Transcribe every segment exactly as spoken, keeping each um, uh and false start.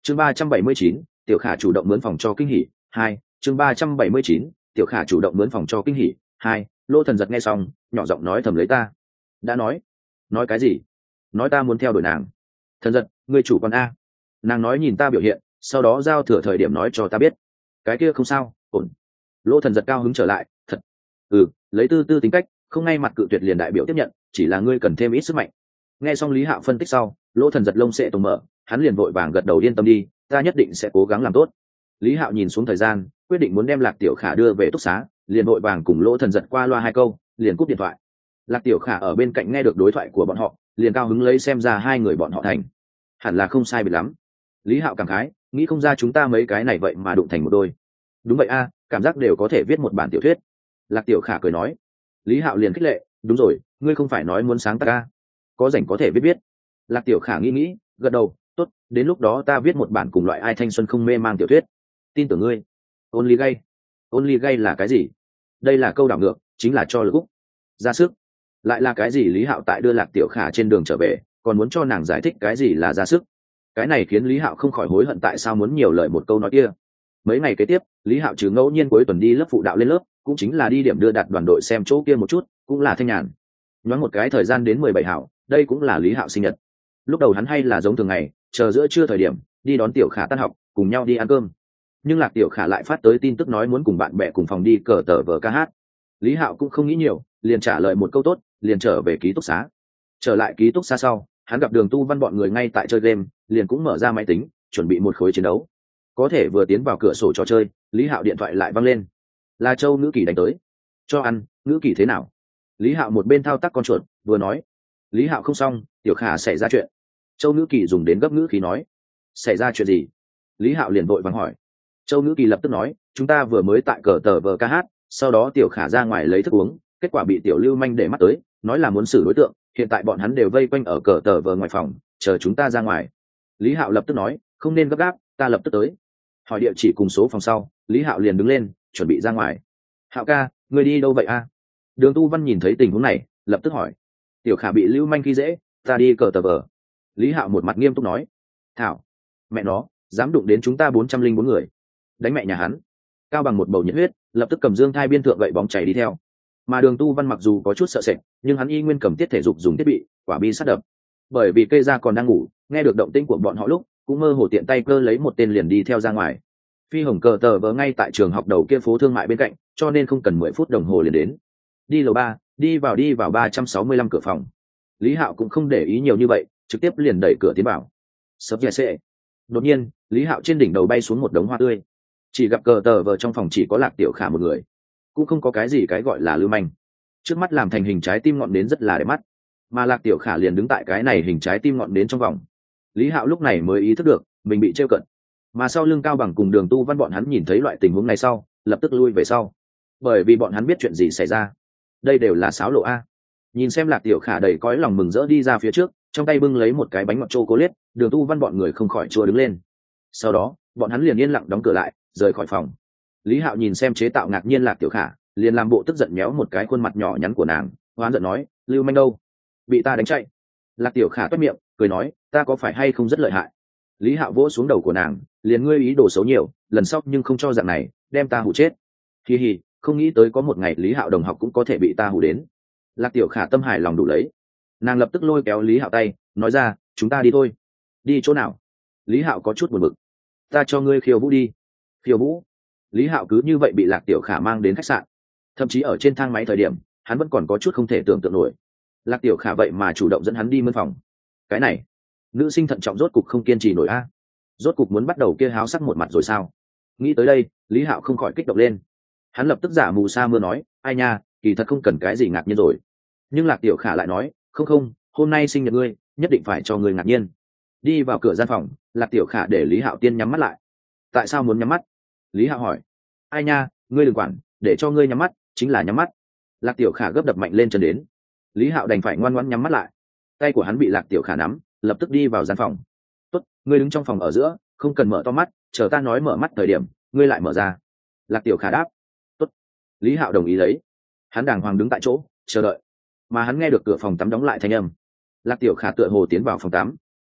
chương ba trăm bảy mươi chín, tiểu khả chủ động mướn phòng cho kinh hỉ hai. chương ba trăm bảy mươi chín, tiểu khả chủ động mướn phòng cho kinh hỉ hai. Lô Thần Giật nghe xong nhỏ giọng nói thầm lấy ta đã nói. Nói cái gì? Nói ta muốn theo đuổi nàng. Thần Giật, người chủ con a. Nàng nói nhìn ta biểu hiện, sau đó giao thừa thời điểm nói cho ta biết. Cái kia không sao, ổn. Lô Thần Giật cao hứng trở lại. Thật? Ừ, lấy tư tư tính cách, không ngay mặt cự tuyệt liền đại biểu tiếp nhận, chỉ là ngươi cần thêm ít sức mạnh. Nghe xong Lý Hạo phân tích sau, Lô Thần Giật lông sẽ tùng mở, hắn liền vội vàng gật đầu yên tâm đi, ta nhất định sẽ cố gắng làm tốt. Lý Hạo nhìn xuống thời gian, quyết định muốn đem Lạc Tiểu Khả đưa về túc xá, liền vội vàng cùng Lô Thần Giật qua loa hai câu, liền cúp điện thoại. Lạc Tiểu Khả ở bên cạnh nghe được đối thoại của bọn họ, liền cao hứng lấy xem ra hai người bọn họ thành hẳn là không sai biệt lắm. Lý Hạo cảm khái, nghĩ không ra chúng ta mấy cái này vậy mà đụng thành một đôi. Đúng vậy a, cảm giác đều có thể viết một bản tiểu thuyết. Lạc Tiểu Khả cười nói. Lý Hạo liền khích lệ, đúng rồi, ngươi không phải nói muốn sáng tác a, có rảnh có thể viết viết. Lạc Tiểu Khả nghĩ nghĩ, gật đầu, tốt, đến lúc đó ta viết một bản cùng loại ai thanh xuân không mê mang tiểu thuyết. Tin tưởng ngươi. Only gay. Only gay là cái gì? Đây là câu đảo ngược, chính là cho lực úc ra sức. Lại là cái gì? Lý Hạo tại đưa Lạc Tiểu Khả trên đường trở về, còn muốn cho nàng giải thích cái gì là ra sức. Cái này khiến Lý Hạo không khỏi hối hận tại sao muốn nhiều lời một câu nói kia. Mấy ngày kế tiếp, Lý Hạo trừ ngẫu nhiên cuối tuần đi lớp phụ đạo lên lớp, cũng chính là đi điểm đưa đặt đoàn đội xem chỗ kia một chút, cũng là thanh nhàn. Nhoáng một cái thời gian đến mười bảy Hạo, đây cũng là Lý Hạo sinh nhật. Lúc đầu hắn hay là giống thường ngày, chờ giữa trưa thời điểm đi đón Tiểu Khả tan học, cùng nhau đi ăn cơm. Nhưng Lạc Tiểu Khả lại phát tới tin tức nói muốn cùng bạn bè cùng phòng đi cờ tờ vờ ca hát. Lý Hạo cũng không nghĩ nhiều, liền trả lời một câu tốt, liền trở về ký túc xá. Trở lại ký túc xá sau, hắn gặp Đường Tu Văn bọn người ngay tại chơi game, liền cũng mở ra máy tính, chuẩn bị một khối chiến đấu. Có thể vừa tiến vào cửa sổ trò chơi, Lý Hạo điện thoại lại văng lên. Là Châu Ngữ Kỳ đánh tới. Cho ăn, Ngữ Kỳ thế nào? Lý Hạo một bên thao tác con chuột, vừa nói. Lý Hạo không xong, Tiểu Khả xảy ra chuyện. Châu Ngữ Kỳ dùng đến gấp ngữ khí nói. Xảy ra chuyện gì? Lý Hạo liền vội vàng hỏi. Châu Ngữ Kỳ lập tức nói, chúng ta vừa mới tại cờ tờ vờ ca hát, sau đó Tiểu Khả ra ngoài lấy thức uống, kết quả bị Tiểu Lưu Manh để mắt tới, nói là muốn xử đối tượng, hiện tại bọn hắn đều vây quanh ở cờ tờ vờ ngoài phòng, chờ chúng ta ra ngoài. Lý Hạo lập tức nói, không nên gấp gáp, ta lập tức tới. Hỏi địa chỉ cùng số phòng sau, Lý Hạo liền đứng lên, chuẩn bị ra ngoài. Hạo ca, người đi đâu vậy a? Đường Tu Văn nhìn thấy tình huống này, lập tức hỏi. Tiểu Khả bị Lưu Manh khi dễ, ta đi cờ tờ vờ. Lý Hạo một mặt nghiêm túc nói. Thảo, mẹ nó, dám đụng đến chúng ta bốn trăm linh bốn người, đánh mẹ nhà hắn. Cao Bằng một bầu nhiệt huyết, lập tức cầm dương thai biên thượng gậy bóng chảy đi theo. Mà Đường Tu Văn mặc dù có chút sợ sệt, nhưng hắn y nguyên cầm tiết thể dục dùng thiết bị quả bi sát đập. Bởi vì cây ra còn đang ngủ, nghe được động tĩnh của bọn họ lúc cũng mơ hồ tiện tay cơ lấy một tên liền đi theo ra ngoài. Phi hồng cờ tờ vờ ngay tại trường học đầu kia phố thương mại bên cạnh, cho nên không cần mười phút đồng hồ liền đến. Đi lầu ba, đi vào đi vào ba trăm sáu mươi lăm cửa phòng. Lý Hạo cũng không để ý nhiều như vậy, trực tiếp liền đẩy cửa tiến vào. Sập nhà xe. Đột nhiên, Lý Hạo trên đỉnh đầu bay xuống một đống hoa tươi. Chỉ gặp cờ tờ vờ trong phòng chỉ có Lạc Tiểu Khả một người, cũng không có cái gì cái gọi là lưu manh. Trước mắt làm thành hình trái tim ngọn nến rất là đẹp mắt, mà Lạc Tiểu Khả liền đứng tại cái này hình trái tim ngọn nến trong vòng. Lý Hạo lúc này mới ý thức được mình bị trêu cận, mà sau lưng Cao Bằng cùng Đường Tu Văn bọn hắn nhìn thấy loại tình huống này sau, lập tức lui về sau, bởi vì bọn hắn biết chuyện gì xảy ra. Đây đều là xáo lộ a. Nhìn xem Lạc Tiểu Khả đầy cõi lòng mừng rỡ đi ra phía trước, trong tay bưng lấy một cái bánh ngọt chocolate, Đường Tu Văn bọn người không khỏi chua đứng lên. Sau đó, bọn hắn liền yên lặng đóng cửa lại, rời khỏi phòng. Lý Hạo nhìn xem chế tạo ngạc nhiên Lạc Tiểu Khả, liền làm bộ tức giận méo một cái khuôn mặt nhỏ nhắn của nàng, hoán giận nói, Lưu Manh đâu? Bị ta đánh chạy. Lạc Tiểu Khả toét miệng, cười nói, ta có phải hay không rất lợi hại? Lý Hạo vỗ xuống đầu của nàng, liền ngươi ý đồ xấu nhiều, lần sau nhưng không cho dạng này, đem ta hù chết. Hi hi, không nghĩ tới có một ngày Lý Hạo đồng học cũng có thể bị ta hù đến. Lạc Tiểu Khả tâm hài lòng đủ lấy, nàng lập tức lôi kéo Lý Hạo tay, nói ra, chúng ta đi thôi. Đi chỗ nào? Lý Hạo có chút buồn bực. Ta cho ngươi khiêu vũ đi. Khiêu vũ? Lý Hạo cứ như vậy bị Lạc Tiểu Khả mang đến khách sạn, thậm chí ở trên thang máy thời điểm hắn vẫn còn có chút không thể tưởng tượng nổi. Lạc Tiểu Khả vậy mà chủ động dẫn hắn đi mân phòng. Cái này, nữ sinh thận trọng rốt cục không kiên trì nổi a. Rốt cục muốn bắt đầu kia háo sắc một mặt rồi sao? Nghĩ tới đây, Lý Hạo không khỏi kích động lên. Hắn lập tức giả mù sa mưa nói, ai nha, kỳ thật không cần cái gì ngạc nhiên rồi. Nhưng Lạc Tiểu Khả lại nói, không không, hôm nay sinh nhật ngươi, nhất định phải cho ngươi ngạc nhiên. Đi vào cửa gian phòng, Lạc Tiểu Khả để Lý Hạo tiên nhắm mắt lại. Tại sao muốn nhắm mắt? Lý Hạo hỏi. Ai nha, ngươi đừng quản, để cho ngươi nhắm mắt chính là nhắm mắt. Lạc Tiểu Khả gấp đập mạnh lên chân đến. Lý Hạo đành phải ngoan ngoãn nhắm mắt lại. Tay của hắn bị Lạc Tiểu Khả nắm, lập tức đi vào gian phòng. Tốt, ngươi đứng trong phòng ở giữa, không cần mở to mắt, chờ ta nói mở mắt thời điểm ngươi lại mở ra. Lạc Tiểu Khả đáp. Tốt. Lý Hạo đồng ý lấy. Hắn đàng hoàng đứng tại chỗ chờ đợi, mà hắn nghe được cửa phòng tắm đóng lại thanh âm. Lạc Tiểu Khả tựa hồ tiến vào phòng tắm.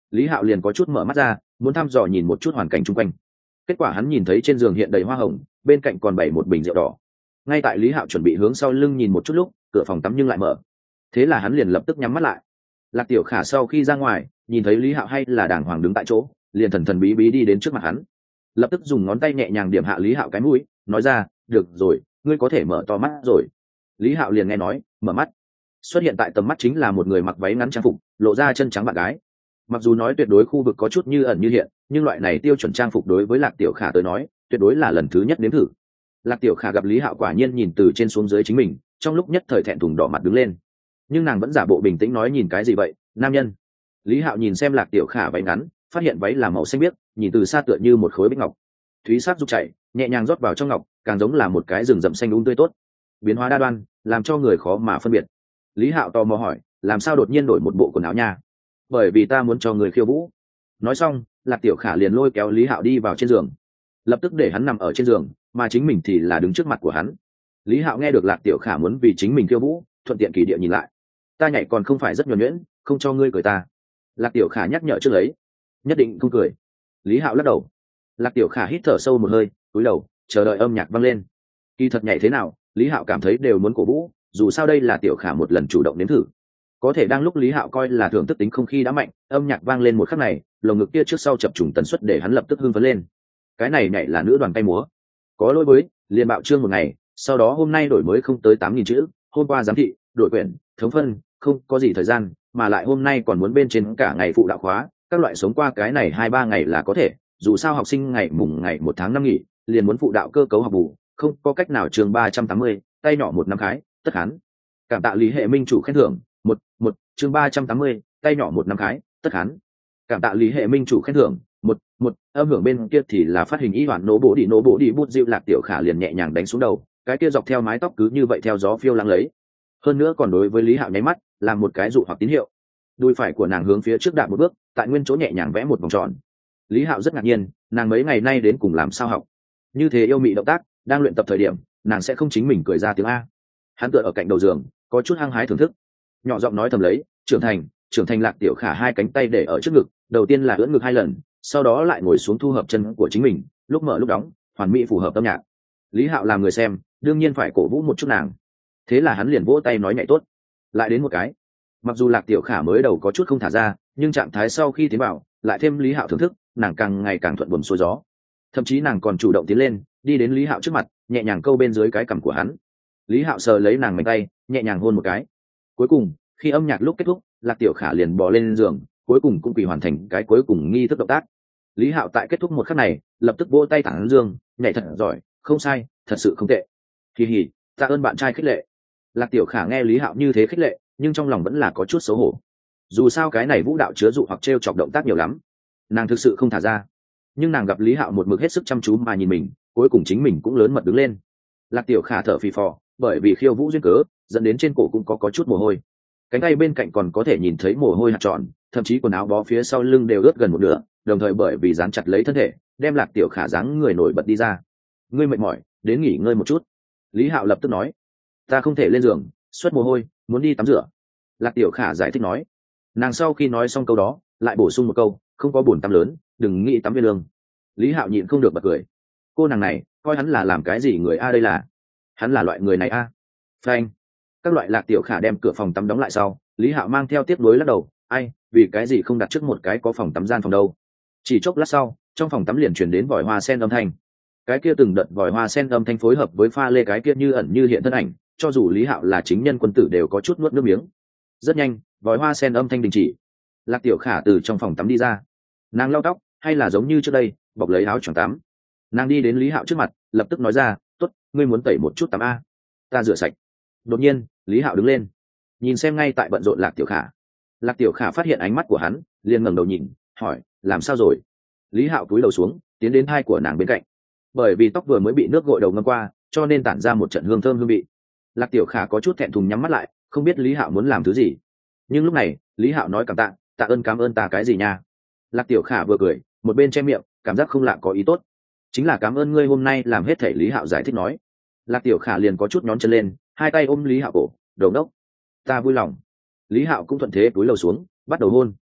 Lý Hạo liền có chút mở mắt ra, muốn thăm dò nhìn một chút hoàn cảnh chung quanh. Kết quả hắn nhìn thấy trên giường hiện đầy hoa hồng, bên cạnh còn bày một bình rượu đỏ. Ngay tại Lý Hạo chuẩn bị hướng sau lưng nhìn một chút lúc, cửa phòng tắm nhưng lại mở. Thế là hắn liền lập tức nhắm mắt lại. Lạc Tiểu Khả sau khi ra ngoài, nhìn thấy Lý Hạo hay là đàng hoàng đứng tại chỗ, liền thần thần bí bí đi đến trước mặt hắn, lập tức dùng ngón tay nhẹ nhàng điểm hạ Lý Hạo cái mũi, nói ra, được rồi, ngươi có thể mở to mắt rồi. Lý Hạo liền nghe nói, mở mắt. Xuất hiện tại tầm mắt chính là một người mặc váy ngắn trang phục, lộ ra chân trắng bạn gái. Mặc dù nói tuyệt đối khu vực có chút như ẩn như hiện, nhưng loại này tiêu chuẩn trang phục đối với Lạc Tiểu Khả tới nói, tuyệt đối là lần thứ nhất nếm thử. Lạc Tiểu Khả gặp Lý Hạo quả nhiên nhìn từ trên xuống dưới chính mình, trong lúc nhất thời thẹn thùng đỏ mặt đứng lên, nhưng nàng vẫn giả bộ bình tĩnh nói, nhìn cái gì vậy, nam nhân. Lý Hạo nhìn xem Lạc Tiểu Khả váy ngắn, phát hiện váy là màu xanh biếc, nhìn từ xa tựa như một khối bích ngọc thúy sắc rục chảy, nhẹ nhàng rót vào trong ngọc, càng giống là một cái rừng rậm xanh um tươi tốt, biến hóa đa đoan, làm cho người khó mà phân biệt. Lý Hạo tò mò hỏi, làm sao đột nhiên đổi một bộ quần áo nha? Bởi vì ta muốn cho người khiêu vũ. Nói xong, Lạc Tiểu Khả liền lôi kéo Lý Hạo đi vào trên giường, lập tức để hắn nằm ở trên giường, mà chính mình thì là đứng trước mặt của hắn. Lý Hạo nghe được Lạc Tiểu Khả muốn vì chính mình khiêu vũ, thuận tiện kỳ địa nhìn lại, ta nhảy còn không phải rất nhuần nhuyễn, không cho ngươi cười ta. Lạc Tiểu Khả nhắc nhở trước lấy, nhất định không cười. Lý Hạo lắc đầu. Lạc Tiểu Khả hít thở sâu một hơi, cúi đầu chờ đợi âm nhạc vang lên. Kỳ thật nhảy thế nào, Lý Hạo cảm thấy đều muốn cổ vũ, dù sao đây là Tiểu Khả một lần chủ động nếm thử. Có thể đang lúc Lý Hạo coi là thưởng thức tính không khí đã mạnh, âm nhạc vang lên một khắc này, lồng ngực kia trước sau chập trùng tần suất để hắn lập tức hưng phấn lên. Cái này nhảy là nữ đoàn tay múa, có lỗi với, liền bạo trương một ngày, sau đó hôm nay đổi mới không tới tám nghìn chữ, hôm qua giám thị, đội quyển, thống phân, không có gì thời gian, mà lại hôm nay còn muốn bên trên cả ngày phụ đạo khóa, các loại sống qua cái này hai ba ngày là có thể, dù sao học sinh ngày mùng ngày một tháng năm nghỉ, liền muốn phụ đạo cơ cấu học bù, không có cách nào. Chương ba trăm tám mươi, tay nhỏ một năm khái, tất khán. Cảm tạ Lý Hệ Minh chủ khen thưởng, một, một, chương ba trăm tám mươi, tay nhỏ một năm khái, tất khán. Cảm tạ Lý Hệ Minh chủ khen thưởng, một, một, âm hưởng bên kia thì là phát hình y hoàn nổ bộ đi nổ bộ đi bút dịu. Lạc Tiểu Khả liền nhẹ nhàng đánh xuống đầu, cái kia dọc theo mái tóc cứ như vậy theo gió phiêu lãng lấy. Hơn nữa còn đối với Lý Hạo nháy mắt, làm một cái dụ hoặc tín hiệu. Đùi phải của nàng hướng phía trước đạp một bước, tại nguyên chỗ nhẹ nhàng vẽ một vòng tròn. Lý Hạo rất ngạc nhiên, nàng mấy ngày nay đến cùng làm sao học như thế yêu mị động tác, đang luyện tập thời điểm nàng sẽ không chính mình cười ra tiếng a. Hắn tựa ở cạnh đầu giường, có chút hăng hái thưởng thức, nhỏ giọng nói thầm lấy, trưởng thành, trưởng thành. Lạc Tiểu Khả hai cánh tay để ở trước ngực, đầu tiên là ưỡn ngực hai lần, sau đó lại ngồi xuống thu hợp chân của chính mình, lúc mở lúc đóng, hoàn mỹ phù hợp âm nhạc. Lý Hạo làm người xem, đương nhiên phải cổ vũ một chút nàng, thế là hắn liền vỗ tay nói nhảy tốt. Lại đến một cái. Mặc dù Lạc Tiểu Khả mới đầu có chút không thả ra, nhưng trạng thái sau khi tiến vào, lại thêm Lý Hạo thưởng thức, nàng càng ngày càng thuận buồm xuôi gió. Thậm chí nàng còn chủ động tiến lên, đi đến Lý Hạo trước mặt, nhẹ nhàng câu bên dưới cái cằm của hắn. Lý Hạo sờ lấy nàng mảnh tay, nhẹ nhàng hôn một cái. Cuối cùng, khi âm nhạc lúc kết thúc, Lạc Tiểu Khả liền bò lên giường, cuối cùng cũng quỳ hoàn thành cái cuối cùng nghi thức động tác. Lý Hạo tại kết thúc một khắc này, lập tức vỗ tay tán dương, nhảy thật giỏi, không sai, thật sự không tệ. Kỳ hỉ, tạ ơn bạn trai khích lệ. Lạc Tiểu Khả nghe Lý Hạo như thế khích lệ, nhưng trong lòng vẫn là có chút xấu hổ. Dù sao cái này vũ đạo chứa dụ hoặc trêu chọc động tác nhiều lắm, nàng thực sự không thả ra. Nhưng nàng gặp Lý Hạo một mực hết sức chăm chú mà nhìn mình, cuối cùng chính mình cũng lớn mật đứng lên. Lạc Tiểu Khả thở phì phò, bởi vì khiêu vũ duyên cớ, dẫn đến trên cổ cũng có có chút mồ hôi. Cánh tay bên cạnh còn có thể nhìn thấy mồ hôi hạt tròn, thậm chí quần áo bó phía sau lưng đều ướt gần một nửa, đồng thời bởi vì dán chặt lấy thân thể, đem Lạc Tiểu Khả dáng người nổi bật đi ra. Ngươi mệt mỏi, đến nghỉ ngơi một chút. Lý Hạo lập tức nói. Ta không thể lên giường, xuất mồ hôi, muốn đi tắm rửa. Lạc Tiểu Khả giải thích nói. Nàng sau khi nói xong câu đó, lại bổ sung một câu, không có bồn tắm lớn, đừng nghĩ tắm viên lương. Lý Hạo nhịn không được bật cười. Cô nàng này, coi hắn là làm cái gì người a đây là? Hắn là loại người này a? Phanh. Các loại. Lạc Tiểu Khả đem cửa phòng tắm đóng lại sau, Lý Hạo mang theo tiếc nuối lắc đầu, ai, vì cái gì không đặt trước một cái có phòng tắm gian phòng đâu? Chỉ chốc lát sau, trong phòng tắm liền truyền đến vòi hoa sen âm thanh. Cái kia từng đợt vòi hoa sen âm thanh phối hợp với pha lê cái kia như ẩn như hiện thân ảnh, cho dù Lý Hạo là chính nhân quân tử đều có chút nuốt nước miếng. Rất nhanh, vòi hoa sen âm thanh đình chỉ. Lạc Tiểu Khả từ trong phòng tắm đi ra, nàng lau tóc, hay là giống như trước đây, bọc lấy áo choàng tắm. Nàng đi đến Lý Hạo trước mặt, lập tức nói ra, tốt, ngươi muốn tẩy một chút tắm a, ta rửa sạch. Đột nhiên, Lý Hạo đứng lên, nhìn xem ngay tại bận rộn Lạc Tiểu Khả. Lạc Tiểu Khả phát hiện ánh mắt của hắn, liền ngẩng đầu nhìn, hỏi, làm sao rồi? Lý Hạo cúi đầu xuống, tiến đến thai của nàng bên cạnh. Bởi vì tóc vừa mới bị nước gội đầu ngâm qua, cho nên tản ra một trận hương thơm hương vị. Lạc Tiểu Khả có chút thẹn thùng nhắm mắt lại, không biết Lý Hạo muốn làm thứ gì. Nhưng lúc này, Lý Hạo nói cảm tạ, tạ ơn cảm ơn ta cái gì nha? Lạc Tiểu Khả vừa cười, một bên che miệng, cảm giác không lạ có ý tốt. Chính là cảm ơn ngươi hôm nay làm hết thể. Lý Hạo giải thích nói. Lạc Tiểu Khả liền có chút nhón chân lên, hai tay ôm Lý Hạo cổ, đầu đốc, ta vui lòng. Lý Hạo cũng thuận thế cúi đầu xuống, bắt đầu hôn.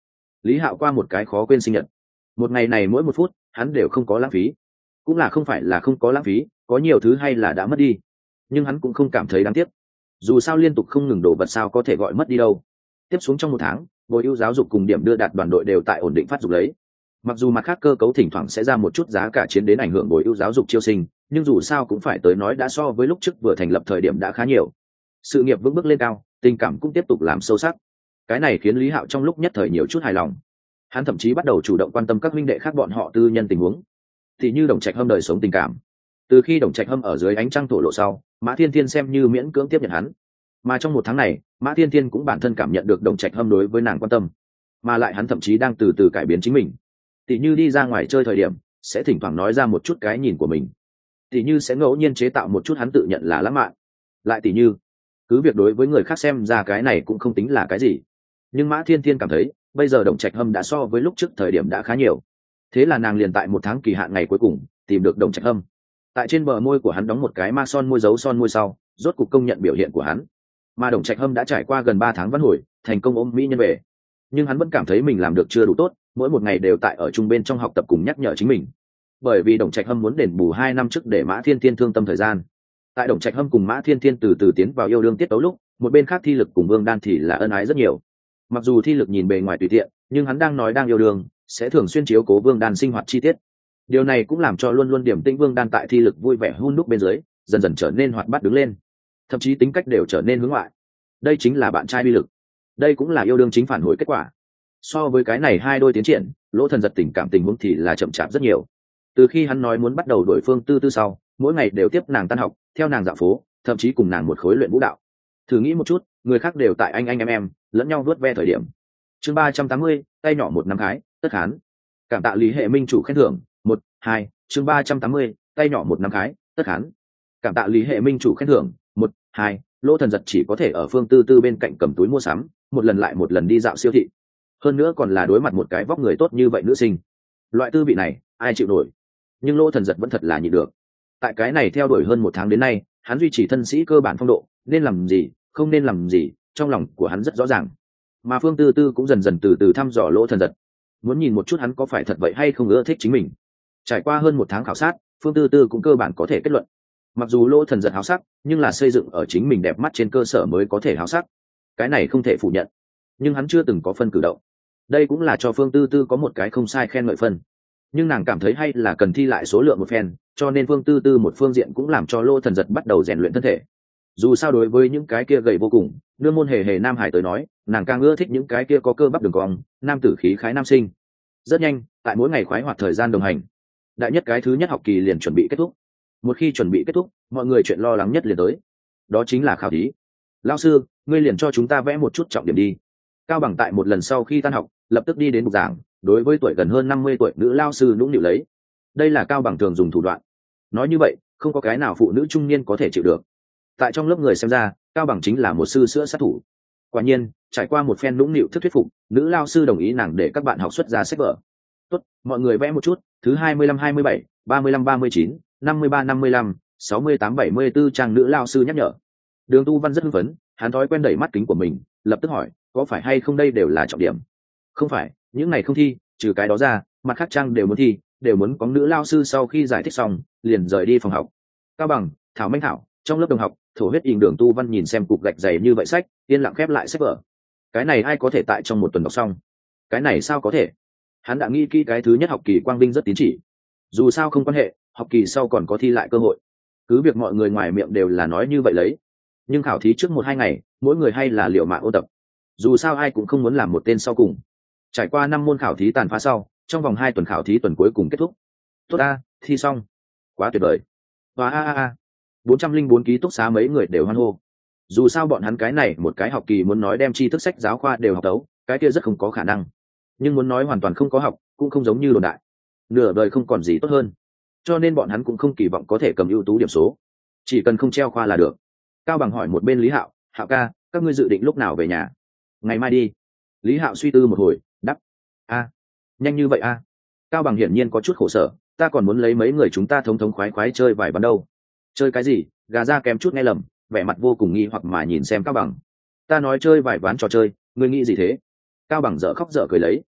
Lý Hạo qua một cái khó quên sinh nhật. Một ngày này mỗi một phút hắn đều không có lãng phí. Cũng là không phải là không có lãng phí, có nhiều thứ hay là đã mất đi, nhưng hắn cũng không cảm thấy đáng tiếc. Dù sao liên tục không ngừng đổ vật sao có thể gọi mất đi đâu. Tiếp xuống trong một tháng, bồi ưu giáo dục cùng điểm đưa đạt đoàn đội đều tại ổn định phát dục lấy. Mặc dù mặt khác cơ cấu thỉnh thoảng sẽ ra một chút giá cả chiến đến ảnh hưởng bồi ưu giáo dục chiêu sinh, nhưng dù sao cũng phải tới nói đã so với lúc trước vừa thành lập thời điểm đã khá nhiều. Sự nghiệp vững bước lên cao, tình cảm cũng tiếp tục làm sâu sắc. Cái này khiến Lý Hạo trong lúc nhất thời nhiều chút hài lòng. Hắn thậm chí bắt đầu chủ động quan tâm các huynh đệ khác bọn họ tư nhân tình huống, thì như Đồng Trạch Hâm đời sống tình cảm. Từ khi Đồng Trạch Hâm ở dưới ánh trăng thổ lộ sau, Mã Thiên Thiên xem như miễn cưỡng tiếp nhận hắn. Mà trong một tháng này, Mã Thiên Thiên cũng bản thân cảm nhận được Đồng Trạch Hâm đối với nàng quan tâm, mà lại hắn thậm chí đang từ từ cải biến chính mình. Tỷ như đi ra ngoài chơi thời điểm, sẽ thỉnh thoảng nói ra một chút cái nhìn của mình. Tỷ như sẽ ngẫu nhiên chế tạo một chút hắn tự nhận là lãng mạn. Lại tỷ như, cứ việc đối với người khác xem ra cái này cũng không tính là cái gì, nhưng Mã Thiên Thiên cảm thấy bây giờ Đồng Trạch Hâm đã so với lúc trước thời điểm đã khá nhiều. Thế là nàng liền tại một tháng kỳ hạn ngày cuối cùng tìm được Đồng Trạch Hâm. Tại trên bờ môi của hắn đóng một cái ma son môi dấu son môi sau, rốt cục công nhận biểu hiện của hắn. Mà Đồng Trạch Hâm đã trải qua gần ba tháng vãn hồi, thành công ôm mỹ nhân về. Nhưng hắn vẫn cảm thấy mình làm được chưa đủ tốt, mỗi một ngày đều tại ở chung bên trong học tập cùng nhắc nhở chính mình. Bởi vì Đồng Trạch Hâm muốn đền bù hai năm trước để Mã Thiên Thiên thương tâm thời gian. Tại Đồng Trạch Hâm cùng Mã Thiên Thiên từ từ tiến vào yêu đương tiết tấu lúc, một bên khác Thi Lực cùng Vương Đan thì là ân ái rất nhiều. Mặc dù Thi Lực nhìn bề ngoài tùy tiện, nhưng hắn đang nói đang yêu đương, sẽ thường xuyên chiếu cố Vương Đan sinh hoạt chi tiết. Điều này cũng làm cho luôn luôn điểm tĩnh Vương Đan tại Thi Lực vui vẻ hun đúc bên dưới, dần dần trở nên hoạt bát đứng lên, thậm chí tính cách đều trở nên hướng ngoại. Đây chính là bạn trai bi lực. Đây cũng là yêu đương chính phản hồi kết quả. So với cái này hai đôi tiến triển, Lỗ Thần Giật tình cảm tình huống thì là chậm chạp rất nhiều. Từ khi hắn nói muốn bắt đầu đổi Phương Tư Tư sau, mỗi ngày đều tiếp nàng tan học, theo nàng dạo phố, thậm chí cùng nàng một khối luyện vũ đạo. Thử nghĩ một chút, người khác đều tại anh anh em em, lẫn nhau vuốt ve thời điểm. Chương ba trăm tám mươi, tay nhỏ một năm khái, tất khán. Cảm tạ Lý Hệ Minh chủ khen thưởng, một, hai, chương ba trăm tám mươi, tay nhỏ một năm khái, tất khán. Cảm tạ Lý Hệ Minh chủ khen thưởng, một, hai, Lỗ Thần Giật chỉ có thể ở Phương Tư Tư bên cạnh cầm túi mua sắm, một lần lại một lần đi dạo siêu thị. Hơn nữa còn là đối mặt một cái vóc người tốt như vậy nữ sinh. Loại tư vị này, ai chịu nổi. Nhưng Lỗ Thần Giật vẫn thật là nhịn được. Tại cái này theo đuổi hơn một tháng đến nay, hắn duy trì thân sĩ cơ bản phong độ, nên làm gì, không nên làm gì, trong lòng của hắn rất rõ ràng. Mà Phương Tư Tư cũng dần dần từ từ thăm dò Lỗ Thần Giật, muốn nhìn một chút hắn có phải thật vậy hay không ưa thích chính mình. Trải qua hơn một tháng khảo sát, Phương Tư Tư cũng cơ bản có thể kết luận. Mặc dù Lỗ Thần Giật háo sắc, nhưng là xây dựng ở chính mình đẹp mắt trên cơ sở mới có thể háo sắc. Cái này không thể phủ nhận. Nhưng hắn chưa từng có phân cử động. Đây cũng là cho Phương Tư Tư có một cái không sai khen ngợi phân. Nhưng nàng cảm thấy hay là cần thi lại số lượng một phen, cho nên Phương Tư Tư một phương diện cũng làm cho Lỗ Thần Giật bắt đầu rèn luyện thân thể. Dù sao đối với những cái kia gầy vô cùng, nương môn hề hề nam hải tới nói, nàng càng ưa thích những cái kia có cơ bắp đường cong, nam tử khí khái nam sinh. Rất nhanh, tại mỗi ngày khoái hoạt thời gian đồng hành, đại nhất cái thứ nhất học kỳ liền chuẩn bị kết thúc. Một khi chuẩn bị kết thúc, mọi người chuyện lo lắng nhất liền tới, đó chính là khảo thí. Lão sư, ngươi liền cho chúng ta vẽ một chút trọng điểm đi. Cao Bằng tại một lần sau khi tan học, lập tức đi đến bục giảng, đối với tuổi gần hơn năm mươi tuổi nữ lao sư nũng nịu lấy. Đây là Cao Bằng thường dùng thủ đoạn. Nói như vậy, không có cái nào phụ nữ trung niên có thể chịu được. Tại trong lớp người xem ra, Cao Bằng chính là một sư sữa sát thủ. Quả nhiên, trải qua một phen nũng nịu thức thuyết phục, nữ lao sư đồng ý nàng để các bạn học xuất ra sách vở. Tốt, mọi người vẽ một chút, thứ hai mươi lăm hai mươi bảy, ba mươi lăm ba mươi chín, năm mươi ba năm mươi lăm, sáu mươi tám bảy mươi bốn trang nữ lao sư nhắc nhở. Đường Tu Văn rất hưng phấn, hắn thói quen đẩy mắt kính của mình, lập tức hỏi, có phải hay không đây đều là trọng điểm? Không phải, những này không thi, trừ cái đó ra, mặt khác trang đều muốn thi, đều muốn có nữ lao sư sau khi giải thích xong, liền rời đi phòng học. Cao Bằng, Thảo Minh Thảo, trong lớp đồng học, thổ huyết ình Đường Tu Văn nhìn xem cục gạch dày như vậy sách, yên lặng khép lại sách vở. Cái này ai có thể tại trong một tuần đọc xong? Cái này sao có thể? Hắn đã nghĩ kỹ cái thứ nhất học kỳ quang vinh rất tín chỉ. Dù sao không quan hệ, học kỳ sau còn có thi lại cơ hội. Cứ việc mọi người ngoài miệng đều là nói như vậy lấy, nhưng khảo thí trước một hai ngày, mỗi người hay là liệu mạng ôn tập. Dù sao ai cũng không muốn làm một tên sau cùng. Trải qua năm môn khảo thí tàn phá sau, trong vòng hai tuần khảo thí tuần cuối cùng kết thúc. Tốt a, thi xong, quá tuyệt vời. Và a a a, bốn trăm linh bốn ký túc xá mấy người đều hoan hô. Dù sao bọn hắn cái này một cái học kỳ muốn nói đem tri thức sách giáo khoa đều học tấu, cái kia rất không có khả năng. Nhưng muốn nói hoàn toàn không có học, cũng không giống như đồn đại. Nửa đời không còn gì tốt hơn. Cho nên bọn hắn cũng không kỳ vọng có thể cầm ưu tú điểm số, chỉ cần không treo khoa là được. Cao Bằng hỏi một bên Lý Hạo, Hạo ca, các ngươi dự định lúc nào về nhà? Ngày mai đi. Lý Hạo suy tư một hồi, đáp, a, nhanh như vậy a? Cao Bằng hiển nhiên có chút khổ sở, ta còn muốn lấy mấy người chúng ta thống thống khoái khoái chơi vài ván đâu. Chơi cái gì? Gà ra kém chút nghe lầm, vẻ mặt vô cùng nghi hoặc mà nhìn xem Cao Bằng. Ta nói chơi vài ván trò chơi, ngươi nghĩ gì thế? Cao Bằng dở khóc dở cười lấy.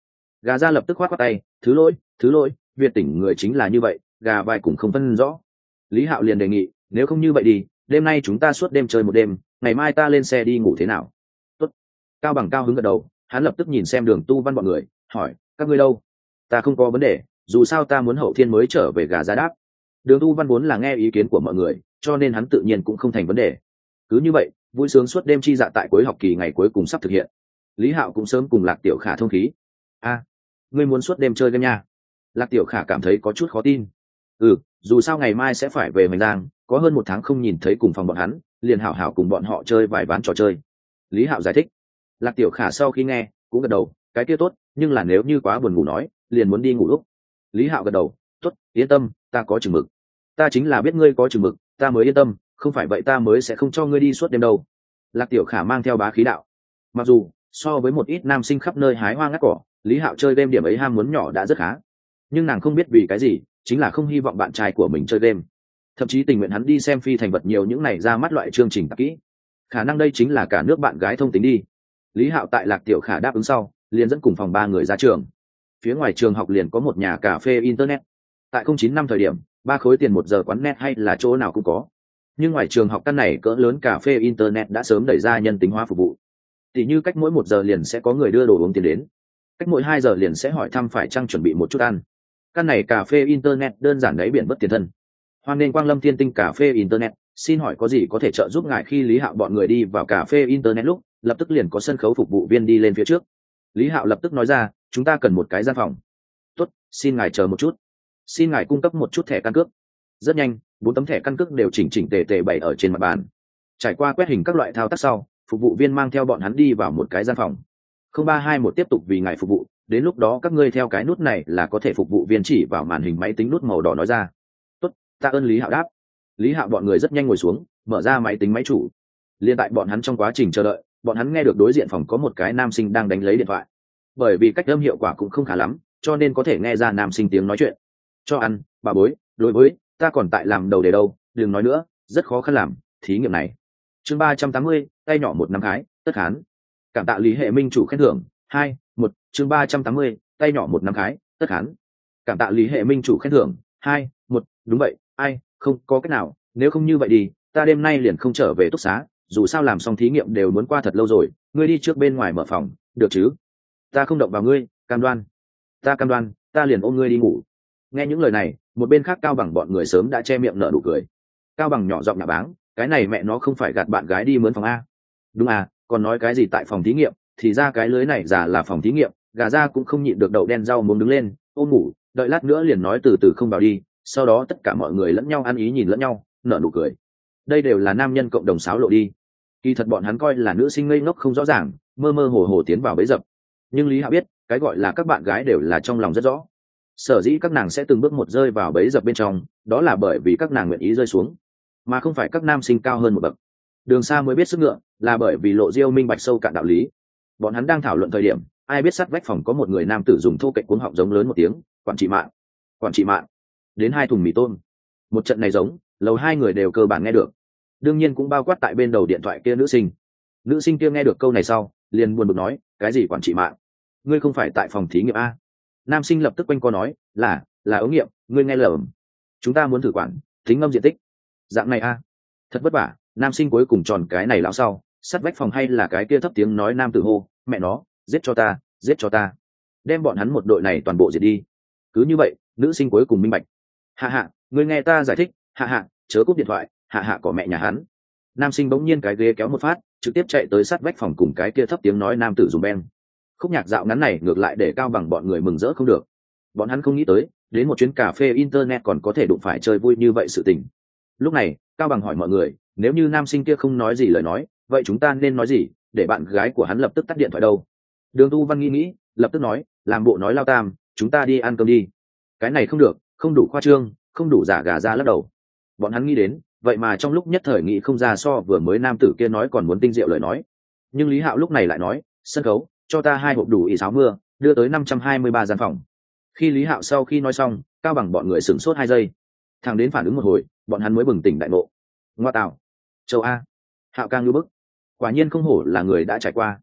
Gà ra lập tức khoát khoát tay, thứ lỗi thứ lỗi, Việt tỉnh người chính là như vậy, gà vai cũng không phân rõ. Lý Hạo liền đề nghị, nếu không như vậy đi, đêm nay chúng ta suốt đêm chơi một đêm, ngày mai ta lên xe đi ngủ thế nào? Tốt. Cao Bằng cao hứng gật đầu, hắn lập tức nhìn xem Đường Tu Văn bọn người, hỏi, các ngươi đâu? Ta không có vấn đề, dù sao ta muốn hậu thiên mới trở về. Gà ra đáp. Đường Tu Văn vốn là nghe ý kiến của mọi người, cho nên hắn tự nhiên cũng không thành vấn đề. Cứ như vậy, vui sướng suốt đêm chi dạ tại cuối học kỳ ngày cuối cùng sắp thực hiện. Lý Hạo cũng sớm cùng Lạc Tiểu Khả thông khí. A, ngươi muốn suốt đêm chơi game nha? Lạc Tiểu Khả cảm thấy có chút khó tin. Ừ, dù sao ngày mai sẽ phải về Hoành Giang, có hơn một tháng không nhìn thấy cùng phòng bọn hắn, liền hảo hảo cùng bọn họ chơi vài ván trò chơi. Lý Hạo giải thích. Lạc Tiểu Khả sau khi nghe cũng gật đầu, cái kia tốt, nhưng là nếu như quá buồn ngủ nói, liền muốn đi ngủ lúc. Lý Hạo gật đầu, tốt, yên tâm, ta có chừng mực. Ta chính là biết ngươi có chừng mực, ta mới yên tâm, không phải vậy ta mới sẽ không cho ngươi đi suốt đêm đâu. Lạc Tiểu Khả mang theo bá khí đạo. Mặc dù so với một ít nam sinh khắp nơi hái hoa ngắt cỏ, Lý Hạo chơi game điểm ấy ham muốn nhỏ đã rất khá, nhưng nàng không biết vì cái gì, chính là không hy vọng bạn trai của mình chơi game, thậm chí tình nguyện hắn đi xem phi thành vật nhiều những này ra mắt loại chương trình tạp kỹ. Khả năng đây chính là cả nước bạn gái thông tính đi. Lý Hạo tại Lạc Tiểu Khả đáp ứng sau, liền dẫn cùng phòng ba người ra trường. Phía ngoài trường học liền có một nhà cà phê internet. Tại không chín năm thời điểm, ba khối tiền một giờ quán net hay là chỗ nào cũng có. Nhưng ngoài trường học căn này cỡ lớn cà phê internet đã sớm đẩy ra nhân tính hóa phục vụ. Tỷ như cách mỗi một giờ liền sẽ có người đưa đồ uống tiền đến, cách mỗi hai giờ liền sẽ hỏi thăm phải chăng chuẩn bị một chút ăn. Căn này cà phê internet đơn giản đáy biển bất tiền thân. Hoan nên Quang Lâm Thiên Tinh cà phê internet, xin hỏi có gì có thể trợ giúp ngài? Khi Lý Hạo bọn người đi vào cà phê internet lúc, lập tức liền có sân khấu phục vụ viên đi lên phía trước. Lý Hạo lập tức nói ra, chúng ta cần một cái gian phòng. Tốt, xin ngài chờ một chút. Xin ngài cung cấp một chút thẻ căn cước. Rất nhanh, bốn tấm thẻ căn cước đều chỉnh chỉnh tề tề bày ở trên mặt bàn. Trải qua quét hình các loại thao tác sau, phục vụ viên mang theo bọn hắn đi vào một cái gian phòng. Không ba hai một tiếp tục vì ngài phục vụ, đến lúc đó các ngươi theo cái nút này là có thể. Phục vụ viên chỉ vào màn hình máy tính nút màu đỏ nói ra. Tốt, tạ ơn. Lý Hạo đáp. Lý Hạo bọn người rất nhanh ngồi xuống, mở ra máy tính máy chủ. Liên tại bọn hắn trong quá trình chờ đợi, bọn hắn nghe được đối diện phòng có một cái nam sinh đang đánh lấy điện thoại. Bởi vì cách âm hiệu quả cũng không khá lắm, cho nên có thể nghe ra nam sinh tiếng nói chuyện. Cho ăn, bà bối, đối với ta còn tại làm đầu đề đâu, đừng nói nữa, rất khó khăn làm thí nghiệm này. Chương ba trăm tám mươi, tay nhỏ một năm khái, tất khán. Cảm tạ Lý Hệ Minh chủ khen thưởng. Hai, một. Chương ba trăm tám mươi, tay nhỏ một năm khái, tất khán. Cảm tạ Lý Hệ Minh chủ khen thưởng. Hai, một. Đúng vậy, ai, không có cách nào, nếu không như vậy đi, ta đêm nay liền không trở về túc xá, dù sao làm xong thí nghiệm đều muốn qua thật lâu rồi, ngươi đi trước bên ngoài mở phòng, được chứ? Ta không động vào ngươi, cam đoan. Ta cam đoan, ta liền ôm ngươi đi ngủ. Nghe những lời này, một bên khác Cao Bằng bọn người sớm đã che miệng nở nụ cười. Cao Bằng nhỏ giọng nhạ báng, cái này mẹ nó không phải gạt bạn gái đi mướn phòng a? Đúng à, còn nói cái gì tại phòng thí nghiệm, thì ra cái lưới này giả là phòng thí nghiệm. Gà ra cũng không nhịn được đậu đen rau muống đứng lên, ôm ngủ, đợi lát nữa liền nói từ từ không vào đi. Sau đó tất cả mọi người lẫn nhau ăn ý nhìn lẫn nhau, nở nụ cười. Đây đều là nam nhân cộng đồng xáo lộ đi. Kỳ thật bọn hắn coi là nữ sinh ngây ngốc không rõ ràng, mơ mơ hồ hồ tiến vào bẫy dập. Nhưng Lý Hạo biết, cái gọi là các bạn gái đều là trong lòng rất rõ. Sở dĩ các nàng sẽ từng bước một rơi vào bẫy dập bên trong, đó là bởi vì các nàng nguyện ý rơi xuống, mà không phải các nam sinh cao hơn một bậc. Đường xa mới biết sức ngựa, là bởi vì Lộ Diêu minh bạch sâu cạn đạo lý. Bọn hắn đang thảo luận thời điểm, ai biết sát vách phòng có một người nam tử dùng thô kệch cuống họng giống lớn một tiếng, quản trị mạng, quản trị mạng, đến hai thùng mì tôm. Một trận này giống, lầu hai người đều cơ bản nghe được, đương nhiên cũng bao quát tại bên đầu điện thoại kia nữ sinh. Nữ sinh kia nghe được câu này sau, liền buồn bực nói, cái gì quản trị mạng? Ngươi không phải tại phòng thí nghiệm a? Nam sinh lập tức quanh co nói, là là ống nghiệm, ngươi nghe lầm. Chúng ta muốn thử quản tính ngâm diện tích dạng này a. Thật vất vả, nam sinh cuối cùng tròn cái này lão sau, sát vách phòng hay là cái kia thấp tiếng nói nam tử hô, mẹ nó, giết cho ta, giết cho ta, đem bọn hắn một đội này toàn bộ diệt đi. Cứ như vậy, nữ sinh cuối cùng minh bạch. Hạ hạ, ngươi nghe ta giải thích, hạ hạ, chớ cúp điện thoại, hạ hạ có mẹ nhà hắn. Nam sinh bỗng nhiên cái ghế kéo một phát, trực tiếp chạy tới sát vách phòng cùng cái kia thấp tiếng nói nam tử dùng beng. Khúc nhạc dạo ngắn này ngược lại để Cao Bằng bọn người mừng rỡ không được. Bọn hắn không nghĩ tới, đến một chuyến cà phê internet còn có thể đụng phải chơi vui như vậy sự tình. Lúc này, Cao Bằng hỏi mọi người, nếu như nam sinh kia không nói gì lời nói, vậy chúng ta nên nói gì, để bạn gái của hắn lập tức tắt điện thoại đâu? Đường Tu Văn nghĩ nghĩ, lập tức nói, làm bộ nói lao tam, chúng ta đi ăn cơm đi. Cái này không được, không đủ khoa trương, không đủ giả gà ra lắc đầu. Bọn hắn nghĩ đến, vậy mà trong lúc nhất thời nghĩ không ra so vừa mới nam tử kia nói còn muốn tinh diệu lời nói. Nhưng Lý Hạo lúc này lại nói, sân khấu, cho ta hai hộp đủ ỉ sáo mưa, đưa tới năm trăm hai mươi ba gian phòng. Khi Lý Hạo sau khi nói xong, Cao Bằng bọn người sửng sốt hai giây. Thằng đến phản ứng một hồi, bọn hắn mới bừng tỉnh đại ngộ. Ngoa tạo, châu A, Hạo ca ngư bức, quả nhiên không hổ là người đã trải qua.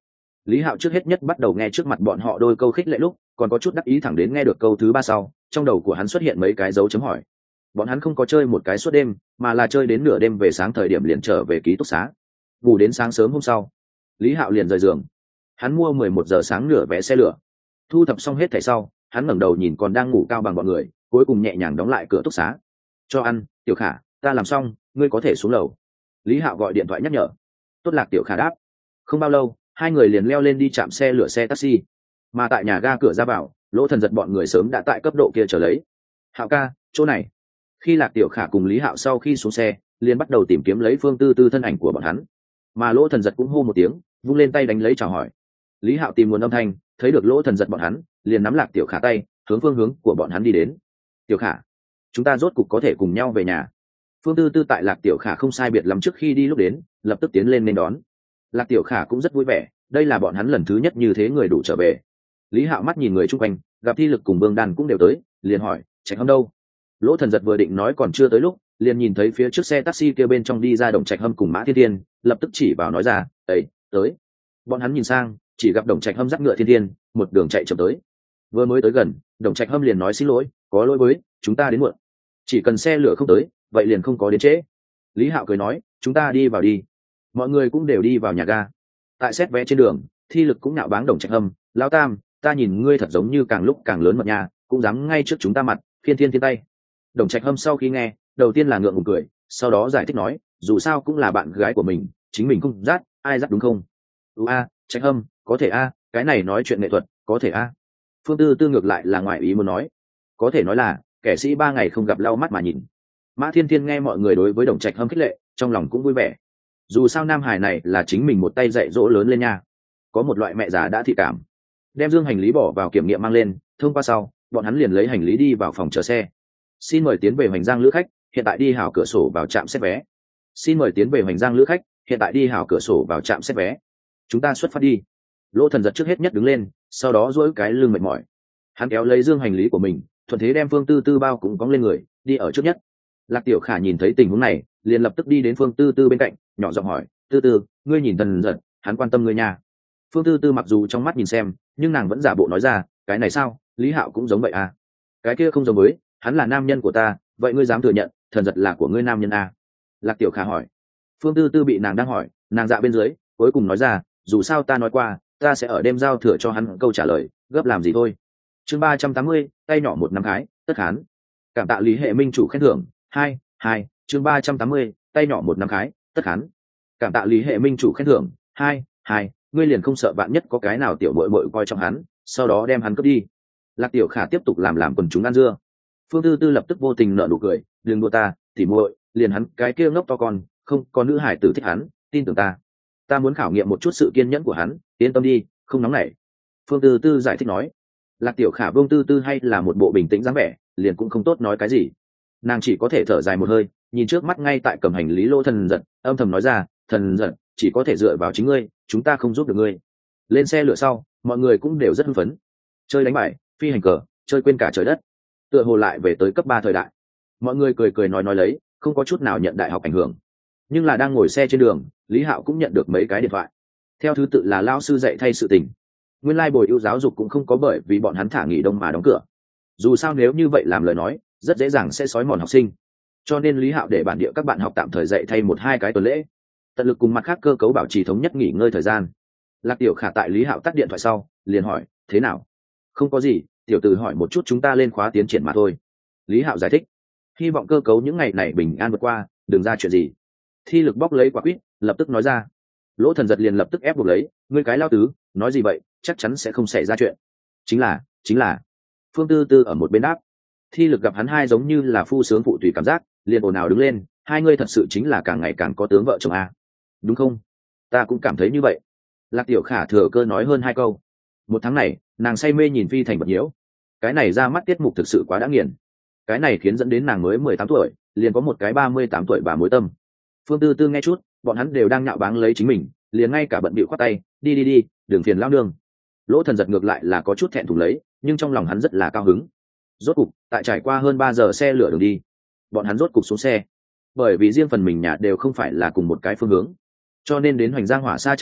Lý Hạo trước hết nhất bắt đầu nghe trước mặt bọn họ đôi câu khích lệ lúc còn có chút đắc ý, thẳng đến nghe được câu thứ ba sau, trong đầu của hắn xuất hiện mấy cái dấu chấm hỏi. Bọn hắn không có chơi một cái suốt đêm, mà là chơi đến nửa đêm về sáng thời điểm liền trở về ký túc xá, ngủ đến sáng sớm hôm sau. Lý Hạo liền rời giường, hắn mua mười một giờ sáng nửa vé xe lửa, thu thập xong hết thảy sau, hắn ngẩng đầu nhìn còn đang ngủ cao bằng bọn người, cuối cùng nhẹ nhàng đóng lại cửa túc xá. Cho ăn, Tiểu Khả, ta làm xong, ngươi có thể xuống lầu. Lý Hạo gọi điện thoại nhắc nhở. Tốt Lạc Tiểu Khả đáp. Không bao lâu, hai người liền leo lên đi chạm xe lửa xe taxi. Mà tại nhà ga cửa ra vào, Lỗ Thần Giật bọn người sớm đã tại cấp độ kia chờ lấy. Hạo ca, chỗ này. Khi Lạc Tiểu Khả cùng Lý Hạo sau khi xuống xe, liền bắt đầu tìm kiếm lấy Phương Tư Tư thân ảnh của bọn hắn. Mà Lỗ Thần Giật cũng hô một tiếng, vung lên tay đánh lấy chào hỏi. Lý Hạo tìm nguồn âm thanh, thấy được Lỗ Thần Giật bọn hắn, liền nắm Lạc Tiểu Khả tay, hướng phương hướng của bọn hắn đi đến. Tiểu Khả, chúng ta rốt cục có thể cùng nhau về nhà. Phương Tư Tư tại Lạc Tiểu Khả không sai biệt lắm trước khi đi lúc đến, lập tức tiến lên nên đón. Lạc Tiểu Khả cũng rất vui vẻ, đây là bọn hắn lần thứ nhất như thế người đủ trở về. Lý Hạo mắt nhìn người chung quanh, gặp Thi Lực cùng Vương Đan cũng đều tới, liền hỏi, Trạch Hâm đâu? Lỗ Thần Giật vừa định nói còn chưa tới lúc, liền nhìn thấy phía trước xe taxi kia bên trong đi ra Đồng Trạch Hâm cùng Mã Thiên Thiên, lập tức chỉ vào nói ra, "Ấy, tới." Bọn hắn nhìn sang, chỉ gặp Đồng Trạch Hâm dắt ngựa Thiên Thiên, một đường chạy chậm tới. Vừa mới tới gần, Đồng Trạch Hâm liền nói xin lỗi, "Có lỗi với, chúng ta đến muộn. Chỉ cần xe lửa không tới, vậy liền không có đến trễ." Lý Hạo cười nói, "Chúng ta đi vào đi." Mọi người cũng đều đi vào nhà ga. Tại xét vé trên đường, Thi Lực cũng nạo báng Đồng Trạch Hâm, "Lão Tam, ta nhìn ngươi thật giống như càng lúc càng lớn mật nhà, cũng dám ngay trước chúng ta mặt phiên thiên thiên tay." Đồng Trạch Hâm sau khi nghe, đầu tiên là ngượng ngùng cười, sau đó giải thích nói, dù sao cũng là bạn gái của mình, chính mình không dắt, ai dắt đúng không? "Ừ a, Trạch Hâm, có thể a, cái này nói chuyện nghệ thuật, có thể a." Phương Tư Tư ngược lại là ngoài ý muốn nói, có thể nói là kẻ sĩ ba ngày không gặp lau mắt mà nhìn. Mã Thiên Thiên nghe mọi người đối với Đồng Trạch Hâm khích lệ, trong lòng cũng vui vẻ. Dù sao nam hải này là chính mình một tay dạy dỗ lớn lên nha, có một loại mẹ già đã thị cảm. Đem dương hành lý bỏ vào kiểm nghiệm mang lên, thông qua sau, bọn hắn liền lấy hành lý đi vào phòng chờ xe. "Xin mời tiến về Hoành Giang lữ khách, hiện tại đi hảo cửa sổ vào trạm xét vé." "Xin mời tiến về Hoành Giang lữ khách, hiện tại đi hảo cửa sổ vào trạm xét vé." "Chúng ta xuất phát đi." Lỗ Thần Giật trước hết nhất đứng lên, sau đó duỗi cái lưng mệt mỏi. Hắn kéo lấy dương hành lý của mình, thuận thế đem Phương Tư Tư bao cũng cóng lên người, đi ở trước nhất. Lạc Tiểu Khả nhìn thấy tình huống này, liền lập tức đi đến Phương Tư Tư bên cạnh, nhỏ giọng hỏi, "Tư Tư, ngươi nhìn Thần Giật, hắn quan tâm ngươi nha." Phương Tư Tư mặc dù trong mắt nhìn xem, nhưng nàng vẫn giả bộ nói ra, "Cái này sao, Lý Hạo cũng giống vậy à?" "Cái kia không giống với, hắn là nam nhân của ta, vậy ngươi dám thừa nhận Thần Giật là của ngươi nam nhân à?" Lạc Tiểu Khả hỏi. Phương Tư Tư bị nàng đang hỏi, nàng dạ bên dưới, cuối cùng nói ra, "Dù sao ta nói qua, ta sẽ ở đêm giao thừa cho hắn câu trả lời, gấp làm gì thôi." Chương ba trăm tám mươi, tay nhỏ một năm khái, tất khán. Cảm tạ Lý Hệ Minh chủ khen thưởng, hai, hai, chương ba trăm tám mươi, tay nhỏ một năm khái, tất khán. Cảm tạ Lý Hệ Minh chủ khen thưởng, hai, hai, ngươi liền không sợ bạn nhất có cái nào tiểu muội muội coi trọng hắn, sau đó đem hắn cướp đi. Lạc Tiểu Khả tiếp tục làm làm quần chúng ăn dưa. Phương Tư Tư lập tức vô tình nở nụ cười, "Đừng đùa ta, tỉ muội, liền hắn cái kia ngốc to con, không có nữ hải tử thích hắn, tin tưởng ta. Ta muốn khảo nghiệm một chút sự kiên nhẫn của hắn, yên tâm đi, không nóng nảy." Phương Tư Tư giải thích nói. Lạc Tiểu Khả Vương Tư Tư hay là một bộ bình tĩnh dáng vẻ, liền cũng không tốt nói cái gì. Nàng chỉ có thể thở dài một hơi, nhìn trước mắt ngay tại cầm hành lý Lỗ Thần Giật, âm thầm nói ra, "Thần Giật, chỉ có thể dựa vào chính ngươi, chúng ta không giúp được ngươi." Lên xe lửa sau, mọi người cũng đều rất hưng phấn. Chơi đánh bài, phi hành cờ, chơi quên cả trời đất. Tựa hồ lại về tới cấp ba thời đại. Mọi người cười cười nói nói lấy, không có chút nào nhận đại học ảnh hưởng. Nhưng là đang ngồi xe trên đường, Lý Hạo cũng nhận được mấy cái điện thoại. Theo thứ tự là lao sư dạy thay sự tình. Nguyên lai bồi ưu giáo dục cũng không có bởi vì bọn hắn thả nghỉ đông mà đóng cửa. Dù sao nếu như vậy làm lời nói, rất dễ dàng sẽ xói mòn học sinh. Cho nên Lý Hạo để bản địa các bạn học tạm thời dạy thay một hai cái tuần lễ, tận lực cùng mặt khác cơ cấu bảo trì thống nhất nghỉ ngơi thời gian. Lạc Tiểu Khả tại Lý Hạo tắt điện thoại sau, liền hỏi, "Thế nào?" "Không có gì, tiểu tử hỏi một chút chúng ta lên khóa tiến triển mà thôi." Lý Hạo giải thích, hy vọng cơ cấu những ngày này bình an vượt qua, đừng ra chuyện gì. Thi Lực bóc lấy quả quýt, lập tức nói ra. Lỗ Thần Giật liền lập tức ép buộc lấy, "Ngươi cái lao tứ, nói gì vậy, chắc chắn sẽ không xảy ra chuyện." Chính là, chính là. Phương Tư Tư ở một bên đáp. Thi Lực gặp hắn hai giống như là phu sướng phụ tùy cảm giác, liền ồn ào đứng lên, "Hai ngươi thật sự chính là càng ngày càng có tướng vợ chồng a, đúng không?" "Ta cũng cảm thấy như vậy." Lạc Tiểu Khả thừa cơ nói hơn hai câu. Một tháng này, nàng say mê nhìn Phi Thành Vật Nhiễu. Cái này ra mắt tiết mục thực sự quá đã nghiền. Cái này khiến dẫn đến nàng mới mười tám tuổi, liền có một cái ba mươi tám tuổi bà mối tâm. Phương Tư Tư nghe chút, bọn hắn đều đang nhạo báng lấy chính mình, liền ngay cả bận bịu khoát tay, "Đi đi đi, đừng phiền lão nương." Lỗ Thần Giật ngược lại là có chút thẹn thùng lấy, nhưng trong lòng hắn rất là cao hứng. Rốt cục, tại trải qua hơn ba giờ xe lửa đường đi, bọn hắn rốt cục xuống xe. Bởi vì riêng phần mình nhà đều không phải là cùng một cái phương hướng, cho nên đến Hoành Giang hỏa xa chặng sau,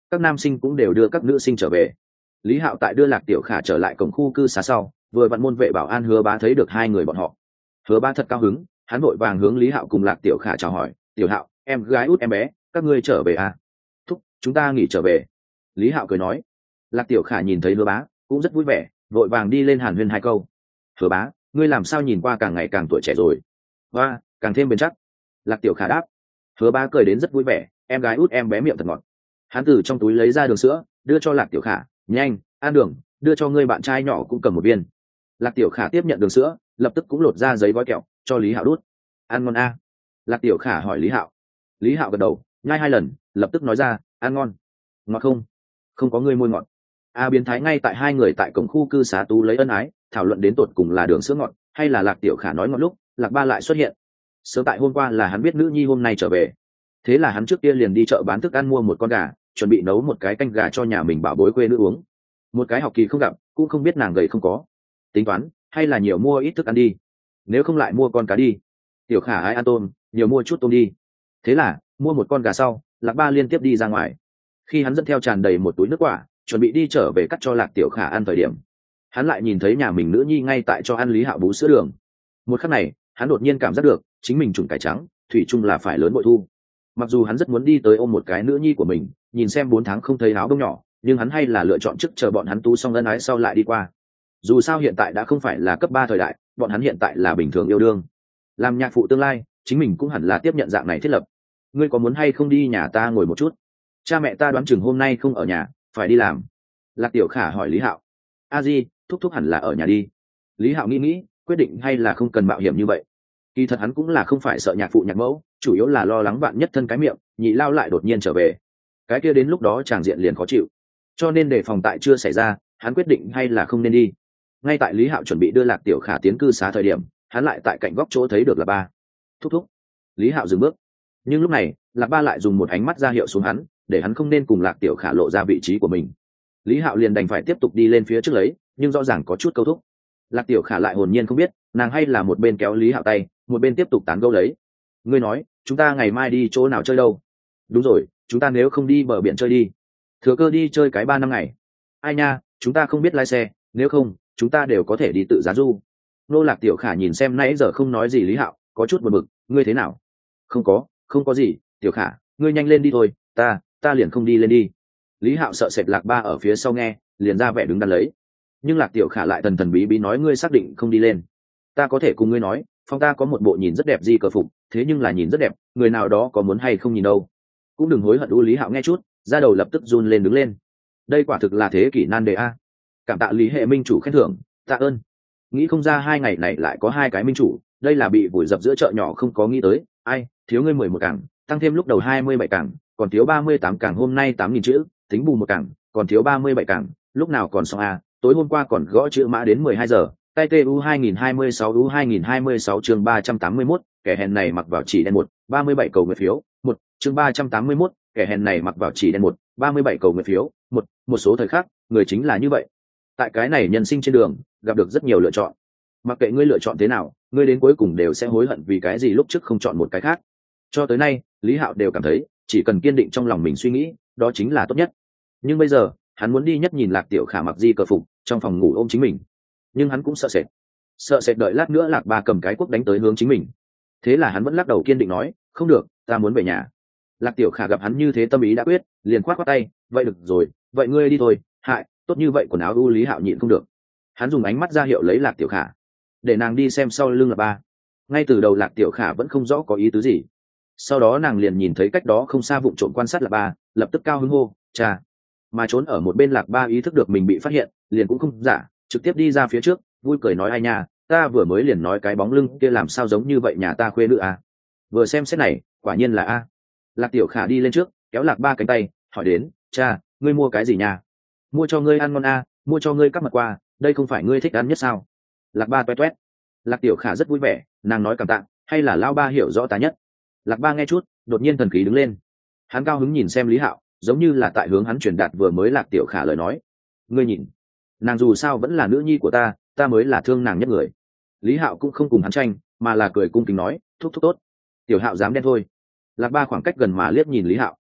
các nam sinh cũng đều đưa các nữ sinh trở về. Lý Hạo tại đưa Lạc Tiểu Khả trở lại cổng khu cư xá sau, vừa vặn môn vệ bảo an Hứa Bá thấy được hai người bọn họ. Hứa Bá thật cao hứng, hắn vội vàng hướng Lý Hạo cùng Lạc Tiểu Khả chào hỏi, "Tiểu Hạo, em gái út em bé, các ngươi trở về à?" "Thúc, chúng ta nghỉ trở về." Lý Hạo cười nói. Lạc Tiểu Khả nhìn thấy Hứa Bá cũng rất vui vẻ, vội vàng đi lên hàn huyên hai câu. "Hứa Bá, ngươi làm sao nhìn qua càng ngày càng tuổi trẻ rồi?" "Và, càng thêm bền chắc." Lạc Tiểu Khả đáp. Hứa Bá cười đến rất vui vẻ, em gái út em bé miệng thật ngọt. Hắn từ trong túi lấy ra đường sữa, đưa cho Lạc Tiểu Khả, "Nhanh, ăn đường, đưa cho ngươi bạn trai nhỏ cũng cầm một viên." Lạc Tiểu Khả tiếp nhận đường sữa, lập tức cũng lột ra giấy gói kẹo cho Lý Hạo đút. "Ăn ngon a?" À? Lạc Tiểu Khả hỏi Lý Hạo. Lý Hạo gật đầu, nhai hai lần, lập tức nói ra, "Ăn ngon." "Ngọt không?" "Không có ngươi môi ngọt." A biến thái ngay tại hai người tại cổng khu cư xá tú lấy ân ái, thảo luận đến tột cùng là đường sữa ngọt hay là Lạc Tiểu Khả nói ngọt lúc, Lạc Ba lại xuất hiện. Sớm tại hôm qua là hắn biết nữ nhi hôm nay trở về, thế là hắn trước kia liền đi chợ bán thức ăn mua một con gà, chuẩn bị nấu một cái canh gà cho nhà mình bảo bối quê nữ uống. Một cái học kỳ không gặp, cũng không biết nàng gầy không có. Tính toán, hay là nhiều mua ít thức ăn đi, nếu không lại mua con cá đi. Tiểu Khả ai ăn tôm, nhiều mua chút tôm đi. Thế là mua một con gà sau, Lạc Ba liên tiếp đi ra ngoài. Khi hắn dẫn theo tràn đầy một túi nước quả, chuẩn bị đi trở về cắt cho Lạc Tiểu Khả ăn thời điểm, hắn lại nhìn thấy nhà mình nữ nhi ngay tại cho ăn Lý Hạo bú sữa đường. Một khắc này, hắn đột nhiên cảm giác được chính mình trùng cải trắng thủy chung là phải lớn bội thu. Mặc dù hắn rất muốn đi tới ôm một cái nữ nhi của mình, nhìn xem bốn tháng không thấy áo bông nhỏ, nhưng hắn hay là lựa chọn trước chờ bọn hắn tú xong ân ái sau lại đi qua. Dù sao hiện tại đã không phải là cấp ba thời đại, bọn hắn hiện tại là bình thường yêu đương. Làm nhạc phụ tương lai, chính mình cũng hẳn là tiếp nhận dạng này thiết lập. "Ngươi có muốn hay không đi nhà ta ngồi một chút? Cha mẹ ta đoán chừng hôm nay không ở nhà, phải đi làm." Lạc Tiểu Khả hỏi Lý Hạo. "A Di, thúc thúc hẳn là ở nhà đi." Lý Hạo nghĩ nghĩ, quyết định hay là không cần mạo hiểm như vậy. Kỳ thật hắn cũng là không phải sợ nhạc phụ nhạc mẫu, chủ yếu là lo lắng bạn nhất thân cái miệng, nhị lao lại đột nhiên trở về, cái kia đến lúc đó tràng diện liền khó chịu. Cho nên để phòng tại chưa xảy ra, hắn quyết định hay là không nên đi. Ngay tại Lý Hạo chuẩn bị đưa Lạc Tiểu Khả tiến cư xá thời điểm, hắn lại tại cạnh góc chỗ thấy được Lạc Ba. "Thúc thúc." Lý Hạo dừng bước, nhưng lúc này Lạc Ba lại dùng một ánh mắt ra hiệu xuống hắn, để hắn không nên cùng Lạc Tiểu Khả lộ ra vị trí của mình. Lý Hạo liền đành phải tiếp tục đi lên phía trước lấy, nhưng rõ ràng có chút câu thúc. Lạc Tiểu Khả lại hồn nhiên không biết, nàng hay là một bên kéo Lý Hạo tay, một bên tiếp tục tán gẫu lấy. "Ngươi nói, chúng ta ngày mai đi chỗ nào chơi đâu?" "Đúng rồi, chúng ta nếu không đi bờ biển chơi đi, thừa cơ đi chơi cái ba năm ngày." "Ai nha, chúng ta không biết lái xe, nếu không chúng ta đều có thể đi tự giá du." Nô Lạc Tiểu Khả nhìn xem nãy giờ không nói gì Lý Hạo, có chút buồn bực, "Ngươi thế nào?" "Không có, không có gì, Tiểu Khả, ngươi nhanh lên đi thôi, ta ta liền không đi lên đi." Lý Hạo sợ sệt Lạc Ba ở phía sau nghe, liền ra vẻ đứng đắn lấy. Nhưng Lạc Tiểu Khả lại thần thần bí bí nói, "Ngươi xác định không đi lên? Ta có thể cùng ngươi nói, phòng ta có một bộ nhìn rất đẹp di cờ phục, thế nhưng là nhìn rất đẹp, người nào đó có muốn hay không nhìn đâu." Cũng đừng hối hận. U Lý Hạo nghe chút, da đầu lập tức run lên đứng lên. Đây quả thực là thế kỷ nan đề a. Cảm tạ Lý Hệ minh chủ khen thưởng, tạ ơn. Nghĩ không ra hai ngày này lại có hai cái minh chủ, đây là bị vùi dập giữa chợ nhỏ không có nghĩ tới. Ai, thiếu ngươi mười một cảng, tăng thêm lúc đầu hai mươi bảy cảng, còn thiếu ba mươi tám cảng, hôm nay tám nghìn chữ, tính bù một cảng, còn thiếu ba mươi bảy cảng, lúc nào còn xong a, tối hôm qua còn gõ chữ mã đến mười hai giờ. Tay tu hai nghìn hai mươi sáu u hai nghìn hai mươi sáu chương ba trăm tám mươi mốt, kẻ hèn này mặc vào chỉ đen một, ba mươi bảy cầu nguyện phiếu, một, chương ba trăm tám mươi mốt, kẻ hèn này mặc vào chỉ đen một, ba mươi bảy cầu nguyện phiếu, một, một số thời khắc, người chính là như vậy. Tại cái này nhân sinh trên đường, gặp được rất nhiều lựa chọn. Mặc kệ ngươi lựa chọn thế nào, ngươi đến cuối cùng đều sẽ hối hận vì cái gì lúc trước không chọn một cái khác. Cho tới nay, Lý Hạo đều cảm thấy, chỉ cần kiên định trong lòng mình suy nghĩ, đó chính là tốt nhất. Nhưng bây giờ, hắn muốn đi nhất nhìn Lạc Tiểu Khả mặc di cờ phục, trong phòng ngủ ôm chính mình. Nhưng hắn cũng sợ sệt, sợ sệt đợi lát nữa Lạc Ba cầm cái cuốc đánh tới hướng chính mình. Thế là hắn vẫn lắc đầu kiên định nói, "Không được, ta muốn về nhà." Lạc Tiểu Khả gặp hắn như thế tâm ý đã quyết, liền khoát khoát tay, "Vậy được rồi, vậy ngươi đi thôi." Hại, tốt như vậy quần áo U Lý Hạo nhịn không được. Hắn dùng ánh mắt ra hiệu lấy Lạc Tiểu Khả, để nàng đi xem sau lưng Lạc Ba. Ngay từ đầu Lạc Tiểu Khả vẫn không rõ có ý tứ gì. Sau đó nàng liền nhìn thấy cách đó không xa vụng trộm quan sát Lạc Ba, lập tức cao hứng hô, "Cha!" Mà trốn ở một bên Lạc Ba ý thức được mình bị phát hiện, liền cũng không giả, trực tiếp đi ra phía trước, vui cười nói, "Ai nha, ta vừa mới liền nói cái bóng lưng kia làm sao giống như vậy nhà ta khuê nữ à?" Vừa xem xét này, quả nhiên là a. Lạc Tiểu Khả đi lên trước, kéo Lạc Ba cánh tay, hỏi đến, "Cha, ngươi mua cái gì nha?" "Mua cho ngươi ăn ngon a, mua cho ngươi cắp mặt qua, đây không phải ngươi thích ăn nhất sao?" Lạc Ba toét toét. Lạc Tiểu Khả rất vui vẻ, nàng nói cảm tạ, hay là lao ba hiểu rõ ta nhất. Lạc Ba nghe chút, đột nhiên thần khí đứng lên. Hắn cao hứng nhìn xem Lý Hạo, giống như là tại hướng hắn truyền đạt vừa mới Lạc Tiểu Khả lời nói. "Ngươi nhìn, nàng dù sao vẫn là nữ nhi của ta, ta mới là thương nàng nhất người." Lý Hạo cũng không cùng hắn tranh, mà là cười cung kính nói, "Thúc thúc tốt." "Tiểu Hạo dám đen thôi." Lạc Ba khoảng cách gần mà liếc nhìn Lý Hạo.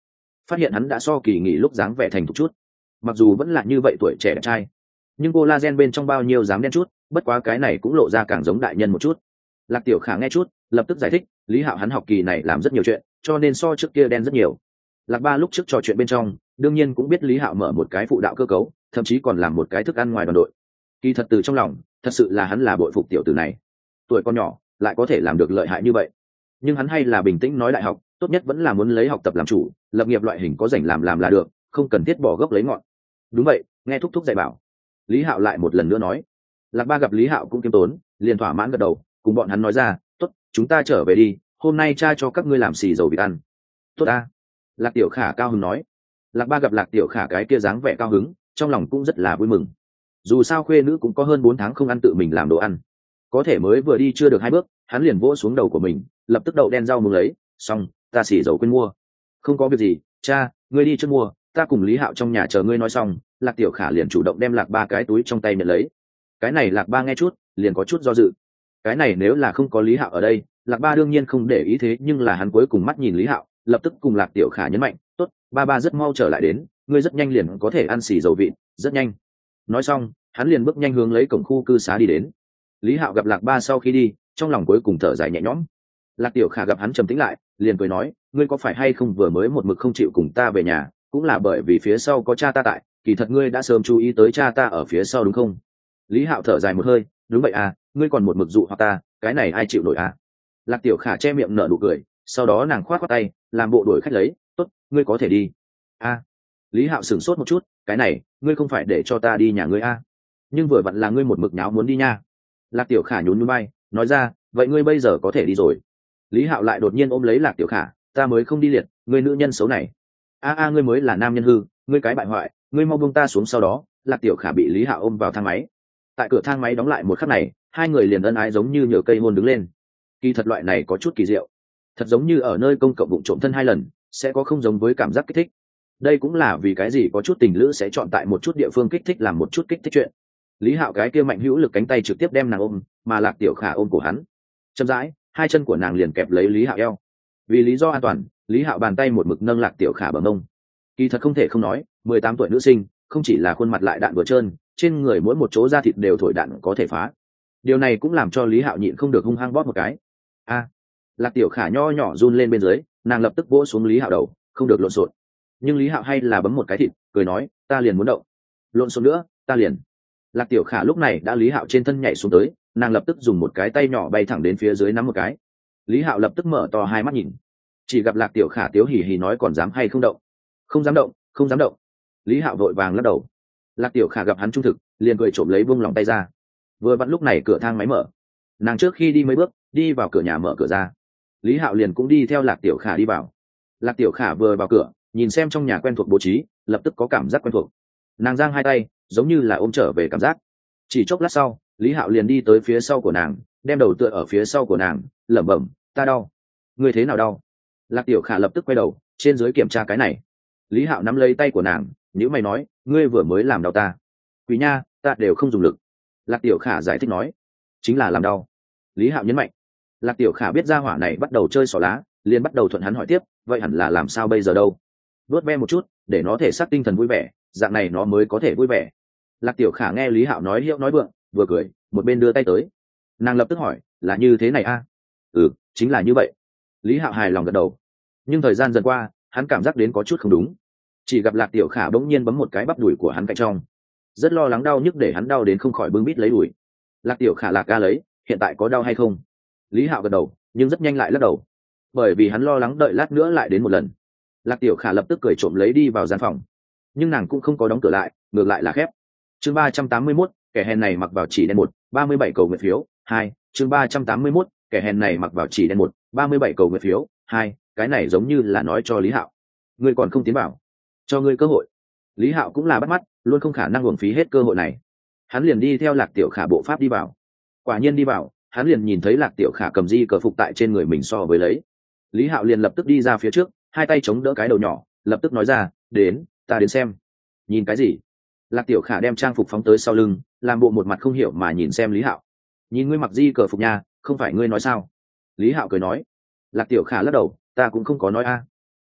phát hiện hắn đã so kỳ nghỉ lúc dáng vẻ thành thục chút. Mặc dù vẫn là như vậy tuổi trẻ đẹp trai, nhưng collagen bên trong bao nhiêu dám đen chút, bất quá cái này cũng lộ ra càng giống đại nhân một chút. Lạc Tiểu Khả nghe chút, lập tức giải thích, Lý Hạo hắn học kỳ này làm rất nhiều chuyện, cho nên so trước kia đen rất nhiều. Lạc Ba lúc trước trò chuyện bên trong, đương nhiên cũng biết Lý Hạo mở một cái phụ đạo cơ cấu, thậm chí còn làm một cái thức ăn ngoài đoàn đội. Kỳ thật từ trong lòng, thật sự là hắn là bội phục tiểu tử này. Tuổi con nhỏ, lại có thể làm được lợi hại như vậy. Nhưng hắn hay là bình tĩnh nói đại học, tốt nhất vẫn là muốn lấy học tập làm chủ, lập nghiệp loại hình có rảnh làm làm là được, không cần thiết bỏ gốc lấy ngọn. Đúng vậy, nghe thúc thúc dạy bảo. Lý Hạo lại một lần nữa nói. Lạc Ba gặp Lý Hạo cũng kiêm tốn, liền thỏa mãn gật đầu, cùng bọn hắn nói ra, tốt, chúng ta trở về đi, hôm nay cha cho các ngươi làm xì dầu vịt ăn. Tốt a. Lạc Tiểu Khả cao hứng nói. Lạc Ba gặp Lạc Tiểu Khả cái kia dáng vẻ cao hứng, trong lòng cũng rất là vui mừng. Dù sao khuê nữ cũng có hơn bốn tháng không ăn tự mình làm đồ ăn, có thể mới vừa đi chưa được hai bước, hắn liền vỗ xuống đầu của mình, lập tức đậu đen rau muống lấy, xong, ta xì dầu quên mua. Không có việc gì, cha, ngươi đi trước mua, ta cùng Lý Hạo trong nhà chờ ngươi nói xong. Lạc Tiểu Khả liền chủ động đem Lạc Ba cái túi trong tay nhận lấy. Cái này Lạc Ba nghe chút, liền có chút do dự. Cái này nếu là không có Lý Hạo ở đây, Lạc Ba đương nhiên không để ý, thế nhưng là hắn cuối cùng mắt nhìn Lý Hạo, lập tức cùng Lạc Tiểu Khả nhấn mạnh, tốt, ba ba rất mau trở lại đến, ngươi rất nhanh liền có thể ăn xì dầu vịt, rất nhanh. Nói xong, hắn liền bước nhanh hướng lấy cổng khu cư xá đi đến. Lý Hạo gặp Lạc Ba sau khi đi, trong lòng cuối cùng thở dài nhẹ nhõm. Lạc Tiểu Khả gặp hắn trầm tĩnh lại, liền cười nói, ngươi có phải hay không vừa mới một mực không chịu cùng ta về nhà, cũng là bởi vì phía sau có cha ta tại, kỳ thật ngươi đã sớm chú ý tới cha ta ở phía sau đúng không? Lý Hạo thở dài một hơi, đúng vậy à, ngươi còn một mực dụ hoặc ta, cái này ai chịu nổi à? Lạc Tiểu Khả che miệng nở nụ cười, sau đó nàng khoát khoát tay, làm bộ đuổi khách lấy, tốt, ngươi có thể đi. A. À. Lý Hạo sửng sốt một chút, cái này, ngươi không phải để cho ta đi nhà ngươi a? À? Nhưng vừa vặn là ngươi một mực nháo muốn đi nha. Lạc Tiểu Khả nhún nhún vai, nói ra, vậy ngươi bây giờ có thể đi rồi. Lý Hạo lại đột nhiên ôm lấy Lạc Tiểu Khả, ta mới không đi liệt, ngươi nữ nhân xấu này. A a, ngươi mới là nam nhân hư, ngươi cái bại hoại, ngươi mau buông ta xuống. Sau đó, Lạc Tiểu Khả bị Lý Hạo ôm vào thang máy. Tại cửa thang máy đóng lại một khắc này, hai người liền ân ái giống như nhờ cây hôn đứng lên. Kỳ thật loại này có chút kỳ diệu, thật giống như ở nơi công cộng vụng trộm thân hai lần, sẽ có không giống với cảm giác kích thích. Đây cũng là vì cái gì có chút tình lữ sẽ chọn tại một chút địa phương kích thích làm một chút kích thích chuyện. Lý Hạo cái kia mạnh hữu lực cánh tay trực tiếp đem nàng ôm, mà Lạc Tiểu Khả ôm cổ hắn. Chậm rãi, hai chân của nàng liền kẹp lấy Lý Hạo eo. Vì lý do an toàn, Lý Hạo bàn tay một mực nâng Lạc Tiểu Khả bờ mông. Kỳ thật không thể không nói, mười tám tuổi nữ sinh, không chỉ là khuôn mặt lại đạn vừa trơn, trên người mỗi một chỗ da thịt đều thổi đạn có thể phá. Điều này cũng làm cho Lý Hạo nhịn không được hung hăng bóp một cái. A. Lạc Tiểu Khả nho nhỏ run lên bên dưới, nàng lập tức vỗ xuống Lý Hạo đầu, không được lộn xộn. Nhưng Lý Hạo hay là bấm một cái thịt, cười nói, ta liền muốn động. Lộn xộn nữa, ta liền. Lạc Tiểu Khả lúc này đã Lý Hạo trên thân nhảy xuống tới, nàng lập tức dùng một cái tay nhỏ bay thẳng đến phía dưới nắm một cái. Lý Hạo lập tức mở to hai mắt nhìn, chỉ gặp Lạc Tiểu Khả tiếu hì hì nói, còn dám hay không động? Không dám động, không dám động. Lý Hạo vội vàng lắc đầu. Lạc Tiểu Khả gặp hắn trung thực, liền cười trộm lấy buông lòng tay ra. Vừa vặn lúc này cửa thang máy mở, nàng trước khi đi mấy bước đi vào cửa nhà mở cửa ra, Lý Hạo liền cũng đi theo Lạc Tiểu Khả đi vào. Lạc Tiểu Khả vừa vào cửa, nhìn xem trong nhà quen thuộc bố trí, lập tức có cảm giác quen thuộc. Nàng giang hai tay, giống như là ôm trở về cảm giác. Chỉ chốc lát sau, Lý Hạo liền đi tới phía sau của nàng, đem đầu tựa ở phía sau của nàng, lẩm bẩm, ta đau. Ngươi thế nào đau? Lạc Tiểu Khả lập tức quay đầu, trên dưới kiểm tra cái này. Lý Hạo nắm lấy tay của nàng, nhíu mày nói, ngươi vừa mới làm đau ta. Quỷ nha, ta đều không dùng lực. Lạc Tiểu Khả giải thích nói, chính là làm đau. Lý Hạo nhấn mạnh. Lạc Tiểu Khả biết ra hỏa này bắt đầu chơi xỏ lá, liền bắt đầu thuận hắn hỏi tiếp, vậy hẳn là làm sao bây giờ đâu? Vớt ve một chút, để nó thể xác tinh thần vui vẻ, dạng này nó mới có thể vui vẻ. Lạc Tiểu Khả nghe Lý Hạo nói hiệu nói vượng, vừa cười, một bên đưa tay tới. Nàng lập tức hỏi, là như thế này a? À? Ừ, chính là như vậy. Lý Hạo hài lòng gật đầu. Nhưng thời gian dần qua, hắn cảm giác đến có chút không đúng. Chỉ gặp Lạc Tiểu Khả bỗng nhiên bấm một cái bắp đùi của hắn cạnh trong, rất lo lắng đau nhức để hắn đau đến không khỏi bưng bít lấy đùi. Lạc Tiểu Khả lạc ca lấy, hiện tại có đau hay không? Lý Hạo gật đầu, nhưng rất nhanh lại lắc đầu, bởi vì hắn lo lắng đợi lát nữa lại đến một lần. Lạc Tiểu Khả lập tức cười trộm lấy đi vào gian phòng, nhưng nàng cũng không có đóng cửa lại, ngược lại là khép. Chương ba trăm tám mươi mốt, kẻ hèn này mặc vào chỉ đen một, ba mươi bảy cầu nguyện phiếu, hai. Chương ba trăm tám mươi mốt, kẻ hèn này mặc vào chỉ đen một, ba mươi bảy cầu nguyện phiếu, hai. Cái này giống như là nói cho Lý Hạo, ngươi còn không tiến vào, cho ngươi cơ hội. Lý Hạo cũng là bắt mắt, luôn không khả năng uổng phí hết cơ hội này. Hắn liền đi theo Lạc Tiểu Khả bộ pháp đi vào. Quả nhiên đi vào, hắn liền nhìn thấy Lạc Tiểu Khả cầm di cờ phục tại trên người mình so với lấy. Lý Hạo liền lập tức đi ra phía trước, hai tay chống đỡ cái đầu nhỏ, lập tức nói ra, đến, ta đến xem. Nhìn cái gì? Lạc Tiểu Khả đem trang phục phóng tới sau lưng, làm bộ một mặt không hiểu mà nhìn xem Lý Hạo. Nhìn ngươi mặc di cờ phục nha, không phải ngươi nói sao? Lý Hạo cười nói. Lạc Tiểu Khả lắc đầu, ta cũng không có nói a.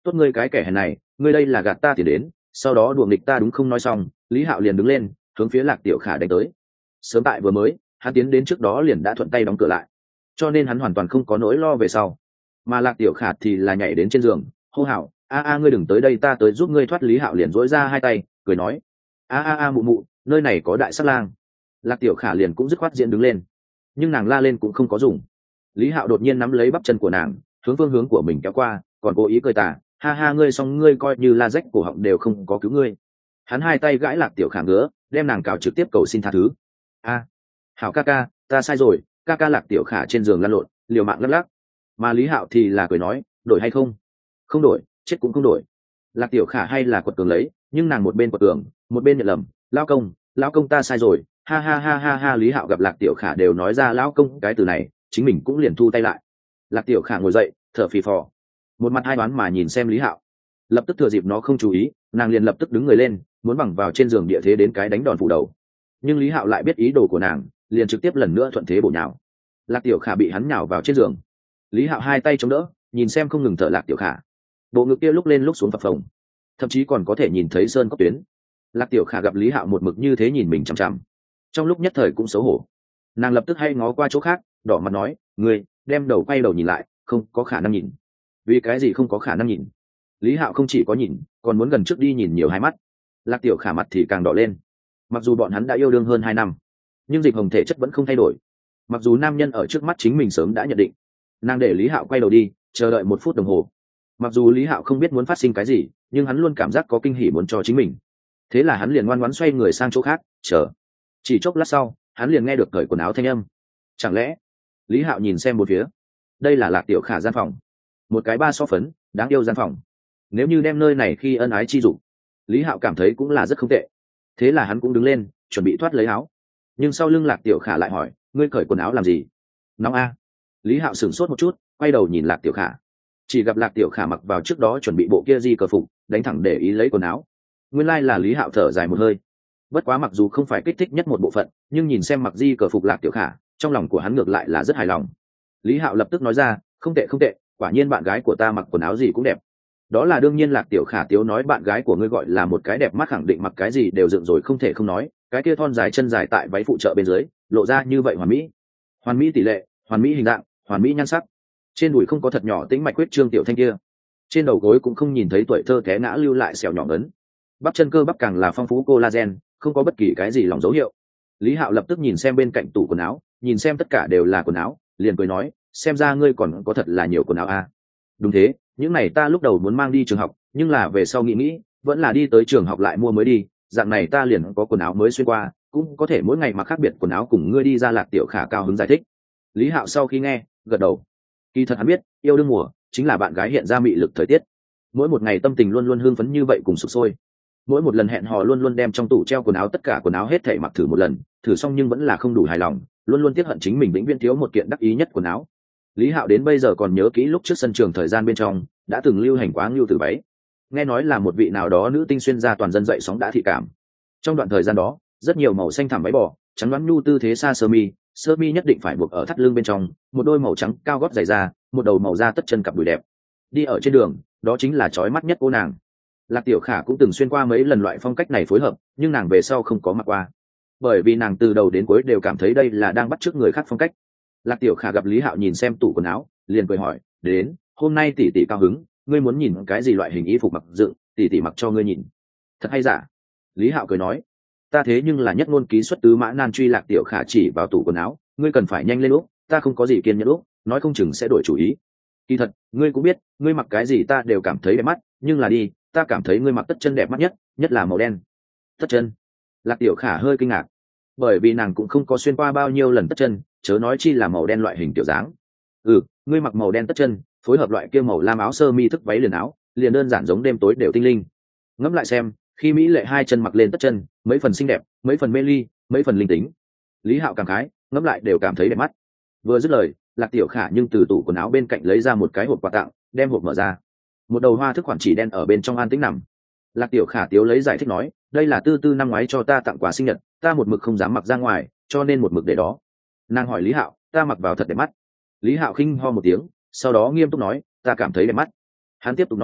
tốt ngươi cái kẻ hèn này, ngươi đây là gạt ta tiền đến, sau đó đùa nghịch ta đúng không? Nói xong Lý Hạo liền đứng lên hướng phía Lạc Tiểu Khả đánh tới. Sớm tại vừa mới hắn tiến đến trước đó liền đã thuận tay đóng cửa lại, cho nên hắn hoàn toàn không có nỗi lo về sau. Mà Lạc Tiểu Khả thì là nhảy đến trên giường hô hào, a a ngươi đừng tới đây, ta tới giúp ngươi thoát. Lý Hạo liền dỗi ra hai tay cười nói, a a a mụ mụ, nơi này có đại sát lang. Lạc Tiểu Khả liền cũng dứt khoát diễn đứng lên, nhưng nàng la lên cũng không có dùng. Lý Hạo đột nhiên nắm lấy bắp chân của nàng hướng phương hướng của mình kéo qua, còn cố ý cười tà, ha ha ngươi xong ngươi coi như la rách cổ họng đều không có cứu ngươi. Hắn hai tay gãi Lạc Tiểu Khả ngứa, đem nàng cào trực tiếp cầu xin tha thứ. A, hảo ca ca, ta sai rồi, ca ca. Lạc Tiểu Khả trên giường lăn lộn liều mạng lắc lắc, mà Lý Hạo thì là cười nói, đổi hay không? Không đổi, chết cũng không đổi. Lạc Tiểu Khả hay là quật cường lấy, nhưng nàng một bên quật cường một bên nhận lầm, lao công, lao công ta sai rồi, ha ha ha ha ha. Lý Hạo gặp Lạc Tiểu Khả đều nói ra lao công cái từ này, chính mình cũng liền thu tay lại. Lạc Tiểu Khả ngồi dậy thở phì phò, một mặt hai đoán mà nhìn xem Lý Hạo. Lập tức thừa dịp nó không chú ý, nàng liền lập tức đứng người lên muốn bằng vào trên giường địa thế đến cái đánh đòn phủ đầu, nhưng Lý Hạo lại biết ý đồ của nàng, liền trực tiếp lần nữa thuận thế bổ nhào. Lạc Tiểu Khả bị hắn nhào vào trên giường, Lý Hạo hai tay chống đỡ nhìn xem không ngừng thở Lạc Tiểu Khả, bộ ngực kia lúc lên lúc xuống phập phồng, thậm chí còn có thể nhìn thấy sơn cốc tuyến. Lạc Tiểu Khả gặp Lý Hạo một mực như thế nhìn mình chằm chằm, trong lúc nhất thời cũng xấu hổ, nàng lập tức hay ngó qua chỗ khác đỏ mặt nói, ngươi đem đầu quay đầu nhìn lại, không có khả năng nhìn. Vì cái gì không có khả năng nhìn? Lý Hạo không chỉ có nhìn, còn muốn gần trước đi nhìn nhiều hai mắt. Lạc Tiểu Khả mặt thì càng đỏ lên. Mặc dù bọn hắn đã yêu đương hơn hai năm, nhưng dịch hồng thể chất vẫn không thay đổi. Mặc dù nam nhân ở trước mắt chính mình sớm đã nhận định, nàng để Lý Hạo quay đầu đi chờ đợi một phút đồng hồ. Mặc dù Lý Hạo không biết muốn phát sinh cái gì, nhưng hắn luôn cảm giác có kinh hỉ muốn cho chính mình. Thế là hắn liền ngoan ngoãn xoay người sang chỗ khác chờ. Chỉ chốc lát sau hắn liền nghe được cởi quần áo thanh âm. Chẳng lẽ? Lý Hạo nhìn xem một phía, đây là Lạc Tiểu Khả gian phòng, một cái ba so phấn đáng yêu gian phòng. Nếu như đem nơi này khi ân ái chi dụng, Lý Hạo cảm thấy cũng là rất không tệ. Thế là hắn cũng đứng lên chuẩn bị thoát lấy áo, nhưng sau lưng Lạc Tiểu Khả lại hỏi, ngươi cởi quần áo làm gì? Nóng a. Lý Hạo sửng sốt một chút, quay đầu nhìn Lạc Tiểu Khả, chỉ gặp Lạc Tiểu Khả mặc vào trước đó chuẩn bị bộ kia di cờ phục, đánh thẳng để ý lấy quần áo. Nguyên lai là Lý Hạo thở dài một hơi. Bất quá mặc dù không phải kích thích nhất một bộ phận, nhưng nhìn xem mặc di cờ phục Lạc Tiểu Khả, trong lòng của hắn ngược lại là rất hài lòng. Lý Hạo lập tức nói ra, không tệ không tệ, quả nhiên bạn gái của ta mặc quần áo gì cũng đẹp. Đó là đương nhiên. Lạc Tiểu Khả tiếu nói, bạn gái của ngươi gọi là một cái đẹp mắt, khẳng định mặc cái gì đều dựng rồi không thể không nói, cái kia thon dài chân dài tại váy phụ trợ bên dưới lộ ra như vậy hoàn mỹ, hoàn mỹ tỷ lệ, hoàn mỹ hình dạng, hoàn mỹ nhan sắc. Trên đùi không có thật nhỏ tĩnh mạch huyết trương tiểu thanh kia, trên đầu gối cũng không nhìn thấy tuổi thơ té ngã lưu lại sẹo nhỏ ngấn, bắp chân cơ bắp càng là phong phú collagen, không có bất kỳ cái gì lỏng dấu hiệu. Lý Hạo lập tức nhìn xem bên cạnh tủ quần áo, nhìn xem tất cả đều là quần áo, liền cười nói, xem ra ngươi còn có thật là nhiều quần áo à. Đúng thế, những này ta lúc đầu muốn mang đi trường học, nhưng là về sau nghĩ nghĩ vẫn là đi tới trường học lại mua mới đi, dạng này ta liền có quần áo mới xuyên qua, cũng có thể mỗi ngày mặc khác biệt quần áo cùng ngươi đi ra. Lạc Tiểu Khả cao hứng giải thích. Lý Hạo sau khi nghe gật đầu. Kỳ thật hắn biết, yêu đương mùa chính là bạn gái hiện ra mị lực thời tiết, mỗi một ngày tâm tình luôn luôn hưng phấn như vậy cùng sục sôi, mỗi một lần hẹn hò luôn luôn đem trong tủ treo quần áo tất cả quần áo hết thảy mặc thử một lần, thử xong nhưng vẫn là không đủ hài lòng, luôn luôn tiếc hận chính mình vĩnh viễn thiếu một kiện đắc ý nhất quần áo. Lý Hạo đến bây giờ còn nhớ kỹ lúc trước sân trường thời gian bên trong đã từng lưu hành quá ngưu tử váy, nghe nói là một vị nào đó nữ tinh xuyên ra toàn dân dậy sóng đã thị cảm. Trong đoạn thời gian đó rất nhiều màu xanh thẳm váy bò, trắng đoán nhu tư thế xa sơ mi, sơ mi nhất định phải buộc ở thắt lưng bên trong, một đôi màu trắng cao gót dày da, một đầu màu da tất chân cặp đùi đẹp, đi ở trên đường đó chính là chói mắt nhất cô nàng. Lạc Tiểu Khả cũng từng xuyên qua mấy lần loại phong cách này phối hợp, nhưng nàng về sau không có mặc qua, bởi vì nàng từ đầu đến cuối đều cảm thấy đây là đang bắt chước người khác phong cách. Lạc Tiểu Khả gặp Lý Hạo nhìn xem tủ quần áo, liền cười hỏi, đến hôm nay tỷ tỷ cao hứng, ngươi muốn nhìn cái gì loại hình y phục mặc dựng, tỷ tỷ mặc cho ngươi nhìn. Thật hay giả? Lý Hạo cười nói, ta thế nhưng là nhất ngôn ký xuất tứ mã nan truy. Lạc Tiểu Khả chỉ vào tủ quần áo, ngươi cần phải nhanh lên lúc, ta không có gì kiên nhẫn lúc, nói không chừng sẽ đổi chủ ý. Kỳ thật ngươi cũng biết, ngươi mặc cái gì ta đều cảm thấy đẹp mắt, nhưng là đi, ta cảm thấy ngươi mặc tất chân đẹp mắt nhất, nhất là màu đen. Tất chân? Lạc Tiểu Khả hơi kinh ngạc, bởi vì nàng cũng không có xuyên qua bao nhiêu lần tất chân, chớ nói chi là màu đen loại hình tiểu dáng. Ừ, ngươi mặc màu đen tất chân, phối hợp loại kia màu lam áo sơ mi thức váy liền áo, liền đơn giản giống đêm tối đều tinh linh. Ngẫm lại xem, khi mỹ lệ hai chân mặc lên tất chân, mấy phần xinh đẹp, mấy phần mê ly, mấy phần linh tính. Lý Hạo cảm khái, ngẫm lại đều cảm thấy đẹp mắt. Vừa dứt lời, Lạc Tiểu Khả nhưng từ tủ quần áo bên cạnh lấy ra một cái hộp quà tặng, đem hộp mở ra, một đầu hoa thức khoản chỉ đen ở bên trong an tĩnh nằm. Lạc Tiểu Khả tiếu lấy giải thích nói, đây là tư tư năm ngoái cho ta tặng quà sinh nhật, ta một mực không dám mặc ra ngoài, cho nên một mực để đó. Nàng hỏi Lý Hạo, ta mặc vào thật đẹp mắt? Lý Hạo khinh ho một tiếng, sau đó nghiêm túc nói, ta cảm thấy đẹp mắt. Hắn tiếp tục nói,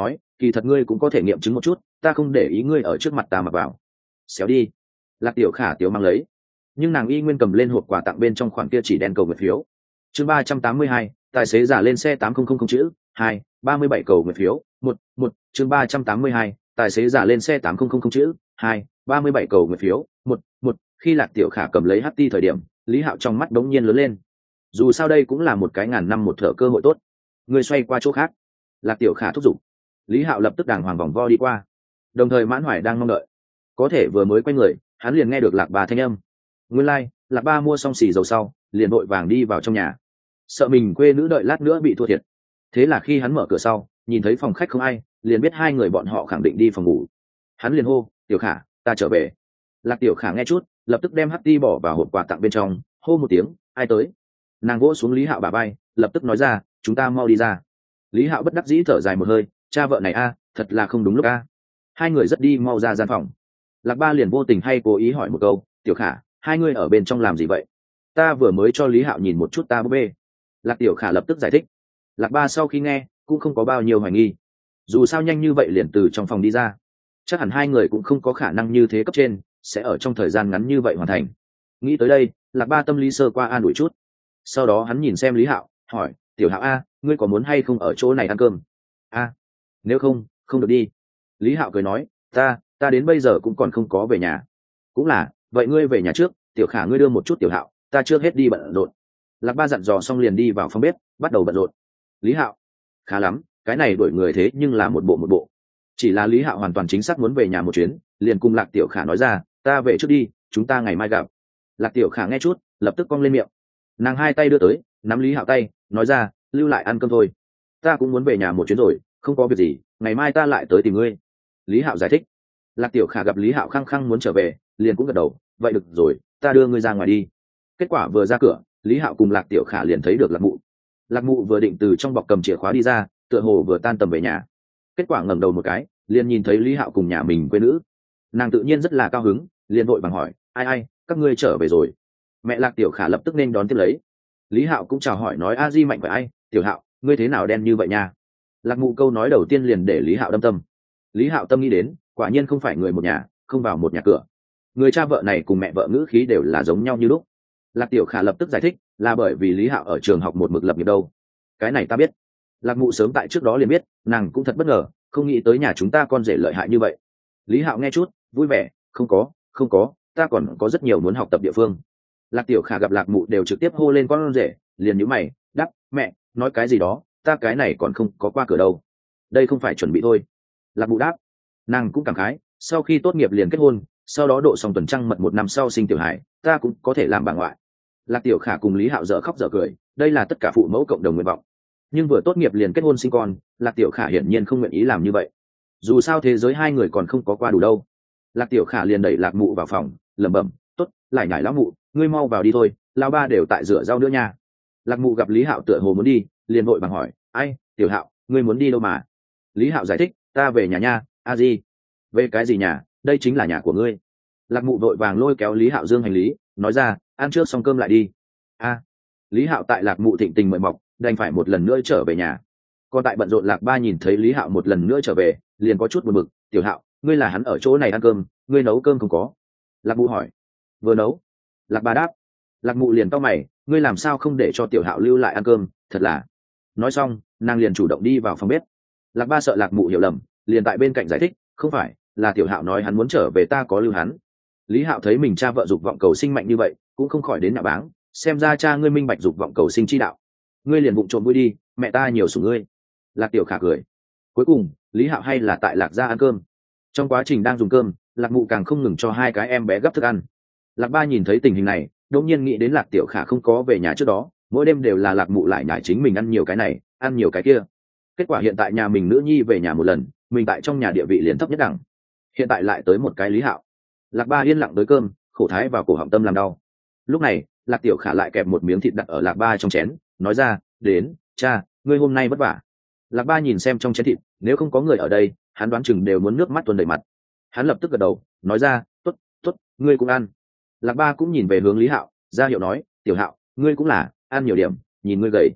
kỳ thật ngươi cũng có thể nghiệm chứng một chút, ta không để ý ngươi ở trước mặt ta mặc vào. Xéo đi. Lạc tiểu khả tiểu mang lấy, nhưng nàng y nguyên cầm lên hộp quà tặng bên trong khoản kia chỉ đen cầu nguyện phiếu. Chương ba trăm tám mươi hai, tài xế giả lên xe tám không không không chữ, hai, ba mươi bảy cầu nguyện phiếu, một, một, chương ba trăm tám mươi hai, tài xế giả lên xe tám không không không chữ, hai, ba mươi bảy cầu nguyện phiếu, một, một, khi Lạc tiểu khả cầm lấy hát tê thời điểm, Lý Hạo trong mắt đống nhiên lớn lên. Dù sao đây cũng là một cái ngàn năm một thở cơ hội tốt. Người xoay qua chỗ khác. Lạc tiểu khả thúc giục. Lý Hạo lập tức đàng hoàng vòng vo đi qua, đồng thời mãn hoài đang mong đợi. Có thể vừa mới quay người, hắn liền nghe được Lạc Ba thanh âm. Nguyên lai, like, Lạc Ba mua xong xì dầu sau, liền vội vàng đi vào trong nhà, sợ mình quê nữ đợi lát nữa bị thua thiệt. Thế là khi hắn mở cửa sau, nhìn thấy phòng khách không ai, liền biết hai người bọn họ khẳng định đi phòng ngủ. Hắn liền hô, tiểu khả, ta trở về. Lạc tiểu khả nghe chút, lập tức đem hắt ti bỏ vào hộp quà tặng bên trong, hô một tiếng, ai tới. Nàng vỗ xuống Lý Hạo bả vai, lập tức nói ra, chúng ta mau đi ra. Lý Hạo bất đắc dĩ thở dài một hơi, cha vợ này a, thật là không đúng lúc a. Hai người rất đi mau ra gian phòng. Lạc Ba liền vô tình hay cố ý hỏi một câu, tiểu khả, hai người ở bên trong làm gì vậy? Ta vừa mới cho Lý Hạo nhìn một chút ta búp bê. Lạc tiểu khả lập tức giải thích. Lạc Ba sau khi nghe cũng không có bao nhiêu hoài nghi, dù sao nhanh như vậy liền từ trong phòng đi ra, chắc hẳn hai người cũng không có khả năng như thế cấp trên sẽ ở trong thời gian ngắn như vậy hoàn thành. Nghĩ tới đây, Lạc Ba tâm lý sơ qua an ủi chút. Sau đó hắn nhìn xem Lý Hạo, hỏi, tiểu Hạo a, ngươi có muốn hay không ở chỗ này ăn cơm? A, nếu không không được đi. Lý Hạo cười nói, ta ta đến bây giờ cũng còn không có về nhà. Cũng là, vậy ngươi về nhà trước, tiểu khả ngươi đưa một chút tiểu Hạo, ta chưa hết đi bận rộn. Lạc Ba dặn dò xong liền đi vào phòng bếp, bắt đầu bận rộn. Lý Hạo, khá lắm, cái này đuổi người thế nhưng là một bộ một bộ. Chỉ là Lý Hạo hoàn toàn chính xác muốn về nhà một chuyến, liền cùng Lạc tiểu khả nói ra, ta về trước đi, chúng ta ngày mai gặp. Lạc tiểu khả nghe chút, lập tức cong lên miệng. Nàng hai tay đưa tới, nắm Lý Hạo tay, nói ra, lưu lại ăn cơm thôi, ta cũng muốn về nhà một chuyến rồi, không có việc gì, ngày mai ta lại tới tìm ngươi. Lý Hạo giải thích. Lạc tiểu khả gặp Lý Hạo khăng khăng muốn trở về, liền cũng gật đầu, vậy được rồi, ta đưa ngươi ra ngoài đi. Kết quả vừa ra cửa, Lý Hạo cùng Lạc tiểu khả liền thấy được Lạc Mụ. Lạc Mụ vừa định từ trong bọc cầm chìa khóa đi ra, tựa hồ vừa tan tầm về nhà. Kết quả ngẩng đầu một cái, liền nhìn thấy Lý Hạo cùng nhà mình quê nữ. Nàng tự nhiên rất là cao hứng, liền vội vàng hỏi, ai ai, các ngươi trở về rồi. Mẹ Lạc tiểu khả lập tức nên đón tiếp lấy. Lý Hạo cũng chào hỏi nói, a di mạnh phải ai, tiểu Hạo, ngươi thế nào đen như vậy nha. Lạc Mụ câu nói đầu tiên liền để Lý Hạo đâm tâm. Lý Hạo tâm nghĩ đến, quả nhiên không phải người một nhà, không vào một nhà cửa. Người cha vợ này cùng mẹ vợ ngữ khí đều là giống nhau như lúc. Lạc tiểu khả lập tức giải thích, là bởi vì Lý Hạo ở trường học một mực lập nghiệp đâu. Cái này ta biết. Lạc Mụ sớm tại trước đó liền biết, nàng cũng thật bất ngờ, không nghĩ tới nhà chúng ta con rể lợi hại như vậy. Lý Hạo nghe chút, vui vẻ, không có, không có, ta còn có rất nhiều muốn học tập địa phương. Lạc tiểu khả gặp Lạc Mụ đều trực tiếp hô lên con rể, liền nhíu mày, đáp, mẹ, nói cái gì đó, ta cái này còn không có qua cửa đâu. Đây không phải chuẩn bị thôi. Lạc Mụ đáp. Nàng cũng cảm khái, sau khi tốt nghiệp liền kết hôn, sau đó độ xong tuần trăng mật một năm sau sinh tiểu hải, ta cũng có thể làm bà ngoại. Lạc tiểu khả cùng Lý Hạo dở khóc dở cười, đây là tất cả phụ mẫu cộng đồng nguyện vọng. Nhưng vừa tốt nghiệp liền kết hôn sinh con, Lạc tiểu khả hiển nhiên không nguyện ý làm như vậy. Dù sao thế giới hai người còn không có qua đủ đâu. Lạc tiểu khả liền đẩy Lạc Mụ vào phòng, lẩm bẩm, tốt, lại nhảy lão Mụ, ngươi mau vào đi thôi, lão ba đều tại rửa rau nữa nha. Lạc Mụ gặp Lý Hạo tựa hồ muốn đi, liền vội vàng hỏi, ai, tiểu Hạo, ngươi muốn đi đâu mà? Lý Hạo giải thích, ta về nhà nha, a di. Về cái gì nhà, đây chính là nhà của ngươi. Lạc Mụ vội vàng lôi kéo Lý Hạo dương hành lý, nói ra, ăn trước xong cơm lại đi. A. Lý Hạo tại Lạc Mụ thịnh tình mời mọc, đành phải một lần nữa trở về nhà. Còn tại bận rộn Lạc Ba nhìn thấy Lý Hạo một lần nữa trở về, liền có chút buồn bực, tiểu Hạo, ngươi là hắn ở chỗ này ăn cơm, ngươi nấu cơm không có? Lạc Mụ hỏi. Vừa nấu. Lạc Ba đáp. Lạc Mụ liền cau mày, ngươi làm sao không để cho tiểu Hạo lưu lại ăn cơm, thật là. Nói xong, nàng liền chủ động đi vào phòng bếp. Lạc Ba sợ Lạc Mụ hiểu lầm, liền tại bên cạnh giải thích, không phải, là tiểu Hạo nói hắn muốn trở về, ta có lưu hắn. Lý Hạo thấy mình cha vợ dục vọng cầu sinh mạnh như vậy, cũng không khỏi đến nạ báng, xem ra cha ngươi minh bạch dục vọng cầu sinh chi đạo, ngươi liền vụng trộm vui đi, mẹ ta nhiều sủng ngươi. Lạc tiểu khả cười. Cuối cùng, Lý Hạo hay là tại Lạc gia ăn cơm. Trong quá trình đang dùng cơm, Lạc Mụ càng không ngừng cho hai cái em bé gấp thức ăn. Lạc Ba nhìn thấy tình hình này, đột nhiên nghĩ đến Lạc tiểu khả không có về nhà trước đó, mỗi đêm đều là Lạc Mụ lại nhải chính mình ăn nhiều cái này, ăn nhiều cái kia. Kết quả hiện tại nhà mình nữ nhi về nhà một lần, mình tại trong nhà địa vị liền thấp nhất đẳng. Hiện tại lại tới một cái Lý Hạo. Lạc Ba yên lặng tới cơm, khổ thái vào cổ họng tâm làm đau. Lúc này, Lạc tiểu khả lại kẹp một miếng thịt đặt ở Lạc Ba trong chén, nói ra, đến, cha, ngươi hôm nay vất vả. Lạc Ba nhìn xem trong chén thịt, nếu không có người ở đây, hắn đoán chừng đều muốn nước mắt tuôn đầy mặt. Hắn lập tức gật đầu, nói ra, tốt, tốt, ngươi cũng ăn. Lạc Ba cũng nhìn về hướng Lý Hạo, ra hiệu nói, tiểu Hạo, ngươi cũng là, ăn nhiều điểm, nhìn ngươi gầy.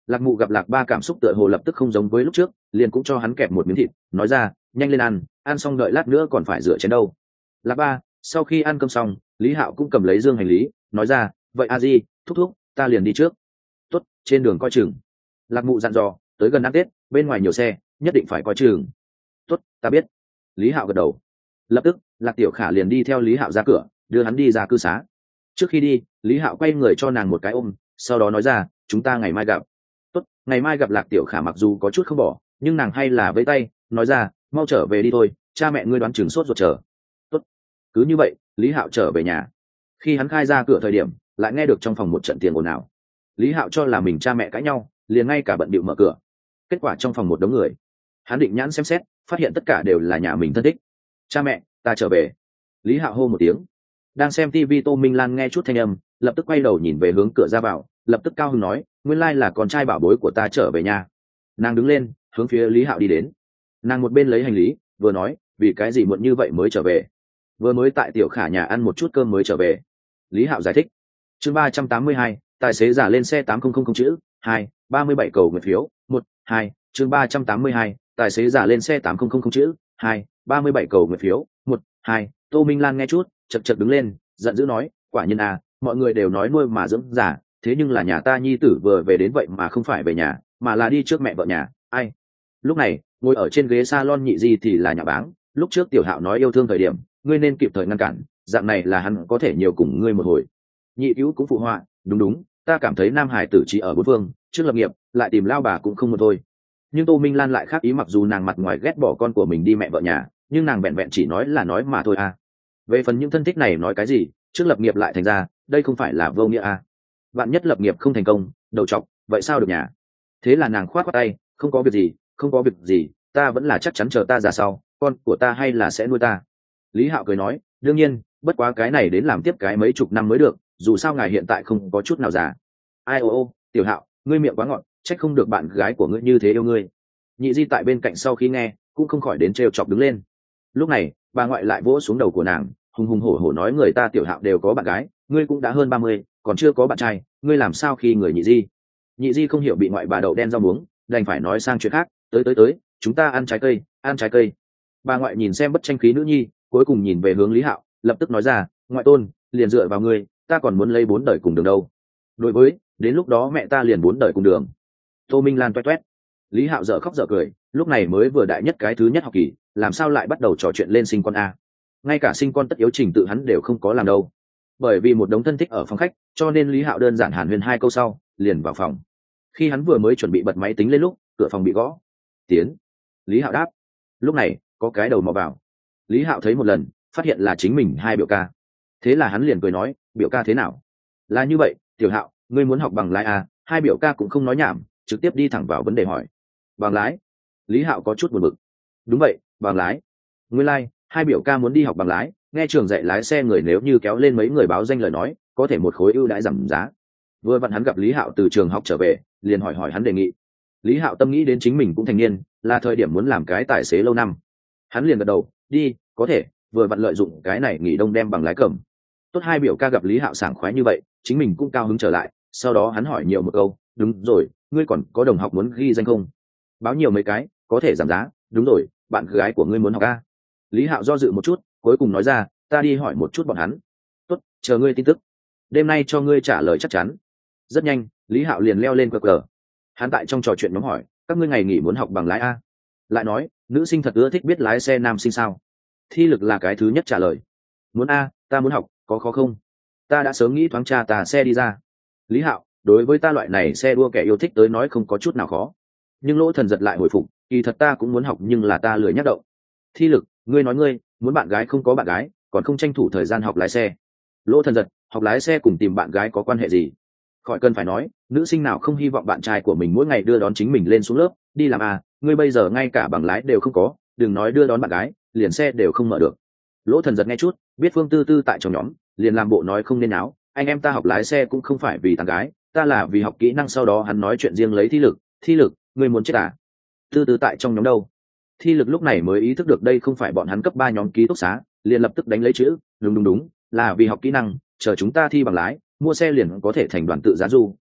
Lạc Mụ gặp Lạc Ba cảm xúc tựa hồ lập tức không giống với lúc trước, liền cũng cho hắn kẹp một miếng thịt, nói ra, nhanh lên ăn, ăn xong đợi lát nữa còn phải rửa chén đâu. Lạc Ba, sau khi ăn cơm xong, Lý Hạo cũng cầm lấy dương hành lý, nói ra, vậy a di, thúc thúc, ta liền đi trước. Tốt, trên đường coi chừng. Lạc Mụ dặn dò, tới gần ăn Tết, bên ngoài nhiều xe, nhất định phải coi chừng. Tốt, ta biết. Lý Hạo gật đầu. Lập tức, Lạc Tiểu Khả liền đi theo Lý Hạo ra cửa, đưa hắn đi ra cư xá. Trước khi đi, Lý Hạo quay người cho nàng một cái ôm, sau đó nói ra, chúng ta ngày mai gặp. Tốt, ngày mai gặp. Lạc Tiểu Khả mặc dù có chút không bỏ, nhưng nàng hay là vẫy tay, nói ra, mau trở về đi thôi, cha mẹ ngươi đoán chừng sốt ruột chờ. Tốt. Cứ như vậy, Lý Hạo trở về nhà. Khi hắn khai ra cửa thời điểm, lại nghe được trong phòng một trận tiền ồn ào. Lý Hạo cho là mình cha mẹ cãi nhau, liền ngay cả bận bịu mở cửa. Kết quả trong phòng một đống người. Hắn định nhãn xem xét, phát hiện tất cả đều là nhà mình thân thích. Cha mẹ, ta trở về. Lý Hạo hô một tiếng. Đang xem tivi Tô Minh Lan nghe chút thanh âm, lập tức quay đầu nhìn về hướng cửa ra vào, lập tức cao hứng nói, nguyên lai là con trai bảo bối của ta trở về nhà. Nàng đứng lên, hướng phía Lý Hạo đi đến. Nàng một bên lấy hành lý, vừa nói, vì cái gì muộn như vậy mới trở về? Vừa mới tại Tiểu Khả nhà ăn một chút cơm mới trở về. Lý Hạo giải thích. Chương ba trăm tám mươi hai, tài xế giả lên xe tám nghìn chữ, hai, ba mươi bảy cầu nguyện phiếu, một, hai, chương ba trăm tám mươi hai, tài xế giả lên xe tám nghìn chữ, hai, ba mươi bảy cầu nguyện phiếu, một, hai. Tô Minh Lan nghe chút, chật chật đứng lên, giận dữ nói, quả nhiên à, mọi người đều nói nuôi mà dưỡng giả, thế nhưng là nhà ta nhi tử vừa về đến vậy mà không phải về nhà, mà là đi trước mẹ vợ nhà, ai? Lúc này, ngồi ở trên ghế salon nhị di thì là nhà báng, lúc trước Tiểu Hạo nói yêu thương thời điểm, ngươi nên kịp thời ngăn cản, dạng này là hắn có thể nhiều cùng ngươi một hồi. Nhị cứu cũng phụ họa, đúng đúng, ta cảm thấy nam hải tử chỉ ở bốn phương, trước lập nghiệp, lại tìm lao bà cũng không một thôi. Nhưng Tô Minh Lan lại khác ý, mặc dù nàng mặt ngoài ghét bỏ con của mình đi mẹ vợ nhà, nhưng nàng vẹn vẹn chỉ nói là nói mà thôi à. Về phần những thân thích này nói cái gì, trước lập nghiệp lại thành ra, đây không phải là vô nghĩa à. Bạn nhất lập nghiệp không thành công, đầu trọc, vậy sao được nhà? Thế là nàng khoát khoát tay, không có việc gì, không có việc gì, ta vẫn là chắc chắn chờ ta già sau, con của ta hay là sẽ nuôi ta. Lý Hạo cười nói, đương nhiên, bất quá cái này đến làm tiếp cái mấy chục năm mới được, dù sao ngài hiện tại không có chút nào già. Ai ô ô, Tiểu Hạo, ngươi miệng quá ngọt, trách không được bạn gái của ngươi như thế yêu ngươi. Nhị di tại bên cạnh sau khi nghe, cũng không khỏi đến trêu chọc đứng lên. Lúc này, bà ngoại lại vỗ xuống đầu của nàng, hùng hùng hổ hổ nói, người ta Tiểu Hạo đều có bạn gái, ngươi cũng đã hơn ba mươi, còn chưa có bạn trai, ngươi làm sao khi người nhị di? Nhị di không hiểu bị ngoại bà đậu đen rau muống, đành phải nói sang chuyện khác, tới tới tới, chúng ta ăn trái cây, ăn trái cây. Bà ngoại nhìn xem bất tranh khí nữ nhi, cuối cùng nhìn về hướng Lý Hạo, lập tức nói ra, ngoại tôn, liền dựa vào ngươi, ta còn muốn lấy bốn đời cùng đường đâu. Đối với, đến lúc đó mẹ ta liền bốn đời cùng đường. Tô Minh Lan toét toét. Lý Hạo dở khóc dở cười, lúc này mới vừa đại nhất cái thứ nhất học kỳ, làm sao lại bắt đầu trò chuyện lên sinh con a? Ngay cả sinh con tất yếu trình tự hắn đều không có làm đâu. Bởi vì một đống thân thích ở phòng khách, cho nên Lý Hạo đơn giản hàn huyên hai câu sau, liền vào phòng. Khi hắn vừa mới chuẩn bị bật máy tính lên lúc, cửa phòng bị gõ. Tiến. Lý Hạo đáp. Lúc này, có cái đầu mò vào. Lý Hạo thấy một lần, phát hiện là chính mình hai biểu ca. Thế là hắn liền cười nói, biểu ca thế nào? Là như vậy, Tiểu Hạo, ngươi muốn học bằng lái à? Hai biểu ca cũng không nói nhảm, trực tiếp đi thẳng vào vấn đề hỏi. Bằng lái? Lý Hạo có chút buồn bực. Đúng vậy, bằng lái. Nguyên lai, like, hai biểu ca muốn đi học bằng lái, nghe trường dạy lái xe người nếu như kéo lên mấy người báo danh lời nói, có thể một khối ưu đãi giảm giá. Vừa vặn hắn gặp Lý Hạo từ trường học trở về, liền hỏi hỏi hắn đề nghị. Lý Hạo tâm nghĩ đến chính mình cũng thành niên, là thời điểm muốn làm cái tài xế lâu năm. Hắn liền gật đầu, đi, có thể, vừa vặn lợi dụng cái này nghỉ đông đem bằng lái cầm. Tốt, hai biểu ca gặp Lý Hạo sảng khoái như vậy, chính mình cũng cao hứng trở lại, sau đó hắn hỏi nhiều một câu, đúng rồi, ngươi còn có đồng học muốn ghi danh không? Báo nhiều mấy cái, có thể giảm giá, đúng rồi, bạn gái của ngươi muốn học a? Lý Hạo do dự một chút, cuối cùng nói ra, ta đi hỏi một chút bọn hắn. Tốt, chờ ngươi tin tức. Đêm nay cho ngươi trả lời chắc chắn. Rất nhanh, Lý Hạo liền leo lên cờ cờ. Hắn tại trong trò chuyện nhóm hỏi, các ngươi ngày nghỉ muốn học bằng lái a? Lại nói, nữ sinh thật ưa thích biết lái xe nam sinh sao? Thi lực là cái thứ nhất trả lời. Muốn a, ta muốn học, có khó không? Ta đã sớm nghĩ thoáng tra tà xe đi ra. Lý Hạo, đối với ta loại này xe đua kẻ yêu thích tới nói không có chút nào khó. Nhưng Lỗ Thần Giật lại hồi phục, kỳ thật ta cũng muốn học nhưng là ta lười nhắc động. Thi lực, ngươi nói ngươi, muốn bạn gái không có bạn gái, còn không tranh thủ thời gian học lái xe. Lỗ Thần Giật, học lái xe cùng tìm bạn gái có quan hệ gì? Khỏi cần phải nói, nữ sinh nào không hy vọng bạn trai của mình mỗi ngày đưa đón chính mình lên xuống lớp, đi làm à, ngươi bây giờ ngay cả bằng lái đều không có, đừng nói đưa đón bạn gái, liền xe đều không mở được. Lỗ Thần Giật nghe chút, biết Phương Tư Tư tại trong nhóm, liền làm bộ nói không nên áo, anh em ta học lái xe cũng không phải vì tán gái, ta là vì học kỹ năng. Sau đó hắn nói chuyện riêng lấy thi lực, thi lực, ngươi muốn chết à? Tư Tư tại trong nhóm đâu? Thi lực lúc này mới ý thức được đây không phải bọn hắn cấp ba nhóm ký túc xá, liền lập tức đánh lấy chữ, đúng đúng đúng, là vì học kỹ năng, chờ chúng ta thi bằng lái, mua xe liền có thể thành đoàn tự giá du,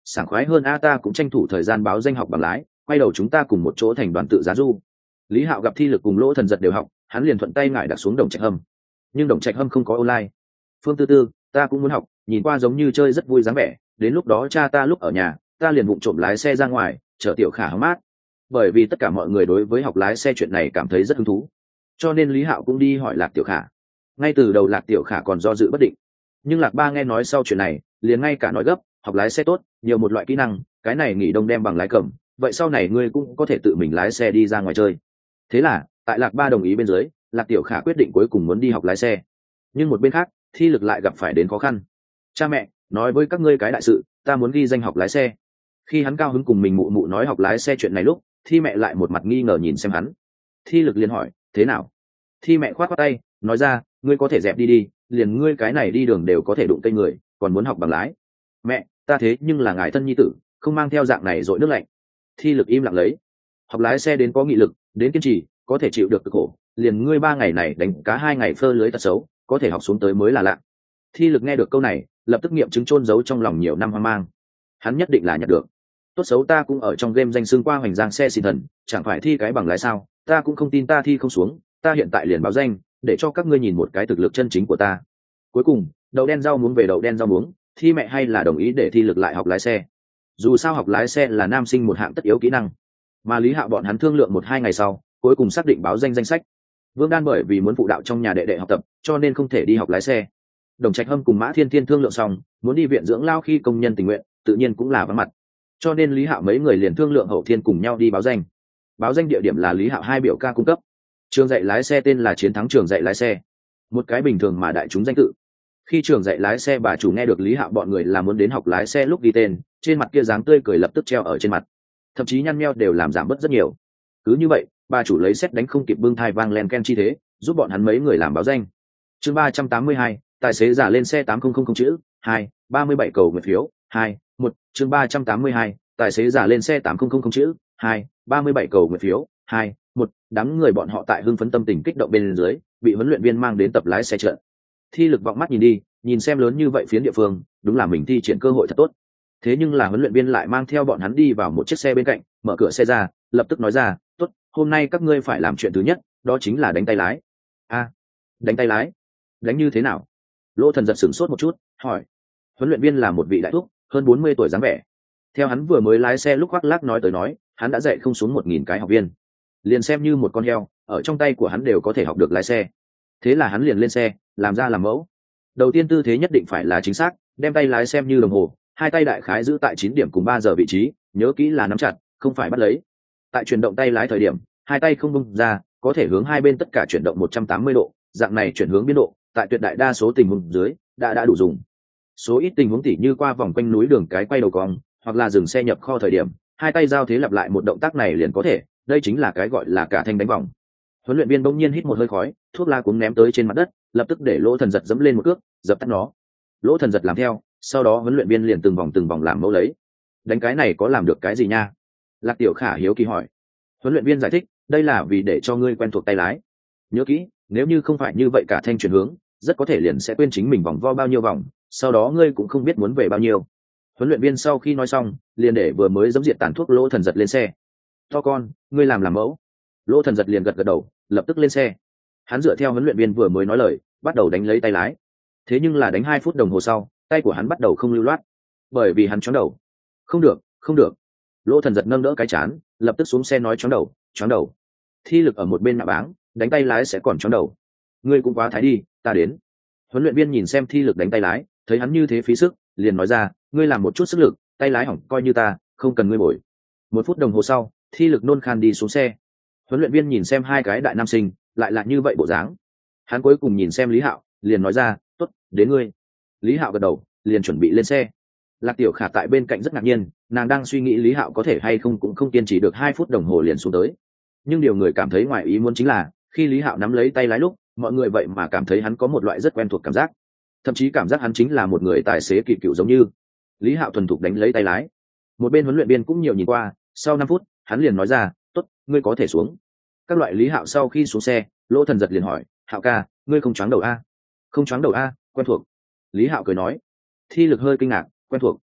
sảng khoái hơn a, ta cũng tranh thủ thời gian báo danh học bằng lái, quay đầu chúng ta cùng một chỗ thành đoàn tự giá du. Lý Hạo gặp Thi Lực cùng Lỗ Thần Giật đều học, hắn liền thuận tay ngải đặt xuống Đồng Trạch Hâm. Nhưng Đồng Trạch Hâm không có online. Phương Tư Tư, ta cũng muốn học, nhìn qua giống như chơi rất vui dáng vẻ, đến lúc đó cha ta lúc ở nhà, ta liền vụng trộm lái xe ra ngoài, chở Tiểu Khả hóng mát. Bởi vì tất cả mọi người đối với học lái xe chuyện này cảm thấy rất hứng thú, cho nên Lý Hạo cũng đi hỏi Lạc Tiểu Khả. Ngay từ đầu Lạc Tiểu Khả còn do dự bất định, nhưng Lạc Ba nghe nói sau chuyện này, liền ngay cả nói gấp, học lái xe tốt, nhiều một loại kỹ năng, cái này nghỉ đông đem bằng lái cầm, vậy sau này ngươi cũng có thể tự mình lái xe đi ra ngoài chơi. Thế là, tại Lạc Ba đồng ý bên dưới, Lạc Tiểu Khả quyết định cuối cùng muốn đi học lái xe. Nhưng một bên khác, Thi Lực lại gặp phải đến khó khăn. Cha mẹ, nói với các ngươi cái đại sự, ta muốn ghi danh học lái xe. Khi hắn cao hứng cùng mình mụ mụ nói học lái xe chuyện này lúc, Thi mẹ lại một mặt nghi ngờ nhìn xem hắn. Thi Lực liền hỏi, thế nào? Thi mẹ khoát khoát tay, nói ra, ngươi có thể dẹp đi đi, liền ngươi cái này đi đường đều có thể đụng cây người, còn muốn học bằng lái. Mẹ, ta thế nhưng là ngài thân nhi tử, không mang theo dạng này dội nước lạnh. Thi Lực im lặng lấy. Học lái xe đến có nghị lực, đến kiên trì, có thể chịu được cực khổ, liền ngươi ba ngày này đánh cá hai ngày phơ lưới tật xấu, có thể học xuống tới mới là lạ. Thi Lực nghe được câu này, lập tức nghiệm chứng chôn giấu trong lòng nhiều năm hoang mang. Hắn nhất định là nhặt được. Tốt xấu ta cũng ở trong game danh xưng qua hoành giang xe xì thần, chẳng phải thi cái bằng lái sao? Ta cũng không tin ta thi không xuống, ta hiện tại liền báo danh, để cho các ngươi nhìn một cái thực lực chân chính của ta. Cuối cùng, đậu đen rau muống về đậu đen rau muống, Thi mẹ hay là đồng ý để Thi Lực lại học lái xe. Dù sao học lái xe là nam sinh một hạng tất yếu kỹ năng. Mà Lý Hạo bọn hắn thương lượng một hai ngày sau, cuối cùng xác định báo danh danh sách. Vương Đan bởi vì muốn phụ đạo trong nhà đệ đệ học tập, cho nên không thể đi học lái xe. Đồng Trạch Hâm cùng Mã Thiên Thiên thương lượng xong, muốn đi viện dưỡng lao khi công nhân tình nguyện, tự nhiên cũng là vắng mặt. Cho nên Lý Hạo mấy người liền thương lượng hậu thiên cùng nhau đi báo danh. Báo danh địa điểm là Lý Hạo hai biểu ca cung cấp. Trường dạy lái xe tên là Chiến Thắng trường dạy lái xe, một cái bình thường mà đại chúng danh tự. Khi trường dạy lái xe bà chủ nghe được Lý Hạo bọn người là muốn đến học lái xe lúc ghi tên, trên mặt kia dáng tươi cười lập tức treo ở trên mặt, thậm chí nhăn nheo đều làm giảm bớt rất nhiều. Cứ như vậy, bà chủ lấy xét đánh không kịp bưng thai vang len ken chi thế, giúp bọn hắn mấy người làm báo danh. Chương ba trăm tám mươi hai, tài xế giả lên xe tám nghìn chữ, hai, ba mươi bảy cầu nguyện phiếu, hai, một, chương ba trăm tám mươi hai, tài xế giả lên xe tám nghìn chữ, hai, ba mươi bảy cầu nguyện phiếu, hai, một, đám người bọn họ tại hưng phấn tâm tình kích động bên dưới, bị huấn luyện viên mang đến tập lái xe trận. Thi Lực vọng mắt nhìn đi, nhìn xem lớn như vậy phiến địa phương, đúng là mình thi triển cơ hội thật tốt. Thế nhưng là huấn luyện viên lại mang theo bọn hắn đi vào một chiếc xe bên cạnh, mở cửa xe ra, lập tức nói ra, tốt, hôm nay các ngươi phải làm chuyện thứ nhất, đó chính là đánh tay lái. A, đánh tay lái? Đánh như thế nào? Lỗ Thần giật sửng sốt một chút, hỏi. Huấn luyện viên là một vị đại thúc, hơn bốn mươi tuổi dáng vẻ. Theo hắn vừa mới lái xe lúc khoác lác nói tới nói, hắn đã dạy không xuống một nghìn cái học viên. Liền xem như một con heo, ở trong tay của hắn đều có thể học được lái xe. Thế là hắn liền lên xe, làm ra làm mẫu. Đầu tiên tư thế nhất định phải là chính xác, đem tay lái xem như đồng hồ, hai tay đại khái giữ tại chín điểm cùng ba giờ vị trí, nhớ kỹ là nắm chặt, không phải bắt lấy. Tại chuyển động tay lái thời điểm, hai tay không bung ra, có thể hướng hai bên tất cả chuyển động một trăm tám mươi độ, dạng này chuyển hướng biên độ, tại tuyệt đại đa số tình huống dưới đã đã đủ dùng. Số ít tình huống tỉ như qua vòng quanh núi đường cái quay đầu cong, hoặc là dừng xe nhập kho thời điểm, hai tay giao thế lặp lại một động tác này liền có thể, đây chính là cái gọi là cả thanh đánh vòng. Huấn luyện viên bỗng nhiên hít một hơi khói, thuốc la cuống ném tới trên mặt đất, lập tức để Lỗ Thần giật dẫm lên một cước, dập tắt nó. Lỗ Thần giật làm theo, sau đó huấn luyện viên liền từng vòng từng vòng làm mẫu lấy. Đánh cái này có làm được cái gì nha? Lạc Tiểu Khả hiếu kỳ hỏi. Huấn luyện viên giải thích, đây là vì để cho ngươi quen thuộc tay lái. Nhớ kỹ, nếu như không phải như vậy cả thanh chuyển hướng, rất có thể liền sẽ quên chính mình vòng vo bao nhiêu vòng, sau đó ngươi cũng không biết muốn về bao nhiêu. Huấn luyện viên sau khi nói xong, liền để vừa mới dẫm diệt tàn thuốc Lỗ Thần giật lên xe. To con, ngươi làm làm mẫu. Lỗ Thần giật liền gật gật đầu, lập tức lên xe. Hắn dựa theo huấn luyện viên vừa mới nói lời, bắt đầu đánh lấy tay lái. Thế nhưng là đánh hai phút đồng hồ sau, tay của hắn bắt đầu không lưu loát, bởi vì hắn chóng đầu. Không được, không được. Lỗ Thần giật nâng đỡ cái chán, lập tức xuống xe nói chóng đầu, chóng đầu. Thi Lực ở một bên nạ báng, đánh tay lái sẽ còn chóng đầu. Ngươi cũng quá thái đi, ta đến. Huấn luyện viên nhìn xem Thi Lực đánh tay lái, thấy hắn như thế phí sức, liền nói ra, ngươi làm một chút sức lực, tay lái hỏng coi như ta, không cần ngươi bồi. Một phút đồng hồ sau, Thi Lực nôn khan đi xuống xe. Huấn luyện viên nhìn xem hai cái đại nam sinh, lại là như vậy bộ dáng. Hắn cuối cùng nhìn xem Lý Hạo, liền nói ra, tốt, đến ngươi. Lý Hạo gật đầu, liền chuẩn bị lên xe. Lạc Tiểu Khả tại bên cạnh rất ngạc nhiên, nàng đang suy nghĩ Lý Hạo có thể hay không cũng không kiên trì được hai phút đồng hồ liền xuống tới. Nhưng điều người cảm thấy ngoài ý muốn chính là, khi Lý Hạo nắm lấy tay lái lúc, mọi người vậy mà cảm thấy hắn có một loại rất quen thuộc cảm giác. Thậm chí cảm giác hắn chính là một người tài xế kỳ cựu giống như. Lý Hạo thuần thục đánh lấy tay lái. Một bên huấn luyện viên cũng nhiều nhìn qua, sau năm phút, hắn liền nói ra, tốt, ngươi có thể xuống. Các loại Lý Hạo sau khi xuống xe, Lỗ Thần giật liền hỏi, Hạo ca, ngươi không choáng đầu a? Không choáng đầu a, quen thuộc. Lý Hạo cười nói. Thi Lực hơi kinh ngạc, quen thuộc.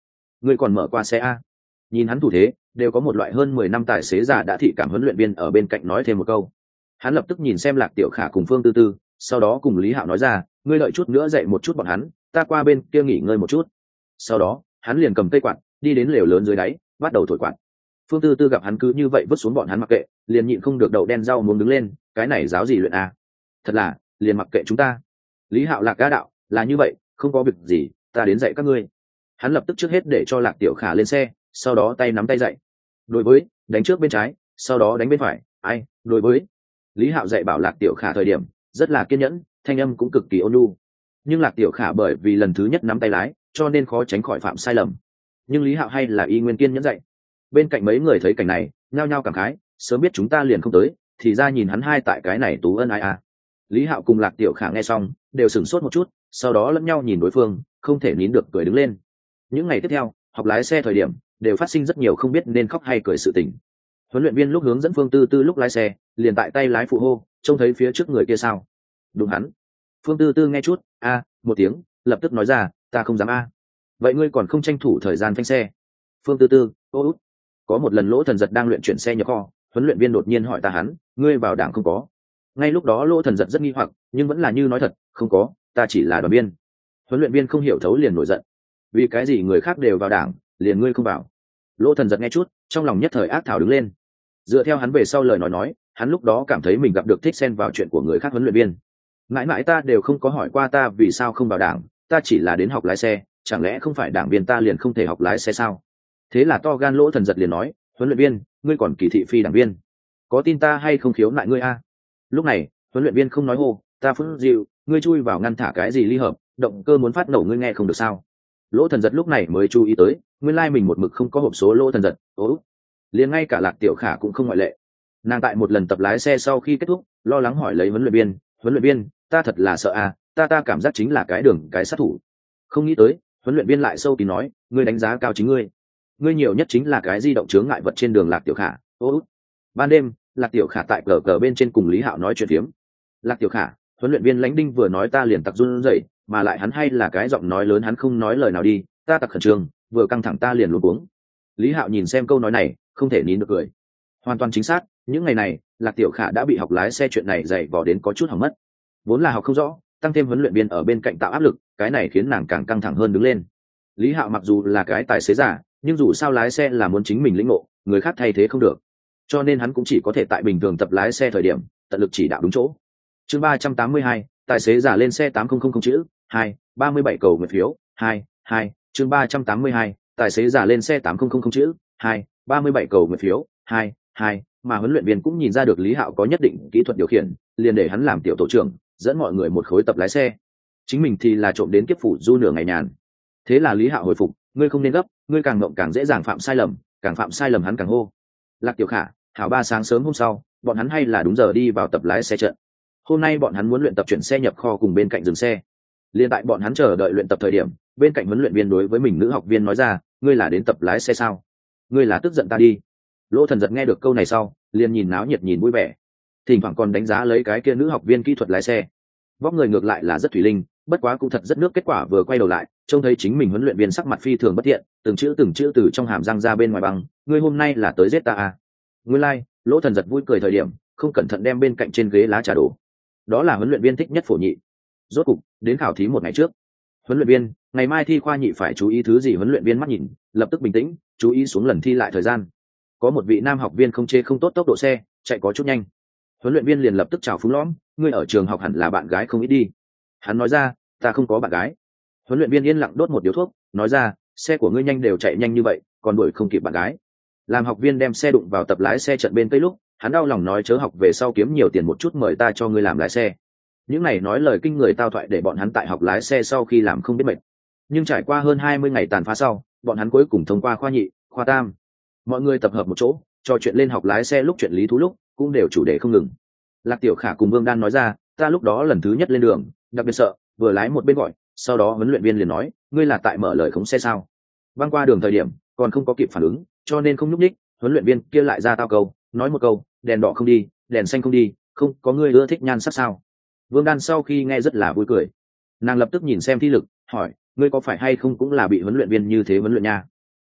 ngươi còn mở qua xe a? Nhìn hắn thủ thế, đều có một loại hơn mười năm tài xế già đã thị cảm huấn luyện viên ở bên cạnh nói thêm một câu. Hắn lập tức nhìn xem Lạc Tiểu Khả cùng Phương Tư Tư, sau đó cùng Lý Hạo nói ra, ngươi đợi chút nữa dậy một chút bọn hắn, ta qua bên kia nghỉ ngơi một chút. Sau đó hắn liền cầm cây quạt đi đến lều lớn dưới đáy, bắt đầu thổi quạt. Phương Tư Tư gặp hắn cứ như vậy vứt xuống bọn hắn mặc kệ, liền nhịn không được đậu đen rau muốn đứng lên, cái này giáo gì luyện a? Thật là liền mặc kệ chúng ta. Lý Hạo Lạc Ca đạo, là như vậy, không có việc gì, ta đến dạy các ngươi. Hắn lập tức trước hết để cho Lạc Tiểu Khả lên xe, sau đó tay nắm tay dạy. Đối với, đánh trước bên trái, sau đó đánh bên phải, ai, đối với. Lý Hạo dạy bảo Lạc Tiểu Khả thời điểm rất là kiên nhẫn, thanh âm cũng cực kỳ ôn nhu. Nhưng Lạc Tiểu Khả bởi vì lần thứ nhất nắm tay lái, cho nên khó tránh khỏi phạm sai lầm. Nhưng Lý Hạo hay là y nguyên kiên nhẫn dạy. Bên cạnh mấy người thấy cảnh này, nhao nhao cảm khái, sớm biết chúng ta liền không tới, thì ra nhìn hắn hai tại cái này tú ân ai à. Lý Hạo cùng Lạc Tiểu Khả nghe xong, đều sửng sốt một chút, sau đó lẫn nhau nhìn đối phương, không thể nín được cười đứng lên. Những ngày tiếp theo, học lái xe thời điểm, đều phát sinh rất nhiều không biết nên khóc hay cười sự tình. Huấn luyện viên lúc hướng dẫn Phương Tư Tư lúc lái xe, liền tại tay lái phụ hô, trông thấy phía trước người kia sao? Đúng hắn. Phương Tư Tư nghe chút, a, một tiếng, lập tức nói ra, ta không dám a. Vậy ngươi còn không tranh thủ thời gian phanh xe? Phương Tư Tư, ô út. Có một lần Lỗ Thần Giật đang luyện chuyển xe nhập kho, huấn luyện viên đột nhiên hỏi ta hắn, ngươi vào đảng không có? Ngay lúc đó Lỗ Thần Giật rất nghi hoặc, nhưng vẫn là như nói thật, không có, ta chỉ là đoàn viên. Huấn luyện viên không hiểu thấu liền nổi giận, vì cái gì người khác đều vào đảng, liền ngươi không vào? Lỗ Thần Giật nghe chút, trong lòng nhất thời ác thảo đứng lên. Dựa theo hắn về sau lời nói nói, hắn lúc đó cảm thấy mình gặp được thích xen vào chuyện của người khác huấn luyện viên. Mãi mãi ta đều không có hỏi qua ta vì sao không vào đảng, ta chỉ là đến học lái xe, chẳng lẽ không phải đảng viên ta liền không thể học lái xe sao? Thế là to gan Lỗ Thần Giật liền nói, huấn luyện viên, ngươi còn kỳ thị phi đảng viên, có tin ta hay không khiếu nại ngươi a? Lúc này huấn luyện viên không nói hô, ta phút dịu, ngươi chui vào ngăn thả cái gì ly hợp, động cơ muốn phát nổ ngươi nghe không được sao? Lỗ Thần Giật lúc này mới chú ý tới, nguyên lai mình một mực không có hộp số Lỗ Thần Giật, ố, liền ngay cả Lạc Tiểu Khả cũng không ngoại lệ. Nàng tại một lần tập lái xe sau khi kết thúc, lo lắng hỏi lấy huấn luyện viên, huấn luyện viên, ta thật là sợ à, ta ta cảm giác chính là cái đường cái sát thủ. Không nghĩ tới, huấn luyện viên lại sâu kín nói, ngươi đánh giá cao chính ngươi, ngươi nhiều nhất chính là cái di động chướng ngại vật trên đường. Lạc Tiểu Khả, ố, ban đêm, Lạc Tiểu Khả tại cờ cờ bên trên cùng Lý Hạo nói chuyện phiếm. Lạc Tiểu Khả, huấn luyện viên Lãnh Đinh vừa nói ta liền tặc run rẩy, mà lại hắn hay là cái giọng nói lớn, hắn không nói lời nào đi, ta tặc khẩn trương, vừa căng thẳng ta liền luống cuống. Lý Hạo nhìn xem câu nói này, không thể nín được cười. Hoàn toàn chính xác, những ngày này, Lạc Tiểu Khả đã bị học lái xe chuyện này dày vò đến có chút hỏng mất. Vốn là học không rõ, tăng thêm huấn luyện viên ở bên cạnh tạo áp lực, cái này khiến nàng càng căng thẳng hơn đứng lên. Lý Hạo mặc dù là cái tài xế giả, nhưng dù sao lái xe là muốn chính mình lĩnh ngộ, người khác thay thế không được. Cho nên hắn cũng chỉ có thể tại bình thường tập lái xe thời điểm, tận lực chỉ đạo đúng chỗ. Chương ba trăm tám mươi hai, tài xế giả lên xe tám nghìn chữ, hai, ba mươi bảy cầu nguyện phiếu, hai, hai, chương ba trăm tám mươi hai, tài xế giả lên xe tám nghìn chữ, hai, ba mươi bảy cầu nguyện phiếu, hai, hai, mà huấn luyện viên cũng nhìn ra được Lý Hạo có nhất định kỹ thuật điều khiển, liền để hắn làm tiểu tổ trưởng, dẫn mọi người một khối tập lái xe. Chính mình thì là trộm đến kiếp phủ du nửa ngày nhàn. Thế là Lý Hạo hồi phục, ngươi không nên gấp, ngươi càng ngộng càng dễ dàng phạm sai lầm, càng phạm sai lầm hắn càng hô. Lạc Tiểu Khả, hảo ba sáng sớm hôm sau, bọn hắn hay là đúng giờ đi vào tập lái xe trận. Hôm nay bọn hắn muốn luyện tập chuyển xe nhập kho cùng bên cạnh dừng xe. Liên tại bọn hắn chờ đợi luyện tập thời điểm, bên cạnh huấn luyện viên đối với mình nữ học viên nói ra, ngươi là đến tập lái xe sao? Ngươi là tức giận ta đi. Lỗ Thần Giật nghe được câu này sau, liền nhìn náo nhiệt nhìn vui vẻ, thỉnh thoảng còn đánh giá lấy cái kia nữ học viên kỹ thuật lái xe. Vóc người ngược lại là rất thủy linh, bất quá cũng thật rất nước. Kết quả vừa quay đầu lại, trông thấy chính mình huấn luyện viên sắc mặt phi thường bất thiện, từng chữ từng chữ từ trong hàm răng ra bên ngoài băng, ngươi hôm nay là tới giết ta à? Ngươi lai, like, Lỗ Thần Giật vui cười thời điểm, không cẩn thận đem bên cạnh trên ghế lá trà đổ. Đó là huấn luyện viên thích nhất phổ nhị. Rốt cục đến khảo thí một ngày trước, huấn luyện viên, ngày mai thi khoa nhị phải chú ý thứ gì? Huấn luyện viên mắt nhìn, lập tức bình tĩnh, chú ý xuống lần thi lại thời gian. Có một vị nam học viên không chê không tốt tốc độ xe, chạy có chút nhanh. Huấn luyện viên liền lập tức chào phúng lõm, ngươi ở trường học hẳn là bạn gái không ít đi. Hắn nói ra, ta không có bạn gái. Huấn luyện viên yên lặng đốt một điếu thuốc, nói ra, xe của ngươi nhanh đều chạy nhanh như vậy, còn đuổi không kịp bạn gái. Làm học viên đem xe đụng vào tập lái xe trận bên cây lúc, hắn đau lòng nói chớ học về sau kiếm nhiều tiền một chút mời ta cho ngươi làm lái xe. Những này nói lời kinh người tao thoại để bọn hắn tại học lái xe sau khi làm không biết mệt. Nhưng trải qua hơn hai mươi ngày tàn phá sau, bọn hắn cuối cùng thông qua khoa nhị, khoa tam. Mọi người tập hợp một chỗ, trò chuyện lên học lái xe lúc chuyện lý thú lúc, cũng đều chủ đề không ngừng. Lạc Tiểu Khả cùng Vương Đan nói ra, ta lúc đó lần thứ nhất lên đường, đặc biệt sợ, vừa lái một bên gọi, sau đó huấn luyện viên liền nói, ngươi là tại mở lời khống xe sao? Băng qua đường thời điểm, còn không có kịp phản ứng, cho nên không nhúc nhích. Huấn luyện viên kia lại ra tao câu, nói một câu, đèn đỏ không đi, đèn xanh không đi, không có ngươi ưa thích nhan sắc sao? Vương Đan sau khi nghe rất là vui cười, nàng lập tức nhìn xem thi lực, hỏi, ngươi có phải hay không cũng là bị huấn luyện viên như thế huấn luyện nha?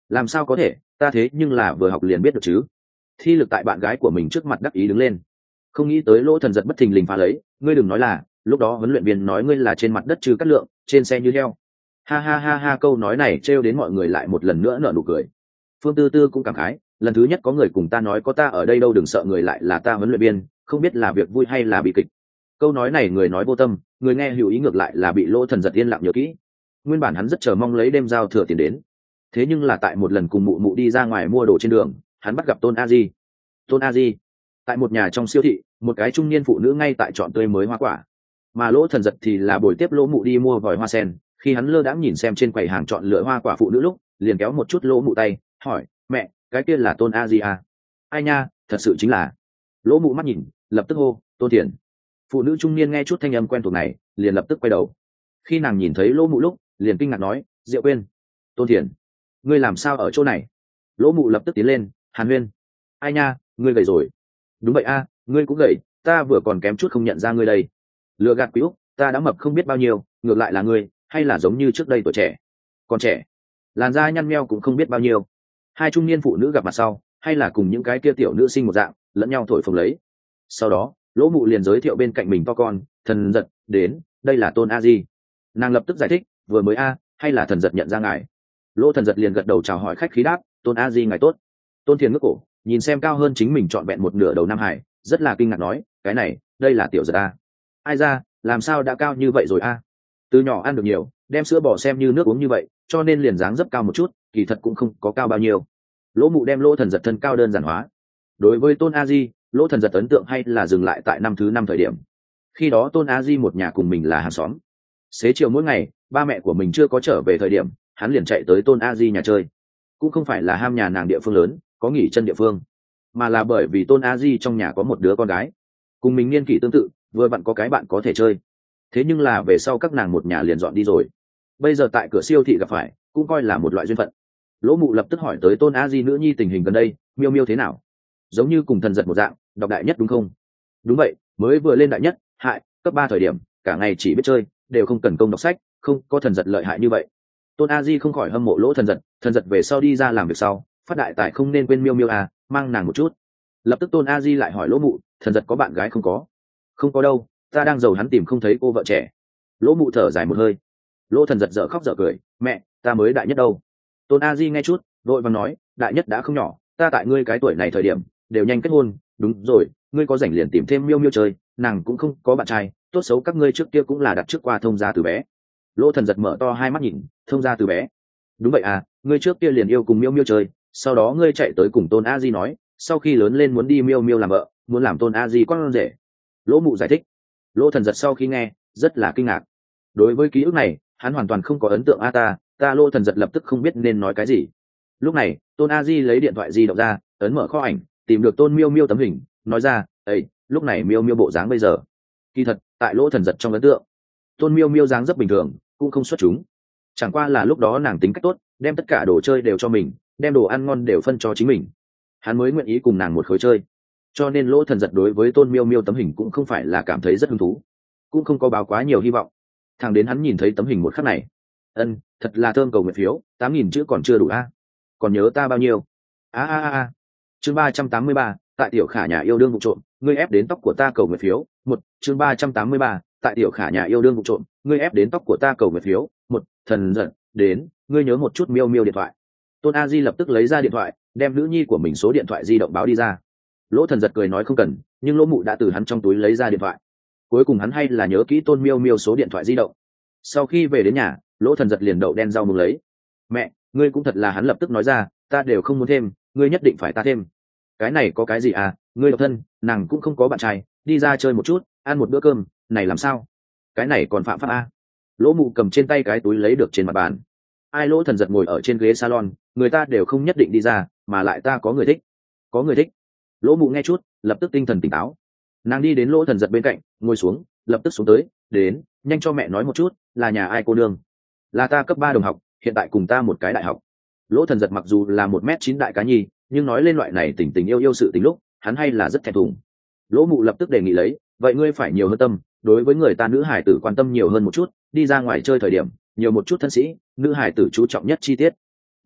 làm sao có thể, ta thế nhưng là vừa học liền biết được chứ. Thi lực tại bạn gái của mình trước mặt đắc ý đứng lên. Không nghĩ tới Lỗ Thần Giật bất thình lình phá lấy, ngươi đừng nói là, lúc đó huấn luyện viên nói ngươi là trên mặt đất trừ cát lượng, trên xe như heo. Ha ha ha ha, câu nói này trêu đến mọi người lại một lần nữa nở nụ cười. Phương Tư Tư cũng cảm khái, lần thứ nhất có người cùng ta nói có ta ở đây đâu, đừng sợ, người lại là ta huấn luyện viên, không biết là việc vui hay là bị kịch. Câu nói này người nói vô tâm, người nghe hữu ý ngược lại là bị Lỗ Thần Giật yên lặng nhớ kỹ. Nguyên bản hắn rất chờ mong lấy đêm giao thừa tiền đến, thế nhưng là tại một lần cùng mụ mụ đi ra ngoài mua đồ trên đường, hắn bắt gặp Tôn A Di. Tôn A Di tại một nhà trong siêu thị, một cái trung niên phụ nữ ngay tại chọn tươi mới hoa quả, mà Lỗ Thần Giật thì là buổi tiếp Lỗ Mụ đi mua vòi hoa sen. Khi hắn lơ đãng nhìn xem trên quầy hàng chọn lựa hoa quả phụ nữ lúc, liền kéo một chút Lỗ Mụ tay, hỏi, mẹ, cái kia là Tôn A Di à? Ai nha, thật sự chính là. Lỗ Mụ mắt nhìn, lập tức hô, Tôn Thiền. Phụ nữ trung niên nghe chút thanh âm quen thuộc này, liền lập tức quay đầu. Khi nàng nhìn thấy Lỗ Mụ lúc, liền kinh ngạc nói, Diệu Quyên, Tôn Thiền, ngươi làm sao ở chỗ này? Lỗ Mụ lập tức tiến lên, Hàn Huyên, ai nha, ngươi gầy rồi. Đúng vậy a, ngươi cũng gầy, ta vừa còn kém chút không nhận ra ngươi đây. Lừa gạt quý Úc, ta đã mập không biết bao nhiêu, ngược lại là ngươi, hay là giống như trước đây tuổi trẻ. Còn trẻ, làn da nhăn meo cũng không biết bao nhiêu. Hai trung niên phụ nữ gặp mặt sau, hay là cùng những cái kia tiểu nữ sinh một dạng, lẫn nhau thổi phồng lấy. Sau đó, Lỗ Mụ liền giới thiệu bên cạnh mình to con, Thần Giật đến, đây là Tôn A Di. Nàng lập tức giải thích, vừa mới a, hay là Thần Giật nhận ra ngài. Lỗ Thần Giật liền gật đầu chào hỏi khách khí đáp, Tôn A Di ngài tốt. Tôn Thiền ngước cổ, nhìn xem cao hơn chính mình trọn vẹn một nửa đầu Nam Hải, rất là kinh ngạc nói, cái này, đây là tiểu Giật a. Ai ra, làm sao đã cao như vậy rồi a? Từ nhỏ ăn được nhiều, đem sữa bò xem như nước uống như vậy, cho nên liền dáng dấp cao một chút, kỳ thật cũng không có cao bao nhiêu. Lỗ Mụ đem Lỗ Thần Giật thân cao đơn giản hóa. Đối với Tôn A Di, Lỗ Thần Giật ấn tượng hay là dừng lại tại năm thứ năm thời điểm. Khi đó Tôn A Di một nhà cùng mình là hàng xóm. Xế chiều mỗi ngày, ba mẹ của mình chưa có trở về thời điểm, hắn liền chạy tới Tôn A Di nhà chơi. Cũng không phải là ham nhà nàng địa phương lớn, có nghỉ chân địa phương, mà là bởi vì Tôn A Di trong nhà có một đứa con gái cùng mình niên kỷ tương tự, vừa vặn có cái bạn có thể chơi. Thế nhưng là về sau các nàng một nhà liền dọn đi rồi, bây giờ tại cửa siêu thị gặp phải, cũng coi là một loại duyên phận. Lỗ Mụ lập tức hỏi tới Tôn A Di nữ nhi tình hình gần đây, miêu miêu thế nào? Giống như cùng Thần Giật một dạng, đọc đại nhất đúng không? Đúng vậy, mới vừa lên đại nhất, hại, cấp ba thời điểm, cả ngày chỉ biết chơi, đều không cần công đọc sách, không có Thần Giật lợi hại như vậy. Tôn A Di không khỏi hâm mộ Lỗ Thần Giật, Thần Giật về sau đi ra làm việc sau, phát đại tài không nên quên miêu miêu à, mang nàng một chút. Lập tức Tôn A Di lại hỏi Lỗ Mụ, Thần Giật có bạn gái không có? Không có đâu, ta đang giàu hắn tìm không thấy cô vợ trẻ. Lỗ Mụ thở dài một hơi. Lỗ Thần Giật dở khóc dở cười, mẹ, ta mới đại nhất đâu. Tôn A Di nghe chút, vội vàng nói, đại nhất đã không nhỏ, ta tại ngươi cái tuổi này thời điểm đều nhanh kết hôn. Đúng rồi, ngươi có rảnh liền tìm thêm miêu miêu chơi, nàng cũng không có bạn trai, tốt xấu các ngươi trước kia cũng là đặt trước qua thông gia từ bé. Lỗ Thần Giật mở to hai mắt nhìn, thông gia từ bé? Đúng vậy à, ngươi trước kia liền yêu cùng miêu miêu chơi, sau đó ngươi chạy tới cùng Tôn A Di nói, sau khi lớn lên muốn đi miêu miêu làm vợ, muốn làm Tôn A Di con rể. Lỗ Mụ giải thích. Lỗ Thần Giật sau khi nghe, rất là kinh ngạc. Đối với ký ức này, hắn hoàn toàn không có ấn tượng. A ta, ta Lỗ Thần Giật lập tức không biết nên nói cái gì. Lúc này, Tôn A Di lấy điện thoại di động ra, ấn mở kho ảnh, tìm được Tôn miêu miêu tấm hình, nói ra, ấy, lúc này miêu miêu bộ dáng bây giờ. Kỳ thật, tại Lỗ Thần Giật trong ấn tượng, Tôn miêu miêu dáng rất bình thường, cũng không xuất chúng. Chẳng qua là lúc đó nàng tính cách tốt, đem tất cả đồ chơi đều cho mình, đem đồ ăn ngon đều phân cho chính mình, hắn mới nguyện ý cùng nàng một khối chơi. Cho nên Lỗ Thần Giật đối với Tôn miêu miêu tấm hình cũng không phải là cảm thấy rất hứng thú, cũng không có báo quá nhiều hy vọng. Thằng đến hắn nhìn thấy tấm hình một khắc này, ân, thật là thơm, cầu nguyện phiếu tám nghìn chữ còn chưa đủ a. Còn nhớ ta bao nhiêu? A a a a. Chương ba trăm tám mươi ba, tại tiểu Khả nhà yêu đương vụ trộm, ngươi ép đến tóc của ta, cầu nguyện phiếu một. Chương ba trăm tám mươi ba, tại tiểu Khả nhà yêu đương vụ trộm, ngươi ép đến tóc của ta, cầu nguyện phiếu một. Thần Giật đến, ngươi nhớ một chút miêu miêu điện thoại. Tôn A Di lập tức lấy ra điện thoại, đem nữ nhi của mình số điện thoại di động báo đi ra. Lỗ Thần Giật cười nói không cần, nhưng Lỗ Mụ đã từ hắn trong túi lấy ra điện thoại. Cuối cùng hắn hay là nhớ kỹ Tôn miêu miêu số điện thoại di động. Sau khi về đến nhà, Lỗ Thần Giật liền đậu đen rau mùng lấy. Mẹ, ngươi cũng thật là, hắn lập tức nói ra, ta đều không muốn thêm, ngươi nhất định phải ta thêm. Cái này có cái gì à, ngươi độc thân, nàng cũng không có bạn trai, đi ra chơi một chút, ăn một bữa cơm, này làm sao? Cái này còn phạm pháp à? Lỗ Mụ cầm trên tay cái túi lấy được trên mặt bàn. Ai? Lỗ Thần Giật ngồi ở trên ghế salon, người ta đều không nhất định đi ra, mà lại ta có người thích. Có người thích? Lỗ Mụ nghe chút, lập tức tinh thần tỉnh táo. Nàng đi đến Lỗ Thần Giật bên cạnh, ngồi xuống, lập tức xuống tới, đến, nhanh cho mẹ nói một chút, là nhà ai cô nương? Là ta cấp ba đồng học, hiện tại cùng ta một cái đại học. Lỗ Thần Giật mặc dù là một mét chín đại cá nhi, nhưng nói lên loại này tình tình yêu yêu sự tình lúc, hắn hay là rất thẹn thùng. Lỗ Mụ lập tức đề nghị lấy, vậy ngươi phải nhiều hơn tâm, đối với người ta nữ hải tử quan tâm nhiều hơn một chút, đi ra ngoài chơi thời điểm nhiều một chút thân sĩ, nữ hải tử chú trọng nhất chi tiết.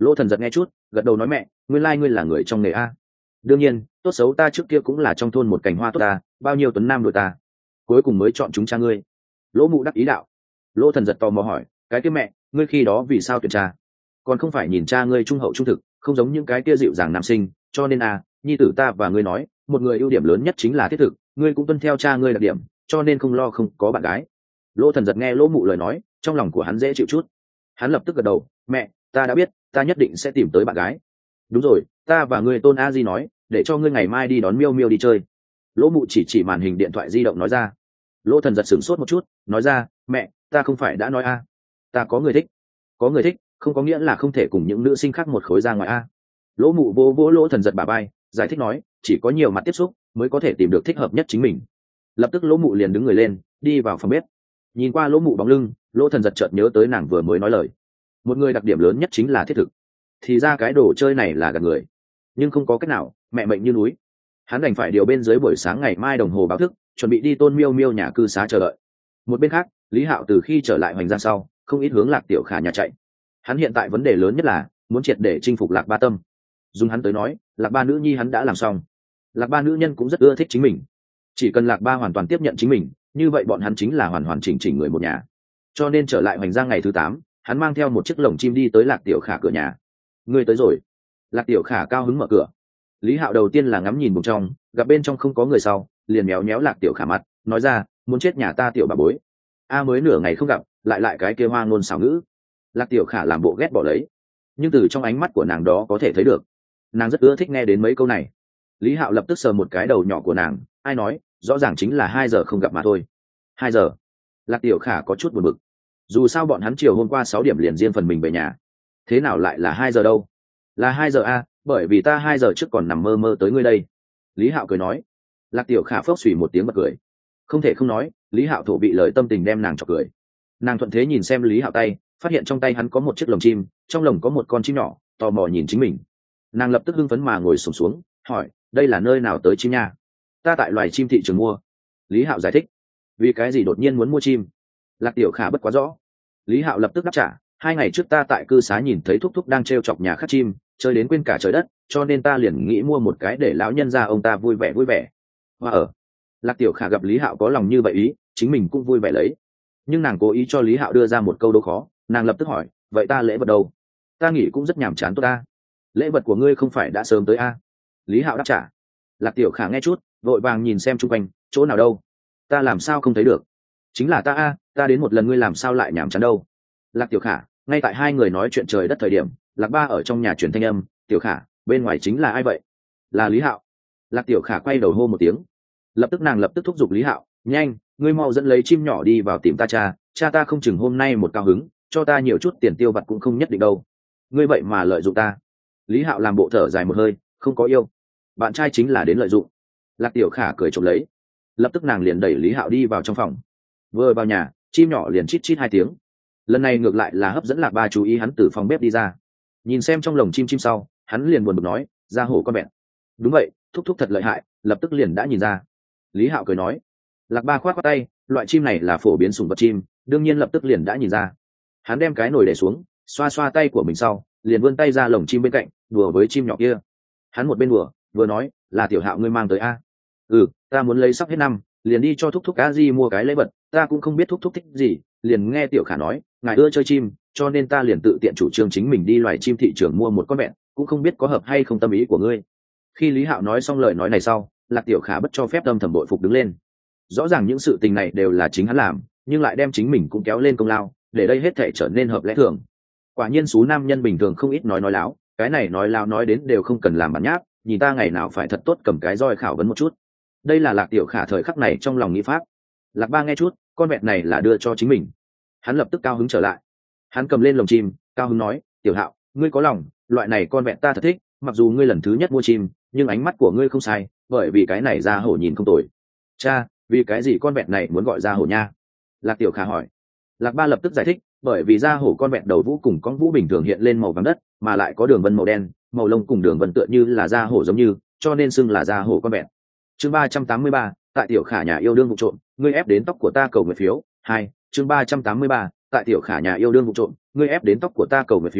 Lỗ Thần giật nghe chút gật đầu nói mẹ, nguyên lai ngươi là người trong nghề a. Đương nhiên, tốt xấu ta trước kia cũng là trong thôn một cành hoa tốt ta, bao nhiêu tuấn nam đội ta, cuối cùng mới chọn chúng cha ngươi. Lỗ Mụ đắc ý đạo. Lỗ Thần giật tò mò hỏi, cái kia mẹ, ngươi khi đó vì sao tuyển cha? Còn không phải nhìn cha ngươi trung hậu trung thực, không giống những cái kia dịu dàng nam sinh, cho nên à, nhi tử ta và ngươi nói, một người ưu điểm lớn nhất chính là thiết thực, ngươi cũng tuân theo cha ngươi đặc điểm, cho nên không lo không có bạn gái. Lỗ Thần giật nghe Lỗ Mụ lời nói, trong lòng của hắn dễ chịu chút. Hắn lập tức gật đầu, mẹ, ta đã biết, ta nhất định sẽ tìm tới bạn gái. Đúng rồi, ta và ngươi Tôn A Di nói, để cho ngươi ngày mai đi đón Miêu Miêu đi chơi. Lỗ Mụ chỉ chỉ màn hình điện thoại di động nói ra. Lỗ Thần giật sửng sốt một chút, nói ra, mẹ, ta không phải đã nói a, ta có người thích. Có người thích không có nghĩa là không thể cùng những nữ sinh khác một khối ra ngoài a. Lỗ Mụ vô vỗ Lỗ Thần giật bả vai, giải thích nói, chỉ có nhiều mặt tiếp xúc mới có thể tìm được thích hợp nhất chính mình. Lập tức Lỗ Mụ liền đứng người lên, đi vào phòng bếp. Nhìn qua Lỗ Mụ bóng lưng, Lỗ Thần giật chợt nhớ tới nàng vừa mới nói lời, một người đặc điểm lớn nhất chính là thiết thực. Thì ra cái đồ chơi này là gạt người, nhưng không có cách nào, mẹ mệnh như núi. Hắn đành phải điều bên dưới buổi sáng ngày mai đồng hồ báo thức, chuẩn bị đi Tôn Miêu Miêu nhà cư xá chờ đợi. Một bên khác, Lý Hạo từ khi trở lại Hoành Giang sau, không ít hướng Lạc Tiểu Khả nhà chạy. Hắn hiện tại vấn đề lớn nhất là muốn triệt để chinh phục Lạc Ba tâm. Dùng hắn tới nói, Lạc Ba nữ nhi hắn đã làm xong. Lạc Ba nữ nhân cũng rất ưa thích chính mình. Chỉ cần Lạc Ba hoàn toàn tiếp nhận chính mình, như vậy bọn hắn chính là hoàn hoàn chỉnh chỉnh người một nhà. Cho nên trở lại Hoành Giang ngày thứ tám, hắn mang theo một chiếc lồng chim đi tới Lạc Tiểu Khả cửa nhà. Ngươi tới rồi. Lạc Tiểu Khả cao hứng mở cửa. Lý Hạo đầu tiên là ngắm nhìn bên trong, gặp bên trong không có người sau, liền méo méo Lạc Tiểu Khả mặt, nói ra, muốn chết nhà ta tiểu bà bối. A mới nửa ngày không gặp, lại lại cái kia hoa ngôn xảo ngữ. Lạc Tiểu Khả làm bộ ghét bỏ lấy, nhưng từ trong ánh mắt của nàng đó có thể thấy được, nàng rất ưa thích nghe đến mấy câu này. Lý Hạo lập tức sờ một cái đầu nhỏ của nàng, ai nói, rõ ràng chính là hai giờ không gặp mà thôi. Hai giờ? Lạc Tiểu Khả có chút buồn bực. Dù sao bọn hắn chiều hôm qua sáu điểm liền riêng phần mình về nhà, thế nào lại là hai giờ đâu? Là hai giờ a, bởi vì ta hai giờ trước còn nằm mơ mơ tới ngươi đây. Lý Hạo cười nói. Lạc Tiểu Khả phốc xùy một tiếng bật cười. Không thể không nói, Lý Hạo thổ bị lời tâm tình đem nàng chọc cười. Nàng thuận thế nhìn xem Lý Hạo tay, phát hiện trong tay hắn có một chiếc lồng chim, trong lồng có một con chim nhỏ, tò mò nhìn chính mình. Nàng lập tức hưng phấn mà ngồi xổm xuống, hỏi, đây là nơi nào tới chim nha? Ta tại loài chim thị trường mua. Lý Hạo giải thích. Vì cái gì đột nhiên muốn mua chim? Lạc Tiểu Khả bất quá rõ. Lý Hạo lập tức đáp trả, hai ngày trước ta tại cư xá nhìn thấy thúc thúc đang t r e o chọc nhà khác chim, chơi đến quên cả trời đất, cho nên ta liền nghĩ mua một cái để lão nhân gia ông ta vui vẻ vui vẻ. Và ở Lạc Tiểu Khả gặp Lý Hạo có lòng như vậy ý, chính mình cũng vui vẻ lấy. Nhưng nàng cố ý cho Lý Hạo đưa ra một câu đố khó, nàng lập tức hỏi, vậy ta lễ vật đâu? Ta nghĩ cũng rất nhàm chán tốt ta. Lễ vật của ngươi không phải đã sớm tới a? Lý Hạo đáp trả. Lạc Tiểu Khả nghe chút, vội vàng nhìn xem chung quanh, chỗ nào đâu? Ta làm sao không thấy được? Chính là ta a, ta đến một lần ngươi làm sao lại nhàm chán đâu? Lạc Tiểu Khả, ngay tại hai người nói chuyện trời đất thời điểm, Lạc Ba ở trong nhà truyền thanh âm, Tiểu Khả, bên ngoài chính là ai vậy? Là Lý Hạo. Lạc Tiểu Khả quay đầu hô một tiếng. Lập tức nàng lập tức thúc giục Lý Hạo, nhanh, ngươi mau dẫn lấy chim nhỏ đi vào tìm ta cha, cha ta không chừng hôm nay một cao hứng, cho ta nhiều chút tiền tiêu vặt cũng không nhất định đâu. Ngươi vậy mà lợi dụng ta. Lý Hạo làm bộ thở dài một hơi, không có yêu, bạn trai chính là đến lợi dụng. Lạc Tiểu Khả cười trộm lấy. Lập tức nàng liền đẩy Lý Hạo đi vào trong phòng. Vừa vào nhà, chim nhỏ liền chít chít hai tiếng. Lần này ngược lại là hấp dẫn Lạc Ba chú ý, hắn từ phòng bếp đi ra, nhìn xem trong lồng chim chim sau, hắn liền buồn bực nói, ra hổ con bẹn. Đúng vậy, thúc thúc thật lợi hại, lập tức liền đã nhìn ra. Lý Hạo cười nói. Lạc Ba khoát khoát tay, loại chim này là phổ biến sủng vật chim, đương nhiên lập tức liền đã nhìn ra. Hắn đem cái nồi để xuống, xoa xoa tay của mình sau, liền vươn tay ra lồng chim bên cạnh, đùa với chim nhỏ kia. Hắn một bên đùa vừa nói, là Tiểu Hạo ngươi mang tới a? Ừ, ta muốn lấy sắp hết năm, liền đi cho thúc thúc a di mua cái lễ vật, ta cũng không biết thúc thúc thích gì, liền nghe Tiểu Khả nói ngài ưa chơi chim, cho nên ta liền tự tiện chủ trương chính mình đi loài chim thị trường mua một con vẹn, cũng không biết có hợp hay không tâm ý của ngươi. Khi Lý Hạo nói xong lời nói này sau, Lạc Tiểu Khả bất cho phép âm thầm bội phục đứng lên. Rõ ràng những sự tình này đều là chính hắn làm, nhưng lại đem chính mình cũng kéo lên công lao, để đây hết thể trở nên hợp lẽ thường. Quả nhiên số nam nhân bình thường không ít nói nói láo, cái này nói láo nói đến đều không cần làm bản nháp, nhìn ta ngày nào phải thật tốt cầm cái roi khảo vấn một chút. Đây là Lạc Tiểu Khả thời khắc này trong lòng nghĩ pháp. Lạc Ba nghe chút, con vẹn này là đưa cho chính mình. Hắn lập tức cao hứng trở lại. Hắn cầm lên lồng chim, cao hứng nói, Tiểu Hạo, ngươi có lòng, loại này con vẹn ta thật thích, mặc dù ngươi lần thứ nhất mua chim, nhưng ánh mắt của ngươi không sai, bởi vì cái này ra hổ nhìn không tồi. Cha, vì cái gì con vẹn này muốn gọi ra hổ nha? Lạc Tiểu Khả hỏi. Lạc Ba lập tức giải thích, bởi vì da hổ con vẹn đầu vũ cùng con vũ bình thường hiện lên màu vàng đất, mà lại có đường vân màu đen, màu lông cùng đường vân tựa như là da hổ giống như, cho nên xưng là da hổ con vẹn. Chương ba trăm tám mươi ba, tại Tiểu Khả nhà yêu đương vụ trộm, ngươi ép đến tóc của ta cầu nguyện phiếu. Hai, chương ba trăm tám mươi ba, tại Tiểu Khả nhà yêu đương vụ trộm, ngươi ép đến tóc của ta cầu nguyện phiếu.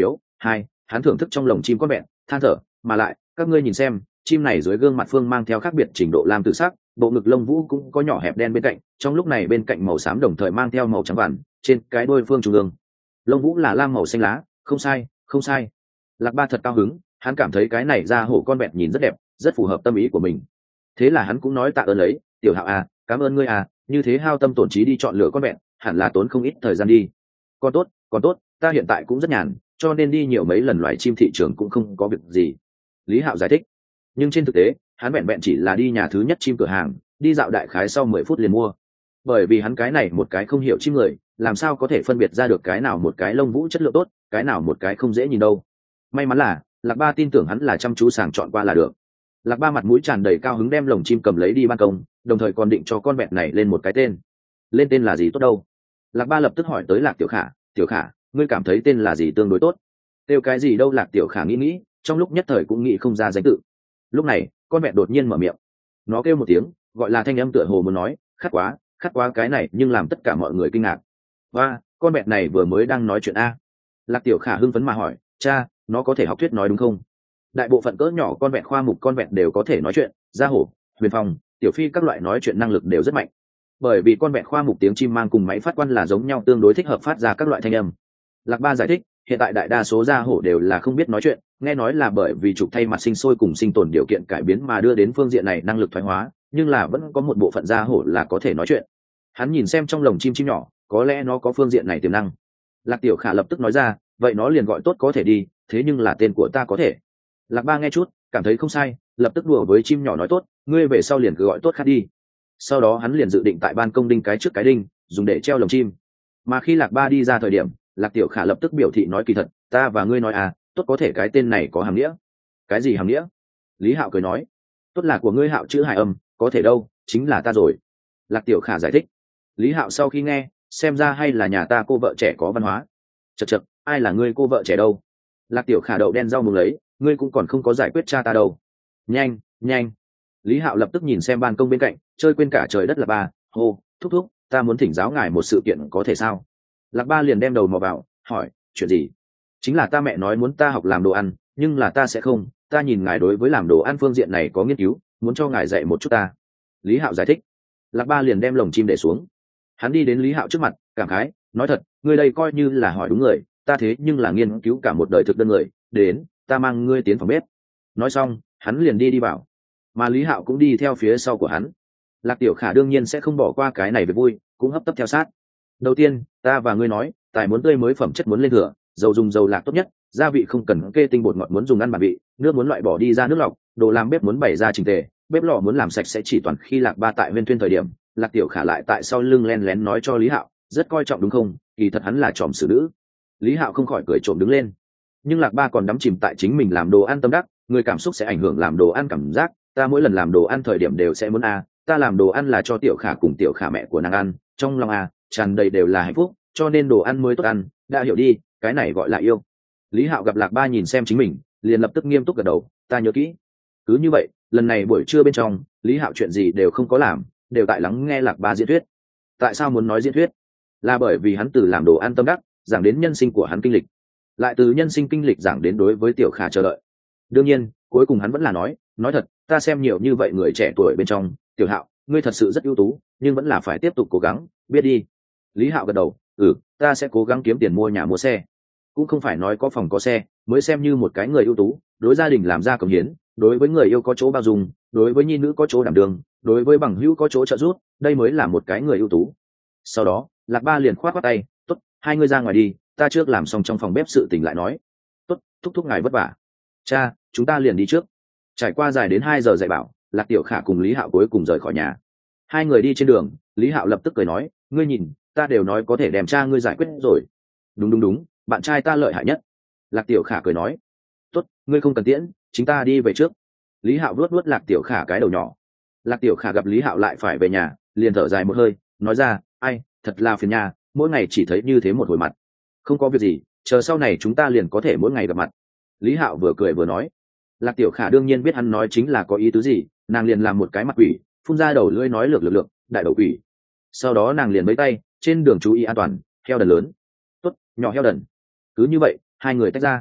hai hắn thưởng thức trong lồng chim con vẹn, than thở, mà lại các ngươi nhìn xem, chim này dưới gương mặt phương mang theo khác biệt trình độ lam tự sắc, bộ ngực lông vũ cũng có nhỏ hẹp đen bên cạnh, trong lúc này bên cạnh màu xám đồng thời mang theo màu trắng vằn, trên cái đuôi phương trung ương lông vũ là lam màu xanh lá. Không sai, không sai. Lạc Ba thật cao hứng, hắn cảm thấy cái này ra hổ con vẹn nhìn rất đẹp, rất phù hợp tâm ý của mình. Thế là hắn cũng nói tạ ơn lấy, tiểu Hạo à, cảm ơn ngươi à, như thế hao tâm tổn trí đi chọn lựa con vẹn, hẳn là tốn không ít thời gian đi. Còn tốt, còn tốt, ta hiện tại cũng rất nhàn, cho nên đi nhiều mấy lần loài chim thị trường cũng không có việc gì. Lý Hạo giải thích. Nhưng trên thực tế, hắn vẹn vẹn chỉ là đi nhà thứ nhất chim cửa hàng, đi dạo đại khái sau mười phút liền mua. Bởi vì hắn cái này một cái không hiểu chim người, làm sao có thể phân biệt ra được cái nào một cái lông vũ chất lượng tốt, cái nào một cái không dễ nhìn đâu. May mắn là Lạc Ba tin tưởng hắn là chăm chú sàng chọn qua là được. Lạc Ba mặt mũi tràn đầy cao hứng đem lồng chim cầm lấy đi ban công, đồng thời còn định cho con vẹn này lên một cái tên. Lên tên là gì tốt đâu? Lạc Ba lập tức hỏi tới Lạc Tiểu Khả, Tiểu Khả, ngươi cảm thấy tên là gì tương đối tốt? Tiêu cái gì đâu? Lạc Tiểu Khả nghĩ nghĩ, trong lúc nhất thời cũng nghĩ không ra danh tự. Lúc này con vẹn đột nhiên mở miệng, nó kêu một tiếng, gọi là thanh âm tựa hồ muốn nói khát quá, khát quá cái này, nhưng làm tất cả mọi người kinh ngạc. Và con vẹn này vừa mới đang nói chuyện a. Lạc Tiểu Khả hưng phấn mà hỏi, cha, nó có thể học thuyết nói đúng không? Đại bộ phận cỡ nhỏ con vẹn khoa mục con vẹn đều có thể nói chuyện, gia hổ, huyền phong, tiểu phi các loại nói chuyện năng lực đều rất mạnh. Bởi vì con vẹn khoa mục tiếng chim mang cùng máy phát quan là giống nhau, tương đối thích hợp phát ra các loại thanh âm. Lạc Ba giải thích, hiện tại đại đa số gia hổ đều là không biết nói chuyện, nghe nói là bởi vì trục thay mặt sinh sôi cùng sinh tồn điều kiện cải biến mà đưa đến phương diện này năng lực thoái hóa, nhưng là vẫn có một bộ phận gia hổ là có thể nói chuyện. Hắn nhìn xem trong lồng chim chim nhỏ, có lẽ nó có phương diện này tiềm năng. Lạc Tiểu Khả lập tức nói ra, vậy nó liền gọi tốt có thể đi, thế nhưng là tên của ta có thể. Lạc Ba nghe chút, cảm thấy không sai, lập tức đùa với chim nhỏ nói tốt, ngươi về sau liền cứ gọi tốt khác đi. Sau đó hắn liền dự định tại ban công đinh cái trước cái đinh, dùng để treo lồng chim. Mà khi Lạc Ba đi ra thời điểm, Lạc Tiểu Khả lập tức biểu thị nói kỳ thật, ta và ngươi nói à, tốt có thể cái tên này có hàm nghĩa. Cái gì hàm nghĩa? Lý Hạo cười nói, tốt là của ngươi Hạo chữ hài âm, có thể đâu, chính là ta rồi. Lạc Tiểu Khả giải thích. Lý Hạo sau khi nghe, xem ra hay là nhà ta cô vợ trẻ có văn hóa. Chật chật, ai là ngươi cô vợ trẻ đâu? Lạc Tiểu Khả đậu đen rau mừng lấy, ngươi cũng còn không có giải quyết cha ta đâu. Nhanh, nhanh. Lý Hạo lập tức nhìn xem ban công bên cạnh, chơi quên cả trời đất. Lạc Ba, hô, thúc thúc, ta muốn thỉnh giáo ngài một sự kiện có thể sao? Lạc Ba liền đem đầu mò vào, hỏi, chuyện gì? Chính là ta mẹ nói muốn ta học làm đồ ăn, nhưng là ta sẽ không, ta nhìn ngài đối với làm đồ ăn phương diện này có nghiên cứu, muốn cho ngài dạy một chút ta. Lý Hạo giải thích. Lạc Ba liền đem lồng chim để xuống. Hắn đi đến Lý Hạo trước mặt, cảm khái, nói thật, ngươi đây coi như là hỏi đúng người, ta thế nhưng là nghiên cứu cả một đời thực đơn người, đến, ta mang ngươi tiến phòng bếp. Nói xong, hắn liền đi đi vào, mà Lý Hạo cũng đi theo phía sau của hắn. Lạc Tiểu Khả đương nhiên sẽ không bỏ qua cái này về vui, cũng hấp tấp theo sát. Đầu tiên, ta và ngươi nói, tài muốn tươi mới phẩm chất muốn lên thừa, dầu dùng dầu lạc tốt nhất, gia vị không cần kê tinh bột ngọt muốn dùng ăn bản vị, nước muốn loại bỏ đi ra nước lọc, đồ làm bếp muốn bày ra chỉnh tề, bếp lò muốn làm sạch sẽ chỉ toàn khi Lạc Ba tại Nguyên Thuyên thời điểm, Lạc Tiểu Khả lại tại sau lưng len lén nói cho Lý Hạo, rất coi trọng đúng không? Kỳ thật hắn là tròm xử nữ. Lý Hạo không khỏi cười trộm đứng lên. Nhưng Lạc Ba còn đắm chìm tại chính mình làm đồ ăn tâm đắc, người cảm xúc sẽ ảnh hưởng làm đồ ăn cảm giác, ta mỗi lần làm đồ ăn thời điểm đều sẽ muốn a, ta làm đồ ăn là cho Tiểu Khả cùng Tiểu Khả mẹ của nàng ăn, trong lòng a tràn đầy đều là hạnh phúc, cho nên đồ ăn mới tốt ăn, đã hiểu đi, cái này gọi là yêu. Lý Hạo gặp Lạc Ba nhìn xem chính mình, liền lập tức nghiêm túc gật đầu, ta nhớ kỹ. Cứ như vậy, lần này buổi trưa bên trong, Lý Hạo chuyện gì đều không có làm, đều tại lắng nghe Lạc Ba diễn thuyết. Tại sao muốn nói diễn thuyết? Là bởi vì hắn từ làm đồ ăn tâm đắc, giảng đến nhân sinh của hắn kinh lịch, lại từ nhân sinh kinh lịch giảng đến đối với Tiểu Khả chờ đợi. Đương nhiên, cuối cùng hắn vẫn là nói, nói thật, ta xem nhiều như vậy người trẻ tuổi bên trong, Tiểu Hạo, ngươi thật sự rất ưu tú, nhưng vẫn là phải tiếp tục cố gắng, biết đi. Lý Hạo gật đầu, ừ, ta sẽ cố gắng kiếm tiền mua nhà mua xe. Cũng không phải nói có phòng có xe mới xem như một cái người ưu tú, đối gia đình làm ra cống hiến, đối với người yêu có chỗ bao dung, đối với nhi nữ có chỗ đảm đường, đối với bằng hữu có chỗ trợ giúp, đây mới là một cái người ưu tú. Sau đó, Lạc Ba liền khoát khoát tay, tốt, hai người ra ngoài đi, ta trước làm xong trong phòng bếp sự tình lại nói. Tốt, thúc thúc ngài vất vả. Cha, chúng ta liền đi trước. Trải qua dài đến hai giờ dạy bảo, Lạc Tiểu Khả cùng Lý Hạo cuối cùng rời khỏi nhà. Hai người đi trên đường, Lý Hạo lập tức cười nói, ngươi nhìn, ta đều nói có thể đem cha ngươi giải quyết rồi. Đúng đúng đúng, bạn trai ta lợi hại nhất. Lạc Tiểu Khả cười nói, tốt, ngươi không cần tiễn, chính ta đi về trước. Lý Hạo vuốt vuốt Lạc Tiểu Khả cái đầu nhỏ. Lạc Tiểu Khả gặp Lý Hạo lại phải về nhà, liền thở dài một hơi, nói ra, ai, thật là phiền nhà, mỗi ngày chỉ thấy như thế một hồi mặt. Không có việc gì, chờ sau này chúng ta liền có thể mỗi ngày gặp mặt. Lý Hạo vừa cười vừa nói. Lạc Tiểu Khả đương nhiên biết hắn nói chính là có ý tứ gì, nàng liền làm một cái mặt quỷ, phun ra đầu lưỡi nói lược lược lược, đại đầu quỷ. Sau đó nàng liền mấy tay, trên đường chú ý an toàn, heo đần lớn. Tốt, nhỏ heo đần. Cứ như vậy, hai người tách ra.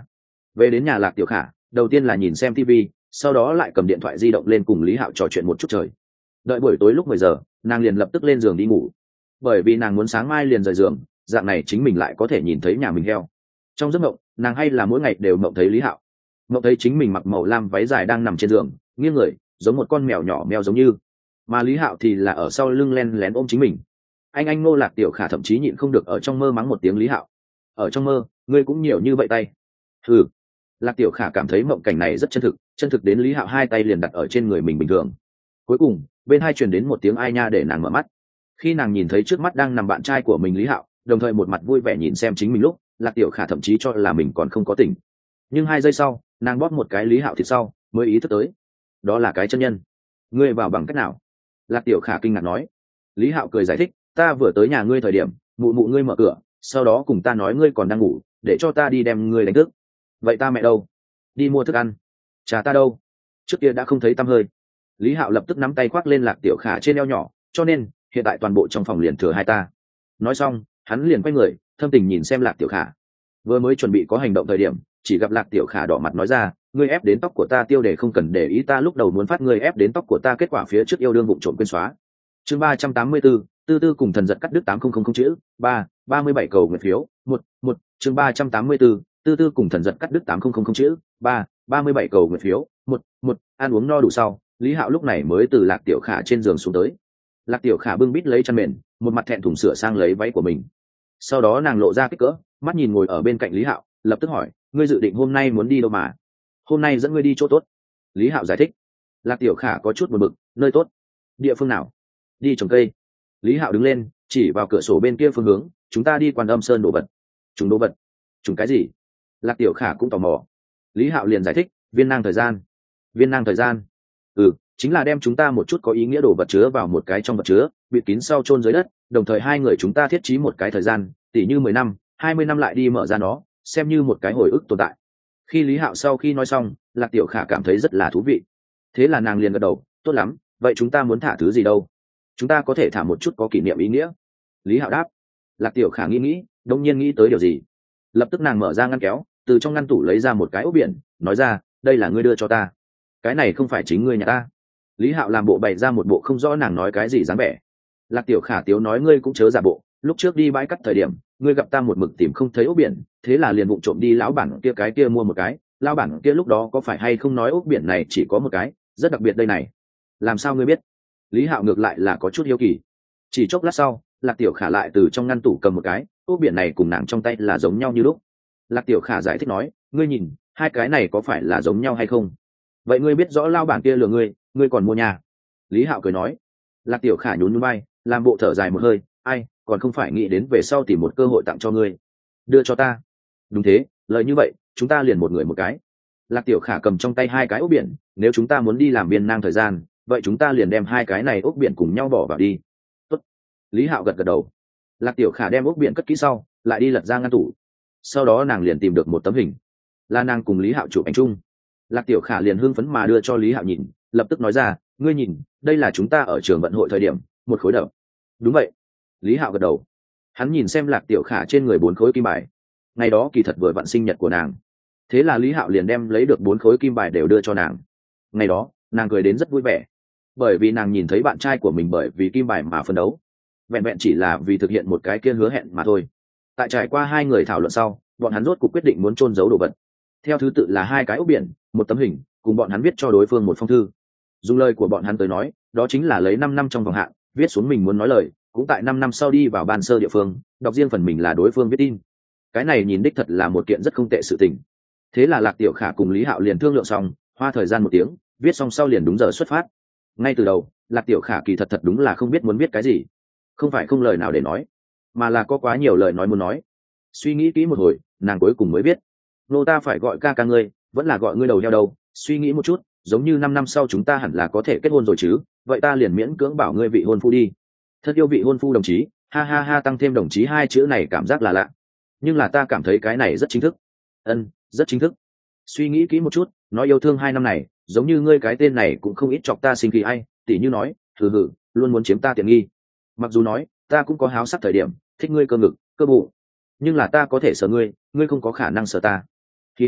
Về đến nhà Lạc Tiểu Khả, đầu tiên là nhìn xem tivi, sau đó lại cầm điện thoại di động lên cùng Lý Hạo trò chuyện một chút trời. Đợi buổi tối lúc mười giờ, nàng liền lập tức lên giường đi ngủ, bởi vì nàng muốn sáng mai liền rời giường, dạng này chính mình lại có thể nhìn thấy nhà mình heo. Trong giấc mộng, nàng hay là mỗi ngày đều mộng thấy Lý Hạo, mộng thấy chính mình mặc màu lam váy dài đang nằm trên giường, nghiêng người, giống một con mèo nhỏ mèo giống như, mà Lý Hạo thì là ở sau lưng len lén ôm chính mình. Anh anh Ngô Lạc Tiểu Khả thậm chí nhịn không được ở trong mơ mắng một tiếng Lý Hạo. Ở trong mơ, ngươi cũng nhiều như vậy tay. Ừ. Lạc Tiểu Khả cảm thấy mộng cảnh này rất chân thực, chân thực đến Lý Hạo hai tay liền đặt ở trên người mình bình thường. Cuối cùng, bên hai truyền đến một tiếng ai nha để nàng mở mắt. Khi nàng nhìn thấy trước mắt đang nằm bạn trai của mình Lý Hạo, đồng thời một mặt vui vẻ nhìn xem chính mình lúc, Lạc Tiểu Khả thậm chí cho là mình còn không có tỉnh. Nhưng hai giây sau, nàng bóp một cái Lý Hạo thịt sau, mới ý thức tới, đó là cái chân nhân. Ngươi vào bằng cách nào? Lạc Tiểu Khả kinh ngạc nói. Lý Hạo cười giải thích, ta vừa tới nhà ngươi thời điểm, mụ mụ ngươi mở cửa, sau đó cùng ta nói ngươi còn đang ngủ, để cho ta đi đem ngươi đánh thức. Vậy ta mẹ đâu? Đi mua thức ăn. Cha ta đâu? Trước kia đã không thấy tăm hơi. Lý Hạo lập tức nắm tay khoác lên Lạc Tiểu Khả trên eo nhỏ, cho nên hiện tại toàn bộ trong phòng liền thừa hai ta. Nói xong, hắn liền quay người, thâm tình nhìn xem Lạc Tiểu Khả. Vừa mới chuẩn bị có hành động thời điểm, chỉ gặp Lạc Tiểu Khả đỏ mặt nói ra, ngươi ép đến tóc của ta tiêu để không cần để ý, ta lúc đầu muốn phát ngươi ép đến tóc của ta, kết quả phía trước yêu đương vụng trộm quên xóa. Chương ba trăm tám mươi 34, tư tư cùng thần giật cắt đứt tám không không không chữ, ba, ba mươi bảy cầu nguyện phiếu, một, một, chương ba trăm tám mươi 34, tư tư cùng thần giật cắt đứt tám không không không chữ, ba, ba mươi bảy cầu nguyện phiếu, một, một, ăn uống no đủ sau, Lý Hạo lúc này mới từ Lạc Tiểu Khả trên giường xuống tới. Lạc Tiểu Khả bưng bít lấy chăn mền, một mặt thẹn thùng sửa sang lấy váy của mình. Sau đó nàng lộ ra kích cỡ, mắt nhìn ngồi ở bên cạnh Lý Hạo, lập tức hỏi, ngươi dự định hôm nay muốn đi đâu mà? Hôm nay dẫn ngươi đi chỗ tốt. Lý Hạo giải thích. Lạc Tiểu Khả có chút buồn bực, nơi tốt? Địa phương nào? Đi trồng cây. Lý Hạo đứng lên, chỉ vào cửa sổ bên kia phương hướng, chúng ta đi Quan Âm Sơn đồ vật. Trùng đồ vật? Trùng cái gì? Lạc Tiểu Khả cũng tò mò. Lý Hạo liền giải thích, viên nang thời gian. Viên nang thời gian? Ừ, chính là đem chúng ta một chút có ý nghĩa đồ vật chứa vào một cái trong vật chứa, bịt kín sau chôn dưới đất, đồng thời hai người chúng ta thiết trí một cái thời gian, tỉ như mười năm, hai mươi năm lại đi mở ra nó, xem như một cái hồi ức tồn tại. Khi Lý Hạo sau khi nói xong, Lạc Tiểu Khả cảm thấy rất là thú vị. Thế là nàng liền gật đầu, tốt lắm, vậy chúng ta muốn thả thứ gì đâu? Chúng ta có thể thả một chút có kỷ niệm ý nghĩa. Lý Hạo đáp. Lạc Tiểu Khả nghĩ nghĩ, đông nhiên nghĩ tới điều gì. Lập tức nàng mở ra ngăn kéo, từ trong ngăn tủ lấy ra một cái ốc biển, nói ra, đây là ngươi đưa cho ta. Cái này không phải chính ngươi nhà ta. Lý Hạo làm bộ bày ra một bộ không rõ nàng nói cái gì dáng vẻ. Lạc Tiểu Khả tiếu nói, ngươi cũng chớ giả bộ, lúc trước đi bãi cắt thời điểm, ngươi gặp ta một mực tìm không thấy ốc biển, thế là liền vụng trộm đi lão bản kia cái kia mua một cái. Lão bản kia lúc đó có phải hay không nói ốc biển này chỉ có một cái, rất đặc biệt đây này. Làm sao ngươi biết? Lý Hạo ngược lại là có chút hiếu kỳ. Chỉ chốc lát sau, Lạc Tiểu Khả lại từ trong ngăn tủ cầm một cái, ốc biển này cùng nàng trong tay là giống nhau như lúc. Lạc Tiểu Khả giải thích nói, ngươi nhìn, hai cái này có phải là giống nhau hay không? Vậy ngươi biết rõ lão bản kia lừa ngươi, ngươi còn mua nhà? Lý Hạo cười nói. Lạc Tiểu Khả nhún nhún vai, làm bộ thở dài một hơi, ai, còn không phải nghĩ đến về sau tìm một cơ hội tặng cho ngươi. Đưa cho ta. Đúng thế, lời như vậy, chúng ta liền một người một cái. Lạc Tiểu Khả cầm trong tay hai cái ốc biển, nếu chúng ta muốn đi làm viên nang thời gian, vậy chúng ta liền đem hai cái này ốc biển cùng nhau bỏ vào đi. Tốt. Lý Hạo gật gật đầu. Lạc Tiểu Khả đem ốc biển cất kỹ sau, lại đi lật ra ngăn tủ. Sau đó nàng liền tìm được một tấm hình, là nàng cùng Lý Hạo chụp ảnh chung. Lạc Tiểu Khả liền hưng phấn mà đưa cho Lý Hạo nhìn, lập tức nói ra, ngươi nhìn, đây là chúng ta ở trường vận hội thời điểm, một khối đầu. Đúng vậy. Lý Hạo gật đầu. Hắn nhìn xem Lạc Tiểu Khả trên người bốn khối kim bài. Ngày đó kỳ thật vừa vặn sinh nhật của nàng. Thế là Lý Hạo liền đem lấy được bốn khối kim bài đều đưa cho nàng. Ngày đó, nàng cười đến rất vui vẻ, bởi vì nàng nhìn thấy bạn trai của mình bởi vì kim bài mà phấn đấu, vẹn vẹn chỉ là vì thực hiện một cái kia hứa hẹn mà thôi. Tại trải qua hai người thảo luận sau, bọn hắn rốt cuộc quyết định muốn chôn giấu đồ vật. Theo thứ tự là hai cái ốc biển, một tấm hình, cùng bọn hắn viết cho đối phương một phong thư. Dùng lời của bọn hắn tới nói, đó chính là lấy năm năm trong vòng hạn, viết xuống mình muốn nói lời, cũng tại năm năm sau đi vào ban sơ địa phương, đọc riêng phần mình là đối phương viết tin. Cái này nhìn đích thật là một kiện rất không tệ sự tình. Thế là Lạc Tiểu Khả cùng Lý Hạo liền thương lượng xong, hoa thời gian một tiếng, viết xong sau liền đúng giờ xuất phát. Ngay từ đầu, Lạc Tiểu Khả kỳ thật thật đúng là không biết muốn viết cái gì, không phải không lời nào để nói, mà là có quá nhiều lời nói muốn nói. Suy nghĩ kỹ một hồi, nàng cuối cùng mới biết, nô ta phải gọi ca ca ngươi, vẫn là gọi ngươi đầu heo đầu. Suy nghĩ một chút, giống như năm năm sau chúng ta hẳn là có thể kết hôn rồi chứ, vậy ta liền miễn cưỡng bảo ngươi vị hôn phu đi. Thật yêu vị hôn phu đồng chí, ha ha ha, tăng thêm đồng chí hai chữ này cảm giác là lạ, nhưng là ta cảm thấy cái này rất chính thức. Ân, rất chính thức. Suy nghĩ kỹ một chút, nói yêu thương hai năm này, giống như ngươi cái tên này cũng không ít chọc ta sinh kỳ ai, tỉ như nói, hừ hừ, luôn muốn chiếm ta tiện nghi. Mặc dù nói, ta cũng có háo sắc thời điểm, thích ngươi cơ ngực, cơ bụng, nhưng là ta có thể sờ ngươi, ngươi không có khả năng sờ ta. Hi hi,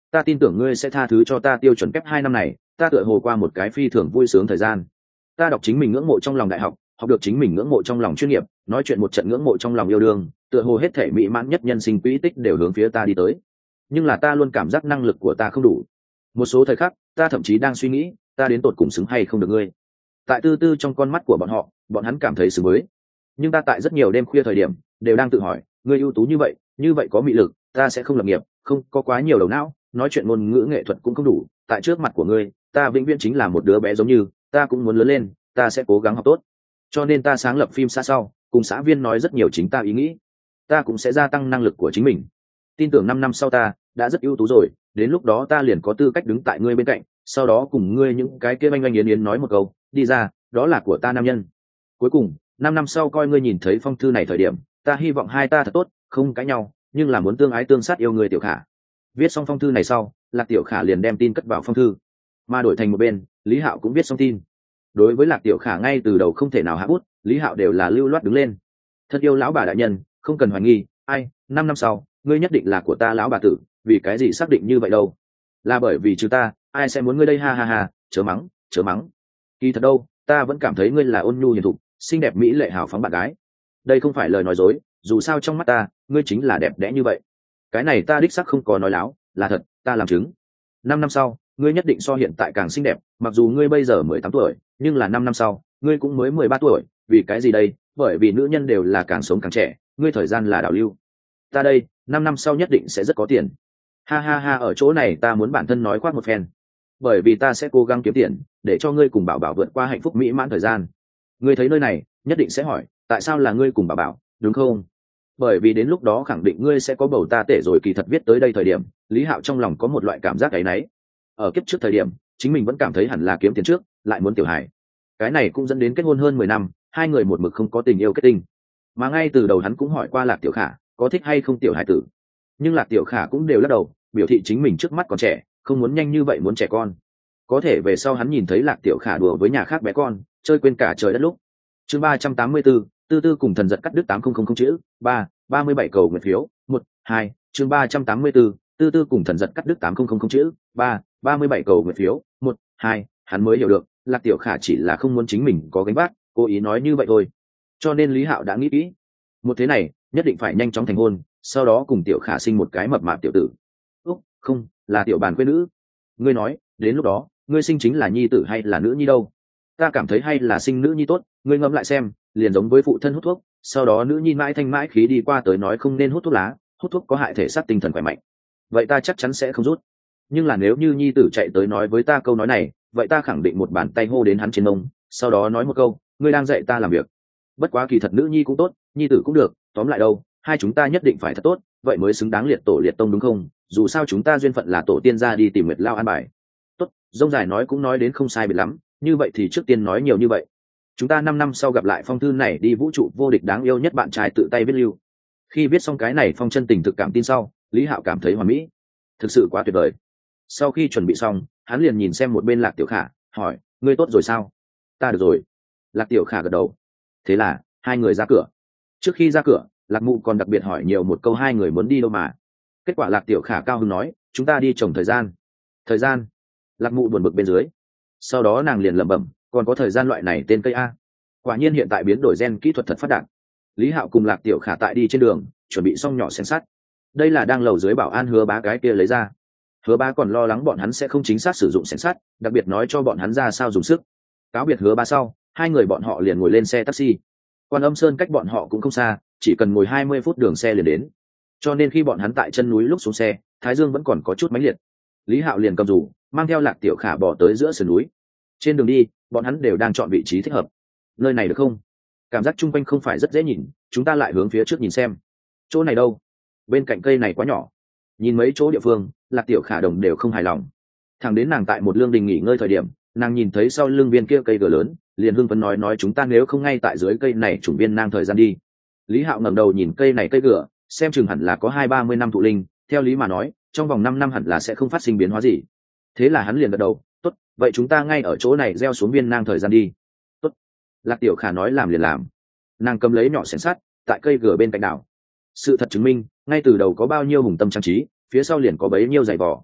ta tin tưởng ngươi sẽ tha thứ cho ta tiêu chuẩn kép hai năm này, ta tựa hồ qua một cái phi thường vui sướng thời gian. Ta đọc chính mình ngưỡng mộ trong lòng đại học, học được chính mình ngưỡng mộ trong lòng chuyên nghiệp, nói chuyện một trận ngưỡng mộ trong lòng yêu đương, tựa hồ hết thể mỹ mãn nhất nhân sinh quỹ tích đều hướng phía ta đi tới. Nhưng là ta luôn cảm giác năng lực của ta không đủ. Một số thời khắc, ta thậm chí đang suy nghĩ, ta đến tột cùng xứng hay không được ngươi. Tại tư tư trong con mắt của bọn họ, bọn hắn cảm thấy xứng với. Nhưng ta tại rất nhiều đêm khuya thời điểm, đều đang tự hỏi, ngươi ưu tú như vậy, như vậy có mị lực, ta sẽ không lập nghiệp, không có quá nhiều đầu não, nói chuyện ngôn ngữ nghệ thuật cũng không đủ, tại trước mặt của ngươi, ta vĩnh viễn chính là một đứa bé giống như, ta cũng muốn lớn lên, ta sẽ cố gắng học tốt. Cho nên ta sáng lập phim xã sau, cùng xã viên nói rất nhiều chính ta ý nghĩ, ta cũng sẽ gia tăng năng lực của chính mình. Tin tưởng năm năm sau ta đã rất ưu tú rồi, đến lúc đó ta liền có tư cách đứng tại ngươi bên cạnh, sau đó cùng ngươi những cái kia oanh oanh yến yến nói một câu, đi ra, đó là của ta nam nhân. Cuối cùng, năm năm sau coi ngươi nhìn thấy phong thư này thời điểm, ta hy vọng hai ta thật tốt, không cãi nhau, nhưng là muốn tương ái tương sát yêu người Tiểu Khả. Viết xong phong thư này sau, Lạc Tiểu Khả liền đem tin cất vào phong thư, mà đổi thành một bên, Lý Hạo cũng viết xong tin. Đối với Lạc Tiểu Khả ngay từ đầu không thể nào hạ bút, Lý Hạo đều là lưu loát đứng lên. Thân yêu lão bà đại nhân, không cần hoài nghi, ai, năm năm sau, ngươi nhất định là của ta lão bà tử, vì cái gì xác định như vậy đâu? Là bởi vì trừ ta, ai sẽ muốn ngươi đây, ha ha ha, chớ mắng, chớ mắng. Kỳ thật đâu, ta vẫn cảm thấy ngươi là ôn nhu hiền thục, xinh đẹp mỹ lệ hào phóng bạn gái. Đây không phải lời nói dối, dù sao trong mắt ta, ngươi chính là đẹp đẽ như vậy. Cái này ta đích xác không có nói láo, là thật, ta làm chứng. Năm năm sau, ngươi nhất định so hiện tại càng xinh đẹp, mặc dù ngươi bây giờ mười tám tuổi, nhưng là năm năm sau, ngươi cũng mới mười ba tuổi, vì cái gì đây? Bởi vì nữ nhân đều là càng sống càng trẻ, ngươi thời gian là đảo lưu. Ta đây, năm năm sau nhất định sẽ rất có tiền. Ha ha ha, ở chỗ này ta muốn bản thân nói khoác một phen. Bởi vì ta sẽ cố gắng kiếm tiền, để cho ngươi cùng Bảo Bảo vượt qua hạnh phúc mỹ mãn thời gian. Ngươi thấy nơi này, nhất định sẽ hỏi, tại sao là ngươi cùng Bảo Bảo, đúng không? Bởi vì đến lúc đó khẳng định ngươi sẽ có bầu ta tể rồi. Kỳ thật viết tới đây thời điểm, Lý Hạo trong lòng có một loại cảm giác áy náy. Ở kiếp trước thời điểm, chính mình vẫn cảm thấy hẳn là kiếm tiền trước, lại muốn tiểu hài. Cái này cũng dẫn đến kết hôn hơn mười năm, hai người một mực không có tình yêu kết tinh. Mà ngay từ đầu hắn cũng hỏi qua Lạc Tiểu Khả, có thích hay không tiểu hài tử. Nhưng Lạc Tiểu Khả cũng đều lắc đầu, biểu thị chính mình trước mắt còn trẻ, không muốn nhanh như vậy muốn trẻ con. Có thể về sau hắn nhìn thấy Lạc Tiểu Khả đùa với nhà khác bé con, chơi quên cả trời đất lúc. Chương ba trăm tám mươi tư, tư tư cùng thần giật cắt đứt tám không không không chữ, ba, ba mươi bảy cầu nguyện phiếu, một, hai, chương ba trăm tám mươi tư, tư tư cùng thần giật cắt đứt tám không không không chữ, ba, ba mươi bảy cầu nguyện phiếu, một, hai, hắn mới hiểu được, Lạc Tiểu Khả chỉ là không muốn chính mình có gánh vác, cố ý nói như vậy thôi. Cho nên Lý Hạo đã nghĩ kỹ, một thế này, nhất định phải nhanh chóng thành hôn, sau đó cùng Tiểu Khả sinh một cái mập mạp tiểu tử. Úc, không, là tiểu bàn quê nữ. Ngươi nói, đến lúc đó, ngươi sinh chính là nhi tử hay là nữ nhi đâu? Ta cảm thấy hay là sinh nữ nhi tốt, ngươi ngẫm lại xem, liền giống với phụ thân hút thuốc, sau đó nữ nhi mãi thanh mãi khí đi qua tới nói không nên hút thuốc lá, hút thuốc có hại thể xác tinh thần khỏe mạnh. Vậy ta chắc chắn sẽ không rút. Nhưng là nếu như nhi tử chạy tới nói với ta câu nói này, vậy ta khẳng định một bàn tay hô đến hắn trên mông, sau đó nói một câu, ngươi đang dạy ta làm việc. Bất quá kỳ thật nữ nhi cũng tốt, nhi tử cũng được, tóm lại đâu, hai chúng ta nhất định phải thật tốt, vậy mới xứng đáng liệt tổ liệt tông đúng không? Dù sao chúng ta duyên phận là tổ tiên ra đi tìm Nguyệt Lao an bài. Tốt, dông dài nói cũng nói đến không sai biệt lắm, như vậy thì trước tiên nói nhiều như vậy. Chúng ta năm năm sau gặp lại, phong thư này đi vũ trụ vô địch đáng yêu nhất bạn trai tự tay viết lưu. Khi viết xong cái này phong chân tình thực cảm tin sau, Lý Hạo cảm thấy hoàn mỹ, thực sự quá tuyệt vời. Sau khi chuẩn bị xong, hắn liền nhìn xem một bên Lạc Tiểu Khả, hỏi, ngươi tốt rồi sao? Ta được rồi. Lạc Tiểu Khả gật đầu. Thế là hai người ra cửa. Trước khi ra cửa, Lạc Mụ còn đặc biệt hỏi nhiều một câu hai người muốn đi đâu mà. Kết quả Lạc Tiểu Khả cao hứng nói, chúng ta đi trồng thời gian. Thời gian? Lạc Mụ buồn bực bên dưới. Sau đó nàng liền lẩm bẩm, còn có thời gian loại này tên cây a. Quả nhiên hiện tại biến đổi gen kỹ thuật thật phát đạt. Lý Hạo cùng Lạc Tiểu Khả tại đi trên đường, chuẩn bị xong nhỏ xén sắt. Đây là đang lầu dưới bảo an Hứa Bá cái kia lấy ra. Hứa Bá còn lo lắng bọn hắn sẽ không chính xác sử dụng xén sắt, đặc biệt nói cho bọn hắn ra sao dùng sức. Cáo biệt Hứa Bá sau, hai người bọn họ liền ngồi lên xe taxi. Quan Âm Sơn cách bọn họ cũng không xa, chỉ cần ngồi hai mươi phút đường xe liền đến. Cho nên khi bọn hắn tại chân núi lúc xuống xe, thái dương vẫn còn có chút mãnh liệt. Lý Hạo liền cầm dù, mang theo Lạc Tiểu Khả bỏ tới giữa sườn núi. Trên đường đi, bọn hắn đều đang chọn vị trí thích hợp. Nơi này được không? Cảm giác chung quanh không phải rất dễ nhìn, chúng ta lại hướng phía trước nhìn xem. Chỗ này đâu? Bên cạnh cây này quá nhỏ. Nhìn mấy chỗ địa phương, Lạc Tiểu Khả đồng đều không hài lòng. Thẳng đến nàng tại một lương đình nghỉ ngơi thời điểm, nàng nhìn thấy sau lưng viên kia cây gờ lớn, liền hưng phấn nói nói chúng ta nếu không ngay tại dưới cây này chủng viên nang thời gian đi. Lý Hạo ngẩng đầu nhìn cây này cây gửa, xem chừng hẳn là có hai ba mươi năm thụ linh, theo lý mà nói, trong vòng năm năm hẳn là sẽ không phát sinh biến hóa gì. Thế là hắn liền gật đầu, tốt, vậy chúng ta ngay ở chỗ này gieo xuống viên nang thời gian đi. Tốt. Lạc Tiểu Khả nói làm liền làm. Nàng cầm lấy nhỏ xẻng sắt, tại cây gửa bên cạnh đảo. Sự thật chứng minh, ngay từ đầu có bao nhiêu hùng tâm trang trí, phía sau liền có bấy nhiêu dày vỏ.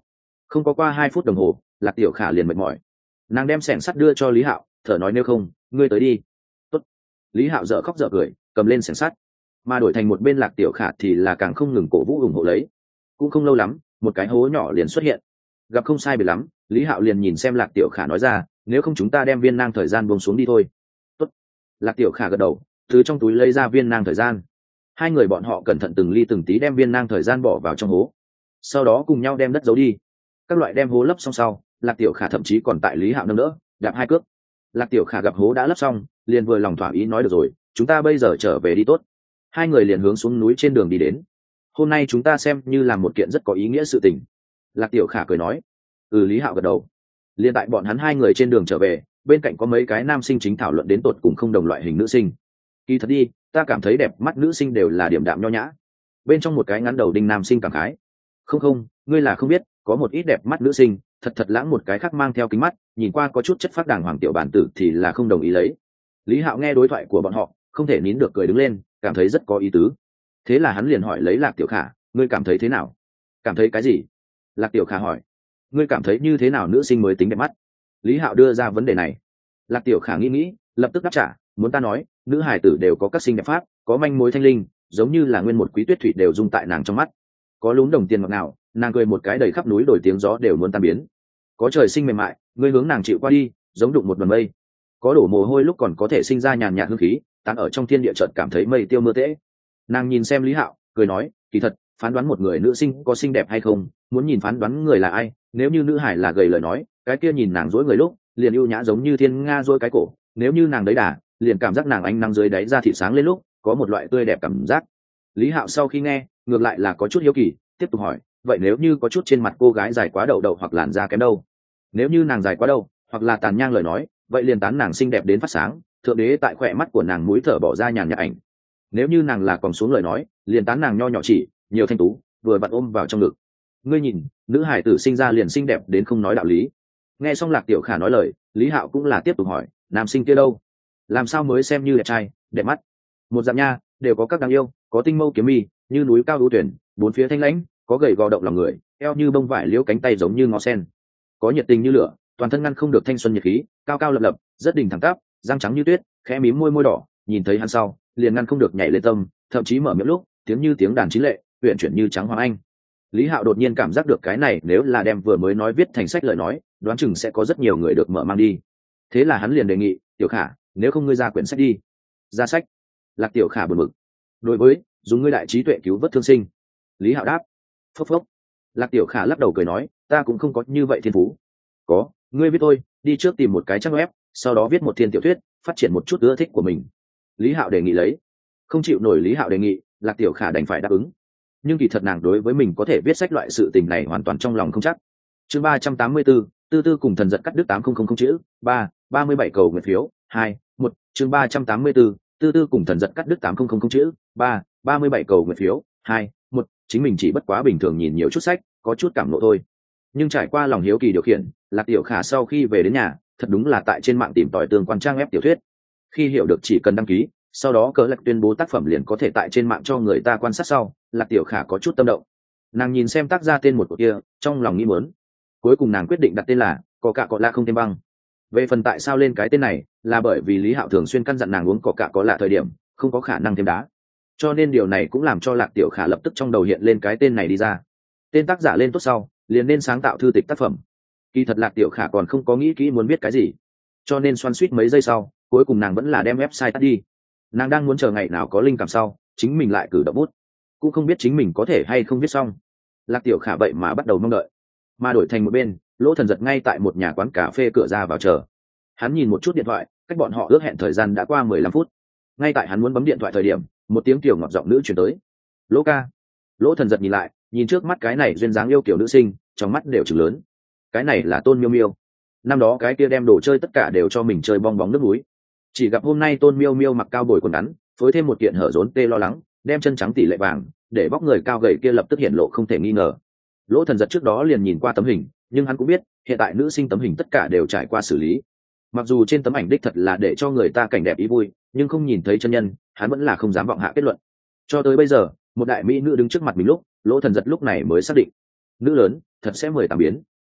Không có qua hai phút đồng hồ, lạc tiểu khả liền mệt mỏi. Nàng đem xẻng sắt đưa cho Lý Hạo, thở nói nếu không ngươi tới đi. Tốt. Lý Hạo dở khóc dở cười, cầm lên xẻng sắt. Mà đổi thành một bên lạc tiểu khả thì là càng không ngừng cổ vũ ủng hộ lấy. Cũng không lâu lắm, một cái hố nhỏ liền xuất hiện. Gặp không sai biệt lắm, Lý Hạo liền nhìn xem lạc tiểu khả nói ra, nếu không chúng ta đem viên nang thời gian buông xuống đi thôi. Tốt. Lạc tiểu khả gật đầu, từ trong túi lấy ra viên nang thời gian. Hai người bọn họ cẩn thận từng ly từng tí đem viên nang thời gian bỏ vào trong hố, sau đó cùng nhau đem đất giấu đi. Các loại đem hố lấp xong sau, lạc tiểu khả thậm chí còn tại Lý Hạo nâng đỡ đạp hai cước. Lạc tiểu khả gặp hố đã lấp xong, liền vừa lòng thỏa ý nói được rồi, chúng ta bây giờ trở về đi tốt. Hai người liền hướng xuống núi trên đường đi đến. Hôm nay chúng ta xem như là một kiện rất có ý nghĩa sự tình. Lạc tiểu khả cười nói. Ừ, Lý Hạo gật đầu. Liên tại bọn hắn hai người trên đường trở về, bên cạnh có mấy cái nam sinh chính thảo luận đến tột cùng không đồng loại hình nữ sinh. Kỳ thật đi, ta cảm thấy đẹp mắt nữ sinh đều là điểm đạm nho nhã. Bên trong một cái ngắn đầu đinh nam sinh cảm khái. Không không, ngươi là không biết, có một ít đẹp mắt nữ sinh thật thật lãng, một cái khác mang theo kính mắt, nhìn qua có chút chất phác đàng hoàng tiểu bản tử thì là không đồng ý lấy. Lý Hạo nghe đối thoại của bọn họ, không thể nín được cười đứng lên, cảm thấy rất có ý tứ. Thế là hắn liền hỏi lấy lạc tiểu khả, ngươi cảm thấy thế nào? Cảm thấy cái gì? Lạc tiểu khả hỏi. Ngươi cảm thấy như thế nào nữ sinh mới tính đẹp mắt? Lý Hạo đưa ra vấn đề này. Lạc tiểu khả nghĩ nghĩ, lập tức đáp trả, muốn ta nói, nữ hài tử đều có các sinh đẹp pháp, có manh mối thanh linh, giống như là nguyên một quý tuyết thủy đều dung tại nàng trong mắt. Có lún đồng tiền ngọt ngào, nàng cười một cái đầy khắp núi đổi tiếng gió đều muốn tan biến. Có trời sinh mềm mại, ngươi hướng nàng chịu qua đi, giống đụng một đoàn mây. Có đổ mồ hôi lúc còn có thể sinh ra nhàn nhạt hương khí, tán ở trong thiên địa chợt cảm thấy mây tiêu mưa tễ. Nàng nhìn xem Lý Hạo, cười nói, kỳ thật, phán đoán một người nữ sinh có xinh đẹp hay không, muốn nhìn phán đoán người là ai. Nếu như nữ hải là gầy lời nói, cái kia nhìn nàng dối người lúc, liền ưu nhã giống như thiên nga dối cái cổ. Nếu như nàng đấy đà, liền cảm giác nàng ánh nắng dưới đáy da thịt sáng lên lúc, có một loại tươi đẹp cảm giác. Lý Hạo sau khi nghe, ngược lại là có chút hiếu kỳ, tiếp tục hỏi, vậy nếu như có chút trên mặt cô gái dài quá đầu đầu hoặc làn da kém đâu? Nếu như nàng dài quá đâu, hoặc là tàn nhang lời nói, vậy liền tán nàng xinh đẹp đến phát sáng, thượng đế tại khỏe mắt của nàng mũi thở bỏ ra nhàn nhạt ảnh. Nếu như nàng là còn xuống lời nói, liền tán nàng nho nhỏ chỉ, nhiều thanh tú, vừa vặn ôm vào trong ngực. Ngươi nhìn, nữ hải tử sinh ra liền xinh đẹp đến không nói đạo lý. Nghe xong lạc tiểu khả nói lời, Lý Hạo cũng là tiếp tục hỏi, nam sinh kia đâu? Làm sao mới xem như đẹp trai, đẹp mắt? Một dạng nha, đều có các đáng yêu, có tinh mâu kiếm mi, như núi cao ưu tuyển, bốn phía thanh lãnh, có gầy gò động lòng người, eo như bông vải liễu, cánh tay giống như ngó sen, có nhiệt tình như lửa, toàn thân ngăn không được thanh xuân nhiệt khí, cao cao lập lập, rất đỉnh thẳng tắp, răng trắng như tuyết, khẽ mím môi môi đỏ, nhìn thấy hắn sau, liền ngăn không được nhảy lên tâm, thậm chí mở miệng lúc, tiếng như tiếng đàn chín lệ, uyển chuyển như trắng hoàng anh. Lý Hạo đột nhiên cảm giác được cái này nếu là đem vừa mới nói viết thành sách lời nói, đoán chừng sẽ có rất nhiều người được mở mang đi. Thế là hắn liền đề nghị, tiểu khả, nếu không ngươi ra quyển sách đi. Ra sách? Lạc tiểu khả buồn bực. Đối với, dùng ngươi đại trí tuệ cứu vớt thương sinh. Lý Hạo đáp. Phốc phốc. Lạc tiểu khả lắc đầu cười nói, ta cũng không có như vậy thiên phú. Có, ngươi viết thôi, đi trước tìm một cái trang web, sau đó viết một thiên tiểu thuyết, phát triển một chút ưa thích của mình. Lý Hạo đề nghị lấy. Không chịu nổi Lý Hạo đề nghị, Lạc tiểu khả đành phải đáp ứng. Nhưng kỳ thật nàng đối với mình có thể viết sách loại sự tình này hoàn toàn trong lòng không chắc. Chương ba trăm tám mươi tư, tư tư cùng thần giật cắt đứt tám không không không chữ, ba, ba mươi bảy cầu nguyện phiếu, hai, một, chương ba trăm tám mươi tư, tư tư cùng thần giật cắt đứt tám không không không chữ, ba, ba mươi bảy cầu nguyện phiếu, hai, một, chính mình chỉ bất quá bình thường nhìn nhiều chút sách, có chút cảm nộ thôi. Nhưng trải qua lòng hiếu kỳ điều khiển, Lạc tiểu khả sau khi về đến nhà, thật đúng là tại trên mạng tìm tòi tương quan trang web tiểu thuyết. Khi hiểu được chỉ cần đăng ký, sau đó cỡ lạc tuyên bố tác phẩm liền có thể tại trên mạng cho người ta quan sát sau, Lạc tiểu khả có chút tâm động. Nàng nhìn xem tác ra tên một của kia, trong lòng nghĩ muốn. Cuối cùng nàng quyết định đặt tên là có cạ có lạ không thêm băng. Về phần tại sao lên cái tên này, là bởi vì Lý Hạo thường xuyên căn dặn nàng uống có cạ có lạ thời điểm không có khả năng thêm đá, cho nên điều này cũng làm cho Lạc tiểu khả lập tức trong đầu hiện lên cái tên này đi ra. Tên tác giả lên tốt sau, liền nên sáng tạo thư tịch tác phẩm. Kỳ thật Lạc tiểu khả còn không có nghĩ kỹ muốn biết cái gì, cho nên xoắn suýt mấy giây sau, cuối cùng nàng vẫn là đem website tắt đi. Nàng đang muốn chờ ngày nào có linh cảm sau, chính mình lại cử động bút, cũng không biết chính mình có thể hay không viết xong. Lạc tiểu khả vậy mà bắt đầu mong đợi. Mà đổi thành một bên, Lỗ Thần Giật ngay tại một nhà quán cà phê cửa ra vào chờ. Hắn nhìn một chút điện thoại, cách bọn họ ước hẹn thời gian đã qua mười lăm phút. Ngay tại hắn muốn bấm điện thoại thời điểm, một tiếng tiểu ngọt giọng nữ truyền tới. Lỗ ca. Lỗ Thần Giật nhìn lại, nhìn trước mắt cái này duyên dáng yêu kiểu nữ sinh, trong mắt đều trừng lớn. Cái này là Tôn Miêu Miêu. Năm đó cái kia đem đồ chơi tất cả đều cho mình chơi bong bóng nước núi. Chỉ gặp hôm nay Tôn Miêu Miêu mặc cao bồi quần ngắn, phối thêm một kiện hở rốn tê lo lắng, đem chân trắng tỷ lệ vàng, để bóc người cao gầy kia lập tức hiện lộ không thể nghi ngờ. Lỗ Thần Giật trước đó liền nhìn qua tấm hình, nhưng hắn cũng biết hiện tại nữ sinh tấm hình tất cả đều trải qua xử lý. Mặc dù trên tấm ảnh đích thật là để cho người ta cảnh đẹp ý vui, nhưng không nhìn thấy chân nhân, hắn vẫn là không dám vọng hạ kết luận. Cho tới bây giờ, một đại mỹ nữ đứng trước mặt mình lúc, Lỗ Thần Giật lúc này mới xác định, nữ lớn thật sẽ mười tám biến.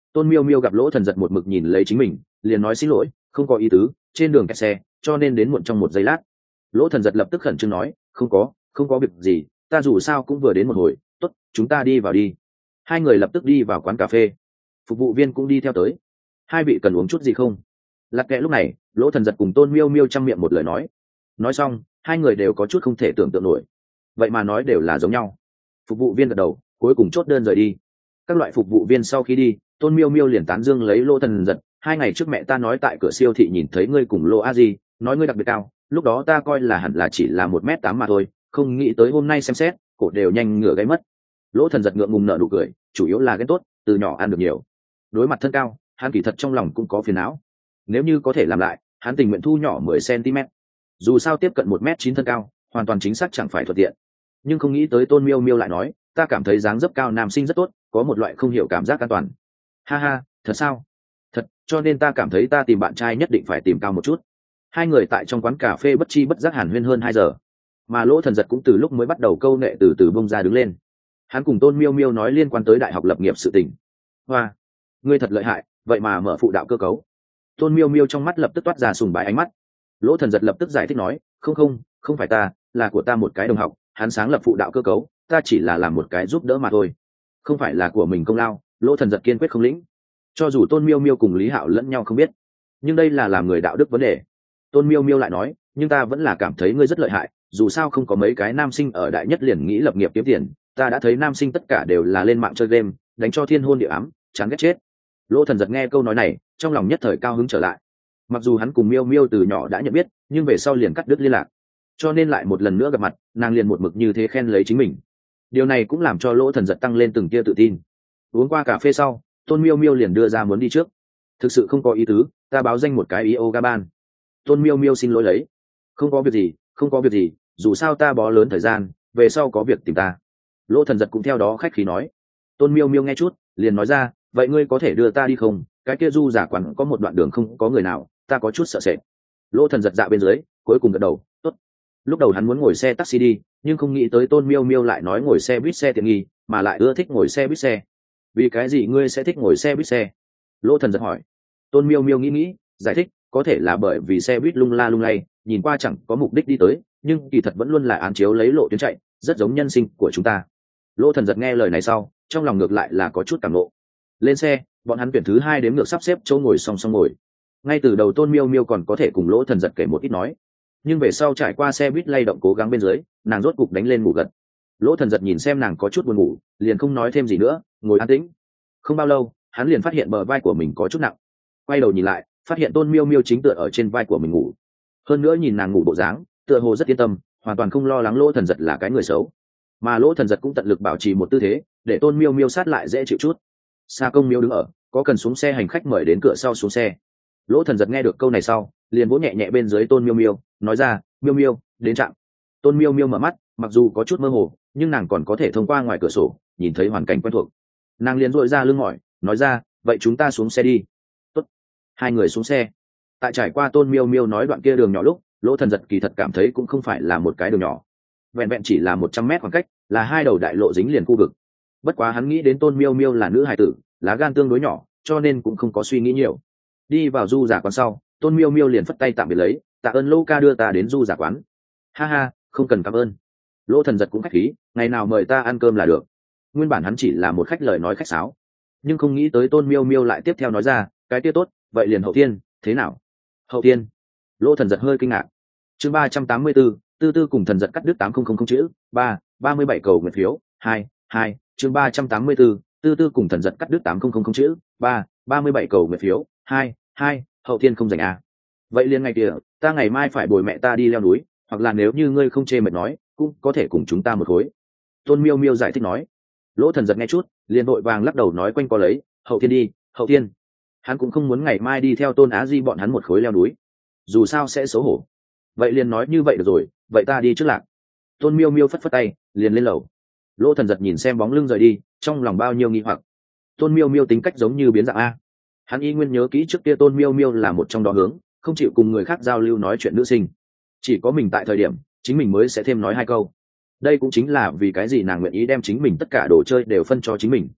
Tôn Miêu Miêu gặp Lỗ Thần Giật một mực nhìn lấy chính mình, liền nói xin lỗi, không có ý tứ, trên đường kẹt xe, cho nên đến muộn trong một giây lát. Lỗ Thần Giật lập tức khẩn trương nói, không có, không có việc gì, ta dù sao cũng vừa đến một hồi, tốt, chúng ta đi vào đi. Hai người lập tức đi vào quán cà phê. Phục vụ viên cũng đi theo tới. Hai vị cần uống chút gì không? Lặt kẹ lúc này, Lỗ Thần Giật cùng Tôn Miêu Miêu trong miệng một lời nói. Nói xong, hai người đều có chút không thể tưởng tượng nổi. Vậy mà nói đều là giống nhau. Phục vụ viên gật đầu, cuối cùng chốt đơn rời đi. Các loại phục vụ viên sau khi đi, Tôn Miêu Miêu liền tán dương lấy Lỗ Thần Giật, hai ngày trước mẹ ta nói tại cửa siêu thị nhìn thấy ngươi cùng Lô A Di, nói ngươi đặc biệt cao, lúc đó ta coi là hẳn là chỉ là một mét tám mà thôi, không nghĩ tới hôm nay xem xét, cổ đều nhanh ngửa gáy mất. Lỗ Thần Giật ngượng ngùng nở nụ cười, chủ yếu là ghen tốt, từ nhỏ ăn được nhiều. Đối mặt thân cao, hắn kỳ thật trong lòng cũng có phiền não. Nếu như có thể làm lại, hắn tình nguyện thu nhỏ mười xăng-ti-mét. Dù sao tiếp cận một mét chín thân cao, hoàn toàn chính xác chẳng phải thuận tiện. Nhưng không nghĩ tới Tôn Miêu Miêu lại nói, ta cảm thấy dáng dấp cao nam sinh rất tốt, có một loại không hiểu cảm giác an toàn. Ha ha, thật sao? Thật, cho nên ta cảm thấy ta tìm bạn trai nhất định phải tìm cao một chút. Hai người tại trong quán cà phê bất chi bất giác hàn huyên hơn hai giờ, mà Lỗ Thần Giật cũng từ lúc mới bắt đầu câu nệ từ từ bông ra đứng lên. Hắn cùng Tôn Miêu Miêu nói liên quan tới đại học lập nghiệp sự tình. Hoa, ngươi thật lợi hại, vậy mà mở phụ đạo cơ cấu. Tôn Miêu Miêu trong mắt lập tức toát ra sùng bái ánh mắt. Lỗ Thần Giật lập tức giải thích nói, không không, không phải ta, là của ta một cái đồng học, hắn sáng lập phụ đạo cơ cấu, ta chỉ là làm một cái giúp đỡ mà thôi, không phải là của mình công lao. Lỗ Thần Giật kiên quyết không lĩnh. Cho dù Tôn Miêu Miêu cùng Lý Hạo lẫn nhau không biết, nhưng đây là làm người đạo đức vấn đề. Tôn Miêu Miêu lại nói, nhưng ta vẫn là cảm thấy ngươi rất lợi hại, dù sao không có mấy cái nam sinh ở đại nhất liền nghĩ lập nghiệp kiếm tiền, ta đã thấy nam sinh tất cả đều là lên mạng chơi game, đánh cho thiên hôn địa ám, chán ghét chết. Lỗ Thần Giật nghe câu nói này, trong lòng nhất thời cao hứng trở lại. Mặc dù hắn cùng Miêu Miêu từ nhỏ đã nhận biết, nhưng về sau liền cắt đứt liên lạc, cho nên lại một lần nữa gặp mặt, nàng liền một mực như thế khen lấy chính mình. Điều này cũng làm cho Lỗ Thần Giật tăng lên từng tia tự tin. Uống qua cà phê sau, Tôn Miêu Miêu liền đưa ra muốn đi trước. Thực sự không có ý tứ, ta báo danh một cái yoga ban. Tôn Miêu Miêu xin lỗi lấy. Không có việc gì, không có việc gì, dù sao ta bó lớn thời gian, về sau có việc tìm ta. Lỗ Thần Giật cũng theo đó khách khí nói. Tôn Miêu Miêu nghe chút, liền nói ra, vậy ngươi có thể đưa ta đi không? Cái kia du giả quán có một đoạn đường không có người nào, ta có chút sợ sệt. Lỗ Thần Giật dạ bên dưới, cuối cùng gật đầu, tốt. Lúc đầu hắn muốn ngồi xe taxi đi, nhưng không nghĩ tới Tôn Miêu Miêu lại nói ngồi xe buýt xe tiện nghi, mà lại ưa thích ngồi xe buýt xe. Vì cái gì ngươi sẽ thích ngồi xe buýt xe? Lỗ Thần Giật hỏi. Tôn Miêu Miêu nghĩ nghĩ, giải thích, có thể là bởi vì xe buýt lung la lung lay, nhìn qua chẳng có mục đích đi tới, nhưng kỳ thật vẫn luôn là án chiếu lấy lộ tuyến chạy, rất giống nhân sinh của chúng ta. Lỗ Thần Giật nghe lời này sau, trong lòng ngược lại là có chút cảm ngộ. Lên xe, bọn hắn tuyển thứ hai đếm ngược sắp xếp chỗ ngồi song song ngồi. Ngay từ đầu Tôn Miêu Miêu còn có thể cùng Lỗ Thần Giật kể một ít nói, nhưng về sau trải qua xe buýt lay động cố gắng bên dưới, nàng rốt cục đánh lên ngủ gật. Lỗ Thần Giật nhìn xem nàng có chút buồn ngủ, liền không nói thêm gì nữa, ngồi an tĩnh. Không bao lâu, hắn liền phát hiện bờ vai của mình có chút nặng. Quay đầu nhìn lại, phát hiện Tôn Miêu Miêu chính tựa ở trên vai của mình ngủ. Hơn nữa nhìn nàng ngủ bộ dáng, tựa hồ rất yên tâm, hoàn toàn không lo lắng Lỗ Thần Giật là cái người xấu. Mà Lỗ Thần Giật cũng tận lực bảo trì một tư thế, để Tôn Miêu Miêu sát lại dễ chịu chút. Sa Công Miêu đứng ở, có cần xuống xe hành khách mời đến cửa sau xuống xe. Lỗ Thần Giật nghe được câu này sau, liền vỗ nhẹ nhẹ bên dưới Tôn Miêu Miêu, nói ra, Miêu Miêu, đến trạm. Tôn Miêu Miêu mở mắt, mặc dù có chút mơ hồ, nhưng nàng còn có thể thông qua ngoài cửa sổ nhìn thấy hoàn cảnh quen thuộc. Nàng liền dội ra lưng mỏi, nói ra, vậy chúng ta xuống xe đi. Tốt. Hai người xuống xe. Tại trải qua Tôn Miêu Miêu nói đoạn kia đường nhỏ lúc, Lỗ Thần Giật kỳ thật cảm thấy cũng không phải là một cái đường nhỏ, vẹn vẹn chỉ là một trăm mét khoảng cách, là hai đầu đại lộ dính liền khu vực. Bất quá hắn nghĩ đến Tôn Miêu Miêu là nữ hài tử, lá gan tương đối nhỏ, cho nên cũng không có suy nghĩ nhiều. Đi vào du giả quán sau, Tôn Miêu Miêu liền phất tay tạm biệt lấy, tạ ơn Lô ca đưa ta đến du giả quán. Ha ha, không cần cảm ơn. Lỗ Thần Giật cũng khách khí, ngày nào mời ta ăn cơm là được. Nguyên bản hắn chỉ là một khách lời nói khách sáo, nhưng không nghĩ tới Tôn Miêu Miêu lại tiếp theo nói ra, cái kia tốt, vậy liền hậu thiên, thế nào? Hậu thiên? Lỗ Thần Giật hơi kinh ngạc. Chương ba trăm tám mươi tư, tư tư cùng Thần Giật cắt đứt tám không không không chữ, ba, ba mươi bảy cầu nguyện phiếu, hai, hai, chương ba trăm tám mươi tư, tư tư cùng Thần Giật cắt đứt tám không không không chữ, ba, ba mươi bảy cầu nguyện phiếu, hai, hai, hậu thiên không rảnh à? Vậy liền ngày kia, ta ngày mai phải bồi mẹ ta đi leo núi, hoặc là nếu như ngươi không chê mệt nói, cũng có thể cùng chúng ta một khối. Tôn Miêu Miêu giải thích nói. Lỗ Thần Giật nghe chút, liền vội vàng lắc đầu nói quanh co lấy, hậu thiên đi, hậu thiên. Hắn cũng không muốn ngày mai đi theo Tôn Á Di bọn hắn một khối leo núi, dù sao sẽ xấu hổ. Vậy liền nói như vậy được rồi, vậy ta đi trước lạc. Tôn Miêu Miêu phất phất tay, liền lên lầu. Lỗ Thần Giật nhìn xem bóng lưng rời đi, trong lòng bao nhiêu nghi hoặc. Tôn Miêu Miêu tính cách giống như biến dạng a. Hắn y nguyên nhớ kỹ trước kia Tôn Miêu Miêu là một trong đó hướng, không chịu cùng người khác giao lưu nói chuyện nữ sinh, chỉ có mình tại thời điểm chính mình mới sẽ thêm nói hai câu. Đây cũng chính là vì cái gì nàng nguyện ý đem chính mình tất cả đồ chơi đều phân cho chính mình.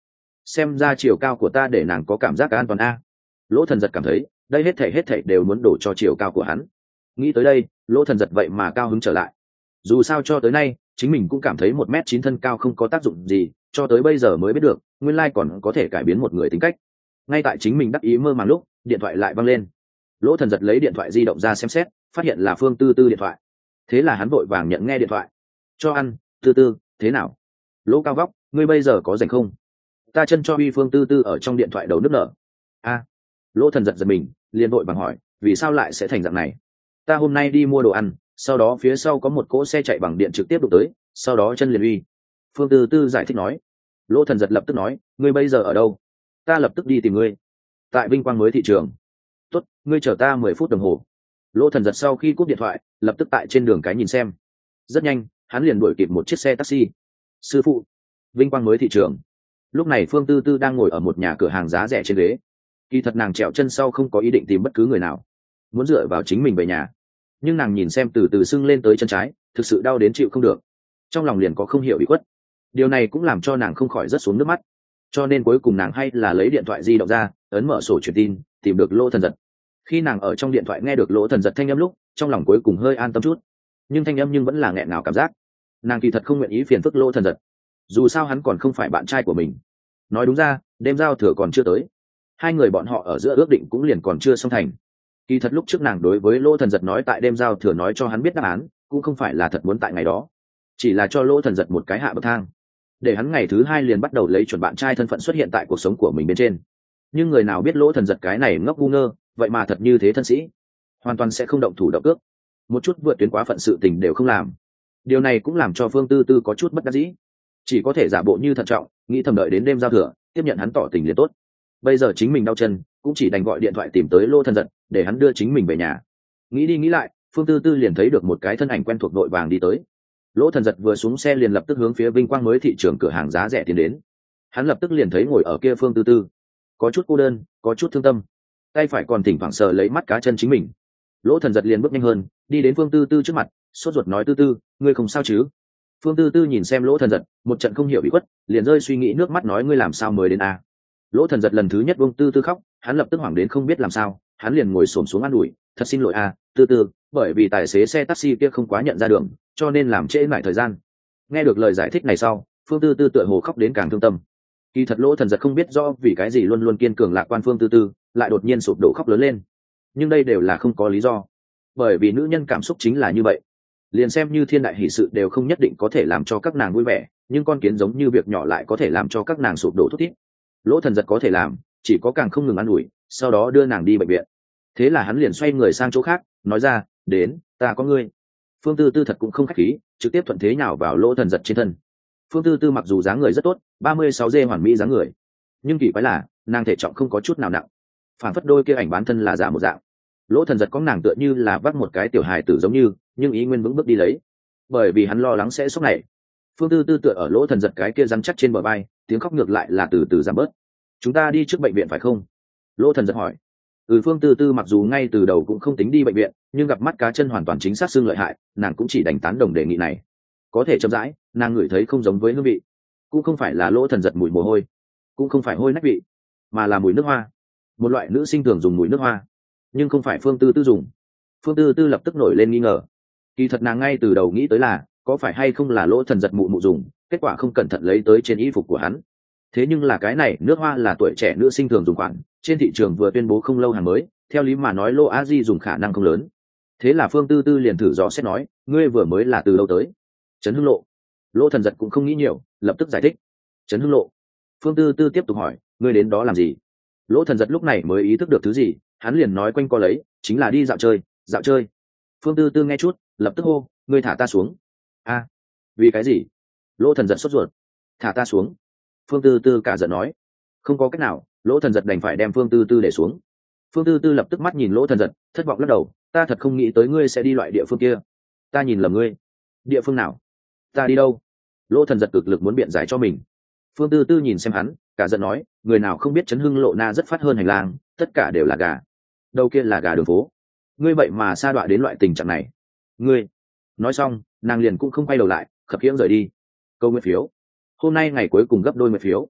xem ra chiều cao của ta để nàng có cảm giác an toàn a. Lỗ Thần Giật cảm thấy đây hết thảy hết thảy đều muốn đổ cho chiều cao của hắn. Nghĩ tới đây, Lỗ Thần Giật vậy mà cao hứng trở lại. Dù sao cho tới nay chính mình cũng cảm thấy một mét chín thân cao không có tác dụng gì, cho tới bây giờ mới biết được nguyên lai còn có thể cải biến một người tính cách. Ngay tại chính mình đắc ý mơ màng lúc, điện thoại lại văng lên. Lỗ Thần Giật lấy điện thoại di động ra xem xét, phát hiện là Phương Tư Tư điện thoại. Thế là hắn vội vàng nhận nghe điện thoại. Cho ăn. Tư Tư, thế nào? Lỗ Cao Vóc, ngươi bây giờ có rảnh không? Ta chân cho uy Phương Tư Tư ở trong điện thoại đầu nức nở. A. Lỗ Thần Giật giật mình, liền vội vàng hỏi, vì sao lại sẽ thành dạng này? Ta hôm nay đi mua đồ ăn, sau đó phía sau có một cỗ xe chạy bằng điện trực tiếp đụng tới, sau đó chân liền uy. Phương Tư Tư giải thích nói. Lỗ Thần Giật lập tức nói, ngươi bây giờ ở đâu? Ta lập tức đi tìm ngươi. Tại Vinh Quang mới thị trường. Tốt, ngươi chờ ta mười phút đồng hồ. Lỗ Thần Giật sau khi cúp điện thoại, lập tức tại trên đường cái nhìn xem. Rất nhanh, hắn liền đuổi kịp một chiếc xe taxi. Sư phụ. Vinh Quang mới thị trường. Lúc này Phương Tư Tư đang ngồi ở một nhà cửa hàng giá rẻ trên ghế. Kỳ thật nàng trèo chân sau không có ý định tìm bất cứ người nào, muốn dựa vào chính mình về nhà. Nhưng nàng nhìn xem từ từ sưng lên tới chân trái, thực sự đau đến chịu không được, trong lòng liền có không hiểu bị khuất. Điều này cũng làm cho nàng không khỏi rớt xuống nước mắt. Cho nên cuối cùng nàng hay là lấy điện thoại di động ra, ấn mở sổ truyền tin, tìm được Lỗ Thần Giật. Khi nàng ở trong điện thoại nghe được Lỗ Thần Giật thanh âm lúc, trong lòng cuối cùng hơi an tâm chút. Nhưng thanh âm nhưng vẫn là nghẹn ngào cảm giác. Nàng kỳ thật không nguyện ý phiền phức Lỗ Thần Giật, dù sao hắn còn không phải bạn trai của mình. Nói đúng ra, đêm giao thừa còn chưa tới, hai người bọn họ ở giữa ước định cũng liền còn chưa xong thành. Kỳ thật lúc trước nàng đối với Lỗ Thần Giật nói tại đêm giao thừa nói cho hắn biết đáp án, cũng không phải là thật muốn tại ngày đó, chỉ là cho Lỗ Thần Giật một cái hạ bậc thang, để hắn ngày thứ hai liền bắt đầu lấy chuẩn bạn trai thân phận xuất hiện tại cuộc sống của mình bên trên. Nhưng người nào biết Lỗ Thần Giật cái này ngốc ngu ngơ, vậy mà thật như thế thân sĩ, hoàn toàn sẽ không động thủ động cước, một chút vượt tuyến quá phận sự tình đều không làm. Điều này cũng làm cho Phương Tư Tư có chút bất đắc dĩ, chỉ có thể giả bộ như thận trọng, nghĩ thầm đợi đến đêm giao thừa tiếp nhận hắn tỏ tình liền tốt. Bây giờ chính mình đau chân, cũng chỉ đành gọi điện thoại tìm tới Lỗ Thần Giật để hắn đưa chính mình về nhà. Nghĩ đi nghĩ lại, Phương Tư Tư liền thấy được một cái thân ảnh quen thuộc đội vàng đi tới. Lỗ Thần Giật vừa xuống xe liền lập tức hướng phía Vinh Quang mới thị trường cửa hàng giá rẻ tiến đến. Hắn lập tức liền thấy ngồi ở kia Phương Tư Tư, có chút cô đơn, có chút thương tâm, tay phải còn thỉnh thoảng sờ lấy mắt cá chân chính mình. Lỗ Thần Giật liền bước nhanh hơn, đi đến Phương Tư Tư trước mặt, sốt ruột nói, Tư Tư, ngươi không sao chứ? Phương Tư Tư nhìn xem Lỗ Thần Giật, một trận không hiểu bị khuất, liền rơi suy nghĩ nước mắt nói, ngươi làm sao mới đến à? Lỗ Thần Giật lần thứ nhất buông Tư Tư khóc, hắn lập tức hoảng đến không biết làm sao, hắn liền ngồi xổm xuống an ủi, thật xin lỗi à, Tư Tư, bởi vì tài xế xe taxi kia không quá nhận ra đường, cho nên làm trễ lại thời gian. Nghe được lời giải thích này sau, Phương Tư Tư tựa hồ khóc đến càng thương tâm. Kỳ thật Lỗ Thần Giật không biết rõ vì cái gì luôn luôn kiên cường lạc quan Phương Tư Tư lại đột nhiên sụp đổ khóc lớn lên, nhưng đây đều là không có lý do, bởi vì nữ nhân cảm xúc chính là như vậy. Liền xem như thiên đại hỷ sự đều không nhất định có thể làm cho các nàng vui vẻ, nhưng con kiến giống như việc nhỏ lại có thể làm cho các nàng sụp đổ thút thít. Lỗ Thần Giật có thể làm chỉ có càng không ngừng ăn ủi, sau đó đưa nàng đi bệnh viện. Thế là hắn liền xoay người sang chỗ khác, nói ra, đến, ta có ngươi. Phương Tư Tư thật cũng không khách khí, trực tiếp thuận thế nhào vào Lỗ Thần Giật trên thân. Phương Tư Tư mặc dù dáng người rất tốt, ba mươi sáu dê hoàn mỹ dáng người, nhưng kỳ quái là nàng thể trọng không có chút nào nặng, phản phất đôi kia ảnh bán thân là giả một dạng. Lỗ Thần Giật có nàng tựa như là vác một cái tiểu hài tử giống như, nhưng ý nguyên vững bước đi lấy, bởi vì hắn lo lắng sẽ sốc này. Phương Tư Tư tựa ở Lỗ Thần Giật cái kia rắn chắc trên bờ vai, tiếng khóc ngược lại là từ từ giảm bớt. Chúng ta đi trước bệnh viện phải không? Lỗ Thần Giật hỏi. Ừ, Phương Tư Tư mặc dù ngay từ đầu cũng không tính đi bệnh viện, nhưng gặp mắt cá chân hoàn toàn chính xác xương lợi hại, nàng cũng chỉ đành tán đồng đề nghị này. Có thể chậm rãi, nàng ngửi thấy không giống với hương vị, cũng không phải là Lỗ Thần Giật mùi mồ hôi, cũng không phải hôi nách vị, mà là mùi nước hoa, một loại nữ sinh thường dùng mùi nước hoa, nhưng không phải Phương Tư Tư dùng. Phương Tư Tư lập tức nổi lên nghi ngờ. Kỳ thật nàng ngay từ đầu nghĩ tới là có phải hay không là Lỗ Thần Giật mụ mụ dùng, kết quả không cẩn thận lấy tới trên y phục của hắn. Thế nhưng là cái này nước hoa là tuổi trẻ nữ sinh thường dùng khoản, trên thị trường vừa tuyên bố không lâu hàng mới, theo lý mà nói Lô A Di dùng khả năng không lớn. Thế là Phương Tư Tư liền thử dò xét nói, ngươi vừa mới là từ lâu tới? Trấn Hưng Lộ. Lỗ Thần Giật cũng không nghĩ nhiều, lập tức giải thích. Trấn Hưng Lộ. Phương Tư Tư tiếp tục hỏi, ngươi đến đó làm gì? Lỗ Thần Giật lúc này mới ý thức được thứ gì, hắn liền nói quanh co lấy, chính là đi dạo chơi. Dạo chơi. Phương Tư Tư nghe chút, lập tức hô, ngươi thả ta xuống. A, vì cái gì? Lỗ Thần Giật sốt ruột. Thả ta xuống. Phương Tư Tư cả giận nói. Không có cách nào, Lỗ Thần Giật đành phải đem Phương Tư Tư để xuống. Phương Tư Tư lập tức mắt nhìn Lỗ Thần Giật, thất vọng lắc đầu, ta thật không nghĩ tới ngươi sẽ đi loại địa phương kia. Ta nhìn lầm ngươi. Địa phương nào? Ta đi đâu? Lỗ Thần Giật cực lực muốn biện giải cho mình. Phương Tư Tư nhìn xem hắn, cả giận nói, người nào không biết Trấn Hưng Lộ na rất phát hơn hành lang, tất cả đều là gà. Đâu kia là gà đường phố. Ngươi vậy mà sa đọa đến loại tình trạng này. Ngươi. Nói xong, nàng liền cũng không quay đầu lại, khập khiễng rời đi. Câu nguyện phiếu. Hôm nay ngày cuối cùng gấp đôi nguyện phiếu.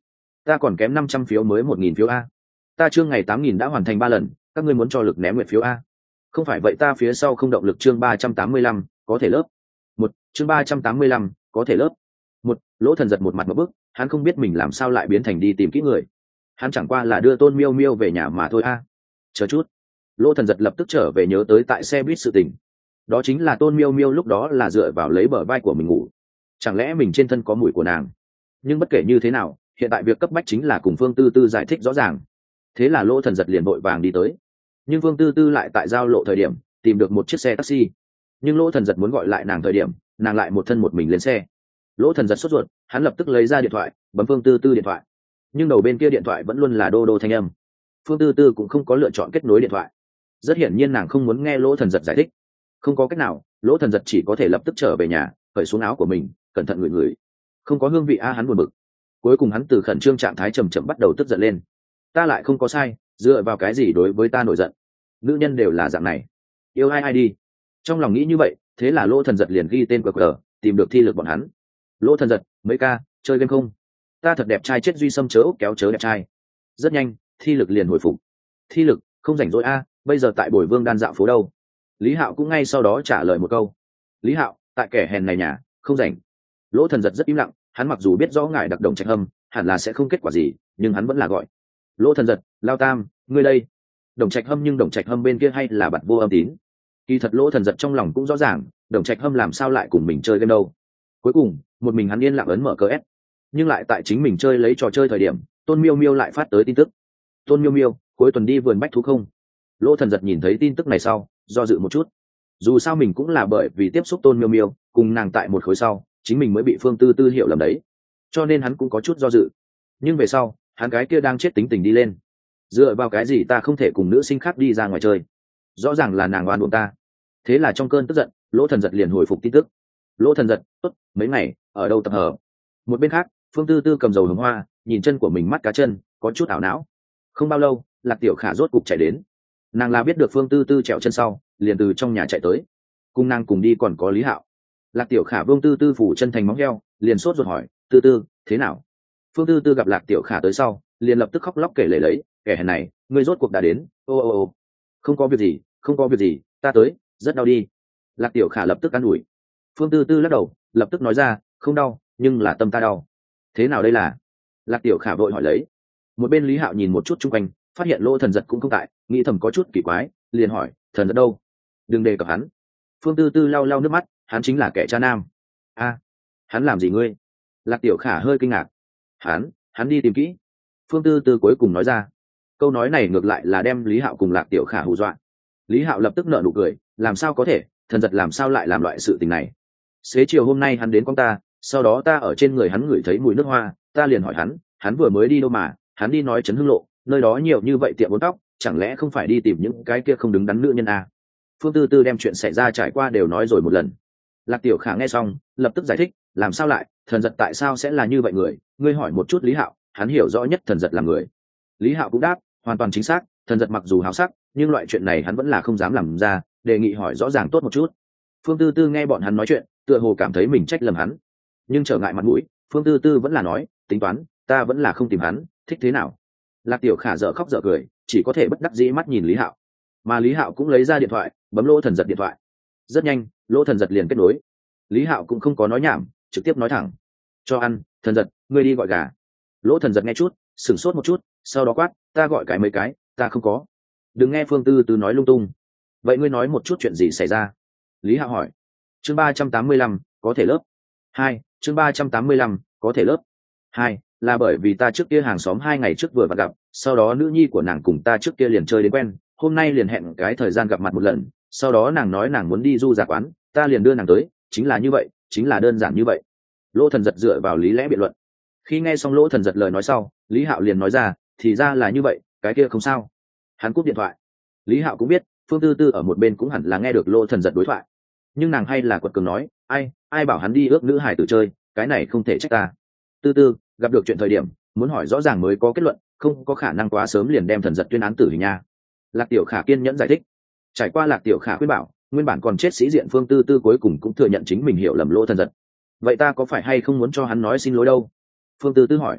ta còn kém năm trăm phiếu mới một nghìn phiếu a. Ta chương ngày tám nghìn đã hoàn thành ba lần, các ngươi muốn cho lực ném nguyện phiếu a. Không phải vậy ta phía sau không động lực. Chương ba trăm tám mươi lăm, có thể lớp một. Chương ba trăm tám mươi lăm, có thể lớp một. Lỗ Thần giật một mặt một bức, hắn không biết mình làm sao lại biến thành đi tìm kỹ người. Hắn chẳng qua là đưa Tôn Miêu Miêu về nhà mà thôi a. Chờ chút. Lỗ Thần giật lập tức trở về nhớ tới tại xe buýt sự tình. Đó chính là Tôn Miêu Miêu lúc đó là dựa vào lấy bờ vai của mình ngủ. Chẳng lẽ mình trên thân có mùi của nàng? Nhưng bất kể như thế nào, hiện tại việc cấp bách chính là cùng Phương Tư Tư giải thích rõ ràng. Thế là Lỗ Thần giật liền vội vàng đi tới. Nhưng Phương Tư Tư lại tại giao lộ thời điểm tìm được một chiếc xe taxi. Nhưng Lỗ Thần giật muốn gọi lại nàng thời điểm, nàng lại một thân một mình lên xe. Lỗ Thần giật sốt ruột, hắn lập tức lấy ra điện thoại, bấm Phương Tư Tư điện thoại. Nhưng đầu bên kia điện thoại vẫn luôn là đô đô thanh âm. Phương Tư Tư cũng không có lựa chọn kết nối điện thoại. Rất hiển nhiên nàng không muốn nghe Lỗ Thần giật giải thích. Không có cách nào, Lỗ Thần giật chỉ có thể lập tức trở về nhà, cởi xuống áo của mình, cẩn thận ngửi ngửi. Không có hương vị a, hắn buồn bực. Cuối cùng hắn từ khẩn trương trạng thái trầm trầm bắt đầu tức giận lên. Ta lại không có sai, dựa vào cái gì đối với ta nổi giận? Nữ nhân đều là dạng này, yêu ai ai đi. Trong lòng nghĩ như vậy, thế là Lỗ Thần giật liền ghi tên qr qr, tìm được thi lực bọn hắn. Lỗ Thần giật, mấy ca, chơi game không? Ta thật đẹp trai chết duy xâm chớ ốc kéo chớ đẹp trai. Rất nhanh, thi lực liền hồi phục. Thi lực, không rảnh rỗi a, bây giờ tại Bồi Vương đan dạo phố đâu? Lý Hạo cũng ngay sau đó trả lời một câu. Lý Hạo, tại kẻ hèn này nhà, không rảnh. Lỗ Thần giật rất im lặng, hắn mặc dù biết rõ ngài đặc đồng trạch hâm hẳn là sẽ không kết quả gì, nhưng hắn vẫn là gọi. Lỗ Thần giật, Lao Tam, ngươi đây. Đồng trạch hâm nhưng đồng trạch hâm bên kia hay là bặt vô âm tín. Kỳ thật Lỗ Thần giật trong lòng cũng rõ ràng, đồng trạch hâm làm sao lại cùng mình chơi game đâu. Cuối cùng, một mình hắn yên lặng ấn mở cờ ép. Nhưng lại tại chính mình chơi lấy trò chơi thời điểm, Tôn Miêu Miêu lại phát tới tin tức. Tôn Miêu Miêu, cuối tuần đi vườn bách thú không? Lỗ Thần giật nhìn thấy tin tức này sau, do dự một chút. Dù sao mình cũng là bởi vì tiếp xúc Tôn Miêu Miêu, cùng nàng tại một khối sau, chính mình mới bị Phương Tư Tư hiểu lầm đấy. Cho nên hắn cũng có chút do dự. Nhưng về sau, hắn cái kia đang chết tính tình đi lên. Dựa vào cái gì ta không thể cùng nữ sinh khác đi ra ngoài chơi? Rõ ràng là nàng oan uổng ta. Thế là trong cơn tức giận, Lỗ Thần giật liền hồi phục tin tức. Lỗ Thần giật, tốt, mấy ngày, ở đâu tập hợp? Một bên khác, Phương Tư Tư cầm dầu hồng hoa, nhìn chân của mình mắt cá chân, có chút ảo não. Không bao lâu, Lạc Tiểu Khả rốt cục chạy đến. Nàng là biết được Phương Tư Tư trèo chân sau, liền từ trong nhà chạy tới. Cùng nàng cùng đi còn có Lý Hạo. Lạc Tiểu Khả vương Tư Tư phủ chân thành móng heo, liền sốt ruột hỏi, Tư Tư, thế nào? Phương Tư Tư gặp Lạc Tiểu Khả tới sau, liền lập tức khóc lóc kể lể lấy, kẻ hèn này, ngươi rốt cuộc đã đến. Ô ô ô, không có việc gì, không có việc gì, ta tới, rất đau đi. Lạc Tiểu Khả lập tức an ủi. Phương Tư Tư lắc đầu, lập tức nói ra, không đau, nhưng là tâm ta đau. Thế nào đây là? Lạc Tiểu Khả vội hỏi lấy. Một bên Lý Hạo nhìn một chút chung quanh, phát hiện Lỗ Thần giật cũng không tại, nghĩ thầm có chút kỳ quái, liền hỏi, thần giật đâu? Đừng đề cập hắn. Phương Tư Tư lau lau nước mắt, hắn chính là kẻ cha nam. A, hắn làm gì ngươi? Lạc Tiểu Khả hơi kinh ngạc. Hắn, hắn đi tìm kỹ. Phương Tư Tư cuối cùng nói ra. Câu nói này ngược lại là đem Lý Hạo cùng Lạc Tiểu Khả hù dọa. Lý Hạo lập tức nở nụ cười, làm sao có thể, thần giật làm sao lại làm loại sự tình này? Xế chiều hôm nay hắn đến con ta, sau đó ta ở trên người hắn ngửi thấy mùi nước hoa, ta liền hỏi hắn, hắn vừa mới đi đâu mà? Hắn đi nói Trấn Hưng Lộ, nơi đó nhiều như vậy tiệm uốn tóc, chẳng lẽ không phải đi tìm những cái kia không đứng đắn nữ nhân à? Phương Tư Tư đem chuyện xảy ra trải qua đều nói rồi một lần. Lạc Tiểu Khả nghe xong, lập tức giải thích, làm sao lại, thần giật tại sao sẽ là như vậy người? Ngươi hỏi một chút Lý Hạo, hắn hiểu rõ nhất thần giật là người. Lý Hạo cũng đáp, hoàn toàn chính xác, thần giật mặc dù háo sắc, nhưng loại chuyện này hắn vẫn là không dám làm ra, đề nghị hỏi rõ ràng tốt một chút. Phương Tư Tư nghe bọn hắn nói chuyện, tựa hồ cảm thấy mình trách lầm hắn, nhưng trở ngại mặt mũi, Phương Tư Tư vẫn là nói, tính toán, ta vẫn là không tìm hắn, thích thế nào? Lạc Tiểu Khả dở khóc dở cười, chỉ có thể bất đắc dĩ mắt nhìn Lý Hạo. Mà Lý Hạo cũng lấy ra điện thoại, bấm Lỗ Thần giật điện thoại. Rất nhanh, Lỗ Thần giật liền kết nối. Lý Hạo cũng không có nói nhảm, trực tiếp nói thẳng, cho ăn, Thần giật, ngươi đi gọi gà. Lỗ Thần giật nghe chút, sửng sốt một chút, sau đó quát, ta gọi cái mấy cái, ta không có. Đừng nghe Phương Tư Tư nói lung tung. Vậy ngươi nói một chút chuyện gì xảy ra? Lý Hạo hỏi. Chương ba trăm tám mươi lăm, có thể lớp hai. Chương ba trăm tám mươi lăm, có thể lớp hai, là bởi vì ta trước kia hàng xóm hai ngày trước vừa vặn gặp, sau đó nữ nhi của nàng cùng ta trước kia liền chơi đến quen, hôm nay liền hẹn cái thời gian gặp mặt một lần, sau đó nàng nói nàng muốn đi du giả quán, ta liền đưa nàng tới, chính là như vậy, chính là đơn giản như vậy. Lỗ Thần giật dựa vào lý lẽ biện luận. Khi nghe xong Lỗ Thần giật lời nói sau, Lý Hạo liền nói ra, thì ra là như vậy, cái kia không sao. Hắn cúp điện thoại. Lý Hạo cũng biết, Phương Tư Tư ở một bên cũng hẳn là nghe được Lỗ Thần giật đối thoại, nhưng nàng hay là quật cường nói, ai ai bảo hắn đi ước nữ hải tử chơi, cái này không thể trách ta. Tư Tư, gặp được chuyện thời điểm muốn hỏi rõ ràng mới có kết luận, không có khả năng quá sớm liền đem thần giật tuyên án tử hình nha. Lạc Tiểu Khả kiên nhẫn giải thích. Trải qua Lạc Tiểu Khả khuyên bảo, nguyên bản còn chết sĩ diện Phương Tư Tư cuối cùng cũng thừa nhận chính mình hiểu lầm Lỗ Thần giật. Vậy ta có phải hay không muốn cho hắn nói xin lỗi đâu? Phương Tư Tư hỏi.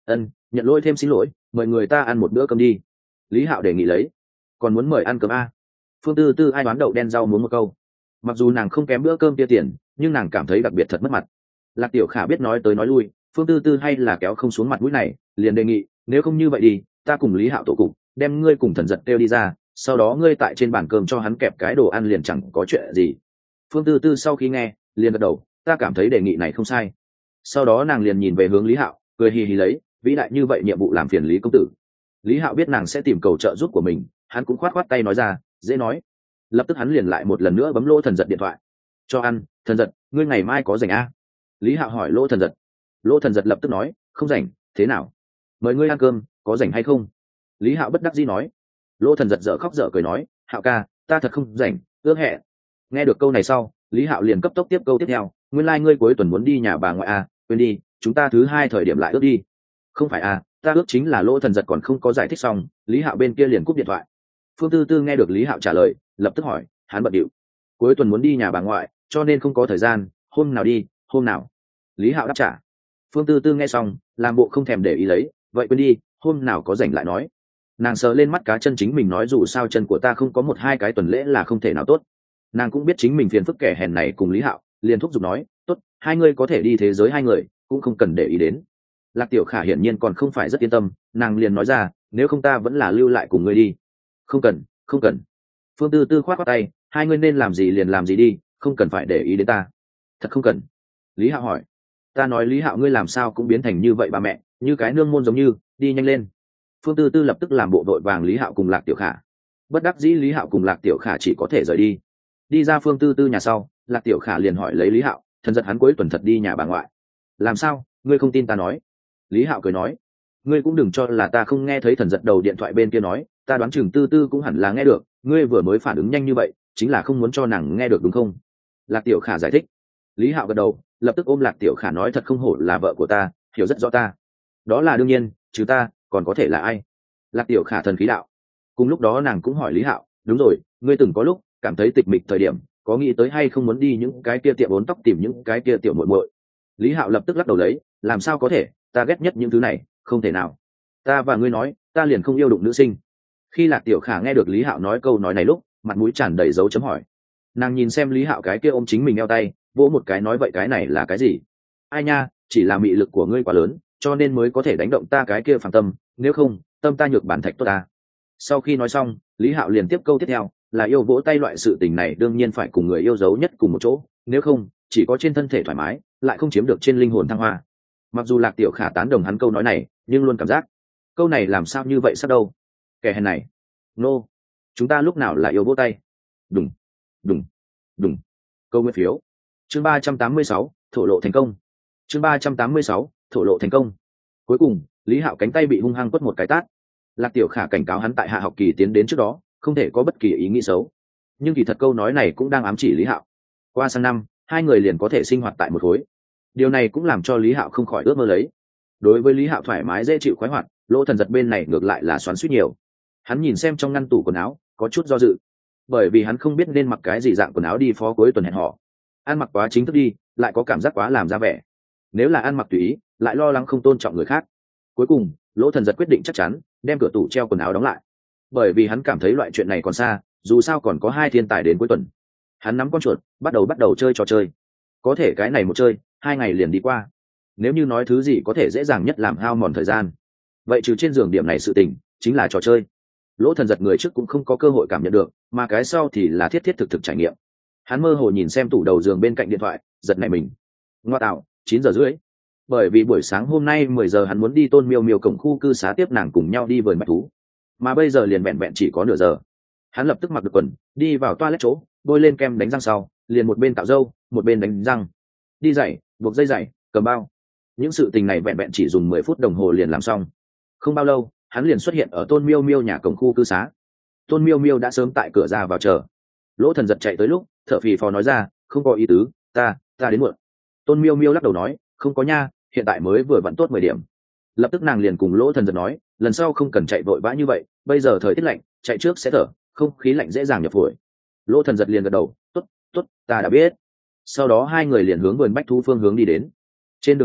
ân nhận lỗi thêm xin lỗi, mời người ta ăn một bữa cơm đi. Lý Hạo đề nghị lấy. Còn muốn mời ăn cơm a? Phương Tư Tư ai đoán đậu đen rau muốn một câu. Mặc dù nàng không kém bữa cơm kia tiền, nhưng nàng cảm thấy đặc biệt thật mất mặt. Lạc Tiểu Khả biết nói tới nói lui, Phương Tư Tư hay là kéo không xuống mặt mũi này, liền đề nghị, nếu không như vậy đi, ta cùng Lý Hạo tổ cục, đem ngươi cùng Thần Giật kêu đi ra, sau đó ngươi tại trên bàn cơm cho hắn kẹp cái đồ ăn liền chẳng có chuyện gì. Phương Tư Tư sau khi nghe, liền gật đầu, ta cảm thấy đề nghị này không sai. Sau đó nàng liền nhìn về hướng Lý Hạo, cười hì hì lấy, vĩ đại như vậy nhiệm vụ làm phiền Lý công tử. Lý Hạo biết nàng sẽ tìm cầu trợ giúp của mình, hắn cũng khoát khoát tay nói ra, dễ nói. Lập tức hắn liền lại một lần nữa bấm Lỗ Thần Giật điện thoại. Cho ăn, Thần Giật, ngươi ngày mai có rảnh a? Lý Hạo hỏi Lỗ Thần Giật. Lỗ Thần Giật lập tức nói, không rảnh. Thế nào, mời ngươi ăn cơm, có rảnh hay không? Lý Hạo bất đắc dĩ nói. Lỗ Thần Giật dở khóc dở cười nói, Hạo ca, ta thật không rảnh, ước hẹn. Nghe được câu này sau, Lý Hạo liền cấp tốc tiếp câu tiếp theo, nguyên lai ngươi cuối tuần muốn đi nhà bà ngoại a, quên đi, chúng ta thứ hai thời điểm lại ước đi. Không phải a, ta ước chính là. Lỗ Thần Giật còn không có giải thích xong, Lý Hạo bên kia liền cúp điện thoại. Phương Tư Tư nghe được Lý Hạo trả lời, lập tức hỏi, hắn bận điệu, cuối tuần muốn đi nhà bà ngoại, cho nên không có thời gian, hôm nào đi, hôm nào? Lý Hạo đáp trả. Phương Tư Tư nghe xong, làm bộ không thèm để ý lấy, vậy quên đi, hôm nào có rảnh lại nói. Nàng sờ lên mắt cá chân chính mình nói, dù sao chân của ta không có một hai cái tuần lễ là không thể nào tốt. Nàng cũng biết chính mình phiền phức kẻ hèn này cùng Lý Hạo, liền thúc giục nói, tốt, hai người có thể đi thế giới hai người, cũng không cần để ý đến. Lạc Tiểu Khả hiển nhiên còn không phải rất yên tâm, nàng liền nói ra, nếu không ta vẫn là lưu lại cùng ngươi đi. Không cần, không cần. Phương Tư Tư khoát khoát tay, hai ngươi nên làm gì liền làm gì đi, không cần phải để ý đến ta. Thật không cần. Lý Hạo hỏi. Ta nói Lý Hạo ngươi làm sao cũng biến thành như vậy bà mẹ, như cái nương môn giống như, đi nhanh lên. Phương Tư Tư lập tức làm bộ đội vàng Lý Hạo cùng Lạc Tiểu Khả. Bất đắc dĩ Lý Hạo cùng Lạc Tiểu Khả chỉ có thể rời đi. Đi ra Phương Tư Tư nhà sau, Lạc Tiểu Khả liền hỏi lấy Lý Hạo, Thần Giật hắn cuối tuần thật đi nhà bà ngoại. Làm sao, ngươi không tin ta nói? Lý Hạo cười nói, ngươi cũng đừng cho là ta không nghe thấy Thần Giật đầu điện thoại bên kia nói, ta đoán chừng Tư Tư cũng hẳn là nghe được, ngươi vừa mới phản ứng nhanh như vậy, chính là không muốn cho nàng nghe được đúng không? Lạc Tiểu Khả giải thích. Lý Hạo gật đầu, lập tức ôm Lạc Tiểu Khả nói, thật không hổ là vợ của ta, hiểu rất rõ ta. Đó là đương nhiên, trừ ta, còn có thể là ai? Lạc Tiểu Khả thần khí đạo. Cùng lúc đó nàng cũng hỏi Lý Hạo, đúng rồi, ngươi từng có lúc cảm thấy tịch mịch thời điểm, có nghĩ tới hay không muốn đi những cái kia tiệm bốn tóc tìm những cái kia tiểu muội muội? Lý Hạo lập tức lắc đầu lấy, làm sao có thể, ta ghét nhất những thứ này, không thể nào. Ta và ngươi nói, ta liền không yêu đụng nữ sinh. Khi Lạc Tiểu Khả nghe được Lý Hạo nói câu nói này lúc, mặt mũi tràn đầy dấu chấm hỏi. Nàng nhìn xem Lý Hạo cái kia ôm chính mình eo tay, vỗ một cái nói, vậy cái này là cái gì? Ai nha, chỉ là mị lực của ngươi quá lớn, cho nên mới có thể đánh động ta cái kia phàm tâm, nếu không, tâm ta nhược bản thạch tốt ta. Sau khi nói xong, Lý Hạo liền tiếp câu tiếp theo, là yêu vỗ tay loại sự tình này đương nhiên phải cùng người yêu dấu nhất cùng một chỗ, nếu không, chỉ có trên thân thể thoải mái, lại không chiếm được trên linh hồn thăng hoa. Mặc dù Lạc Tiểu Khả tán đồng hắn câu nói này, nhưng luôn cảm giác, câu này làm sao như vậy sắp đâu? Kẻ hèn này. Nô, no. Chúng ta lúc nào là yêu vỗ tay? Đùng, đùng, đùng. Câu nguyên phiếu. Chương ba trăm tám mươi sáu, thổ lộ thành công. Chương ba trăm tám mươi sáu, thổ lộ thành công. Cuối cùng, Lý Hạo cánh tay bị hung hăng quất một cái tát. Lạc Tiểu Khả cảnh cáo hắn tại hạ học kỳ tiến đến trước đó, không thể có bất kỳ ý nghĩ xấu. Nhưng kỳ thật câu nói này cũng đang ám chỉ Lý Hạo. Qua sang năm, hai người liền có thể sinh hoạt tại một khối. Điều này cũng làm cho Lý Hạo không khỏi ước mơ lấy. Đối với Lý Hạo thoải mái dễ chịu khoái hoạt, Lỗ Thần Giật bên này ngược lại là xoắn xuýt nhiều. Hắn nhìn xem trong ngăn tủ quần áo, có chút do dự. Bởi vì hắn không biết nên mặc cái gì dạng quần áo đi phó cuối tuần hẹn hò. Ăn mặc quá chính thức đi, lại có cảm giác quá làm ra vẻ. Nếu là ăn mặc tùy ý, lại lo lắng không tôn trọng người khác. Cuối cùng, Lỗ Thần Giật quyết định chắc chắn, đem cửa tủ treo quần áo đóng lại. Bởi vì hắn cảm thấy loại chuyện này còn xa, dù sao còn có hai thiên tài đến cuối tuần. Hắn nắm con chuột, bắt đầu bắt đầu chơi trò chơi. Có thể cái này một chơi, hai ngày liền đi qua. Nếu như nói thứ gì có thể dễ dàng nhất làm hao mòn thời gian, vậy trừ trên giường điểm này sự tình, chính là trò chơi. Lỗ Thần Giật người trước cũng không có cơ hội cảm nhận được, mà cái sau thì là thiết thiết thực thực trải nghiệm. Hắn mơ hồ nhìn xem tủ đầu giường bên cạnh điện thoại, giật nảy mình. Ngoa tạo, chín giờ rưỡi. Bởi vì buổi sáng hôm nay mười giờ hắn muốn đi Tôn Miêu Miêu cổng khu cư xá tiếp nàng cùng nhau đi vườn bạch thú, mà bây giờ liền vẹn vẹn chỉ có nửa giờ. Hắn lập tức mặc được quần, đi vào toilet chỗ, bôi lên kem đánh răng sau, liền một bên cạo râu, một bên đánh răng. Đi giày, buộc dây giày, cầm bao. Những sự tình này vẹn vẹn chỉ dùng mười phút đồng hồ liền làm xong. Không bao lâu, hắn liền xuất hiện ở Tôn Miêu Miêu nhà cổng khu cư xá. Tôn Miêu Miêu đã sớm tại cửa ra vào chờ. Lỗ Thần Giật chạy tới lúc, thở phì phò nói ra, không có ý tứ, ta, ta đến muộn. Tôn Miêu Miêu lắc đầu nói, không có nha, hiện tại mới vừa vặn tốt mười điểm. Lập tức nàng liền cùng Lỗ Thần Giật nói, lần sau không cần chạy vội vã như vậy, bây giờ thời tiết lạnh, chạy trước sẽ thở, không khí lạnh dễ dàng nhập phổi. Lỗ Thần Giật liền gật đầu, tốt, tốt, ta đã biết. Sau đó hai người liền hướng vườn bách thú phương hướng đi đến. Trên đường đi,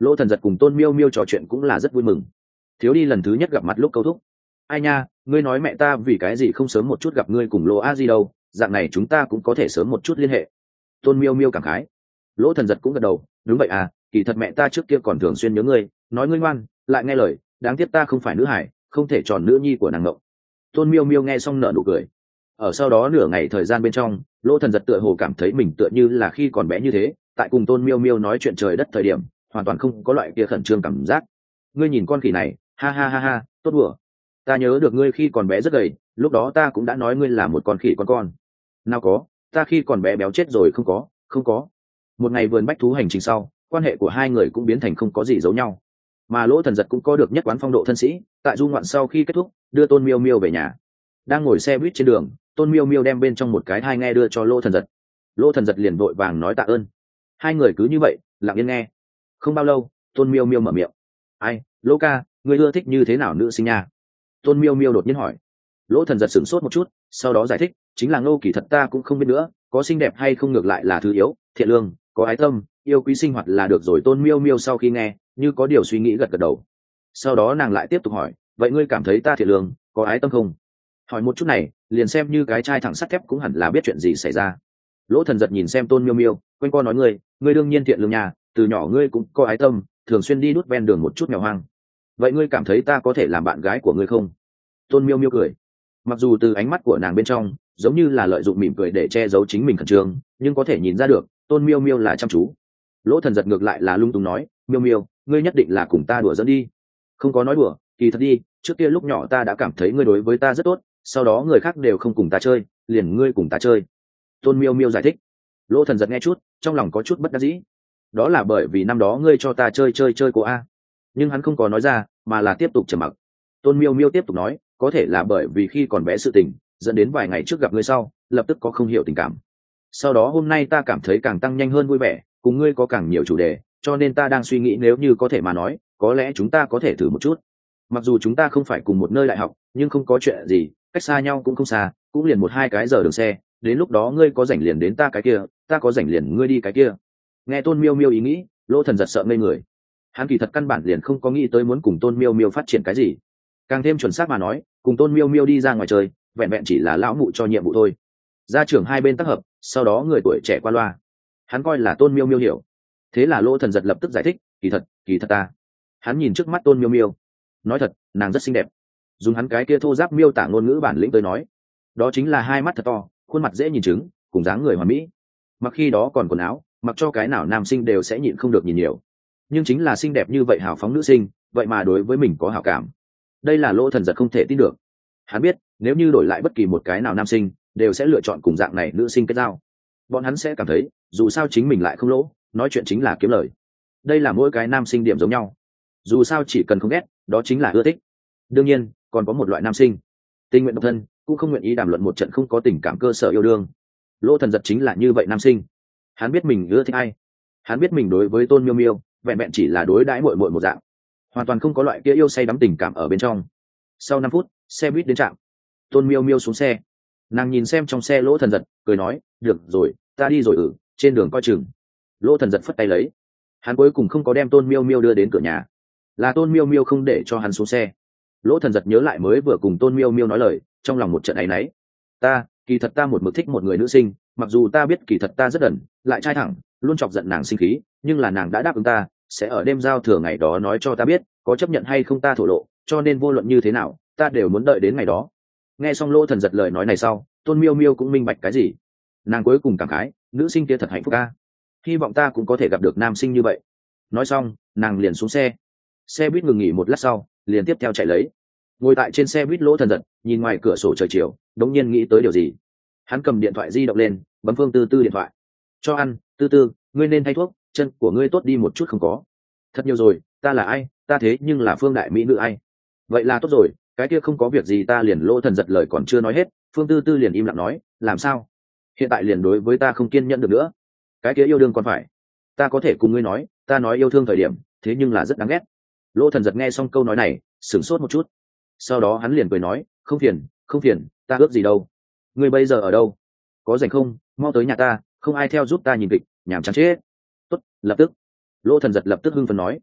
Lỗ Thần Giật cùng Tôn Miêu Miêu trò chuyện cũng là rất vui mừng. Thiếu đi lần thứ nhất gặp mặt lúc câu thúc: ai nha, ngươi nói mẹ ta vì cái gì không sớm một chút gặp ngươi cùng Lỗ A Di đâu, dạng này chúng ta cũng có thể sớm một chút liên hệ. Tôn Miêu Miêu cảm khái. Lỗ Thần Giật cũng gật đầu: đúng vậy à, kỳ thật mẹ ta trước kia còn thường xuyên nhớ ngươi, nói ngươi ngoan lại nghe lời, đáng tiếc ta không phải nữ hải, không thể tròn nữ nhi của nàng ngộng. Tôn Miêu Miêu nghe xong nở nụ cười. Ở sau đó nửa ngày thời gian bên trong, Lỗ Thần Giật tựa hồ cảm thấy mình tựa như là khi còn bé như thế, tại cùng Tôn Miêu Miêu nói chuyện trời đất thời điểm, hoàn toàn không có loại kia khẩn trương cảm giác. Ngươi nhìn con khỉ này, ha ha ha ha, tốt đùa. Ta nhớ được ngươi khi còn bé rất gầy, lúc đó ta cũng đã nói ngươi là một con khỉ con con. Nào có, ta khi còn bé béo chết rồi, không có, không có. Một ngày vườn bách thú hành trình sau, quan hệ của hai người cũng biến thành không có gì giấu nhau. Mà Lỗ Thần Giật cũng có được nhất quán phong độ thân sĩ, tại du ngoạn sau khi kết thúc, đưa Tôn Miêu Miêu về nhà. Đang ngồi xe buýt trên đường, Tôn Miêu Miêu đem bên trong một cái thai nghe đưa cho Lỗ Thần Giật. Lỗ Thần Giật liền vội vàng nói tạ ơn. Hai người cứ như vậy lặng yên nghe. Không bao lâu, Tôn Miêu Miêu mở miệng: ai, Lỗ ca, ngươi ưa thích như thế nào nữ sinh nha? Tôn Miêu Miêu đột nhiên hỏi. Lỗ Thần Giật sửng sốt một chút, sau đó giải thích: chính là Ngô Kỳ thật ta cũng không biết nữa, có xinh đẹp hay không ngược lại là thứ yếu, thiện lương, có ái tâm, yêu quý sinh hoạt là được rồi. Tôn Miêu Miêu sau khi nghe, như có điều suy nghĩ gật gật đầu. Sau đó nàng lại tiếp tục hỏi: vậy ngươi cảm thấy ta thiện lương, có ái tâm không? Hỏi một chút này, liền xem như cái trai thẳng sắt thép cũng hẳn là biết chuyện gì xảy ra. Lỗ Thần Giật nhìn xem Tôn Miêu Miêu, quanh co nói: ngươi, ngươi đương nhiên thiện lương nhà, từ nhỏ ngươi cũng có ái tâm, thường xuyên đi đút ven đường một chút mèo hoang. Vậy ngươi cảm thấy ta có thể làm bạn gái của ngươi không? Tôn Miêu Miêu cười. Mặc dù từ ánh mắt của nàng bên trong giống như là lợi dụng mỉm cười để che giấu chính mình khẩn trương, nhưng có thể nhìn ra được Tôn Miêu Miêu là chăm chú. Lỗ Thần Giật ngược lại là lung tung nói: Miêu Miêu, ngươi nhất định là cùng ta đùa dẫn đi. Không có nói đùa, kỳ thật đi, trước kia lúc nhỏ ta đã cảm thấy ngươi đối với ta rất tốt, sau đó người khác đều không cùng ta chơi, liền ngươi cùng ta chơi. Tôn Miêu Miêu giải thích. Lỗ Thần Giật nghe chút, trong lòng có chút bất đắc dĩ. Đó là bởi vì năm đó ngươi cho ta chơi chơi chơi cô a. Nhưng hắn không có nói ra, mà là tiếp tục trầm mặc. Tôn Miêu Miêu tiếp tục nói: có thể là bởi vì khi còn bé sự tình, dẫn đến vài ngày trước gặp ngươi sau, lập tức có không hiểu tình cảm. Sau đó hôm nay ta cảm thấy càng tăng nhanh hơn vui vẻ, cùng ngươi có càng nhiều chủ đề, cho nên ta đang suy nghĩ nếu như có thể mà nói, có lẽ chúng ta có thể thử một chút. Mặc dù chúng ta không phải cùng một nơi đại học, nhưng không có chuyện gì, cách xa nhau cũng không xa, cũng liền một hai cái giờ đường xe, đến lúc đó ngươi có rảnh liền đến ta cái kia, ta có rảnh liền ngươi đi cái kia. Nghe Tôn Miêu Miêu ý nghĩ, Lỗ Thần Giật sợ ngây người. Hắn kỳ thật căn bản liền không có nghĩ tới muốn cùng Tôn Miêu Miêu phát triển cái gì. Càng thêm chuẩn xác mà nói, cùng Tôn Miêu Miêu đi ra ngoài chơi, vẹn vẹn chỉ là lão mụ cho nhiệm vụ thôi. Gia trưởng hai bên tác hợp, sau đó người tuổi trẻ qua loa. Hắn coi là Tôn Miêu Miêu hiểu. Thế là Lỗ Thần Giật lập tức giải thích: kỳ thật, kỳ thật ta. Hắn nhìn trước mắt Tôn Miêu Miêu, nói thật, nàng rất xinh đẹp. Dùng hắn cái kia thô giáp miêu tả ngôn ngữ bản lĩnh tới nói, đó chính là hai mắt thật to, khuôn mặt dễ nhìn chứng, cùng dáng người hoàn mỹ. Mặc khi đó còn quần áo, mặc cho cái nào nam sinh đều sẽ nhịn không được nhìn nhiều. Nhưng chính là xinh đẹp như vậy hào phóng nữ sinh, vậy mà đối với mình có hảo cảm. Đây là Lỗ Thần Giật không thể tin được. Hắn biết, nếu như đổi lại bất kỳ một cái nào nam sinh, đều sẽ lựa chọn cùng dạng này nữ sinh kết giao. Bọn hắn sẽ cảm thấy, dù sao chính mình lại không lỗ, nói chuyện chính là kiếm lời. Đây là mỗi cái nam sinh điểm giống nhau. Dù sao chỉ cần không ghét, đó chính là ưa thích. Đương nhiên, còn có một loại nam sinh, tình nguyện độc thân, cũng không nguyện ý đàm luận một trận không có tình cảm cơ sở yêu đương. Lỗ Thần Giật chính là như vậy nam sinh. Hắn biết mình ưa thích ai. Hắn biết mình đối với Tôn Miêu Miêu, vẹn vẹn chỉ là đối đãi muội muội một dạng, hoàn toàn không có loại kia yêu say đắm tình cảm ở bên trong. Sau năm phút, xe buýt đến trạm. Tôn Miêu Miêu xuống xe. Nàng nhìn xem trong xe Lỗ Thần Giật, cười nói: được rồi, ta đi rồi. Ừ, trên đường coi chừng. Lỗ Thần Giật phất tay lấy. Hắn cuối cùng không có đem Tôn Miêu Miêu đưa đến cửa nhà, là Tôn Miêu Miêu không để cho hắn xuống xe. Lỗ Thần Giật nhớ lại mới vừa cùng Tôn Miêu Miêu nói lời, trong lòng một trận áy náy. Ta, kỳ thật ta một mực thích một người nữ sinh, mặc dù ta biết kỳ thật ta rất đần, lại trai thẳng, luôn chọc giận nàng sinh khí, nhưng là nàng đã đáp ứng ta, sẽ ở đêm giao thừa ngày đó nói cho ta biết, có chấp nhận hay không ta thổ lộ, cho nên vô luận như thế nào, ta đều muốn đợi đến ngày đó. Nghe xong Lỗ Thần Giật lời nói này sau, Tôn Miêu Miêu cũng minh bạch cái gì. Nàng cuối cùng cảm khái, nữ sinh kia thật hạnh phúc ca. Hy vọng ta cũng có thể gặp được nam sinh như vậy. Nói xong, nàng liền xuống xe. Xe buýt ngừng nghỉ một lát sau, liền tiếp theo chạy lấy. Ngồi tại trên xe buýt Lỗ Thần Giật nhìn ngoài cửa sổ trời chiều, đống nhiên nghĩ tới điều gì. Hắn cầm điện thoại di động lên, bấm Phương Tư Tư điện thoại. Cho ăn, Tư Tư, ngươi nên thay thuốc, chân của ngươi tốt đi một chút không có? Thật nhiều rồi, ta là ai, ta thế nhưng là Phương đại mỹ nữ ai? Vậy là tốt rồi, cái kia không có việc gì. Ta liền Lỗ Thần Giật lời còn chưa nói hết, Phương Tư Tư liền im lặng nói: làm sao? Hiện tại liền đối với ta không kiên nhẫn được nữa. Cái kia yêu đương còn phải, ta có thể cùng ngươi nói, ta nói yêu thương thời điểm, thế nhưng là rất đáng ghét. Lỗ Thần Giật nghe xong câu nói này, sửng sốt một chút. Sau đó hắn liền cười nói: không phiền, không phiền, ta ước gì đâu. Ngươi bây giờ ở đâu? Có rảnh không, mau tới nhà ta, không ai theo giúp ta nhìn kịch, nhàm chán chết. Tốt, lập tức. Lỗ Thần Giật lập tức hưng phấn nói: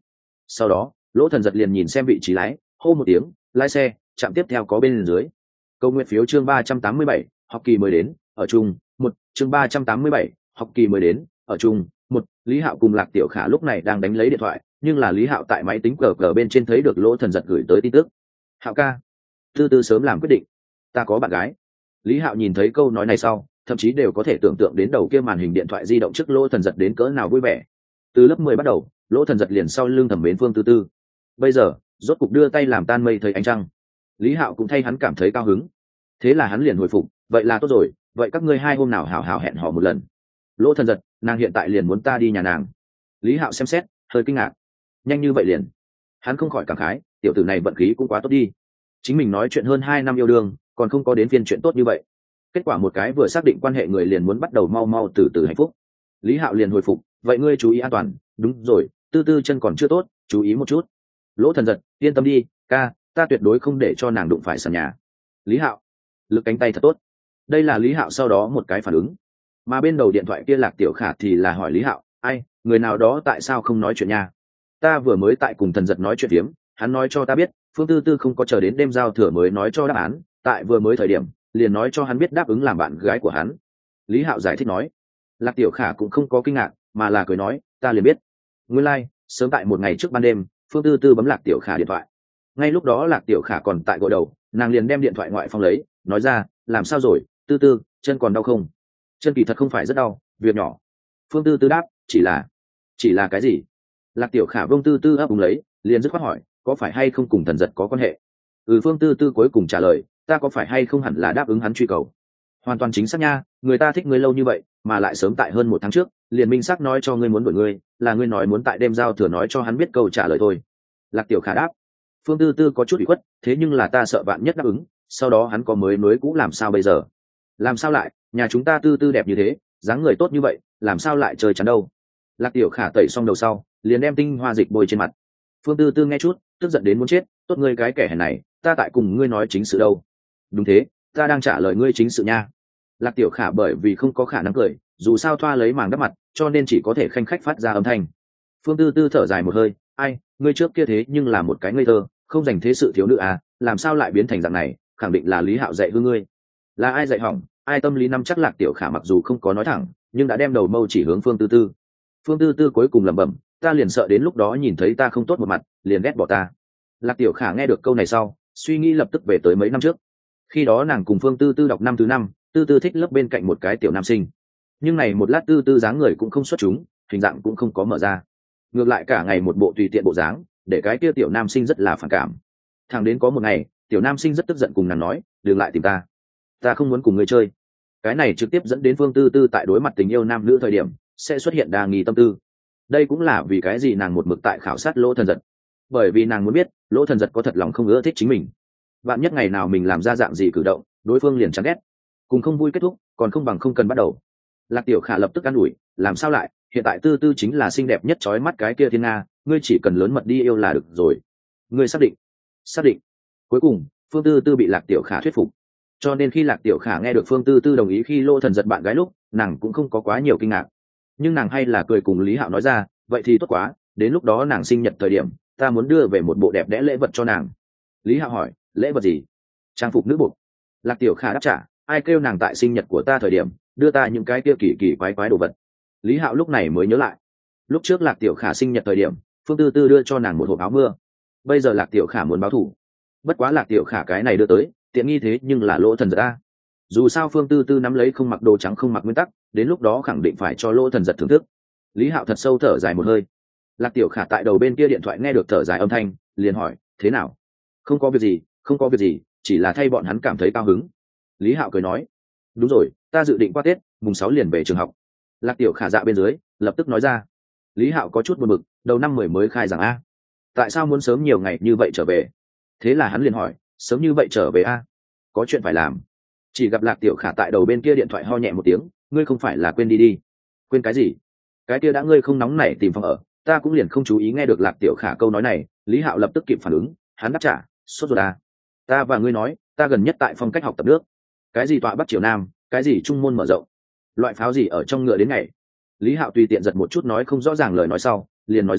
Sau đó lỗ thần giật liền nhìn xem vị trí lái, hô một tiếng, lái xe, trạm tiếp theo có bên dưới. Câu nguyện phiếu chương ba trăm tám mươi bảy, học kỳ mới đến, ở chung, một, chương ba trăm tám mươi bảy, học kỳ mới đến, ở chung, một. Lý Hạo cùng Lạc Tiểu Khả lúc này đang đánh lấy điện thoại, nhưng là Lý Hạo tại máy tính cờ cờ bên trên thấy được lỗ thần giật gửi tới tin tức. Hạo ca, tư tư sớm làm quyết định, ta có bạn gái. Lý Hạo nhìn thấy câu nói này sau, thậm chí đều có thể tưởng tượng đến đầu kia màn hình điện thoại di động trước lỗ thần giật đến cỡ nào vui vẻ. Từ lớp mười bắt đầu, lỗ thần giật liền sau lưng thẩm mến Phương Tư Tư. Bây giờ rốt cục đưa tay làm tan mây thấy ánh trăng. Lý Hạo cũng thay hắn cảm thấy cao hứng, thế là hắn liền hồi phục, vậy là tốt rồi, vậy các ngươi hai hôm nào hảo hảo hẹn hò một lần. Lỗ thần giật, nàng hiện tại liền muốn ta đi nhà nàng. Lý Hạo xem xét, hơi kinh ngạc, nhanh như vậy liền. Hắn không khỏi cảm khái, tiểu tử này vận khí cũng quá tốt đi, chính mình nói chuyện hơn hai năm yêu đương còn không có đến phiên chuyện tốt như vậy, kết quả một cái vừa xác định quan hệ người liền muốn bắt đầu mau mau từ từ hạnh phúc. Lý Hạo liền hồi phục, vậy ngươi chú ý an toàn. Đúng rồi, tư tư chân còn chưa tốt, chú ý một chút. Lỗ thần giật, yên tâm đi ca, ta tuyệt đối không để cho nàng đụng phải sàn nhà. Lý Hạo, lực cánh tay thật tốt. Đây là Lý Hạo sau đó một cái phản ứng, mà bên đầu điện thoại kia Lạc Tiểu Khả thì là hỏi Lý Hạo, ai, người nào đó tại sao không nói chuyện nha? Ta vừa mới tại cùng thần giật nói chuyện phiếm, hắn nói cho ta biết Phương Tư Tư không có chờ đến đêm giao thừa mới nói cho đáp án, tại vừa mới thời điểm liền nói cho hắn biết đáp ứng làm bạn gái của hắn. Lý Hạo giải thích nói. Lạc Tiểu Khả cũng không có kinh ngạc, mà là cười nói, ta liền biết. Nguyên lai, like, sớm tại một ngày trước ban đêm, Phương Tư Tư bấm Lạc Tiểu Khả điện thoại. Ngay lúc đó Lạc Tiểu Khả còn tại gội đầu, nàng liền đem điện thoại ngoại phong lấy, nói ra, làm sao rồi, Tư Tư, chân còn đau không? Chân kỳ thật không phải rất đau, việc nhỏ. Phương Tư Tư đáp, chỉ là, chỉ là cái gì? Lạc Tiểu Khả vông Tư Tư ấp úng lấy, liền dứt khoát hỏi, có phải hay không cùng thần giật có quan hệ? Ừ, Phương Tư Tư cuối cùng trả lời, ta có phải hay không hẳn là đáp ứng hắn truy cầu. Hoàn toàn chính xác nha, người ta thích ngươi lâu như vậy, mà lại sớm tại hơn một tháng trước liền minh xác nói cho ngươi muốn đuổi ngươi, là ngươi nói muốn tại đêm giao thừa nói cho hắn biết câu trả lời thôi. Lạc Tiểu Khả đáp. Phương Tư Tư có chút ủy khuất, thế nhưng là ta sợ vạn nhất đáp ứng, sau đó hắn có mới nối cũ làm sao bây giờ? Làm sao lại, nhà chúng ta Tư Tư đẹp như thế, dáng người tốt như vậy, làm sao lại chơi chắn đâu? Lạc Tiểu Khả tẩy xong đầu sau, liền đem tinh hoa dịch bôi trên mặt. Phương Tư Tư nghe chút, tức giận đến muốn chết, tốt ngươi cái kẻ hèn này, ta tại cùng ngươi nói chính sự đâu. Đúng thế, ta đang trả lời ngươi chính sự nha. Lạc Tiểu Khả bởi vì không có khả năng cười, dù sao thoa lấy màng đắp mặt, cho nên chỉ có thể khanh khách phát ra âm thanh. Phương Tư Tư thở dài một hơi, ai, ngươi trước kia thế nhưng là một cái ngây thơ, không dành thế sự thiếu nữ à, làm sao lại biến thành dạng này? Khẳng định là Lý Hạo dạy hư ngươi. Là ai dạy hỏng? Ai tâm lý năm chắc? Lạc Tiểu Khả mặc dù không có nói thẳng, nhưng đã đem đầu mâu chỉ hướng Phương Tư Tư. Phương Tư Tư cuối cùng lẩm bẩm, ta liền sợ đến lúc đó nhìn thấy ta không tốt một mặt, liền ghét bỏ ta. Lạc Tiểu Khả nghe được câu này sau, suy nghĩ lập tức về tới mấy năm trước. Khi đó nàng cùng Phương Tư Tư đọc năm thứ năm, Tư Tư thích lớp bên cạnh một cái tiểu nam sinh, nhưng này một lát Tư Tư dáng người cũng không xuất chúng, hình dạng cũng không có mở ra, ngược lại cả ngày một bộ tùy tiện bộ dáng, để cái kia tiểu nam sinh rất là phản cảm. Thằng đến có một ngày, tiểu nam sinh rất tức giận cùng nàng nói, đừng lại tìm ta, ta không muốn cùng người chơi. Cái này trực tiếp dẫn đến Phương Tư Tư tại đối mặt tình yêu nam nữ thời điểm sẽ xuất hiện đa nghi tâm tư. Đây cũng là vì cái gì nàng một mực tại khảo sát Lỗ Thần Giật, bởi vì nàng muốn biết Lỗ Thần Giật có thật lòng không ưa thích chính mình, vạn nhất ngày nào mình làm ra dạng gì cử động đối phương liền chán ghét, cùng không vui kết thúc còn không bằng không cần bắt đầu. Lạc Tiểu Khả lập tức an ủi, làm sao lại, hiện tại Tư Tư chính là xinh đẹp nhất chói mắt cái kia thiên nga, ngươi chỉ cần lớn mật đi yêu là được rồi. Ngươi xác định? Xác định. Cuối cùng Phương Tư Tư bị Lạc Tiểu Khả thuyết phục, cho nên khi Lạc Tiểu Khả nghe được Phương Tư Tư đồng ý khi Lỗ Thần Giật bạn gái lúc, nàng cũng không có quá nhiều kinh ngạc, nhưng nàng hay là cười cùng Lý Hạo nói ra, vậy thì tốt quá, đến lúc đó nàng sinh nhật thời điểm ta muốn đưa về một bộ đẹp đẽ lễ vật cho nàng. Lý Hạo hỏi, lễ vật gì? Trang phục nữ bộ. Lạc Tiểu Khả đáp trả, ai kêu nàng tại sinh nhật của ta thời điểm đưa ta những cái kia kỳ kỳ quái quái đồ vật. Lý Hạo lúc này mới nhớ lại, lúc trước Lạc Tiểu Khả sinh nhật thời điểm Phương Tư Tư đưa cho nàng một hộp áo mưa, bây giờ Lạc Tiểu Khả muốn báo thù. Bất quá Lạc Tiểu Khả cái này đưa tới tiện nghi thế nhưng là Lỗ Thần Giật a, dù sao Phương Tư Tư nắm lấy không mặc đồ trắng không mặc nguyên tắc, đến lúc đó khẳng định phải cho Lỗ Thần Giật thưởng thức. Lý Hạo thật sâu thở dài một hơi. Lạc Tiểu Khả tại đầu bên kia điện thoại nghe được thở dài âm thanh, liền hỏi, thế nào? Không có việc gì, không có việc gì, chỉ là thay bọn hắn cảm thấy cao hứng. Lý Hạo cười nói, đúng rồi, ta dự định qua Tết mùng sáu liền về trường học. Lạc Tiểu Khả dạ bên dưới lập tức nói ra. Lý Hạo có chút buồn bực, đầu năm mười mới khai giảng a, tại sao muốn sớm nhiều ngày như vậy trở về? Thế là hắn liền hỏi, sớm như vậy trở về a? Có chuyện phải làm. Chỉ gặp Lạc Tiểu Khả tại đầu bên kia điện thoại ho nhẹ một tiếng, ngươi không phải là quên đi đi? Quên cái gì? Cái kia đã ngươi không nóng nảy tìm phòng ở, ta cũng liền không chú ý. Nghe được Lạc Tiểu Khả câu nói này, Lý Hạo lập tức kịp phản ứng, hắn đáp trả, sốt ruột à? Ta và ngươi nói, ta gần nhất tại phong cách học tập nước, cái gì tọa bắc triều nam, cái gì trung môn mở rộng, loại pháo gì ở trong ngựa đến ngày. Lý Hạo tùy tiện giật một chút nói không rõ ràng lời nói sau, liền nói ra,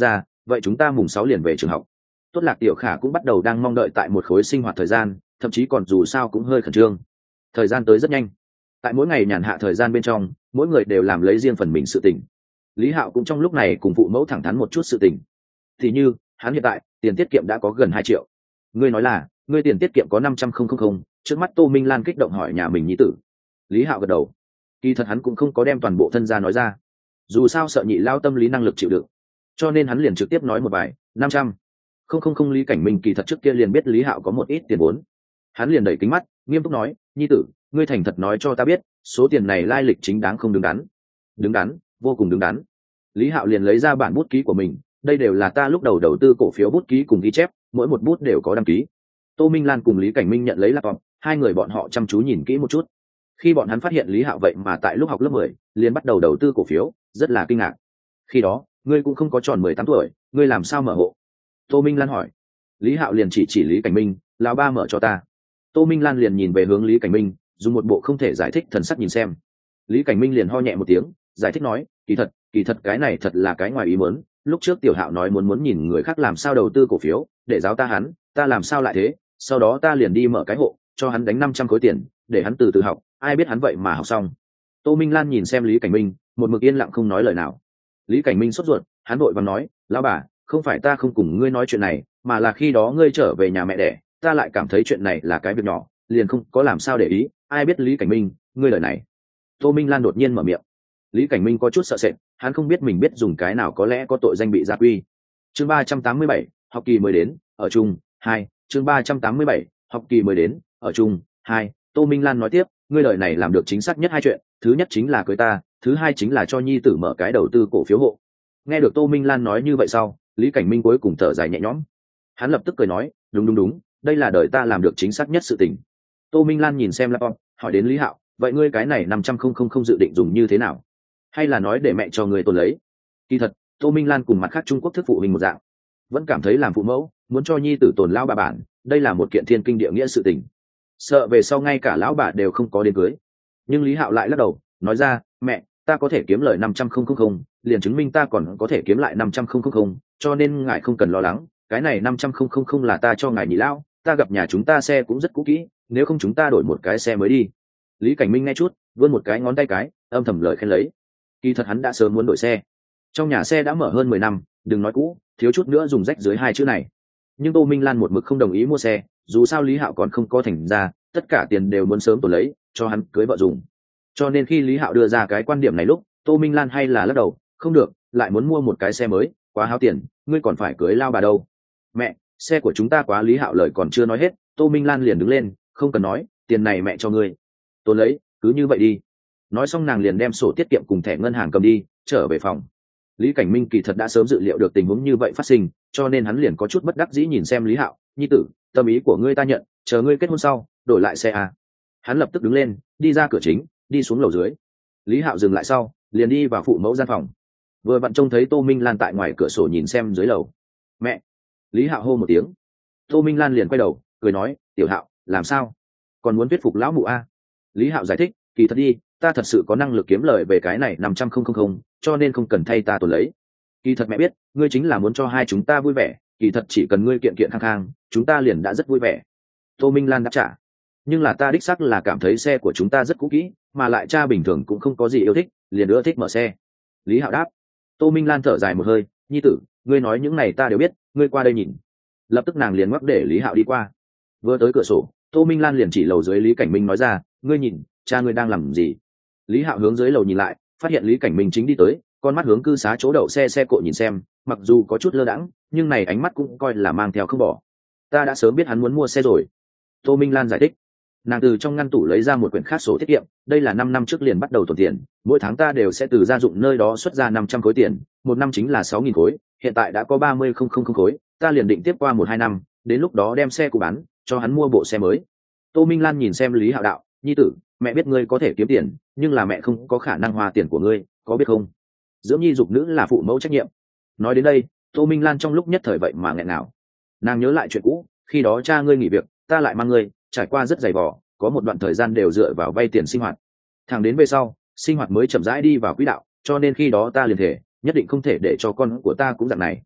vậy chúng ta mùng sáu liền về trường học. Tốt Lạc Tiểu Khả cũng bắt đầu đang mong đợi tại một khối sinh hoạt thời gian, thậm chí còn dù sao cũng hơi khẩn trương. Thời gian tới rất nhanh. Tại mỗi ngày nhàn hạ thời gian bên trong, mỗi người đều làm lấy riêng phần mình sự tình. Lý Hạo cũng trong lúc này cùng phụ mẫu thẳng thắn một chút sự tình. Thì như, hắn hiện tại, tiền tiết kiệm đã có gần hai triệu. Ngươi nói là, ngươi tiền tiết kiệm có năm trăm nghìn, trước mắt Tô Minh Lan kích động hỏi nhà mình nhi tử. Lý Hạo gật đầu. Kỳ thật hắn cũng không có đem toàn bộ thân gia nói ra. Dù sao sợ nhị lao tâm lý năng lực chịu đựng, cho nên hắn liền trực tiếp nói một vài, năm trăm. Không không không Lý Cảnh Minh kỳ thật trước kia liền biết Lý Hạo có một ít tiền vốn. Hắn liền đẩy kính mắt, nghiêm túc nói, nhi tử, ngươi thành thật nói cho ta biết, số tiền này lai lịch chính đáng không đứng đắn. Đứng đắn, vô cùng đứng đắn. Lý Hạo liền lấy ra bản bút ký của mình, đây đều là ta lúc đầu đầu tư cổ phiếu bút ký cùng ghi chép, mỗi một bút đều có đăng ký. Tô Minh Lan cùng Lý Cảnh Minh nhận lấy laptop, hai người bọn họ chăm chú nhìn kỹ một chút. Khi bọn hắn phát hiện Lý Hạo vậy mà tại lúc học lớp mười, liền bắt đầu đầu tư cổ phiếu, rất là kinh ngạc. Khi đó, ngươi cũng không có tròn mười tám tuổi, ngươi làm sao mở hộ? Tô Minh Lan hỏi. Lý Hạo liền chỉ chỉ Lý Cảnh Minh, lão ba mở cho ta. Tô Minh Lan liền nhìn về hướng Lý Cảnh Minh, dùng một bộ không thể giải thích thần sắc nhìn xem. Lý Cảnh Minh liền ho nhẹ một tiếng, giải thích nói, kỳ thật, kỳ thật cái này thật là cái ngoài ý muốn. Lúc trước Tiểu Hạo nói muốn muốn nhìn người khác làm sao đầu tư cổ phiếu, để giáo ta hắn, ta làm sao lại thế? Sau đó ta liền đi mở cái hộ, cho hắn đánh năm trăm khối tiền, để hắn từ từ học, ai biết hắn vậy mà học xong. Tô Minh Lan nhìn xem Lý Cảnh Minh, một mực yên lặng không nói lời nào. Lý Cảnh Minh sốt ruột, hắn vội vàng nói, lão bà, không phải ta không cùng ngươi nói chuyện này, mà là khi đó ngươi trở về nhà mẹ đẻ, ta lại cảm thấy chuyện này là cái việc nhỏ, liền không có làm sao để ý, ai biết Lý Cảnh Minh, ngươi lời này. Tô Minh Lan đột nhiên mở miệng. Lý Cảnh Minh có chút sợ sệt, hắn không biết mình biết dùng cái nào có lẽ có tội danh bị gia quy. Chương ba trăm tám mươi bảy, học kỳ mới đến, ở chung, hai, chương ba trăm tám mươi bảy, học kỳ mới đến, ở chung, hai. Tô Minh Lan nói tiếp, ngươi lời này làm được chính xác nhất hai chuyện, thứ nhất chính là cưới ta, thứ hai chính là cho nhi tử mở cái đầu tư cổ phiếu hộ. Nghe được Tô Minh Lan nói như vậy sau, Lý Cảnh Minh cuối cùng thở dài nhẹ nhõm. Hắn lập tức cười nói, đúng đúng đúng, đây là đời ta làm được chính xác nhất sự tình. Tô Minh Lan nhìn xem laptop, hỏi đến Lý Hạo, vậy ngươi cái này năm trăm không không không dự định dùng như thế nào? Hay là nói để mẹ cho người tồn lấy? Kỳ thật, Tô Minh Lan cùng mặt khác Trung Quốc thức phụ huynh một dạng, vẫn cảm thấy làm phụ mẫu, muốn cho nhi tử tồn lao bà bản, đây là một kiện thiên kinh địa nghĩa sự tình. Sợ về sau ngay cả lão bà đều không có đến cưới. Nhưng Lý Hạo lại lắc đầu, nói ra, mẹ, ta có thể kiếm lời năm trăm nghìn, liền chứng minh ta còn có thể kiếm lại năm trăm nghìn, cho nên ngài không cần lo lắng, cái này năm trăm nghìn là ta cho ngài nhị lão, ta gặp nhà chúng ta xe cũng rất cũ kỹ, nếu không chúng ta đổi một cái xe mới đi. Lý Cảnh Minh nghe chút, vươn một cái ngón tay cái, âm thầm lời khen lấy. Kỳ thật hắn đã sớm muốn đổi xe. Trong nhà xe đã mở hơn mười năm, đừng nói cũ, thiếu chút nữa dùng rách dưới hai chữ này. Nhưng Tô Minh Lan một mực không đồng ý mua xe, dù sao Lý Hạo còn không có thành ra, tất cả tiền đều muốn sớm tồn lấy, cho hắn cưới vợ dùng. Cho nên khi Lý Hạo đưa ra cái quan điểm này lúc, Tô Minh Lan hay là lắc đầu, không được, lại muốn mua một cái xe mới, quá hao tiền, ngươi còn phải cưới lao bà đâu. Mẹ, xe của chúng ta quá. Lý Hạo lời còn chưa nói hết, Tô Minh Lan liền đứng lên, không cần nói, tiền này mẹ cho ngươi, tồn lấy, cứ như vậy đi. Nói xong nàng liền đem sổ tiết kiệm cùng thẻ ngân hàng cầm đi, trở về phòng. Lý Cảnh Minh kỳ thật đã sớm dự liệu được tình huống như vậy phát sinh, cho nên hắn liền có chút bất đắc dĩ nhìn xem Lý Hạo, nhi tử, tâm ý của ngươi ta nhận, chờ ngươi kết hôn sau, đổi lại xe à. Hắn lập tức đứng lên, đi ra cửa chính, đi xuống lầu dưới. Lý Hạo dừng lại sau, liền đi vào phụ mẫu gian phòng. Vừa vặn trông thấy Tô Minh Lan tại ngoài cửa sổ nhìn xem dưới lầu. Mẹ! Lý Hạo hô một tiếng. Tô Minh Lan liền quay đầu, cười nói, Tiểu Hạo, làm sao? Còn muốn thuyết phục lão mụ à? Lý Hạo giải thích, kỳ thật đi, ta thật sự có năng lực kiếm lời về cái này năm trăm nghìn, cho nên không cần thay ta tồn lấy. Kỳ thật mẹ biết, ngươi chính là muốn cho hai chúng ta vui vẻ, kỳ thật chỉ cần ngươi kiện kiện khang khang, chúng ta liền đã rất vui vẻ. Tô Minh Lan đáp trả. Nhưng là ta đích xác là cảm thấy xe của chúng ta rất cũ kỹ, mà lại cha bình thường cũng không có gì yêu thích, liền ưa thích mở xe. Lý Hạo đáp. Tô Minh Lan thở dài một hơi, nhi tử, ngươi nói những này ta đều biết, ngươi qua đây nhìn. Lập tức nàng liền ngoắc để Lý Hạo đi qua. Vừa tới cửa sổ, Tô Minh Lan liền chỉ lầu dưới Lý Cảnh Minh nói ra, ngươi nhìn, cha ngươi đang làm gì? Lý Hạo hướng dưới lầu nhìn lại, phát hiện Lý Cảnh Minh chính đi tới, con mắt hướng cư xá chỗ đậu xe xe cộ nhìn xem, mặc dù có chút lơ đãng, nhưng này ánh mắt cũng coi là mang theo không bỏ. Ta đã sớm biết hắn muốn mua xe rồi. Tô Minh Lan giải thích. Nàng từ trong ngăn tủ lấy ra một quyển khác sổ tiết kiệm, đây là năm năm trước liền bắt đầu tồn tiền, mỗi tháng ta đều sẽ từ gia dụng nơi đó xuất ra năm trăm khối tiền, một năm chính là sáu nghìn khối, hiện tại đã có ba mươi nghìn khối, ta liền định tiếp qua một hai năm, đến lúc đó đem xe của bán, cho hắn mua bộ xe mới. Tô Minh Lan nhìn xem Lý Hạo đạo, nhi tử, mẹ biết ngươi có thể kiếm tiền, nhưng là mẹ không có khả năng hoa tiền của ngươi, có biết không? Dưỡng nhi dục nữ là phụ mẫu trách nhiệm. Nói đến đây, Tô Minh Lan trong lúc nhất thời vậy mà nghẹn nào. Nàng nhớ lại chuyện cũ, khi đó cha ngươi nghỉ việc, ta lại mang ngươi, trải qua rất dày vò, có một đoạn thời gian đều dựa vào vay tiền sinh hoạt. Thẳng đến về sau, sinh hoạt mới chậm rãi đi vào quỹ đạo, cho nên khi đó ta liền thể, nhất định không thể để cho con của ta cũng dạng này.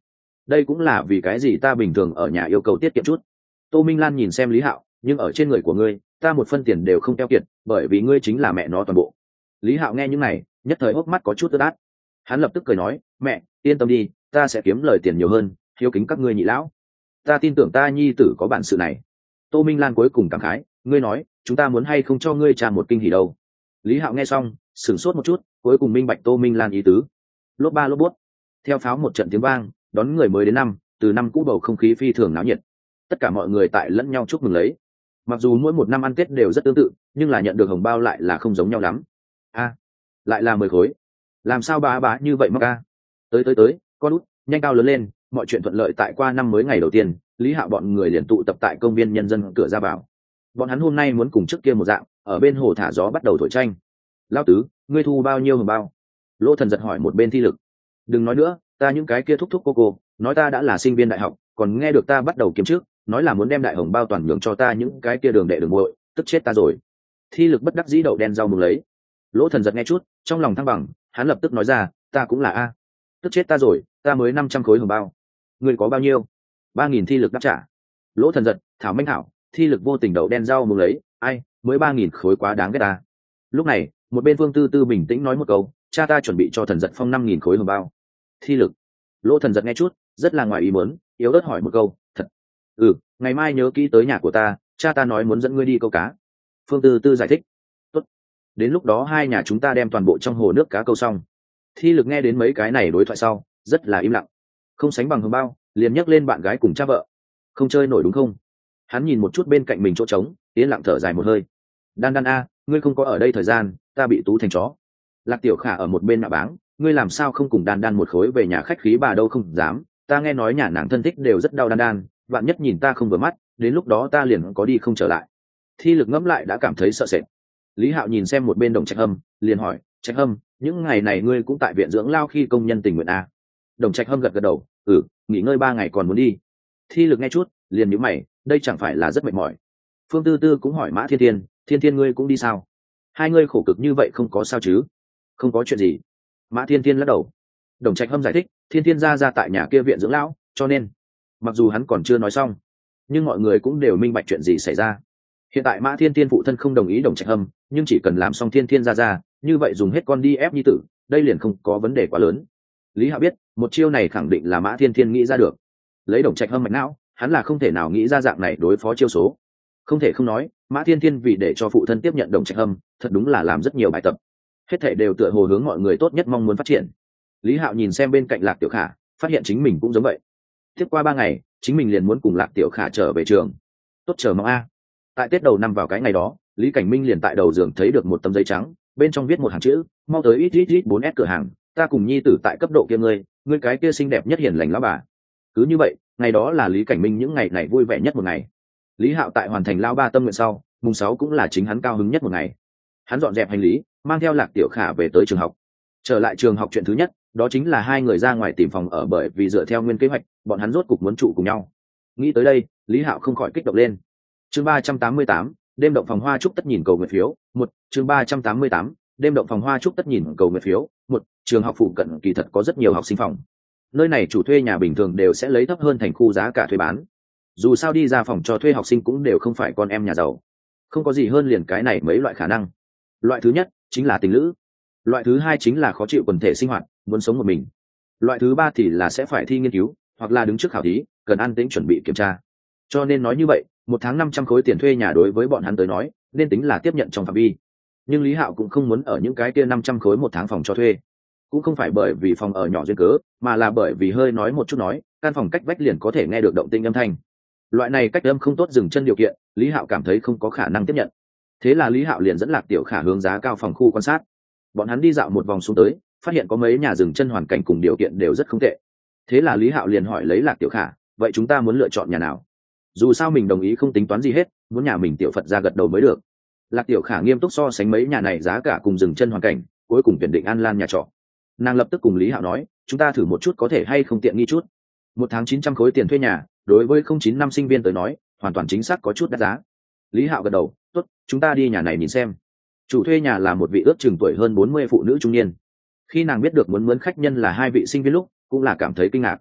đây cũng là vì cái gì ta bình thường ở nhà yêu cầu tiết kiệm chút. Tô Minh Lan nhìn xem Lý Hạo, nhưng ở trên người của ngươi ta một phân tiền đều không keo kiệt, bởi vì ngươi chính là mẹ nó toàn bộ. Lý Hạo nghe những này nhất thời hốc mắt có chút ướt át. Hắn lập tức cười nói, mẹ yên tâm đi, ta sẽ kiếm lời tiền nhiều hơn, hiếu kính các ngươi nhị lão. Ta tin tưởng ta nhi tử có bản sự này. Tô Minh Lan cuối cùng cảm khái, ngươi nói chúng ta muốn hay không cho ngươi tràn một kinh hỉ đâu. Lý Hạo nghe xong sửng sốt một chút, cuối cùng minh bạch Tô Minh Lan ý tứ. Lốp ba lốp bút, theo pháo một trận tiếng vang, đón người mới đến năm, từ năm cũ bầu không khí phi thường náo nhiệt. Tất cả mọi người tại lẫn nhau chúc mừng lấy. Mặc dù mỗi một năm ăn Tết đều rất tương tự, nhưng là nhận được hồng bao lại là không giống nhau lắm. A, lại là mười khối. Làm sao bá bá như vậy mắc a? Tới tới tới, con út, nhanh cao lớn lên, mọi chuyện thuận lợi. Tại qua năm mới ngày đầu tiên, Lý Hạo bọn người liền tụ tập tại công viên nhân dân cửa ra vào. Bọn hắn hôm nay muốn cùng trước kia một dạng, ở bên hồ thả gió bắt đầu thổi tranh. Lão tứ, ngươi thu bao nhiêu hồng bao? Lỗ Thần giật hỏi một bên Thi Lực. Đừng nói nữa, ta những cái kia thúc thúc cô cô, nói ta đã là sinh viên đại học, còn nghe được ta bắt đầu kiếm trước, nói là muốn đem đại hồng bao toàn nhường cho ta những cái kia đường đệ đường muội, tức chết ta rồi. Thi Lực bất đắc dĩ đậu đen rau mừng lấy. Lỗ Thần giật nghe chút, trong lòng thăng bằng, hắn lập tức nói ra, ta cũng là a. Tức chết ta rồi, ta mới năm trăm khối hồng bao. Ngươi có bao nhiêu? Ba nghìn. Thi Lực đáp trả. Lỗ Thần giật, thảo minh thảo, Thi Lực vô tình đậu đen rau mừng lấy, ai, mới ba nghìn khối quá đáng ghét ta. Lúc này, một bên Vương Tư Tư bình tĩnh nói một câu, cha ta chuẩn bị cho Thần giật phong năm nghìn khối hồng bao. Thi Lực. Lỗ Thần giật nghe chút, rất là ngoài ý muốn, yếu ớt hỏi một câu, thật? Ừ, ngày mai nhớ kỹ tới nhà của ta, cha ta nói muốn dẫn ngươi đi câu cá. Phương Tư Tư giải thích. Tốt. Đến lúc đó hai nhà chúng ta đem toàn bộ trong hồ nước cá câu xong. Thi Lực nghe đến mấy cái này đối thoại sau, rất là im lặng. Không sánh bằng hồng bao, liền nhắc lên bạn gái cùng cha vợ. Không chơi nổi đúng không? Hắn nhìn một chút bên cạnh mình chỗ trống, yên lặng thở dài một hơi. Đan Đan a, ngươi không có ở đây thời gian, ta bị tú thành chó. Lạc Tiểu Khả ở một bên nạ báng, ngươi làm sao không cùng Đan Đan một khối về nhà khách khí bà đâu không dám, ta nghe nói nhà nàng thân thích đều rất đau Đan Đan, vạn nhất nhìn ta không vừa mắt, đến lúc đó ta liền có đi không trở lại. Thi Lực ngẫm lại đã cảm thấy sợ sệt. Lý Hạo nhìn xem một bên Đồng Trạch Hâm, liền hỏi, Trạch Hâm, những ngày này ngươi cũng tại viện dưỡng lao khi công nhân tình nguyện à? Đồng Trạch Hâm gật gật đầu, ừ, nghỉ ngơi ba ngày còn muốn đi. Thi Lực nghe chút, liền nhíu mày, đây chẳng phải là rất mệt mỏi. Phương Tư Tư cũng hỏi Mã Thiên Thiên, Thiên Thiên ngươi cũng đi sao? Hai ngươi khổ cực như vậy không có sao chứ? Không có chuyện gì. Mã Thiên Thiên lắc đầu. Đồng Trạch Hâm giải thích, Thiên Thiên ra ra tại nhà kia viện dưỡng lão, cho nên mặc dù hắn còn chưa nói xong, nhưng mọi người cũng đều minh bạch chuyện gì xảy ra. Hiện tại Mã Thiên Thiên phụ thân không đồng ý Đồng Trạch Hâm, nhưng chỉ cần làm xong Thiên Thiên ra ra, như vậy dùng hết con đi ép nhi tử, đây liền không có vấn đề quá lớn. Lý Hạo biết, một chiêu này khẳng định là Mã Thiên Thiên nghĩ ra được. Lấy Đồng Trạch Hâm mạch não, hắn là không thể nào nghĩ ra dạng này đối phó chiêu số. Không thể không nói, Mã Thiên Thiên vì để cho phụ thân tiếp nhận Đồng Trạch Hâm, thật đúng là làm rất nhiều bài tập. Hết thảy đều tựa hồ hướng mọi người tốt nhất mong muốn phát triển. Lý Hạo nhìn xem bên cạnh Lạc Tiểu Khả, phát hiện chính mình cũng giống vậy. Tiếp qua ba ngày, chính mình liền muốn cùng Lạc Tiểu Khả trở về trường. Tốt chờ mong a. Tại Tết đầu năm vào cái ngày đó, Lý Cảnh Minh liền tại đầu giường thấy được một tấm giấy trắng, bên trong viết một hàng chữ, mau tới ít ít ít bốn S cửa hàng, ta cùng nhi tử tại cấp độ kia ngươi, ngươi cái kia xinh đẹp nhất hiền lành lão bà. Cứ như vậy, ngày đó là Lý Cảnh Minh những ngày này vui vẻ nhất một ngày. Lý Hạo tại hoàn thành lao ba tâm nguyện sau, mùng sáu cũng là chính hắn cao hứng nhất một ngày. Hắn dọn dẹp hành lý, mang theo Lạc Tiểu Khả về tới trường học. Trở lại trường học chuyện thứ nhất, đó chính là hai người ra ngoài tìm phòng ở, bởi vì dựa theo nguyên kế hoạch, bọn hắn rốt cục muốn trụ cùng nhau. Nghĩ tới đây, Lý Hạo không khỏi kích động lên. Chương ba trăm tám mươi tám, đêm động phòng hoa trúc tất nhìn cầu nguyện phiếu, một, chương ba trăm tám mươi tám, đêm động phòng hoa trúc tất nhìn cầu nguyện phiếu, một, trường học phụ cận kỳ thật có rất nhiều học sinh phòng. Nơi này chủ thuê nhà bình thường đều sẽ lấy thấp hơn thành khu giá cả thuê bán. Dù sao đi ra phòng cho thuê học sinh cũng đều không phải con em nhà giàu. Không có gì hơn liền cái này mấy loại khả năng. Loại thứ nhất chính là tình lữ. Loại thứ hai chính là khó chịu quần thể sinh hoạt, muốn sống một mình. Loại thứ ba thì là sẽ phải thi nghiên cứu, hoặc là đứng trước khảo thí, cần an tĩnh chuẩn bị kiểm tra. Cho nên nói như vậy, một tháng năm trăm khối tiền thuê nhà đối với bọn hắn tới nói, nên tính là tiếp nhận trong phạm vi. Nhưng Lý Hạo cũng không muốn ở những cái kia năm trăm khối một tháng phòng cho thuê. Cũng không phải bởi vì phòng ở nhỏ duyên cớ, mà là bởi vì hơi nói một chút nói, căn phòng cách vách liền có thể nghe được động tĩnh âm thanh. Loại này cách âm không tốt dừng chân điều kiện, Lý Hạo cảm thấy không có khả năng tiếp nhận. Thế là Lý Hạo liền dẫn Lạc Tiểu Khả hướng giá cao phòng khu quan sát. Bọn hắn đi dạo một vòng xuống tới, phát hiện có mấy nhà dừng chân hoàn cảnh cùng điều kiện đều rất không tệ. Thế là Lý Hạo liền hỏi lấy Lạc Tiểu Khả, vậy chúng ta muốn lựa chọn nhà nào? Dù sao mình đồng ý không tính toán gì hết, muốn nhà mình tiểu Phật ra gật đầu mới được. Lạc Tiểu Khả nghiêm túc so sánh mấy nhà này giá cả cùng dừng chân hoàn cảnh, cuối cùng tuyển định An Lan nhà trọ. Nàng lập tức cùng Lý Hạo nói, chúng ta thử một chút có thể hay không tiện nghi chút. Một tháng chín trăm khối tiền thuê nhà, đối với không chín năm sinh viên tới nói, hoàn toàn chính xác có chút đắt giá. Lý Hạo gật đầu, tốt, chúng ta đi nhà này nhìn xem. Chủ thuê nhà là một vị ước chừng tuổi hơn bốn mươi phụ nữ trung niên. Khi nàng biết được muốn mướn khách nhân là hai vị sinh viên lúc, cũng là cảm thấy kinh ngạc.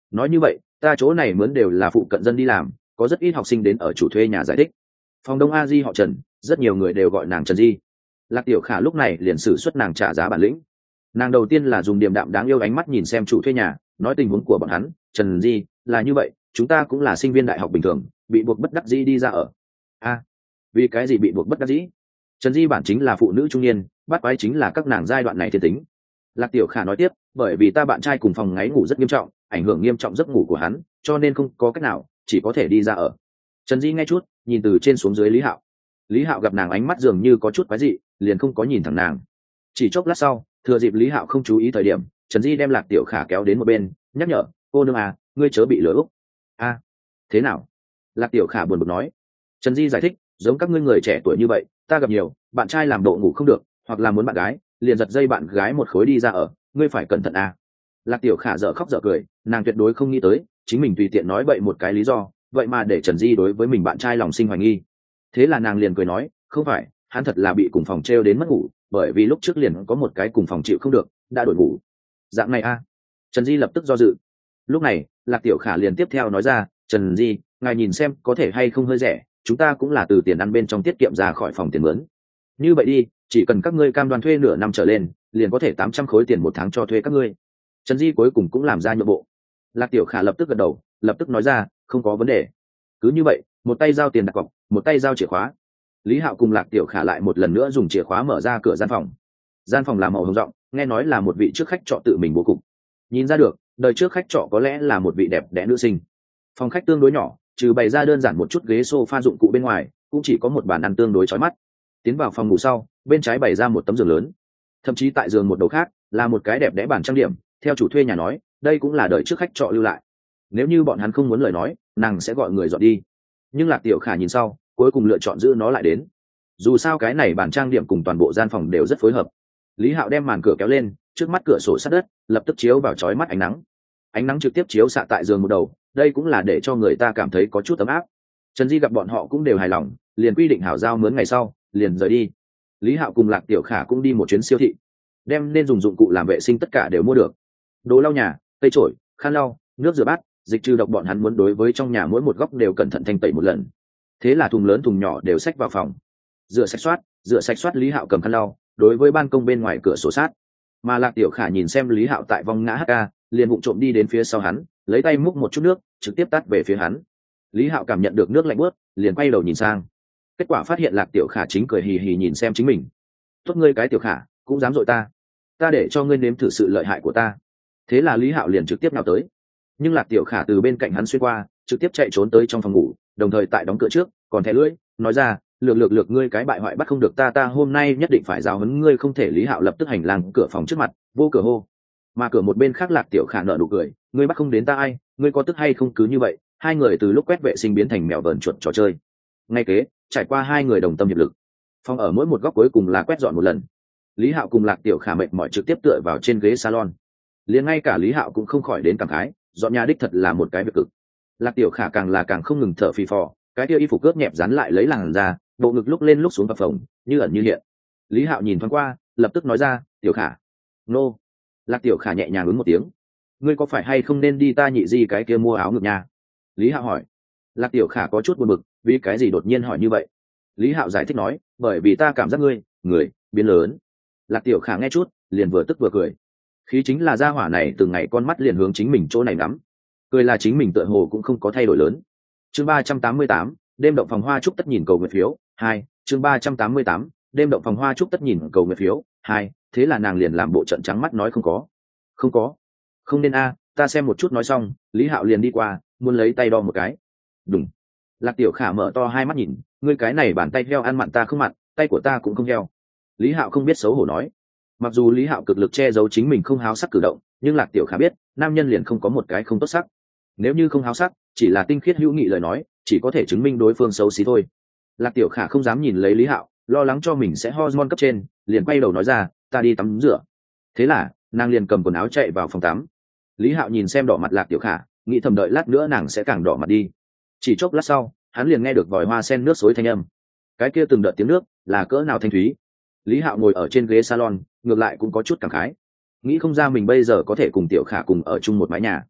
nói như vậy ta chỗ này mướn đều là phụ cận dân đi làm, có rất ít học sinh đến ở chủ thuê nhà giải thích. Phòng đông a di họ Trần, rất nhiều người đều gọi nàng Trần Di. Lạc Tiểu Khả lúc này liền xử suất nàng trả giá bản lĩnh. Nàng đầu tiên là dùng điềm đạm đáng yêu ánh mắt nhìn xem chủ thuê nhà, nói tình huống của bọn hắn. Trần Di, là như vậy, chúng ta cũng là sinh viên đại học bình thường, bị buộc bất đắc dĩ đi ra ở. A, vì cái gì bị buộc bất đắc dĩ? Trần Di bản chính là phụ nữ trung niên, bắt quái chính là các nàng giai đoạn này thiên tính. Lạc Tiểu Khả nói tiếp, bởi vì ta bạn trai cùng phòng ngáy ngủ rất nghiêm trọng, ảnh hưởng nghiêm trọng giấc ngủ của hắn, cho nên không có cách nào, chỉ có thể đi ra ở. Trần Di nghe chút, nhìn từ trên xuống dưới Lý Hạo. Lý Hạo gặp nàng ánh mắt dường như có chút quái dị, liền không có nhìn thẳng nàng. Chỉ chốc lát sau, thừa dịp Lý Hạo không chú ý thời điểm, Trần Di đem Lạc Tiểu Khả kéo đến một bên, nhắc nhở, cô nương à, ngươi chớ bị lừa úc. A, thế nào? Lạc Tiểu Khả buồn bực nói. Trần Di giải thích, giống các ngươi người trẻ tuổi như vậy, ta gặp nhiều, bạn trai làm độ ngủ không được, hoặc là muốn bạn gái, liền giật dây bạn gái một khối đi ra ở, ngươi phải cẩn thận à. Lạc Tiểu Khả dở khóc dở cười, nàng tuyệt đối không nghĩ tới, chính mình tùy tiện nói bậy một cái lý do, vậy mà để Trần Di đối với mình bạn trai lòng sinh hoài nghi. Thế là nàng liền cười nói, không phải, hắn thật là bị cùng phòng treo đến mất ngủ, bởi vì lúc trước liền có một cái cùng phòng chịu không được, đã đổi ngủ. Dạng này a? À? Trần Di lập tức do dự. Lúc này, Lạc Tiểu Khả liền tiếp theo nói ra, Trần Di, ngài nhìn xem có thể hay không hơi rẻ, chúng ta cũng là từ tiền ăn bên trong tiết kiệm ra khỏi phòng tiền mướn. Như vậy đi, chỉ cần các ngươi cam đoan thuê nửa năm trở lên, liền có thể tám trăm khối tiền một tháng cho thuê các ngươi. Trần Di cuối cùng cũng làm ra nhượng bộ. Lạc Tiểu Khả lập tức gật đầu, lập tức nói ra, không có vấn đề. Cứ như vậy, một tay giao tiền đặt cọc, một tay giao chìa khóa. Lý Hạo cùng Lạc Tiểu Khả lại một lần nữa dùng chìa khóa mở ra cửa gian phòng. Gian phòng là màu hồng rộng, nghe nói là một vị trước khách trọ tự mình bố cục. Nhìn ra được, đời trước khách trọ có lẽ là một vị đẹp đẽ nữ sinh. Phòng khách tương đối nhỏ, trừ bày ra đơn giản một chút ghế sofa dụng cụ bên ngoài, cũng chỉ có một bàn ăn tương đối chói mắt. Tiến vào phòng ngủ sau, bên trái bày ra một tấm giường lớn, thậm chí tại giường một đầu khác là một cái đẹp đẽ bàn trang điểm. Theo chủ thuê nhà nói, đây cũng là đời trước khách trọ lưu lại. Nếu như bọn hắn không muốn lời nói, nàng sẽ gọi người dọn đi. Nhưng Lạc Tiểu Khả nhìn sau, cuối cùng lựa chọn giữ nó lại đến. Dù sao cái này bàn trang điểm cùng toàn bộ gian phòng đều rất phối hợp. Lý Hạo đem màn cửa kéo lên, trước mắt cửa sổ sát đất, lập tức chiếu vào chói mắt ánh nắng. Ánh nắng trực tiếp chiếu xạ tại giường một đầu, đây cũng là để cho người ta cảm thấy có chút ấm áp. Trần Di gặp bọn họ cũng đều hài lòng, liền quy định hảo giao mướn ngày sau, liền rời đi. Lý Hạo cùng Lạc Tiểu Khả cũng đi một chuyến siêu thị, đem nên dùng dụng cụ làm vệ sinh tất cả đều mua được. Đồ lau nhà, cây chổi, khăn lau, nước rửa bát, dịch trừ độc bọn hắn muốn đối với trong nhà mỗi một góc đều cẩn thận thanh tẩy một lần. Thế là thùng lớn thùng nhỏ đều xách vào phòng. Rửa sạch soát, rửa sạch soát Lý Hạo cầm khăn lau, đối với ban công bên ngoài cửa sổ sát. Mà Lạc Tiểu Khả nhìn xem Lý Hạo tại vòng ngã hk, liền vụng trộm đi đến phía sau hắn, lấy tay múc một chút nước, trực tiếp tắt về phía hắn. Lý Hạo cảm nhận được nước lạnh buốt, liền quay đầu nhìn sang. Kết quả phát hiện Lạc Tiểu Khả chính cười hì hì nhìn xem chính mình. Tốt ngươi cái Tiểu Khả, cũng dám dội ta. Ta để cho ngươi nếm thử sự lợi hại của ta. Thế là Lý Hạo liền trực tiếp nào tới. Nhưng Lạc Tiểu Khả từ bên cạnh hắn xuyên qua, trực tiếp chạy trốn tới trong phòng ngủ, đồng thời tại đóng cửa trước, còn thè lưỡi, nói ra, lược lược lược ngươi cái bại hoại bắt không được ta ta hôm nay nhất định phải giáo huấn ngươi không thể. Lý Hạo lập tức hành lang cửa phòng trước mặt, vô cửa hô. Mà cửa một bên khác Lạc Tiểu Khả nở nụ cười, ngươi bắt không đến ta ai, ngươi có tức hay không cứ như vậy. Hai người từ lúc quét vệ sinh biến thành mèo vờn chuột trò chơi. Ngay kế, trải qua hai người đồng tâm hiệp lực, phòng ở mỗi một góc cuối cùng là quét dọn một lần. Lý Hạo cùng Lạc Tiểu Khả mệt mỏi trực tiếp tựa vào trên ghế salon. Liền ngay cả Lý Hạo cũng không khỏi đến cảm khái, dọn nhà đích thật là một cái việc cực. Lạc Tiểu Khả càng là càng không ngừng thở phì phò, cái kia y phục cướp nhẹp dán lại lấy làn ra, bộ ngực lúc lên lúc xuống vào phòng, như ẩn như hiện. Lý Hạo nhìn thoáng qua, lập tức nói ra, Tiểu Khả. Nô. Lạc Tiểu Khả nhẹ nhàng ứng một tiếng. Ngươi có phải hay không nên đi ta nhị di cái kia mua áo ngực nha? Lý Hạo hỏi. Lạc Tiểu Khả có chút buồn bực, vì cái gì đột nhiên hỏi như vậy? Lý Hạo giải thích nói, bởi vì ta cảm giác ngươi, người, biến lớn. Lạc Tiểu Khả nghe chút, liền vừa tức vừa cười. Khí chính là gia hỏa này từng ngày con mắt liền hướng chính mình chỗ này ngắm. Cười là chính mình tựa hồ cũng không có thay đổi lớn. Chương ba trăm tám mươi tám, đêm động phòng hoa trúc tất nhìn cầu nguyện phiếu, hai, chương ba trăm tám mươi tám, đêm động phòng hoa trúc tất nhìn cầu nguyện phiếu, hai, thế là nàng liền làm bộ trận trắng mắt nói không có. Không có. Không nên a, ta xem một chút nói xong, Lý Hạo liền đi qua, muốn lấy tay đo một cái. Đúng. Lạc Tiểu Khả mở to hai mắt nhìn, ngươi cái này bàn tay heo ăn mặn ta không mặn, tay của ta cũng không heo. Lý Hạo không biết xấu hổ nói. Mặc dù Lý Hạo cực lực che giấu chính mình không háo sắc cử động, nhưng Lạc Tiểu Khả biết, nam nhân liền không có một cái không tốt sắc. Nếu như không háo sắc, chỉ là tinh khiết hữu nghị lời nói, chỉ có thể chứng minh đối phương xấu xí thôi. Lạc Tiểu Khả không dám nhìn lấy Lý Hạo, lo lắng cho mình sẽ hormone cấp trên, liền quay đầu nói ra, ta đi tắm rửa. Thế là, nàng liền cầm quần áo chạy vào phòng tắm. Lý Hạo nhìn xem đỏ mặt Lạc Tiểu Khả, nghĩ thầm đợi lát nữa nàng sẽ càng đỏ mặt đi. Chỉ chốc lát sau, hắn liền nghe được vòi hoa sen nước xối thanh âm. Cái kia từng đợt tiếng nước, là cỡ nào thanh thúy. Lý Hạo ngồi ở trên ghế salon, ngược lại cũng có chút cảm khái. Nghĩ không ra mình bây giờ có thể cùng Tiểu Khả cùng ở chung một mái nhà.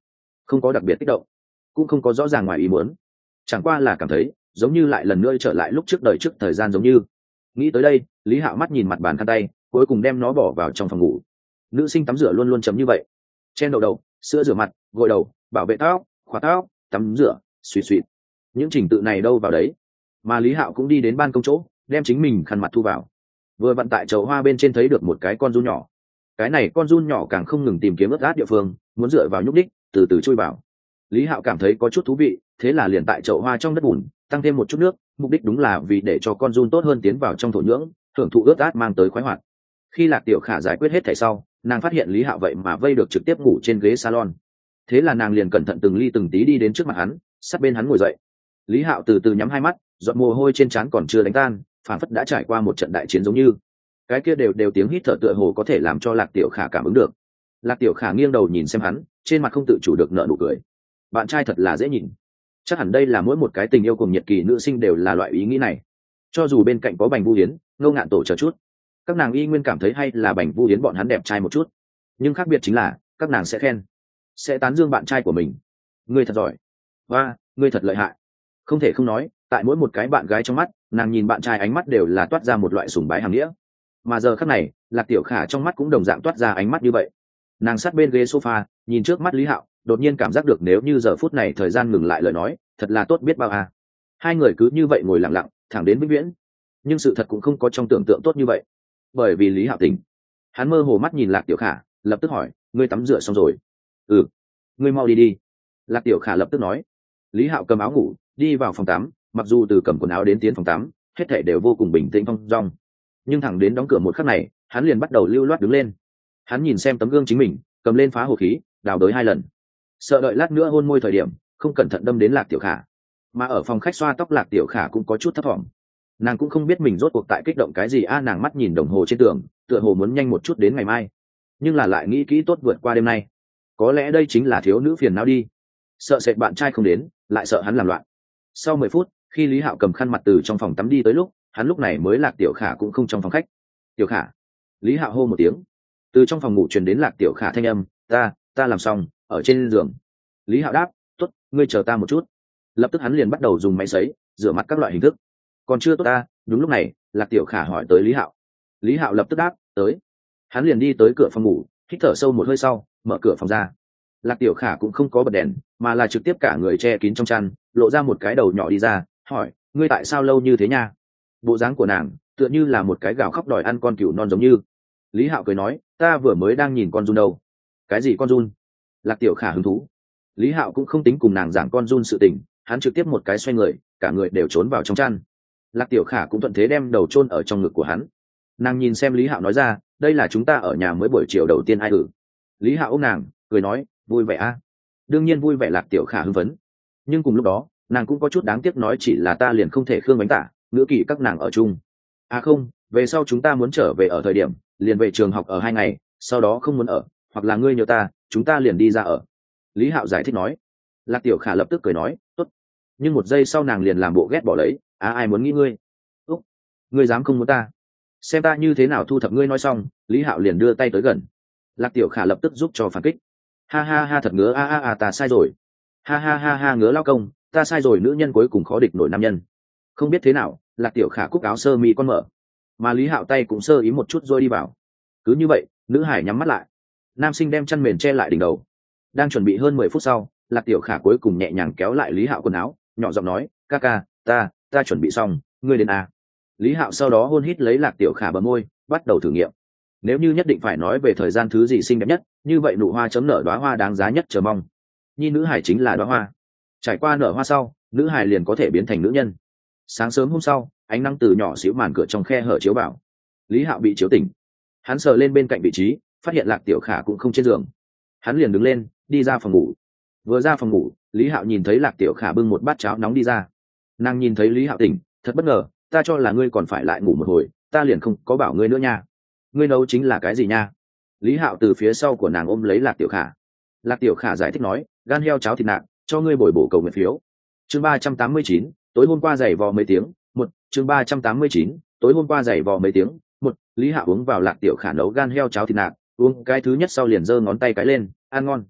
không có đặc biệt kích động, cũng không có rõ ràng ngoài ý muốn, chẳng qua là cảm thấy giống như lại lần nữa trở lại lúc trước đời trước thời gian giống như. Nghĩ tới đây, Lý Hạo mắt nhìn mặt bàn khăn tay, cuối cùng đem nó bỏ vào trong phòng ngủ. Nữ sinh tắm rửa luôn luôn chấm như vậy, chen đầu đầu, sữa rửa mặt, gội đầu, bảo vệ tóc, khóa tóc, tắm rửa, suy suy, những trình tự này đâu vào đấy. Mà Lý Hạo cũng đi đến ban công chỗ, đem chính mình khăn mặt thu vào. Vừa vặn tại chậu hoa bên trên thấy được một cái con giun nhỏ. Cái này con giun nhỏ càng không ngừng tìm kiếm ướt át địa phương, muốn dựa vào nhúc đích, từ từ chui vào. Lý Hạo cảm thấy có chút thú vị, thế là liền tại chậu hoa trong đất bùn tăng thêm một chút nước, mục đích đúng là vì để cho con giun tốt hơn tiến vào trong thổ nhưỡng, hưởng thụ ướt át mang tới khoái hoạt. Khi Lạc Tiểu Khả giải quyết hết thảy sau, nàng phát hiện Lý Hạo vậy mà vây được trực tiếp ngủ trên ghế salon. Thế là nàng liền cẩn thận từng ly từng tí đi đến trước mặt hắn, sát bên hắn ngồi dậy. Lý Hạo từ từ nhắm hai mắt, giọt mồ hôi trên trán còn chưa đánh tan, phản phất đã trải qua một trận đại chiến giống như. Cái kia đều đều tiếng hít thở tựa hồ có thể làm cho Lạc Tiểu Khả cảm ứng được. Lạc Tiểu Khả nghiêng đầu nhìn xem hắn, trên mặt không tự chủ được nở nụ cười. Bạn trai thật là dễ nhìn. Chắc hẳn đây là mỗi một cái tình yêu cùng nhiệt kỳ nữ sinh đều là loại ý nghĩ này. Cho dù bên cạnh có Bành Vu Hiến, Ngô Ngạn Tổ chờ chút, các nàng y nguyên cảm thấy hay là Bành Vu Hiến bọn hắn đẹp trai một chút. Nhưng khác biệt chính là, các nàng sẽ khen, sẽ tán dương bạn trai của mình. Ngươi thật giỏi, và ngươi thật lợi hại. Không thể không nói, tại mỗi một cái bạn gái trong mắt, nàng nhìn bạn trai ánh mắt đều là toát ra một loại sùng bái hàng nghĩa. Mà giờ khắc này, Lạc Tiểu Khả trong mắt cũng đồng dạng toát ra ánh mắt như vậy. Nàng sát bên ghế sofa, nhìn trước mắt Lý Hạo, đột nhiên cảm giác được nếu như giờ phút này thời gian ngừng lại lời nói, thật là tốt biết bao à. Hai người cứ như vậy ngồi lặng lặng, thẳng đến vĩnh viễn. Nhưng sự thật cũng không có trong tưởng tượng tốt như vậy. Bởi vì Lý Hạo tỉnh, hắn mơ hồ mắt nhìn Lạc Tiểu Khả, lập tức hỏi, ngươi tắm rửa xong rồi? Ừ. Ngươi mau đi đi. Lạc Tiểu Khả lập tức nói. Lý Hạo cầm áo ngủ, đi vào phòng tắm, mặc dù từ cầm quần áo đến tiến phòng tắm, hết thảy đều vô cùng bình tĩnh thong dong. Nhưng thẳng đến đóng cửa một khắc này, hắn liền bắt đầu lưu loát đứng lên. Hắn nhìn xem tấm gương chính mình, cầm lên phá hồ khí, đào đới hai lần. Sợ đợi lát nữa hôn môi thời điểm, không cẩn thận đâm đến Lạc Tiểu Khả. Mà ở phòng khách xoa tóc Lạc Tiểu Khả cũng có chút thấp thỏm. Nàng cũng không biết mình rốt cuộc tại kích động cái gì a, nàng mắt nhìn đồng hồ trên tường, tựa hồ muốn nhanh một chút đến ngày mai, nhưng là lại nghĩ kỹ tốt vượt qua đêm nay. Có lẽ đây chính là thiếu nữ phiền não đi, sợ sệt bạn trai không đến, lại sợ hắn làm loạn. Sau mười phút, khi Lý Hạo cầm khăn mặt từ trong phòng tắm đi tới lúc, hắn lúc này mới Lạc Tiểu Khả cũng không trong phòng khách. Tiểu Khả. Lý Hạo hô một tiếng. Từ trong phòng ngủ truyền đến Lạc Tiểu Khả thanh âm, ta ta làm xong, ở trên giường. Lý Hạo đáp, tốt, ngươi chờ ta một chút. Lập tức hắn liền bắt đầu dùng máy sấy rửa mặt các loại hình thức. Còn chưa tốt ta. Đúng lúc này, Lạc Tiểu Khả hỏi tới Lý Hạo. Lý Hạo lập tức đáp, tới. Hắn liền đi tới cửa phòng ngủ, hít thở sâu một hơi sau, mở cửa phòng ra. Lạc Tiểu Khả cũng không có bật đèn, mà là trực tiếp cả người che kín trong chăn, lộ ra một cái đầu nhỏ đi ra, hỏi, ngươi tại sao lâu như thế nha? Bộ dáng của nàng tựa như là một cái gào khóc đòi ăn con cừu non giống như. Lý Hạo cười nói, ta vừa mới đang nhìn con giun đâu. Cái gì con giun? Lạc Tiểu Khả hứng thú. Lý Hạo cũng không tính cùng nàng giảng con giun sự tình, hắn trực tiếp một cái xoay người, cả người đều trốn vào trong chăn. Lạc Tiểu Khả cũng thuận thế đem đầu chôn ở trong ngực của hắn. Nàng nhìn xem Lý Hạo nói ra, đây là chúng ta ở nhà mới buổi chiều đầu tiên ai ử. Lý Hạo ôm nàng, cười nói, vui vẻ a. À? Đương nhiên vui vẻ. Lạc Tiểu Khả hưng phấn. Nhưng cùng lúc đó, nàng cũng có chút đáng tiếc nói chỉ là ta liền không thể khương bánh tả, ngữ kỳ các nàng ở chung. À không, về sau chúng ta muốn trở về ở thời điểm, liền về trường học ở hai ngày, sau đó không muốn ở, hoặc là ngươi nhớ ta, chúng ta liền đi ra ở. Lý Hạo giải thích nói. Lạc Tiểu Khả lập tức cười nói, tốt. Nhưng một giây sau nàng liền làm bộ ghét bỏ lấy, à ai muốn nghĩ ngươi? Úc, ngươi dám không muốn ta? Xem ta như thế nào thu thập ngươi. Nói xong, Lý Hạo liền đưa tay tới gần. Lạc Tiểu Khả lập tức giúp cho phản kích. Ha ha ha, thật ngứa a a a, ta sai rồi. Ha ha ha ha, ngứa lao công, ta sai rồi. Nữ nhân cuối cùng khó địch nổi nam nhân. Không biết thế nào, Lạc Tiểu Khả cúc áo sơ mi con mở, mà Lý Hạo tay cũng sơ ý một chút rồi đi vào. Cứ như vậy, nữ hải nhắm mắt lại, nam sinh đem chăn mền che lại đỉnh đầu. Đang chuẩn bị hơn mười phút sau, Lạc Tiểu Khả cuối cùng nhẹ nhàng kéo lại Lý Hạo quần áo, nhỏ giọng nói, ca ca, ta ta chuẩn bị xong, ngươi đến à. Lý Hạo sau đó hôn hít lấy Lạc Tiểu Khả bờ môi, bắt đầu thử nghiệm. Nếu như nhất định phải nói về thời gian thứ gì xinh đẹp nhất, như vậy nụ hoa chấm nở đóa hoa đáng giá nhất chờ mong. Nhi nữ hải chính là đóa hoa. Trải qua nở hoa sau, nữ hải liền có thể biến thành nữ nhân. Sáng sớm hôm sau, ánh nắng từ nhỏ xíu màn cửa trong khe hở chiếu vào. Lý Hạo bị chiếu tỉnh. Hắn sờ lên bên cạnh vị trí, phát hiện Lạc Tiểu Khả cũng không trên giường. Hắn liền đứng lên, đi ra phòng ngủ. Vừa ra phòng ngủ, Lý Hạo nhìn thấy Lạc Tiểu Khả bưng một bát cháo nóng đi ra. Nàng nhìn thấy Lý Hạo tỉnh, thật bất ngờ, ta cho là ngươi còn phải lại ngủ một hồi, ta liền không có bảo ngươi nữa nha. Ngươi nấu chính là cái gì nha? Lý Hạo từ phía sau của nàng ôm lấy Lạc Tiểu Khả. Lạc Tiểu Khả giải thích nói, gan heo cháo thịt nạc, cho ngươi bồi bổ cầu nguyện phiếu. Chương ba trăm tám mươi chín, tối hôm qua giày vò mấy tiếng, một. Chương ba trăm tám mươi chín, tối hôm qua giày vò mấy tiếng, một. Lý Hạo uống vào Lạc Tiểu Khả nấu gan heo cháo thịt nạc, uống cái thứ nhất sau liền giơ ngón tay cái lên, ăn ngon.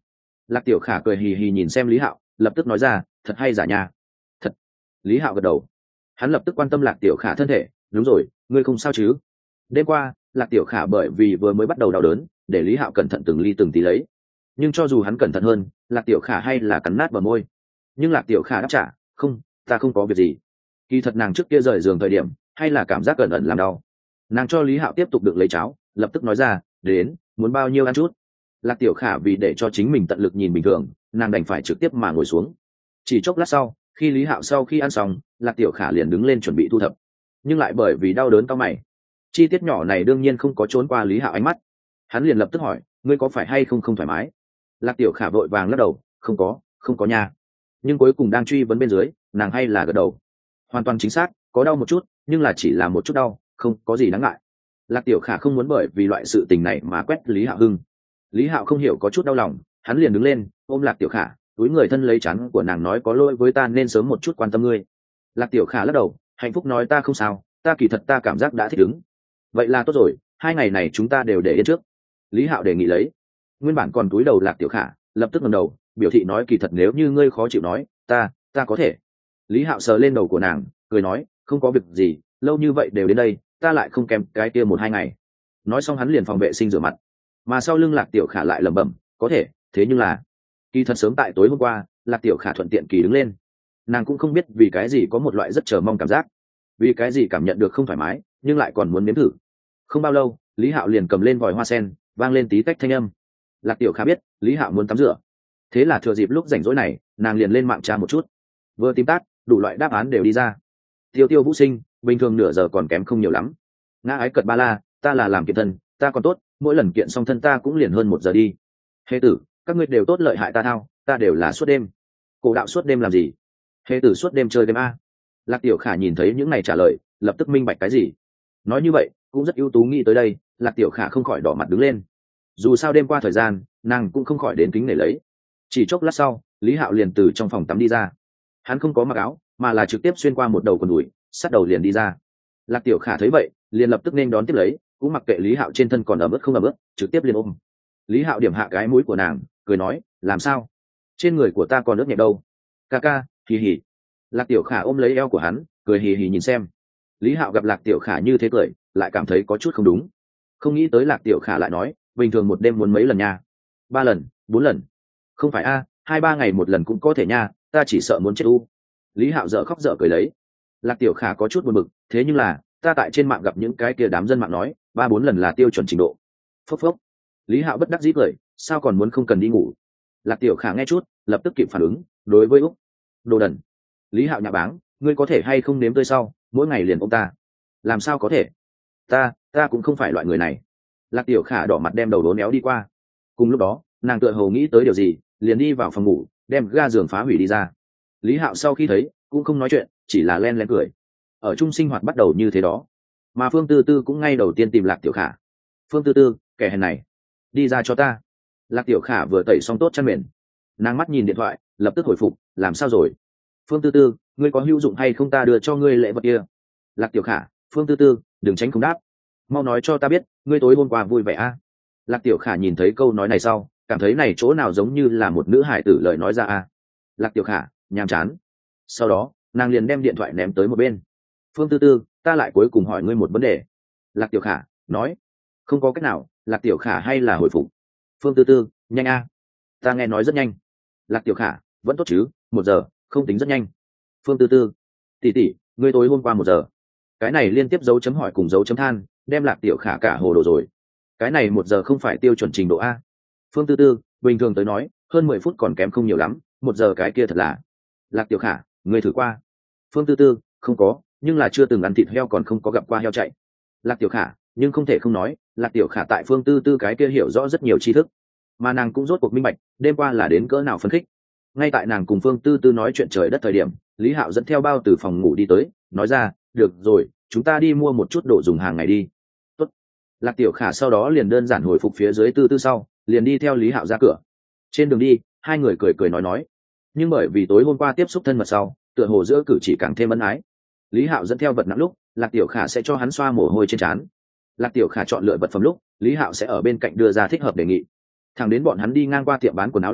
Lạc Tiểu Khả cười hì hì nhìn xem Lý Hạo, lập tức nói ra, thật hay giả nha. Thật. Lý Hạo gật đầu. Hắn lập tức quan tâm Lạc Tiểu Khả thân thể. Đúng rồi, ngươi không sao chứ? Đêm qua Lạc Tiểu Khả bởi vì vừa mới bắt đầu đau đớn, để Lý Hạo cẩn thận từng ly từng tí lấy. Nhưng cho dù hắn cẩn thận hơn, Lạc Tiểu Khả hay là cắn nát bờ môi. Nhưng Lạc Tiểu Khả đáp trả, không, ta không có việc gì. Kỳ thật nàng trước kia rời giường thời điểm, hay là cảm giác ẩn ẩn làm đau. Nàng cho Lý Hạo tiếp tục đựng lấy cháo, lập tức nói ra, đến, muốn bao nhiêu ăn chút. Lạc Tiểu Khả vì để cho chính mình tận lực nhìn bình thường, nàng đành phải trực tiếp mà ngồi xuống. Chỉ chốc lát sau, khi Lý Hạo sau khi ăn xong, Lạc Tiểu Khả liền đứng lên chuẩn bị thu thập, nhưng lại bởi vì đau đớn cao mày. Chi tiết nhỏ này đương nhiên không có trốn qua Lý Hạo ánh mắt. Hắn liền lập tức hỏi, ngươi có phải hay không không thoải mái? Lạc Tiểu Khả vội vàng lắc đầu, không có, không có nha. Nhưng cuối cùng đang truy vấn bên dưới, nàng hay là gật đầu. Hoàn toàn chính xác, có đau một chút, nhưng là chỉ là một chút đau, không có gì đáng ngại. Lạc Tiểu Khả không muốn bởi vì loại sự tình này mà quét Lý Hạo hưng. Lý Hạo không hiểu có chút đau lòng, hắn liền đứng lên ôm Lạc Tiểu Khả, túi người thân lấy chắn của nàng nói, có lỗi với ta nên sớm một chút quan tâm ngươi. Lạc Tiểu Khả lắc đầu, hạnh phúc nói, ta không sao, ta kỳ thật ta cảm giác đã thích ứng. Vậy là tốt rồi, hai ngày này chúng ta đều để yên trước. Lý Hạo đề nghị lấy. Nguyên bản còn túi đầu Lạc Tiểu Khả lập tức ngẩng đầu, biểu thị nói, kỳ thật nếu như ngươi khó chịu nói, ta ta có thể. Lý Hạo sờ lên đầu của nàng, cười nói, không có việc gì, lâu như vậy đều đến đây, ta lại không kèm cái kia một hai ngày. Nói xong hắn liền phòng vệ sinh rửa mặt, mà sau lưng Lạc Tiểu Khả lại lẩm bẩm, có thể, thế nhưng là kỳ thật sớm tại tối hôm qua, Lạc Tiểu Khả thuận tiện kỳ đứng lên. Nàng cũng không biết vì cái gì có một loại rất chờ mong cảm giác, vì cái gì cảm nhận được không thoải mái nhưng lại còn muốn nếm thử. Không bao lâu, Lý Hạo liền cầm lên vòi hoa sen, vang lên tí tách thanh âm. Lạc Tiểu Khả biết Lý Hạo muốn tắm rửa, thế là thừa dịp lúc rảnh rỗi này, nàng liền lên mạng tra một chút, vừa tìm tát đủ loại đáp án đều đi ra. Tiêu tiêu vũ sinh, bình thường nửa giờ còn kém không nhiều lắm. Ngã ái cật ba la, ta là làm kiện thân, ta còn tốt, mỗi lần kiện xong thân ta cũng liền hơn một giờ đi. Hề tử, các ngươi đều tốt lợi hại ta thao, ta đều là suốt đêm. Cổ đạo suốt đêm làm gì? Hề tử suốt đêm chơi đêm a. Lạc Tiểu Khả nhìn thấy những này trả lời, lập tức minh bạch cái gì. Nói như vậy cũng rất ưu tú, nghĩ tới đây, Lạc Tiểu Khả không khỏi đỏ mặt đứng lên. Dù sao đêm qua thời gian, nàng cũng không khỏi đến kính để lấy. Chỉ chốc lát sau, Lý Hạo liền từ trong phòng tắm đi ra. Hắn không có mặc áo, mà là trực tiếp xuyên qua một đầu quần đùi, sát đầu liền đi ra. Lạc Tiểu Khả thấy vậy, liền lập tức nên đón tiếp lấy, cũng mặc kệ Lý Hạo trên thân còn ẩm ướt không ẩm ướt, trực tiếp liền ôm. Lý Hạo điểm hạ cái mũi của nàng, cười nói, làm sao? Trên người của ta còn ướt nhẹ đâu? Ca ca, hì hì. Lạc Tiểu Khả ôm lấy eo của hắn, cười hì hì nhìn xem. Lý Hạo gặp Lạc Tiểu Khả như thế cười, lại cảm thấy có chút không đúng. Không nghĩ tới Lạc Tiểu Khả lại nói, bình thường một đêm muốn mấy lần nha? Ba lần, bốn lần. Không phải a, hai ba ngày một lần cũng có thể nha, ta chỉ sợ muốn chết u. Lý Hạo dở khóc dở cười lấy. Lạc Tiểu Khả có chút buồn bực, thế nhưng là ta tại trên mạng gặp những cái kia đám dân mạng nói ba bốn lần là tiêu chuẩn trình độ. Phốc phốc. Lý Hạo bất đắc dĩ cười, sao còn muốn không cần đi ngủ? Lạc Tiểu Khả nghe chút, lập tức kịp phản ứng, đối với úc, đồ đần. Lý Hạo nhạ báng, ngươi có thể hay không nếm tươi sau mỗi ngày liền ôm ta? Làm sao có thể? Ta, ta cũng không phải loại người này. Lạc Tiểu Khả đỏ mặt đem đầu đốn éo đi qua. Cùng lúc đó, nàng tựa hồ nghĩ tới điều gì, liền đi vào phòng ngủ, đem ga giường phá hủy đi ra. Lý Hạo sau khi thấy, cũng không nói chuyện, chỉ là len len cười. Ở chung sinh hoạt bắt đầu như thế đó, mà Phương Tư Tư cũng ngay đầu tiên tìm Lạc Tiểu Khả. Phương Tư Tư, kẻ hèn này, đi ra cho ta. Lạc Tiểu Khả vừa tẩy xong tốt chăn mền, nàng mắt nhìn điện thoại, lập tức hồi phục, làm sao rồi? Phương Tư Tư, ngươi có hữu dụng hay không ta đưa cho ngươi lễ vật kia? Lạc Tiểu Khả, Phương Tư Tư, đừng tránh không đáp, mau nói cho ta biết, ngươi tối hôm qua vui vẻ a? À? Lạc Tiểu Khả nhìn thấy câu nói này sau, cảm thấy này chỗ nào giống như là một nữ hải tử lời nói ra a. À? Lạc Tiểu Khả nhàm chán. Sau đó nàng liền đem điện thoại ném tới một bên. Phương Tư Tư, ta lại cuối cùng hỏi ngươi một vấn đề. Lạc Tiểu Khả nói. Không có cách nào. Lạc Tiểu Khả hay là hồi phục. Phương Tư Tư, nhanh a. Ta nghe nói rất nhanh. Lạc Tiểu Khả, vẫn tốt chứ, một giờ không tính rất nhanh. Phương Tư Tư, tỷ tỷ, ngươi tối hôm qua một giờ. Cái này liên tiếp dấu chấm hỏi cùng dấu chấm than, đem Lạc Tiểu Khả cả hồ đồ rồi. Cái này một giờ không phải tiêu chuẩn trình độ a. Phương Tư Tư, bình thường tới nói hơn mười phút còn kém không nhiều lắm, một giờ cái kia thật là. Lạc Tiểu Khả, ngươi thử qua? Phương Tư Tư, không có, nhưng là chưa từng ăn thịt heo còn không có gặp qua heo chạy. Lạc Tiểu Khả, nhưng không thể không nói, Lạc Tiểu Khả tại Phương Tư Tư cái kia hiểu rõ rất nhiều tri thức, mà nàng cũng rốt cuộc minh bạch đêm qua là đến cỡ nào phấn khích. Ngay tại nàng cùng Phương Tư Tư nói chuyện trời đất thời điểm, Lý Hạo dẫn theo bao từ phòng ngủ đi tới, nói ra, được rồi, chúng ta đi mua một chút đồ dùng hàng ngày đi. Tốt. Lạc Tiểu Khả sau đó liền đơn giản hồi phục phía dưới Tư Tư sau, liền đi theo Lý Hạo ra cửa. Trên đường đi, hai người cười cười nói nói, nhưng bởi vì tối hôm qua tiếp xúc thân mật sau, tựa hồ giữa cử chỉ càng thêm ân ái. Lý Hạo dẫn theo vật nặng lúc, Lạc Tiểu Khả sẽ cho hắn xoa mồ hôi trên trán. Lạc Tiểu Khả chọn lựa vật phẩm lúc, Lý Hạo sẽ ở bên cạnh đưa ra thích hợp đề nghị. Thẳng đến bọn hắn đi ngang qua tiệm bán quần áo lúc,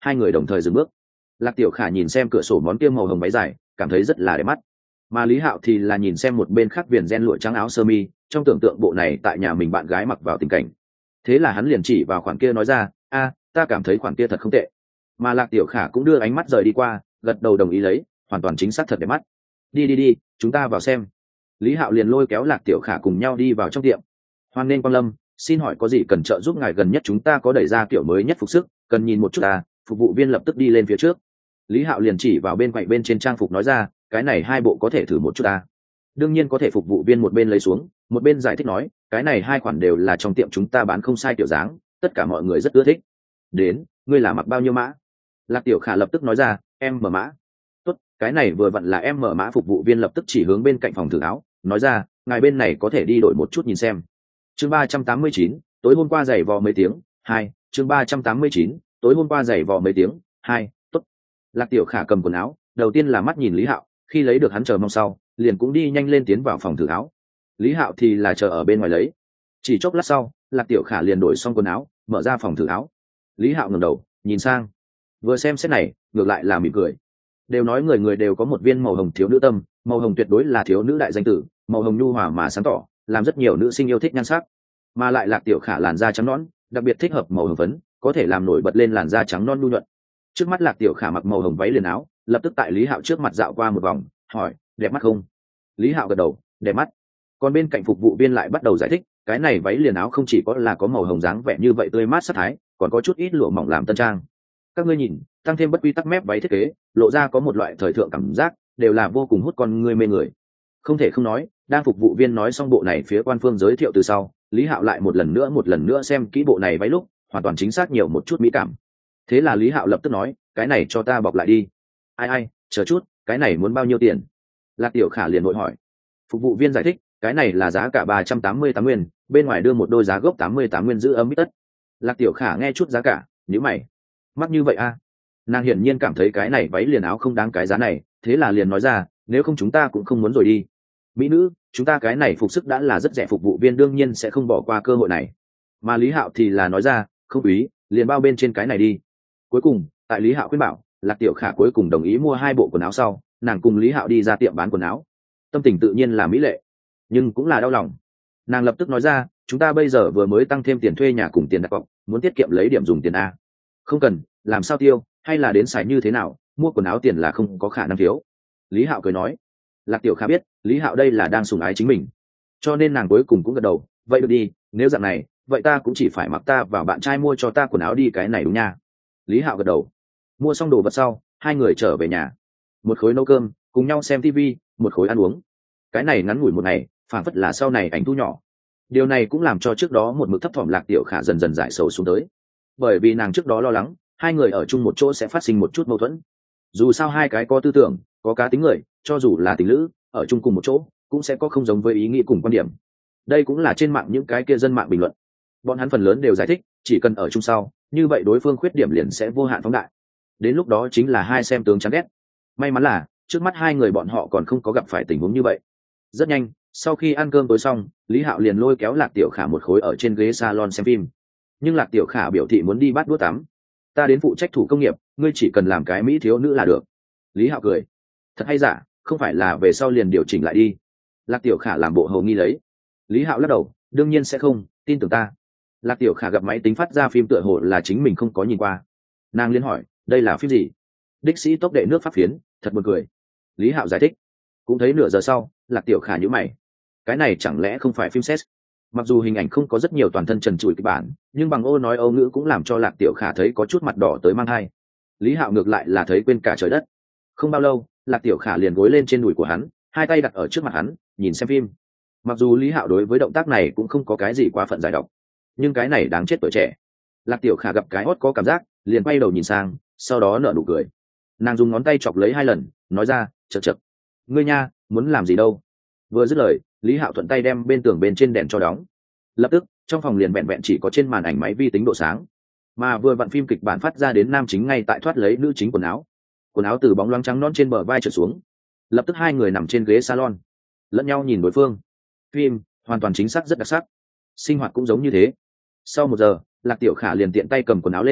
hai người đồng thời dừng bước. Lạc Tiểu Khả nhìn xem cửa sổ món kia màu hồng váy dài, cảm thấy rất là đẹp mắt. Mà Lý Hạo thì là nhìn xem một bên khác viền ren lụa trắng áo sơ mi, trong tưởng tượng bộ này tại nhà mình bạn gái mặc vào tình cảnh. Thế là hắn liền chỉ vào khoản kia nói ra, a, ta cảm thấy khoản kia thật không tệ. Mà Lạc Tiểu Khả cũng đưa ánh mắt rời đi qua, gật đầu đồng ý lấy, hoàn toàn chính xác thật đẹp mắt. Đi đi đi, chúng ta vào xem. Lý Hạo liền lôi kéo Lạc Tiểu Khả cùng nhau đi vào trong tiệm. Hoan nghênh quang lâm, xin hỏi có gì cần trợ giúp ngài, gần nhất chúng ta có đẩy ra kiểu mới nhất phục sức, cần nhìn một chút à? Phục vụ viên lập tức đi lên phía trước. Lý Hạo liền chỉ vào bên quầy bên trên trang phục nói ra, cái này hai bộ có thể thử một chút à? Đương nhiên có thể. Phục vụ viên một bên lấy xuống, một bên giải thích nói, cái này hai khoản đều là trong tiệm chúng ta bán không sai kiểu dáng, tất cả mọi người rất ưa thích. Đến, ngươi là mặc bao nhiêu mã? Lạc Tiểu Khả lập tức nói ra, em mở mã. Tốt, cái này vừa vặn là em mở mã. Phục vụ viên lập tức chỉ hướng bên cạnh phòng thử áo, nói ra, ngài bên này có thể đi đổi một chút nhìn xem. Chương ba trăm tám mươi chín, tối hôm qua giày vò mấy tiếng, hai. Chương ba trăm tám mươi chín, tối hôm qua giày vò mấy tiếng, hai. Tốt. Lạc Tiểu Khả cầm quần áo, đầu tiên là mắt nhìn Lý Hạo, khi lấy được hắn chờ mong sau, liền cũng đi nhanh lên tiến vào phòng thử áo. Lý Hạo thì là chờ ở bên ngoài lấy. Chỉ chốc lát sau, Lạc Tiểu Khả liền đổi xong quần áo, mở ra phòng thử áo. Lý Hạo ngẩng đầu, nhìn sang, vừa xem xét này, ngược lại là mỉm cười. Đều nói người người đều có một viên màu hồng thiếu nữ tâm, màu hồng tuyệt đối là thiếu nữ đại danh tử, màu hồng nhu hòa mà sáng tỏ, làm rất nhiều nữ sinh yêu thích nhan sắc. Mà lại Lạc Tiểu Khả làn da trắng nõn, đặc biệt thích hợp màu hồng phấn, có thể làm nổi bật lên làn da trắng non nhu nhuận. Trước mắt Lạc Tiểu Khả mặc màu hồng váy liền áo, lập tức tại Lý Hạo trước mặt dạo qua một vòng, hỏi, đẹp mắt không? Lý Hạo gật đầu, đẹp mắt. Còn bên cạnh phục vụ viên lại bắt đầu giải thích, cái này váy liền áo không chỉ có là có màu hồng dáng vẻ như vậy tươi mát sắc thái, còn có chút ít lụa mỏng làm tân trang. Các ngươi nhìn, tăng thêm bất quy tắc mép váy thiết kế, lộ ra có một loại thời thượng cảm giác, đều là vô cùng hút con ngươi mê người. Không thể không nói, đang phục vụ viên nói xong bộ này phía quan phương giới thiệu từ sau, Lý Hạo lại một lần nữa một lần nữa xem kỹ bộ này váy lúc, hoàn toàn chính xác nhiều một chút mỹ cảm. Thế là Lý Hạo lập tức nói, cái này cho ta bọc lại đi. Ai ai, chờ chút, cái này muốn bao nhiêu tiền? Lạc Tiểu Khả liền vội hỏi. Phục vụ viên giải thích, cái này là giá cả ba trăm tám mươi tám nguyên, bên ngoài đưa một đôi giá gốc tám mươi tám nguyên giữ ấm ít tất. Lạc Tiểu Khả nghe chút giá cả, nhíu mày. Mắc như vậy a? À? Nàng hiển nhiên cảm thấy cái này váy liền áo không đáng cái giá này, thế là liền nói ra, nếu không chúng ta cũng không muốn rồi đi. Mỹ nữ, chúng ta cái này phục sức đã là rất rẻ, phục vụ viên đương nhiên sẽ không bỏ qua cơ hội này. Mà Lý Hạo thì là nói ra, không quý, liền bao bên trên cái này đi. Cuối cùng, tại Lý Hạo khuyên bảo, Lạc Tiểu Khả cuối cùng đồng ý mua hai bộ quần áo sau, nàng cùng Lý Hạo đi ra tiệm bán quần áo. Tâm tình tự nhiên là mỹ lệ, nhưng cũng là đau lòng. Nàng lập tức nói ra, chúng ta bây giờ vừa mới tăng thêm tiền thuê nhà cùng tiền đặt cọc, muốn tiết kiệm lấy điểm dùng tiền a. Không cần, làm sao tiêu, hay là đến xài như thế nào, mua quần áo tiền là không có khả năng thiếu. Lý Hạo cười nói. Lạc Tiểu Khả biết Lý Hạo đây là đang sủng ái chính mình, cho nên nàng cuối cùng cũng gật đầu, vậy được đi, nếu dạng này vậy ta cũng chỉ phải mặc ta và bạn trai mua cho ta quần áo đi, cái này đúng nha. Lý Hạo gật đầu. Mua xong đồ vật sau, hai người trở về nhà, một khối nấu cơm, cùng nhau xem tivi, một khối ăn uống. Cái này ngắn ngủi một ngày, phản phất là sau này ảnh thu nhỏ. Điều này cũng làm cho trước đó một mực thấp thỏm Lạc Tiểu Khả dần dần giải sầu xuống tới, bởi vì nàng trước đó lo lắng hai người ở chung một chỗ sẽ phát sinh một chút mâu thuẫn. Dù sao hai cái có tư tưởng, có cá tính người, cho dù là tình lữ ở chung cùng một chỗ cũng sẽ có không giống với ý nghĩ cùng quan điểm. Đây cũng là trên mạng những cái kia dân mạng bình luận, bọn hắn phần lớn đều giải thích chỉ cần ở chung sau, như vậy đối phương khuyết điểm liền sẽ vô hạn phóng đại, đến lúc đó chính là hai xem tướng chán ghét. May mắn là trước mắt hai người bọn họ còn không có gặp phải tình huống như vậy. Rất nhanh, sau khi ăn cơm tối xong, Lý Hạo liền lôi kéo Lạc Tiểu Khả một khối ở trên ghế salon xem phim. Nhưng Lạc Tiểu Khả biểu thị muốn đi bắt đũa tắm. Ta đến phụ trách thủ công nghiệp, ngươi chỉ cần làm cái mỹ thiếu nữ là được. Lý Hạo cười. Thật hay giả, không phải là về sau liền điều chỉnh lại đi. Lạc Tiểu Khả làm bộ hầu nghi lấy. Lý Hạo lắc đầu, đương nhiên sẽ không, tin tưởng ta. Lạc Tiểu Khả gặp máy tính phát ra phim tựa hồ là chính mình không có nhìn qua. Nàng liên hỏi, đây là phim gì? Đích sĩ tốc đệ nước Pháp phiến, thật buồn cười. Lý Hạo giải thích. Cũng thấy nửa giờ sau, Lạc Tiểu Khả nhíu mày. Cái này chẳng lẽ không phải phim sex? Mặc dù hình ảnh không có rất nhiều toàn thân trần trụi kịch bản, nhưng bằng ô nói âu ngữ cũng làm cho Lạc Tiểu Khả thấy có chút mặt đỏ tới mang hai. Lý Hạo ngược lại là thấy quên cả trời đất. Không bao lâu, Lạc Tiểu Khả liền gối lên trên đùi của hắn, hai tay đặt ở trước mặt hắn, nhìn xem phim. Mặc dù Lý Hạo đối với động tác này cũng không có cái gì quá phận giải độc, nhưng cái này đáng chết tuổi trẻ. Lạc Tiểu Khả gặp cái hót có cảm giác, liền quay đầu nhìn sang, sau đó nở nụ cười. Nàng dùng ngón tay chọc lấy hai lần, nói ra, chật chật, ngươi nha, muốn làm gì đâu. Vừa dứt lời, Lý Hạo thuận tay đem bên tường bên trên đèn cho đóng. Lập tức, trong phòng liền vẹn vẹn chỉ có trên màn ảnh máy vi tính độ sáng, mà vừa vặn phim kịch bản phát ra đến nam chính ngay tại thoát lấy nữ chính quần áo. Quần áo từ bóng loáng trắng non trên bờ vai trở xuống. Lập tức hai người nằm trên ghế salon, lẫn nhau nhìn đối phương. Phim hoàn toàn chính xác rất đặc sắc, sinh hoạt cũng giống như thế. Sau một giờ, Lạc Tiểu Khả liền tiện tay cầm quần áo lên,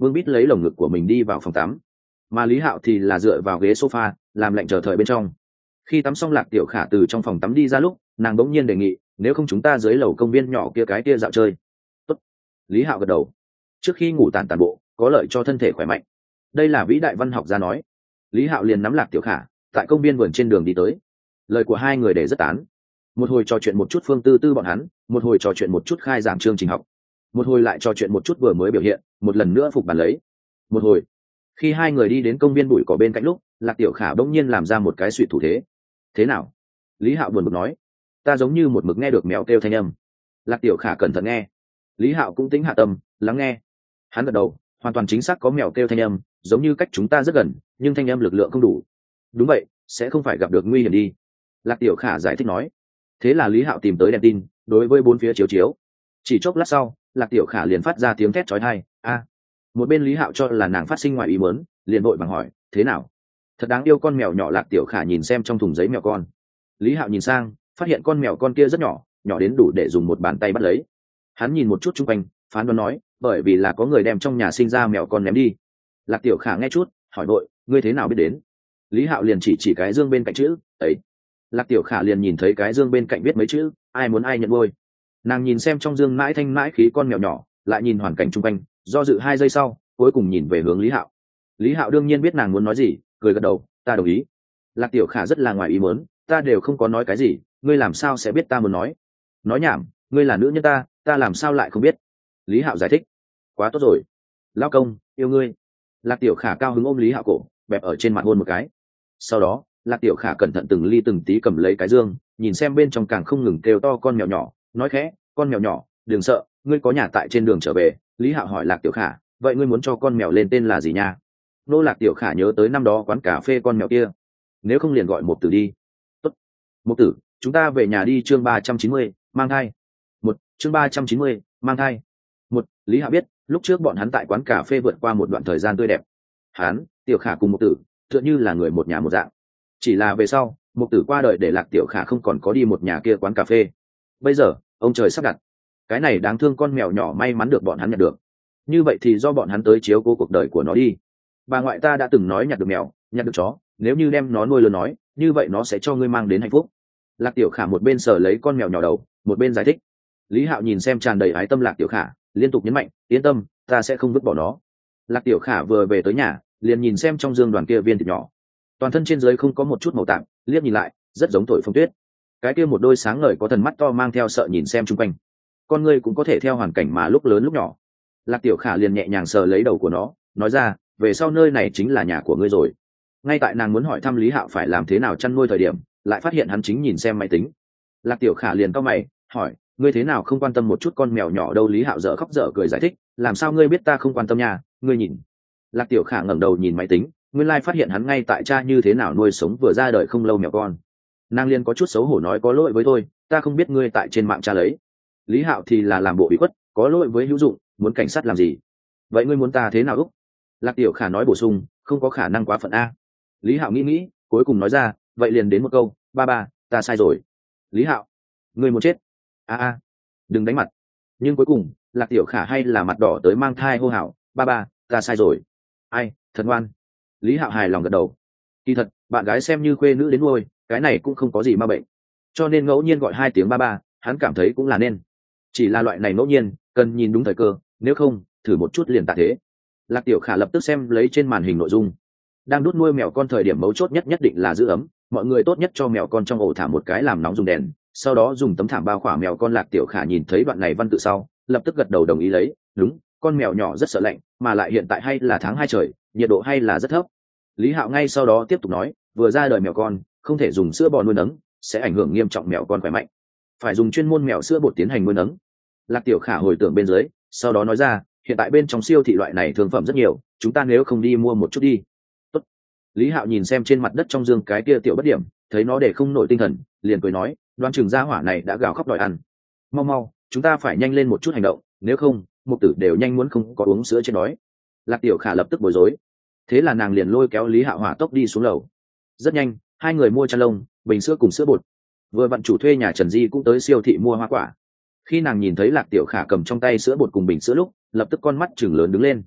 Vương Bít lấy lồng ngực của mình đi vào phòng tắm, mà Lý Hạo thì là dựa vào ghế sofa làm lạnh chờ thời bên trong. Khi tắm xong Lạc Tiểu Khả từ trong phòng tắm đi ra lúc, nàng bỗng nhiên đề nghị, nếu không chúng ta dưới lầu công viên nhỏ kia cái kia dạo chơi. Tốt. Lý Hạo gật đầu. Trước khi ngủ tản tản bộ có lợi cho thân thể khỏe mạnh, đây là vĩ đại văn học gia nói. Lý Hạo liền nắm Lạc Tiểu Khả tại công viên vườn trên đường đi tới. Lời của hai người để rất tán. Một hồi trò chuyện một chút Phương Tư Tư bọn hắn, một hồi trò chuyện một chút khai giảng chương trình học, một hồi lại trò chuyện một chút vừa mới biểu hiện, một lần nữa phục bàn lấy. Một hồi, khi hai người đi đến công viên bụi cỏ bên cạnh lúc, Lạc Tiểu Khả bỗng nhiên làm ra một cái suy thủ thế. Thế nào? Lý Hạo buồn bực nói. Ta giống như một mực nghe được mèo kêu thanh âm. Lạc Tiểu Khả cẩn thận nghe. Lý Hạo cũng tính hạ tâm lắng nghe. Hắn gật đầu, hoàn toàn chính xác có mèo kêu thanh âm, giống như cách chúng ta rất gần, nhưng thanh âm lực lượng không đủ. Đúng vậy, sẽ không phải gặp được nguy hiểm đi. Lạc Tiểu Khả giải thích nói. Thế là Lý Hạo tìm tới đèn tin, đối với bốn phía chiếu chiếu. Chỉ chốc lát sau, Lạc Tiểu Khả liền phát ra tiếng thét chói tai. A! Một bên Lý Hạo cho là nàng phát sinh ngoài ý muốn, liền vội vàng hỏi, thế nào? Thật đáng yêu con mèo nhỏ. Lạc Tiểu Khả nhìn xem trong thùng giấy mèo con. Lý Hạo nhìn sang, phát hiện con mèo con kia rất nhỏ, nhỏ đến đủ để dùng một bàn tay bắt lấy. Hắn nhìn một chút chung quanh, phán đoán nói, bởi vì là có người đem trong nhà sinh ra mèo con ném đi. Lạc Tiểu Khả nghe chút, hỏi vội, ngươi thế nào biết đến? Lý Hạo liền chỉ chỉ cái dương bên cạnh chữ ấy. Lạc Tiểu Khả liền nhìn thấy cái dương bên cạnh viết mấy chữ, ai muốn ai nhận nuôi. Nàng nhìn xem trong dương mãi thanh mãi khí con mèo nhỏ, lại nhìn hoàn cảnh chung quanh, do dự hai giây sau, cuối cùng nhìn về hướng Lý Hạo. Lý Hạo đương nhiên biết nàng muốn nói gì, cười gật đầu, ta đồng ý. Lạc Tiểu Khả rất là ngoài ý muốn, ta đều không có nói cái gì, ngươi làm sao sẽ biết ta muốn nói? Nói nhảm, ngươi là nữ nhân ta, ta làm sao lại không biết? Lý Hạo giải thích. Quá tốt rồi, lão công, yêu ngươi. Lạc Tiểu Khả cao hứng ôm Lý Hạo cổ, bẹp ở trên mặt hôn một cái. Sau đó, Lạc Tiểu Khả cẩn thận từng ly từng tí cầm lấy cái dương, nhìn xem bên trong càng không ngừng kêu to con mèo nhỏ, nói khẽ, con mèo nhỏ, đừng sợ, ngươi có nhà tại trên đường trở về. Lý Hạo hỏi Lạc Tiểu Khả, vậy ngươi muốn cho con mèo lên tên là gì nha? Nô Lạc Tiểu Khả nhớ tới năm đó quán cà phê con mèo kia, nếu không liền gọi Mục Tử đi. Tốt. Mục Tử, chúng ta về nhà đi. Chương ba trăm chín mươi, mang thai. Một, chương ba trăm chín mươi, mang thai. Một, Lý Hạo biết, lúc trước bọn hắn tại quán cà phê vượt qua một đoạn thời gian tươi đẹp. Hắn, Tiểu Khả cùng Mục Tử, tựa như là người một nhà một dạng. Chỉ là về sau, Mục Tử qua đời để Lạc Tiểu Khả không còn có đi một nhà kia quán cà phê. Bây giờ, ông trời sắp đặt, cái này đáng thương con mèo nhỏ may mắn được bọn hắn nhận được. Như vậy thì do bọn hắn tới chiếu cố cuộc đời của nó đi. Bà ngoại ta đã từng nói nhặt được mèo, nhặt được chó, nếu như đem nó nuôi lớn nói, như vậy nó sẽ cho ngươi mang đến hạnh phúc. Lạc Tiểu Khả một bên sờ lấy con mèo nhỏ đầu, một bên giải thích. Lý Hạo nhìn xem tràn đầy ái tâm Lạc Tiểu Khả, liên tục nhấn mạnh, yên tâm, ta sẽ không vứt bỏ nó. Lạc Tiểu Khả vừa về tới nhà, liền nhìn xem trong dương đoàn kia viên thịt nhỏ, toàn thân trên dưới không có một chút màu tạm, liếc nhìn lại, rất giống thổi phong tuyết. Cái kia một đôi sáng ngời có thần mắt to mang theo sợ nhìn xem chung quanh, con ngươi cũng có thể theo hoàn cảnh mà lúc lớn lúc nhỏ. Lạc Tiểu Khả liền nhẹ nhàng sờ lấy đầu của nó, nói ra, về sau nơi này chính là nhà của ngươi rồi. Ngay tại nàng muốn hỏi thăm Lý Hạo phải làm thế nào chăn nuôi thời điểm, lại phát hiện hắn chính nhìn xem máy tính. Lạc Tiểu Khả liền cau mày, hỏi, ngươi thế nào không quan tâm một chút con mèo nhỏ đâu? Lý Hạo dở khóc dở cười giải thích, làm sao ngươi biết ta không quan tâm nhà, ngươi nhìn. Lạc Tiểu Khả ngẩng đầu nhìn máy tính, nguyên lai phát hiện hắn ngay tại cha như thế nào nuôi sống vừa ra đời không lâu mèo con. Nàng liền có chút xấu hổ nói, có lỗi với tôi, ta không biết ngươi tại trên mạng tra lấy. Lý Hạo thì là làm bộ bị khuất, có lỗi với hữu dụng, muốn cảnh sát làm gì? Vậy ngươi muốn ta thế nào úc? Lạc Tiểu Khả nói bổ sung, không có khả năng quá phận a. Lý Hạo nghĩ nghĩ, cuối cùng nói ra, vậy liền đến một câu, ba ba, ta sai rồi. Lý Hạo, ngươi muốn chết? A a, đừng đánh mặt. Nhưng cuối cùng, Lạc Tiểu Khả hay là mặt đỏ tới mang thai hô hào, ba ba, ta sai rồi. Ai, thật ngoan. Lý Hạo hài lòng gật đầu. Kỳ thật, bạn gái xem như khuê nữ đến nuôi, cái này cũng không có gì ma bệnh, cho nên ngẫu nhiên gọi hai tiếng ba ba, hắn cảm thấy cũng là nên. Chỉ là loại này ngẫu nhiên, cần nhìn đúng thời cơ, nếu không, thử một chút liền tạ thế. Lạc Tiểu Khả lập tức xem lấy trên màn hình nội dung. Đang đút nuôi mèo con thời điểm mấu chốt nhất nhất định là giữ ấm, mọi người tốt nhất cho mèo con trong ổ thả một cái làm nóng dùng đèn, sau đó dùng tấm thảm bao khỏa mèo con. Lạc Tiểu Khả nhìn thấy đoạn này văn tự sau, lập tức gật đầu đồng ý lấy, đúng, con mèo nhỏ rất sợ lạnh, mà lại hiện tại hay là tháng hai trời, nhiệt độ hay là rất thấp. Lý Hạo ngay sau đó tiếp tục nói, vừa ra đời mèo con, không thể dùng sữa bò nuôi nấng, sẽ ảnh hưởng nghiêm trọng mèo con khỏe mạnh, phải dùng chuyên môn mèo sữa bột tiến hành nuôi nấng. Lạc Tiểu Khả hồi tưởng bên dưới, sau đó nói ra, hiện tại bên trong siêu thị loại này thương phẩm rất nhiều, chúng ta nếu không đi mua một chút đi. Tốt. Lý Hạo nhìn xem trên mặt đất trong dương cái kia tiểu bất điểm, thấy nó để không nổi tinh thần, liền cười nói, đoán chừng gia hỏa này đã gào khóc đòi ăn. Mau mau, chúng ta phải nhanh lên một chút hành động, nếu không, Mục Tử đều nhanh muốn không có uống sữa trên đói. Lạc Tiểu Khả lập tức bối rối. Thế là nàng liền lôi kéo Lý Hạo hỏa tốc đi xuống lầu. Rất nhanh, hai người mua chăn lông, bình sữa cùng sữa bột. Vừa vặn chủ thuê nhà Trần Di cũng tới siêu thị mua hoa quả. Khi nàng nhìn thấy Lạc Tiểu Khả cầm trong tay sữa bột cùng bình sữa lúc, lập tức con mắt chừng lớn đứng lên.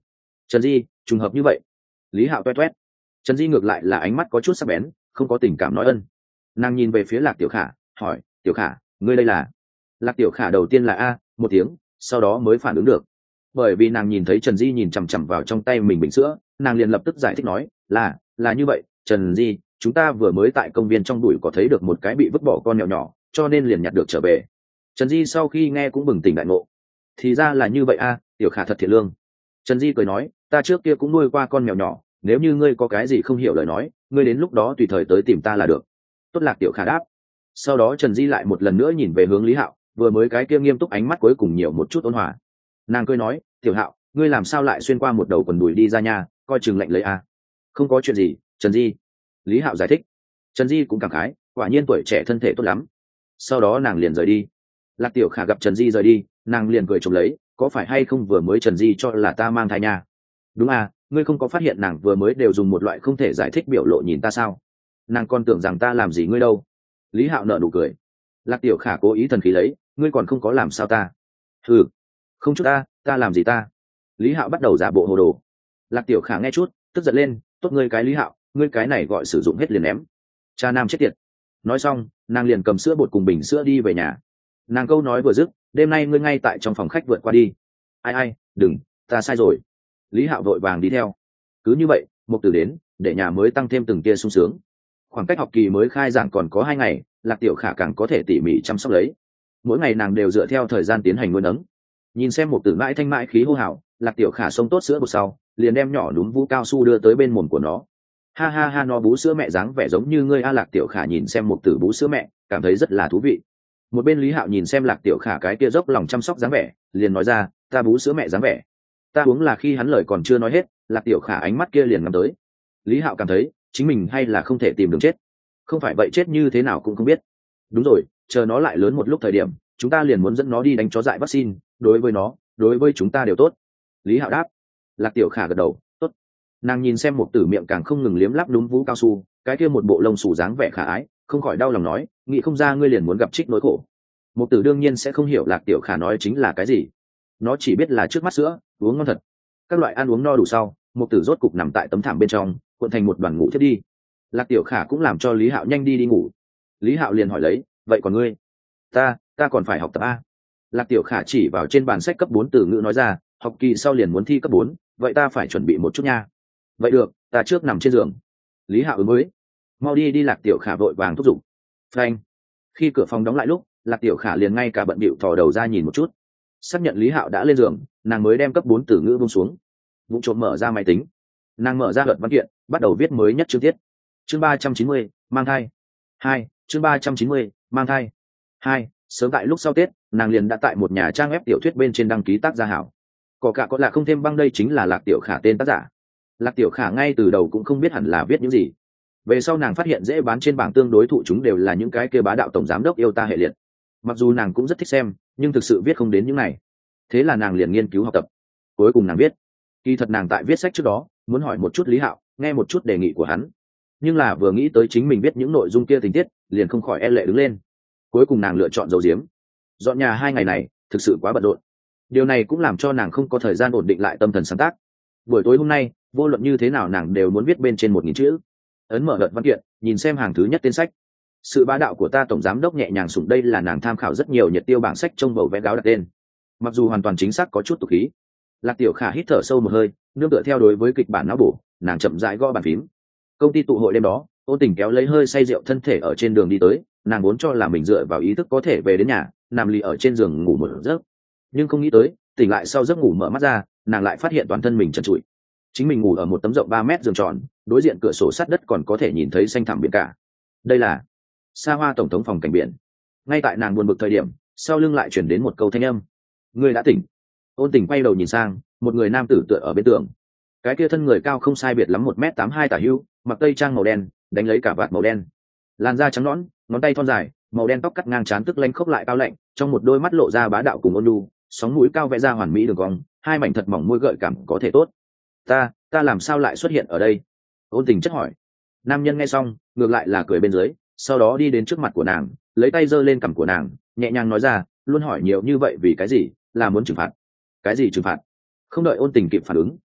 Trần Di, trùng hợp như vậy. Lý Hạo toét toét. Trần Di ngược lại là ánh mắt có chút sắc bén, không có tình cảm nói ân. Nàng nhìn về phía Lạc Tiểu Khả, hỏi, Tiểu Khả, ngươi đây là? Lạc Tiểu Khả đầu tiên là a một tiếng, sau đó mới phản ứng được, bởi vì nàng nhìn thấy Trần Di nhìn chằm chằm vào trong tay mình bình sữa, nàng liền lập tức giải thích nói, là là như vậy, Trần Di, chúng ta vừa mới tại công viên trong bụi có thấy được một cái bị vứt bỏ con mèo nhỏ, cho nên liền nhặt được trở về. Trần Di sau khi nghe cũng bừng tỉnh đại ngộ, thì ra là như vậy a, Tiểu Khả thật thiện lương. Trần Di cười nói, ta trước kia cũng nuôi qua con mèo nhỏ, nếu như ngươi có cái gì không hiểu lời nói, ngươi đến lúc đó tùy thời tới tìm ta là được. Tốt. Lạc Tiểu Khả đáp. Sau đó Trần Di lại một lần nữa nhìn về hướng Lý Hạo, vừa mới cái kia nghiêm túc ánh mắt cuối cùng nhiều một chút ôn hòa. Nàng cười nói, Tiểu Hạo, ngươi làm sao lại xuyên qua một đầu quần đùi đi ra nhà, coi chừng lạnh lấy a. Không có chuyện gì, Trần Di. Lý Hạo giải thích. Trần Di cũng cảm khái, quả nhiên tuổi trẻ thân thể tốt lắm. Sau đó nàng liền rời đi. Lạc Tiểu Khả gặp Trần Di rời đi, nàng liền cười chụp lấy, có phải hay không vừa mới Trần Di cho là ta mang thai nha? Đúng à, ngươi không có phát hiện nàng vừa mới đều dùng một loại không thể giải thích biểu lộ nhìn ta sao? Nàng còn tưởng rằng ta làm gì ngươi đâu. Lý Hạo nở nụ cười. Lạc Tiểu Khả cố ý thần khí lấy, ngươi còn không có làm sao ta? Ừ, không chút ta, ta làm gì ta? Lý Hạo bắt đầu giả bộ hồ đồ. Lạc Tiểu Khả nghe chút, tức giận lên, tốt ngươi cái Lý Hạo, ngươi cái này gọi sử dụng hết liền ném. Cha nam chết tiệt. Nói xong, nàng liền cầm sữa bột cùng bình sữa đi về nhà. Nàng câu nói vừa dứt, đêm nay ngươi ngay tại trong phòng khách vượt qua đi. Ai ai, đừng, ta sai rồi. Lý Hạo vội vàng đi theo. Cứ như vậy, Mục Tử đến, để nhà mới tăng thêm từng tia sung sướng. Khoảng cách học kỳ mới khai giảng còn có hai ngày, Lạc Tiểu Khả càng có thể tỉ mỉ chăm sóc lấy. Mỗi ngày nàng đều dựa theo thời gian tiến hành nuôi nấng. Nhìn xem Mục Tử mãi thanh mãi khí hô hào, Lạc Tiểu Khả xông tốt sữa bột sau, liền đem nhỏ núm vũ cao su đưa tới bên mồm của nó. Ha ha ha, nó bú sữa mẹ dáng vẻ giống như ngươi a. Lạc Tiểu Khả nhìn xem Mục Tử bú sữa mẹ, cảm thấy rất là thú vị. Một bên Lý Hạo nhìn xem Lạc Tiểu Khả cái kia dốc lòng chăm sóc dáng vẻ, liền nói ra, ta bú sữa mẹ dáng vẻ. Ta uống là khi hắn lời còn chưa nói hết, Lạc Tiểu Khả ánh mắt kia liền ngắm tới. Lý Hạo cảm thấy chính mình hay là không thể tìm đường chết, không phải vậy chết như thế nào cũng không biết. Đúng rồi, chờ nó lại lớn một lúc thời điểm, chúng ta liền muốn dẫn nó đi đánh chó dại vaccine, đối với nó, đối với chúng ta đều tốt. Lý Hạo đáp. Lạc Tiểu Khả gật đầu, tốt. Nàng nhìn xem Mục Tử miệng càng không ngừng liếm lắp núm vú cao su, cái kia một bộ lông xù dáng vẻ khả ái, không khỏi đau lòng nói, nghĩ không ra ngươi liền muốn gặp trích nỗi khổ. Mục Tử đương nhiên sẽ không hiểu Lạc Tiểu Khả nói chính là cái gì, nó chỉ biết là trước mắt sữa uống ngon thật. Các loại ăn uống no đủ sau, Mục Tử rốt cục nằm tại tấm thảm bên trong, cuộn thành một đoàn ngủ thiết đi. Lạc Tiểu Khả cũng làm cho Lý Hạo nhanh đi đi ngủ. Lý Hạo liền hỏi lấy, vậy còn ngươi? Ta, ta còn phải học tập a. Lạc Tiểu Khả chỉ vào trên bàn sách cấp bốn từ ngữ nói ra, học kỳ sau liền muốn thi cấp bốn, vậy ta phải chuẩn bị một chút nha. Vậy được, ta trước nằm trên giường. Lý Hạo ứng với, mau đi đi. Lạc Tiểu Khả vội vàng thúc giục. Phanh. Khi cửa phòng đóng lại lúc, Lạc Tiểu Khả liền ngay cả bận bịu thò đầu ra nhìn một chút, xác nhận Lý Hạo đã lên giường, nàng mới đem cấp bốn từ ngữ buông xuống, vụng trộm mở ra máy tính. Nàng mở ra luật văn kiện, bắt đầu viết mới nhất chương tiết. Chương ba trăm chín mươi, mang thai. Hai, chương ba trăm chín mươi, mang thai. Hai, sớm tại lúc sau Tết, nàng liền đã tại một nhà trang web tiểu thuyết bên trên đăng ký tác gia hảo. Có cả có là không thêm băng, đây chính là Lạc Tiểu Khả tên tác giả. Lạc Tiểu Khả ngay từ đầu cũng không biết hẳn là viết những gì. Về sau nàng phát hiện dễ bán trên bảng tương đối thụ chúng đều là những cái kia bá đạo tổng giám đốc yêu ta hệ liệt. Mặc dù nàng cũng rất thích xem, nhưng thực sự viết không đến những này. Thế là nàng liền nghiên cứu học tập. Cuối cùng nàng viết. Kỳ thật nàng tại viết sách trước đó, muốn hỏi một chút Lý Hạo, nghe một chút đề nghị của hắn. Nhưng là vừa nghĩ tới chính mình viết những nội dung kia tình tiết, liền không khỏi e lệ đứng lên. Cuối cùng nàng lựa chọn giấu giếm. Dọn nhà hai ngày này, thực sự quá bận rộn. Điều này cũng làm cho nàng không có thời gian ổn định lại tâm thần sáng tác. Buổi tối hôm nay, vô luận như thế nào nàng đều muốn viết bên trên một nghìn chữ. Ấn mở đợt văn kiện, nhìn xem hàng thứ nhất tên sách. Sự bá đạo của ta tổng giám đốc nhẹ nhàng sủng, đây là nàng tham khảo rất nhiều nhiệt tiêu bảng sách trong bầu vẽ gáo đặt tên. Mặc dù hoàn toàn chính xác có chút tục khí. Lạc Tiểu Khả hít thở sâu một hơi, nương tựa theo đối với kịch bản não bổ, nàng chậm rãi gõ bàn phím. Công ty tụ hội đêm đó, Ôn Tình kéo lấy hơi say rượu thân thể ở trên đường đi tới, nàng vốn cho là mình dựa vào ý thức có thể về đến nhà, nằm lì ở trên giường ngủ một giấc. Nhưng không nghĩ tới, tỉnh lại sau giấc ngủ mở mắt ra, nàng lại phát hiện toàn thân mình trần trụi. Chính mình ngủ ở một tấm rộng ba mét giường tròn, đối diện cửa sổ sát đất còn có thể nhìn thấy xanh thẳm biển cả. Đây là Sa Hoa tổng thống phòng cảnh biển. Ngay tại nàng buồn bực thời điểm, sau lưng lại chuyển đến một câu thanh âm. Người đã tỉnh. Ôn Tình quay đầu nhìn sang, một người nam tử tựa ở bên tường. Cái kia thân người cao không sai biệt lắm một mét tám hai tả hữu, mặc tây trang màu đen, đánh lấy cả vạt màu đen, làn da trắng nõn, ngón tay thon dài, màu đen tóc cắt ngang trán tức lanh khốc lại cao lạnh, trong một đôi mắt lộ ra bá đạo cùng ôn nhu, sóng mũi cao vẽ ra hoàn mỹ đường cong, hai mảnh thật mỏng môi gợi cảm có thể tốt. Ta, ta làm sao lại xuất hiện ở đây? Ôn Tình chất hỏi. Nam nhân nghe xong, ngược lại là cười bên dưới, sau đó đi đến trước mặt của nàng, lấy tay giơ lên cằm của nàng, nhẹ nhàng nói ra, luôn hỏi nhiều như vậy vì cái gì, là muốn trừng phạt? Cái gì trừng phạt? Không đợi Ôn Tình kịp phản ứng,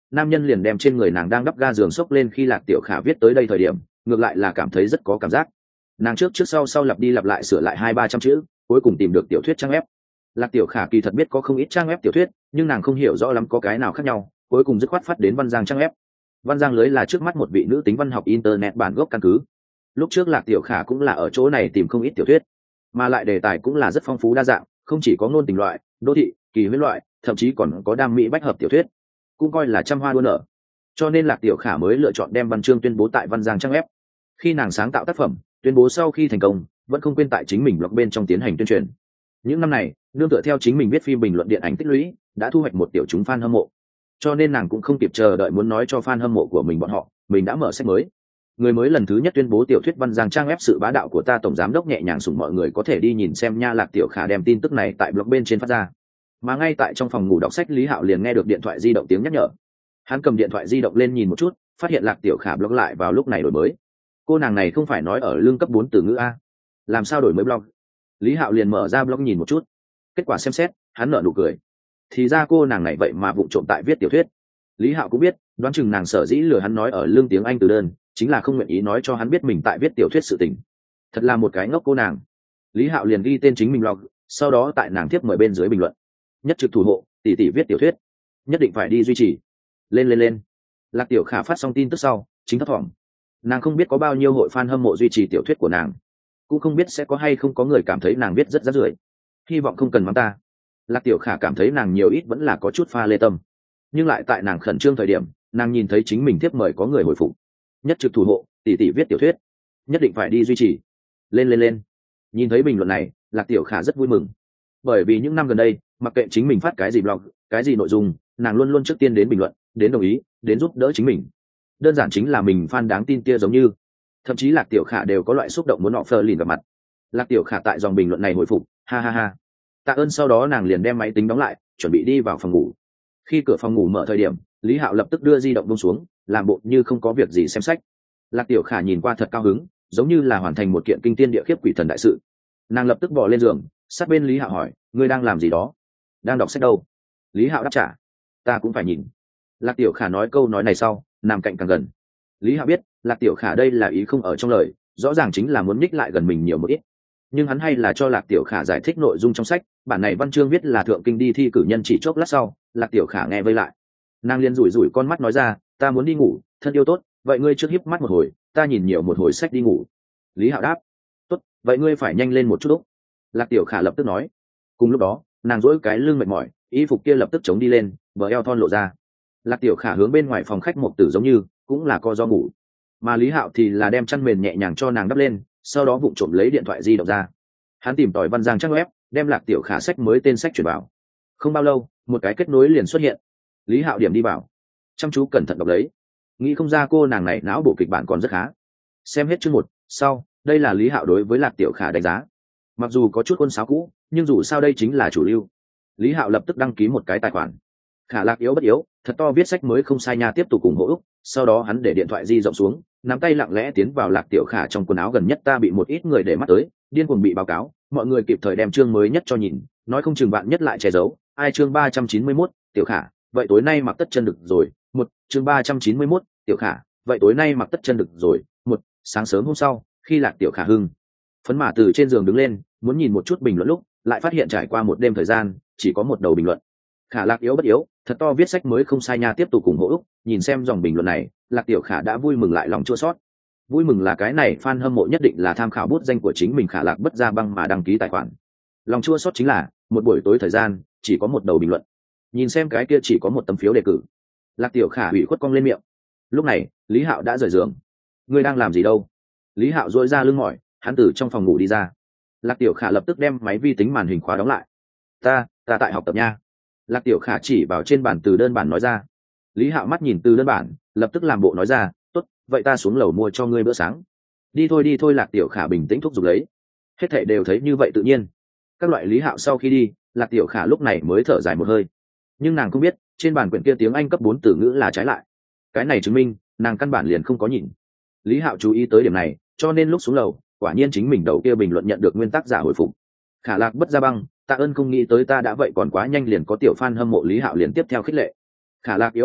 nam nhân liền đem trên người nàng đang đắp ga giường xốc lên. Khi Lạc Tiểu Khả viết tới đây thời điểm, ngược lại là cảm thấy rất có cảm giác. Nàng trước trước sau sau lặp đi lặp lại sửa lại hai ba trăm chữ, cuối cùng tìm được tiểu thuyết trang web. Lạc Tiểu Khả kỳ thật biết có không ít trang web tiểu thuyết, nhưng nàng không hiểu rõ lắm có cái nào khác nhau, cuối cùng dứt khoát phát đến Văn Giang trang web. Văn Giang lưới là trước mắt một vị nữ tính văn học internet bản gốc căn cứ. Lúc trước Lạc Tiểu Khả cũng là ở chỗ này tìm không ít tiểu thuyết, mà lại đề tài cũng là rất phong phú đa dạng, không chỉ có ngôn tình loại, đô thị, kỳ huyễn loại, thậm chí còn có đam mỹ bách hợp tiểu thuyết, cũng coi là trăm hoa đua nở. Cho nên Lạc Tiểu Khả mới lựa chọn đem văn chương tuyên bố tại Văn Giang trang web. Khi nàng sáng tạo tác phẩm, tuyên bố sau khi thành công, vẫn không quên tại chính mình blog bên trong tiến hành tuyên truyền. Những năm này, nương tựa theo chính mình viết phim bình luận điện ảnh tích lũy, đã thu hoạch một tiểu chúng fan hâm mộ. Cho nên nàng cũng không kịp chờ đợi muốn nói cho fan hâm mộ của mình bọn họ, mình đã mở sách mới. Người mới lần thứ nhất tuyên bố tiểu thuyết Văn Giang trang web sự bá đạo của ta, tổng giám đốc nhẹ nhàng sủng mọi người có thể đi nhìn xem nha. Lạc Tiểu Khả đem tin tức này tại blog bên trên phát ra. Mà ngay tại trong phòng ngủ đọc sách, Lý Hạo liền nghe được điện thoại di động tiếng nhắc nhở. Hắn cầm điện thoại di động lên nhìn một chút, phát hiện Lạc Tiểu Khả blog lại vào lúc này đổi mới. Cô nàng này không phải nói ở lương cấp bốn từ ngữ a, làm sao đổi mới blog? Lý Hạo liền mở ra blog nhìn một chút, kết quả xem xét, hắn nở nụ cười. Thì ra cô nàng này vậy mà vụng trộm tại viết tiểu thuyết. Lý Hạo cũng biết, đoán chừng nàng sở dĩ lừa hắn nói ở lương tiếng Anh từ đơn, chính là không nguyện ý nói cho hắn biết mình tại viết tiểu thuyết sự tình. Thật là một cái ngốc cô nàng. Lý Hạo liền ghi tên chính mình blog, sau đó tại nàng tiếp mời bên dưới bình luận: nhất trực thủ hộ, tỷ tỷ viết tiểu thuyết, nhất định phải đi duy trì. Lên lên lên. Lạc Tiểu Khả phát xong tin tức sau, chính thấp thỏm. Nàng không biết có bao nhiêu hội fan hâm mộ duy trì tiểu thuyết của nàng, cũng không biết sẽ có hay không có người cảm thấy nàng viết rất rác rưởi. Hy vọng không cần mắng ta. Lạc Tiểu Khả cảm thấy nàng nhiều ít vẫn là có chút pha lê tâm, nhưng lại tại nàng khẩn trương thời điểm, nàng nhìn thấy chính mình tiếp mời có người hồi phục: nhất trực thủ hộ, tỷ tỷ viết tiểu thuyết, nhất định phải đi duy trì. Lên lên lên. Nhìn thấy bình luận này, Lạc Tiểu Khả rất vui mừng, bởi vì những năm gần đây, mặc kệ chính mình phát cái gì blog, cái gì nội dung, nàng luôn luôn trước tiên đến bình luận, đến đồng ý, đến giúp đỡ chính mình. Đơn giản chính là mình fan đáng tin tia giống như. Thậm chí Lạc Tiểu Khả đều có loại xúc động muốn họ phờ lìn vào mặt. Lạc Tiểu Khả tại dòng bình luận này hồi phục: ha ha ha. Tạ ơn. Sau đó nàng liền đem máy tính đóng lại, chuẩn bị đi vào phòng ngủ. Khi cửa phòng ngủ mở thời điểm, Lý Hạo lập tức đưa di động buông xuống, làm bộ như không có việc gì xem sách. Lạc Tiểu Khả nhìn qua thật cao hứng, giống như là hoàn thành một kiện kinh thiên địa khiếp quỷ thần đại sự. Nàng lập tức bò lên giường, sát bên Lý Hạo hỏi: ngươi đang làm gì đó? Đang đọc sách đâu? Lý Hạo đáp trả: ta cũng phải nhìn. Lạc Tiểu Khả nói câu nói này sau, nằm cạnh càng gần. Lý Hạo biết, Lạc Tiểu Khả đây là ý không ở trong lời, rõ ràng chính là muốn ních lại gần mình nhiều một ít. Nhưng hắn hay là cho Lạc Tiểu Khả giải thích nội dung trong sách. Bản này văn chương viết là thượng kinh đi thi cử nhân. Chỉ chốc lát sau, Lạc Tiểu Khả nghe vây lại. Nàng liền rủi rủi con mắt nói ra: ta muốn đi ngủ, thân yêu tốt, vậy ngươi trước híp mắt một hồi, ta nhìn nhiều một hồi sách đi ngủ. Lý Hạo đáp: tốt, vậy ngươi phải nhanh lên một chút lúc. Lạc Tiểu Khả lập tức nói. Cùng lúc đó, nàng duỗi cái lưng mệt mỏi, y phục kia lập tức chống đi lên, bờ eo thon lộ ra. Lạc Tiểu Khả hướng bên ngoài phòng khách một tử giống như cũng là co do ngủ, mà Lý Hạo thì là đem chăn mền nhẹ nhàng cho nàng đắp lên, sau đó vụng trộm lấy điện thoại di động ra. Hắn tìm tòi Văn Giang trang web, đem Lạc Tiểu Khả sách mới tên sách chuyển vào. Không bao lâu, một cái kết nối liền xuất hiện. Lý Hạo điểm đi vào, chăm chú cẩn thận đọc lấy. Nghĩ không ra cô nàng này não bộ kịch bản còn rất khá. Xem hết chương một sau, đây là Lý Hạo đối với Lạc Tiểu Khả đánh giá. Mặc dù có chút quân sáo cũ, nhưng dù sao đây chính là chủ lưu. Lý Hạo lập tức đăng ký một cái tài khoản. Khả Lạc yếu bất yếu, thật to viết sách mới không sai nha, tiếp tục ủng hộ Úc. Sau đó hắn để điện thoại di rộng xuống, nắm tay lặng lẽ tiến vào Lạc Tiểu Khả trong quần áo. Gần nhất ta bị một ít người để mắt tới, điên cuồng bị báo cáo, mọi người kịp thời đem chương mới nhất cho nhìn, nói không chừng bạn nhất lại che giấu. Ai chương ba trăm chín mươi mốt, Tiểu Khả, vậy tối nay mặc tất chân được rồi. Một chương ba trăm chín mươi mốt, Tiểu Khả, vậy tối nay mặc tất chân được rồi. Một sáng sớm hôm sau, khi Lạc Tiểu Khả hưng phấn mà từ trên giường đứng lên, muốn nhìn một chút bình luận lúc, lại phát hiện trải qua một đêm thời gian, chỉ có một đầu bình luận. Khả Lạc yếu bất yếu, thật to viết sách mới không sai nha, tiếp tục ủng hộ Úc. Nhìn xem dòng bình luận này, Lạc Tiểu Khả đã vui mừng lại lòng chua xót. Vui mừng là cái này fan hâm mộ nhất định là tham khảo bút danh của chính mình Khả Lạc bất ra băng mà đăng ký tài khoản. Lòng chua xót chính là một buổi tối thời gian chỉ có một đầu bình luận. Nhìn xem cái kia chỉ có một tấm phiếu đề cử, Lạc Tiểu Khả ủy khuất cong lên miệng. Lúc này, Lý Hạo đã rời giường. Ngươi đang làm gì đâu? Lý Hạo duỗi ra lưng mỏi, hắn từ trong phòng ngủ đi ra. Lạc Tiểu Khả lập tức đem máy vi tính màn hình khóa đóng lại. Ta, ta tại học tập nha. Lạc Tiểu Khả chỉ vào trên bàn từ đơn bản nói ra. Lý Hạo mắt nhìn từ đơn bản, lập tức làm bộ nói ra: tốt, vậy ta xuống lầu mua cho ngươi bữa sáng. Đi thôi đi thôi. Lạc Tiểu Khả bình tĩnh thúc giục lấy. Hết thảy đều thấy như vậy tự nhiên. Các loại Lý Hạo sau khi đi, Lạc Tiểu Khả lúc này mới thở dài một hơi. Nhưng nàng không biết, trên bàn quyển kia tiếng Anh cấp bốn từ ngữ là trái lại. Cái này chứng minh, nàng căn bản liền không có nhìn. Lý Hạo chú ý tới điểm này, cho nên lúc xuống lầu, quả nhiên chính mình đầu kia bình luận nhận được nguyên tắc giả hồi phục. Khả Lạc bất ra băng, tạ ơn, không nghĩ tới ta đã vậy còn quá nhanh liền có tiểu fan hâm mộ. Lý Hạo liền tiếp theo khích lệ. Khả Lạc yếu bất yếu,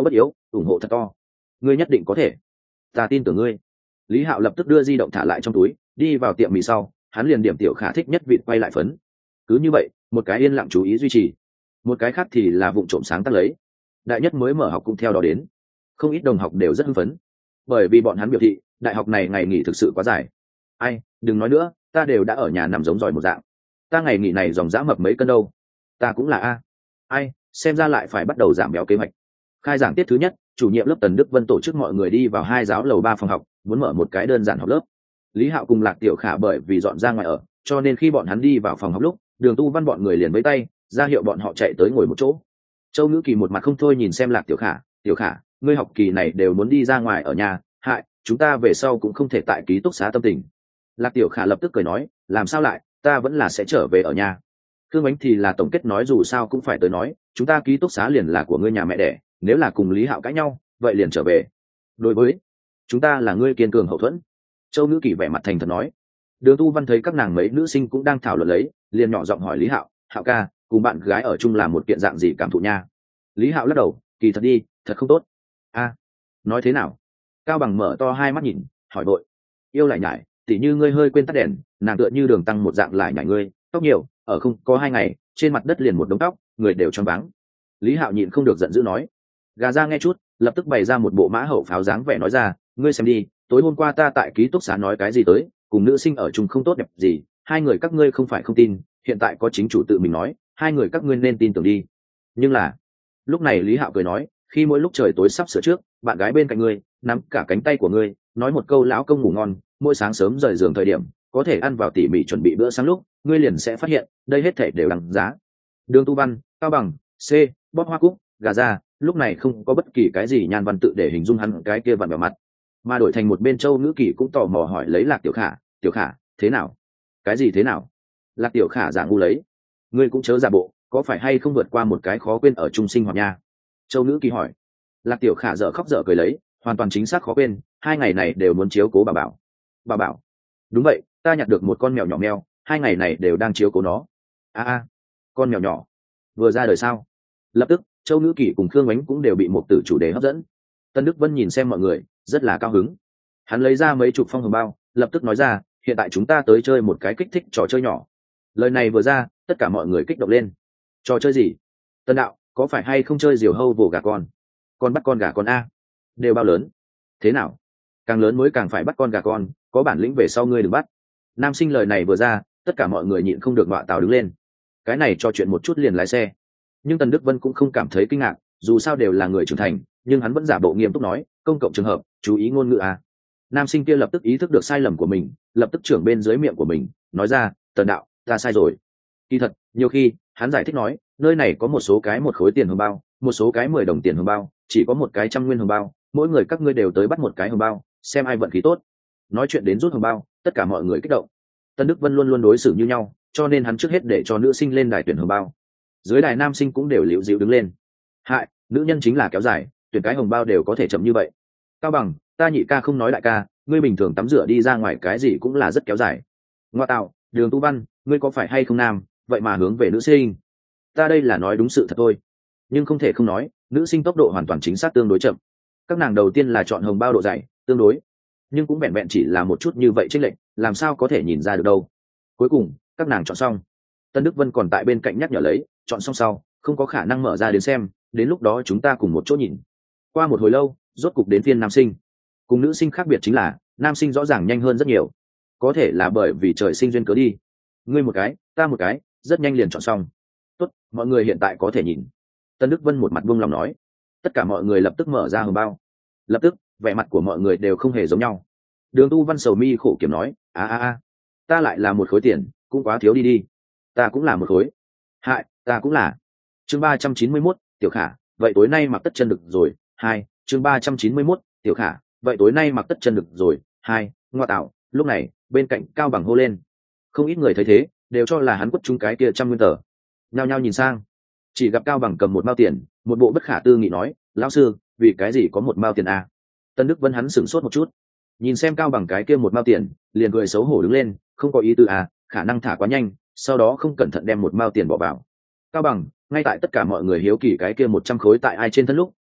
ủng hộ thật to. Ngươi nhất định có thể, ta tin tưởng ngươi. Lý Hạo lập tức đưa di động thả lại trong túi, đi vào tiệm mì sau, hắn liền điểm tiểu khả thích nhất vịt quay lại phấn. Cứ như vậy, một cái yên lặng chú ý duy trì, một cái khác thì là vụng trộm sáng tác lấy. Đại nhất mới mở học cũng theo đó đến, không ít đồng học đều rất hưng phấn, bởi vì bọn hắn biểu thị đại học này ngày nghỉ thực sự quá dài. Ai, đừng nói nữa, ta đều đã ở nhà nằm giống giỏi một dạng, ta ngày nghỉ này dòng dã mập mấy cân đâu. Ta cũng là a. Ai, xem ra lại phải bắt đầu giảm béo kế hoạch. Khai giảng tiết thứ nhất, chủ nhiệm lớp Tần Đức Vân tổ chức mọi người đi vào hai giáo lầu ba phòng học, muốn mở một cái đơn giản học lớp. Lý Hạo cùng Lạc Tiểu Khả bởi vì dọn ra ngoài ở, cho nên khi bọn hắn đi vào phòng học lúc, Đường Tu Văn bọn người liền với tay ra hiệu bọn họ chạy tới ngồi một chỗ. Châu Ngữ Kỳ một mặt không thôi nhìn xem Lạc Tiểu Khả, Tiểu Khả, ngươi học kỳ này đều muốn đi ra ngoài ở nhà, hại, chúng ta về sau cũng không thể tại ký túc xá tâm tình. Lạc Tiểu Khả lập tức cười nói, làm sao lại, ta vẫn là sẽ trở về ở nhà. Khương Ánh thì là tổng kết nói dù sao cũng phải tới nói, chúng ta ký túc xá liền là của ngươi nhà mẹ đẻ, nếu là cùng Lý Hạo cãi nhau, vậy liền trở về. Đối với chúng ta là ngươi kiên cường hậu thuẫn. Châu Ngữ Kỳ vẻ mặt thành thật nói. Đường Tu Văn thấy các nàng mấy nữ sinh cũng đang thảo luận lấy, liền nhỏ giọng hỏi Lý Hạo, Hạo ca, cùng bạn gái ở chung là một kiện dạng gì cảm thụ nha? Lý Hạo lắc đầu, kỳ thật đi, thật không tốt. A, nói thế nào? Cao Bằng mở to hai mắt nhìn, hỏi vội. Yêu lại nhải, tỉ như ngươi hơi quên tắt đèn, nàng tựa như đường tăng một dạng lại nhải ngươi, tóc nhiều, ở không có hai ngày, trên mặt đất liền một đống tóc, người đều choáng váng. Lý Hạo nhịn không được giận dữ nói. Gà ra nghe chút, lập tức bày ra một bộ mã hậu pháo dáng vẻ nói ra, ngươi xem đi, tối hôm qua ta tại ký túc xá nói cái gì tới, cùng nữ sinh ở chung không tốt đẹp gì, hai người các ngươi không phải không tin, hiện tại có chính chủ tự mình nói, hai người các ngươi nên tin tưởng đi. Nhưng là, lúc này Lý Hạo cười nói, khi mỗi lúc trời tối sắp sửa trước, bạn gái bên cạnh ngươi nắm cả cánh tay của ngươi, nói một câu lão công ngủ ngon, mỗi sáng sớm rời giường thời điểm có thể ăn vào tỉ mỉ chuẩn bị bữa sáng lúc, ngươi liền sẽ phát hiện đây hết thể đều đằng giá. Đường Tu Văn, Cao Bằng, C, bóp hoa cúc, gà ra, lúc này không có bất kỳ cái gì nhan văn tự để hình dung hắn cái kia vặn vào mặt, mà đổi thành một bên Châu Ngữ Kỳ cũng tò mò hỏi lấy Lạc Tiểu Khả, Tiểu Khả, thế nào? Cái gì thế nào? Lạc Tiểu Khả giả ngu lấy, ngươi cũng chớ giả bộ, có phải hay không vượt qua một cái khó quên ở trung sinh hoạt nha? Châu Ngữ Kỳ hỏi. Lạc Tiểu Khả dở khóc dở cười lấy, hoàn toàn chính xác khó quên, hai ngày này đều muốn chiếu cố bà bảo. Bà bảo, đúng vậy, ta nhặt được một con mèo nhỏ mèo, hai ngày này đều đang chiếu cố nó. A a, con mèo nhỏ vừa ra đời sao? Lập tức Châu Ngữ Kỳ cùng Khương Ánh cũng đều bị một tử chủ đề hấp dẫn. Tân Đức Vân nhìn xem mọi người rất là cao hứng, hắn lấy ra mấy chục phong hồng bao, lập tức nói ra, hiện tại chúng ta tới chơi một cái kích thích trò chơi nhỏ. Lời này vừa ra, tất cả mọi người kích động lên. Trò chơi gì? Tân đạo, có phải hay không chơi diều hâu vồ gà con? Con bắt con gà con a? Đều bao lớn? Thế nào? Càng lớn mới càng phải bắt con gà con, có bản lĩnh về sau ngươi đừng bắt. Nam sinh lời này vừa ra, tất cả mọi người nhịn không được đọa tào đứng lên. Cái này trò chuyện một chút liền lái xe. Nhưng Tần Đức Vân cũng không cảm thấy kinh ngạc, dù sao đều là người trưởng thành, nhưng hắn vẫn giả bộ nghiêm túc nói, công cộng trường hợp, chú ý ngôn ngữ a. Nam sinh kia lập tức ý thức được sai lầm của mình, lập tức trưởng bên dưới miệng của mình, nói ra, Tần đạo, ta sai rồi. Kỳ thật, nhiều khi, hắn giải thích nói, nơi này có một số cái một khối tiền hồng bao, một số cái mười đồng tiền hồng bao, chỉ có một cái trăm nguyên hồng bao, mỗi người các ngươi đều tới bắt một cái hồng bao, xem ai vận khí tốt. Nói chuyện đến rút hồng bao, tất cả mọi người kích động. Tân Đức Vân luôn luôn đối xử như nhau, cho nên hắn trước hết để cho nữ sinh lên đài tuyển hồng bao. Dưới đài nam sinh cũng đều liễu dịu đứng lên. Hại, nữ nhân chính là kéo dài, tuyển cái hồng bao đều có thể chậm như vậy. Cao Bằng, ta nhị ca không nói đại ca, ngươi bình thường tắm rửa đi ra ngoài cái gì cũng là rất kéo dài. Ngoa tạo, Đường Tu Văn, ngươi có phải hay không nam, vậy mà hướng về nữ sinh? Ta đây là nói đúng sự thật thôi, nhưng không thể không nói, nữ sinh tốc độ hoàn toàn chính xác tương đối chậm. Các nàng đầu tiên là chọn hồng bao độ dày, tương đối, nhưng cũng vẹn vẹn chỉ là một chút như vậy chênh lệch, làm sao có thể nhìn ra được đâu. Cuối cùng, các nàng chọn xong. Tân Đức Vân còn tại bên cạnh nhắc nhở lấy, chọn xong sau, không có khả năng mở ra đến xem, đến lúc đó chúng ta cùng một chỗ nhìn. Qua một hồi lâu, rốt cục đến phiên nam sinh. Cùng nữ sinh khác biệt chính là, nam sinh rõ ràng nhanh hơn rất nhiều. Có thể là bởi vì trời sinh duyên cớ đi. Ngươi một cái, ta một cái, rất nhanh liền chọn xong. Tốt, mọi người hiện tại có thể nhìn. Tân Đức Vân một mặt buông lòng nói. Tất cả mọi người lập tức mở ra hồng bao. Lập tức, vẻ mặt của mọi người đều không hề giống nhau. Đường Tu Văn sầu mi khổ kiểm nói, a a a, ta lại là một khối tiền, cũng quá thiếu đi đi. Ta cũng là một khối. Hại, ta cũng là. Chương ba trăm chín mươi mốt, Tiểu Khả, vậy tối nay mặc tất chân được rồi. Hai, chương ba trăm chín mươi mốt, Tiểu Khả, vậy tối nay mặc tất chân được rồi. Hai, ngoa tạo, lúc này, bên cạnh Cao Bằng hô lên. Không ít người thấy thế, đều cho là hắn quất trúng cái kia trăm nguyên tờ. Nhao nhao nhìn sang, chỉ gặp Cao Bằng cầm một mao tiền, một bộ bất khả tư nghị nói, lão sư, vì cái gì có một mao tiền à? Tân Đức Vân hắn sửng sốt một chút, nhìn xem Cao Bằng cái kia một mao tiền, liền cười xấu hổ đứng lên, không có ý tư à, khả năng thả quá nhanh, sau đó không cẩn thận đem một mao tiền bỏ vào. Cao Bằng, ngay tại tất cả mọi người hiếu kỳ cái kia một trăm khối tại ai trên thân lúc,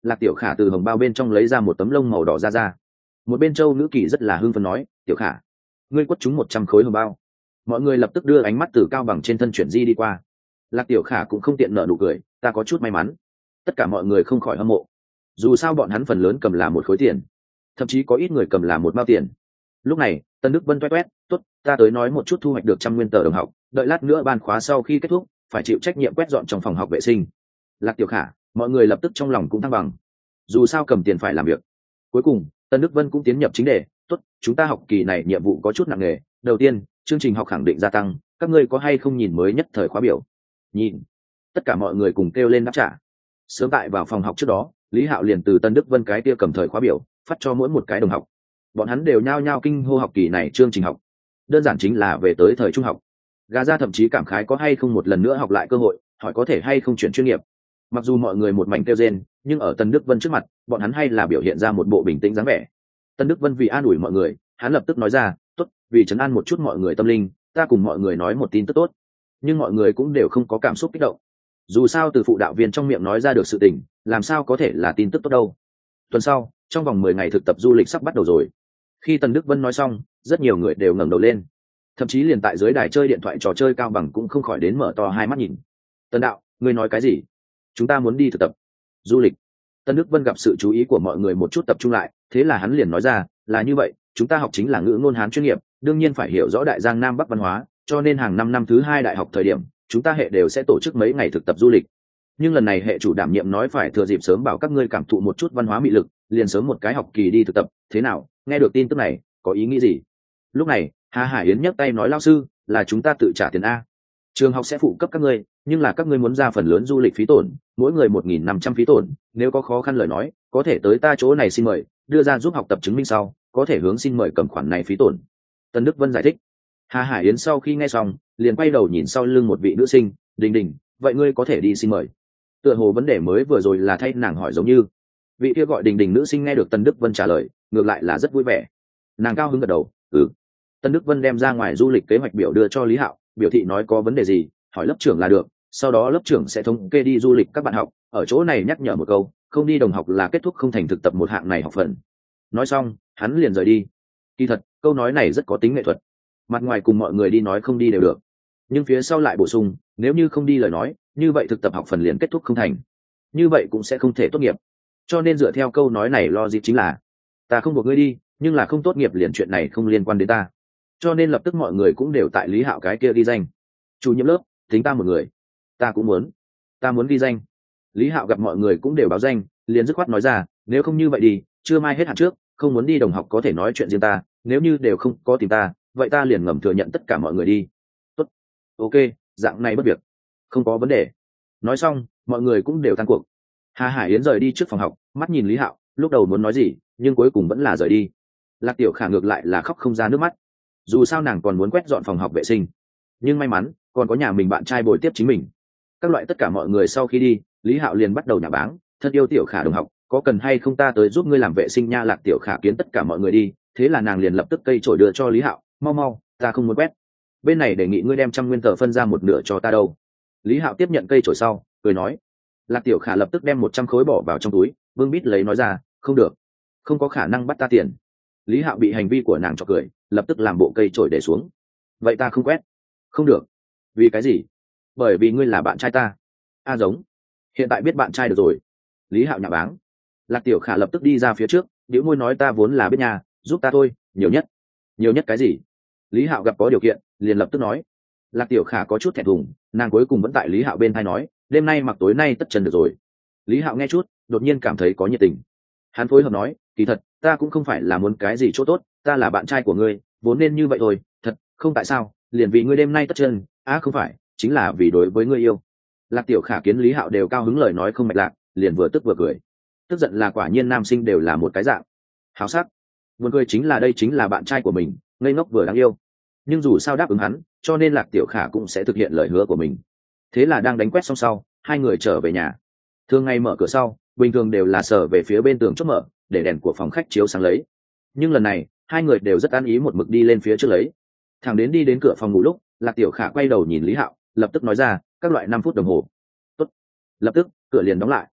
Lạc Tiểu Khả từ hồng bao bên trong lấy ra một tấm lông màu đỏ ra ra. Một bên châu nữ kỳ rất là hưng phấn nói, Tiểu Khả, ngươi quất chúng một trăm khối hồng bao. Mọi người lập tức đưa ánh mắt từ cao bằng trên thân chuyển di đi qua. Lạc Tiểu Khả cũng không tiện nở nụ cười, ta có chút may mắn. Tất cả mọi người không khỏi hâm mộ. Dù sao bọn hắn phần lớn cầm là một khối tiền, thậm chí có ít người cầm là một bao tiền. Lúc này, Tân Đức Vân toét toét, tốt, ta tới nói một chút thu hoạch được trăm nguyên tờ đồng học, đợi lát nữa ban khóa sau khi kết thúc, phải chịu trách nhiệm quét dọn trong phòng học vệ sinh. Lạc Tiểu Khả, mọi người lập tức trong lòng cũng thăng bằng. Dù sao cầm tiền phải làm việc. Cuối cùng, Tân Đức Vân cũng tiến nhập chính đề, tốt, chúng ta học kỳ này nhiệm vụ có chút nặng nề. Đầu tiên, chương trình học khẳng định gia tăng, các ngươi có hay không nhìn mới nhất thời khóa biểu? Nhìn. Tất cả mọi người cùng kêu lên đáp trả. Sớm tại vào phòng học trước đó, Lý Hạo liền từ Tân Đức Vân cái kia cầm thời khóa biểu, phát cho mỗi một cái đồng học. Bọn hắn đều nhao nhao kinh hô học kỳ này chương trình học. Đơn giản chính là về tới thời trung học. Gà ra thậm chí cảm khái có hay không một lần nữa học lại cơ hội, hỏi có thể hay không chuyển chuyên nghiệp. Mặc dù mọi người một mảnh kêu rên, nhưng ở Tân Đức Vân trước mặt, bọn hắn hay là biểu hiện ra một bộ bình tĩnh dáng vẻ. Tân Đức Vân vì an ủi mọi người, hắn lập tức nói ra, tốt, vì trấn an một chút mọi người tâm linh, ta cùng mọi người nói một tin tức tốt. Nhưng mọi người cũng đều không có cảm xúc kích động. Dù sao từ phụ đạo viên trong miệng nói ra được sự tình, làm sao có thể là tin tức tốt đâu. Tuần sau, trong vòng mười ngày thực tập du lịch sắp bắt đầu rồi. Khi Tân Đức Vân nói xong, rất nhiều người đều ngẩng đầu lên. Thậm chí liền tại dưới đài chơi điện thoại trò chơi cao bằng cũng không khỏi đến mở to hai mắt nhìn. Tân đạo, ngươi nói cái gì? Chúng ta muốn đi thực tập du lịch. Tân Đức Vân gặp sự chú ý của mọi người một chút tập trung lại, thế là hắn liền nói ra, là như vậy, chúng ta học chính là ngữ ngôn Hán chuyên nghiệp, đương nhiên phải hiểu rõ đại giang nam bắc văn hóa, cho nên hàng năm năm thứ hai đại học thời điểm, chúng ta hệ đều sẽ tổ chức mấy ngày thực tập du lịch. Nhưng lần này hệ chủ đảm nhiệm nói phải thừa dịp sớm bảo các ngươi cảm thụ một chút văn hóa mị lực, liền sớm một cái học kỳ đi thực tập, thế nào, nghe được tin tức này, có ý nghĩ gì? Lúc này, Hà Hải Yến nhấc tay nói, lao sư, là chúng ta tự trả tiền a. Trường học sẽ phụ cấp các ngươi, nhưng là các ngươi muốn ra phần lớn du lịch phí tổn, mỗi người một nghìn năm trăm phí tổn, nếu có khó khăn lời nói, có thể tới ta chỗ này xin mời, đưa ra giúp học tập chứng minh sau, có thể hướng xin mời cầm khoản này phí tổn. Tân Đức Vân giải thích. Hà Hải Yến sau khi nghe xong, liền quay đầu nhìn sau lưng một vị nữ sinh, Đình Đình, vậy ngươi có thể đi xin mời. Tựa hồ vấn đề mới vừa rồi là thay nàng hỏi giống như. Vị kia gọi Đình Đình nữ sinh nghe được Tân Đức Vân trả lời, ngược lại là rất vui vẻ. Nàng cao hứng gật đầu, ừ. Tân Đức Vân đem ra ngoài du lịch kế hoạch biểu đưa cho Lý Hạo, biểu thị nói có vấn đề gì, hỏi lớp trưởng là được, sau đó lớp trưởng sẽ thống kê đi du lịch các bạn học, ở chỗ này nhắc nhở một câu, không đi đồng học là kết thúc không thành thực tập một hạng này học phần. Nói xong, hắn liền rời đi. Kỳ thật, câu nói này rất có tính nghệ thuật. Mặt ngoài cùng mọi người đi nói không đi đều được, nhưng phía sau lại bổ sung, nếu như không đi lời nói, như vậy thực tập học phần liền kết thúc không thành, như vậy cũng sẽ không thể tốt nghiệp. Cho nên dựa theo câu nói này logic chính là, ta không buộc ngươi đi, nhưng là không tốt nghiệp liền chuyện này không liên quan đến ta. Cho nên lập tức mọi người cũng đều tại Lý Hạo cái kia ghi danh. Chủ nhiệm lớp, tính ta một người. Ta cũng muốn. Ta muốn ghi danh. Lý Hạo gặp mọi người cũng đều báo danh, liền dứt khoát nói ra, nếu không như vậy đi, chưa mai hết hạn trước, không muốn đi đồng học có thể nói chuyện riêng ta, nếu như đều không có tìm ta, vậy ta liền ngầm thừa nhận tất cả mọi người đi. Tốt. Ok, dạng này bất việc. Không có vấn đề. Nói xong, mọi người cũng đều tan cuộc. Hà Hải Yến rời đi trước phòng học, mắt nhìn Lý Hạo, lúc đầu muốn nói gì, nhưng cuối cùng vẫn là rời đi. Lạc Tiểu Khả ngược lại là khóc không ra nước mắt. Dù sao nàng còn muốn quét dọn phòng học vệ sinh, nhưng may mắn còn có nhà mình bạn trai bồi tiếp chính mình. Các loại tất cả mọi người sau khi đi, Lý Hạo liền bắt đầu nhả báng, thân yêu Tiểu Khả đồng học, có cần hay không ta tới giúp ngươi làm vệ sinh nha. Lạc Tiểu Khả kiến tất cả mọi người đi, thế là nàng liền lập tức cây chổi đưa cho Lý Hạo, mau mau, ta không muốn quét, bên này đề nghị ngươi đem trăm nguyên tờ phân ra một nửa cho ta đâu. Lý Hạo tiếp nhận cây chổi sau, cười nói. Lạc Tiểu Khả lập tức đem một trăm khối bỏ vào trong túi, vương bít lấy nói ra, không được, không có khả năng bắt ta tiền. Lý Hạo bị hành vi của nàng chọc cười, lập tức làm bộ cây chổi để xuống. Vậy ta không quét. Không được. Vì cái gì? Bởi vì ngươi là bạn trai ta. A giống. Hiện tại biết bạn trai được rồi. Lý Hạo nhạ báng. Lạc Tiểu Khả lập tức đi ra phía trước, điếu môi nói, ta vốn là biết nhà, giúp ta thôi, nhiều nhất. Nhiều nhất cái gì? Lý Hạo gặp có điều kiện, liền lập tức nói. Lạc Tiểu Khả có chút thẹn thùng, nàng cuối cùng vẫn tại Lý Hạo bên tai nói, đêm nay mặc tối nay tất chân được rồi. Lý Hạo nghe chút, đột nhiên cảm thấy có nhiệt tình. Hắn phối hợp nói, kỳ thật, ta cũng không phải là muốn cái gì chỗ tốt, ta là bạn trai của ngươi, vốn nên như vậy thôi, thật, không tại sao, liền vì ngươi đêm nay tất chân, á à, không phải, chính là vì đối với ngươi yêu. Lạc Tiểu Khả kiến Lý Hạo đều cao hứng lời nói không mạch lạc, liền vừa tức vừa cười. Tức giận là quả nhiên nam sinh đều là một cái dạng háo sắc, buồn cười chính là đây chính là bạn trai của mình, ngây ngốc vừa đáng yêu. Nhưng dù sao đáp ứng hắn, cho nên Lạc Tiểu Khả cũng sẽ thực hiện lời hứa của mình. Thế là đang đánh quét xong sau, hai người trở về nhà. Thường ngày mở cửa sau, bình thường đều là sờ về phía bên tường chốt mở, để đèn của phòng khách chiếu sáng lấy. Nhưng lần này, hai người đều rất an ý một mực đi lên phía trước lấy. Thằng đến đi đến cửa phòng ngủ lúc, Lạc Tiểu Khả quay đầu nhìn Lý Hạo, lập tức nói ra, các loại năm phút đồng hồ. Tốt. Lập tức, cửa liền đóng lại.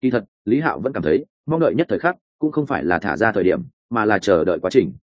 Kỳ thật lý hạo vẫn cảm thấy mong đợi nhất thời khắc cũng không phải là thả ra thời điểm mà là chờ đợi quá trình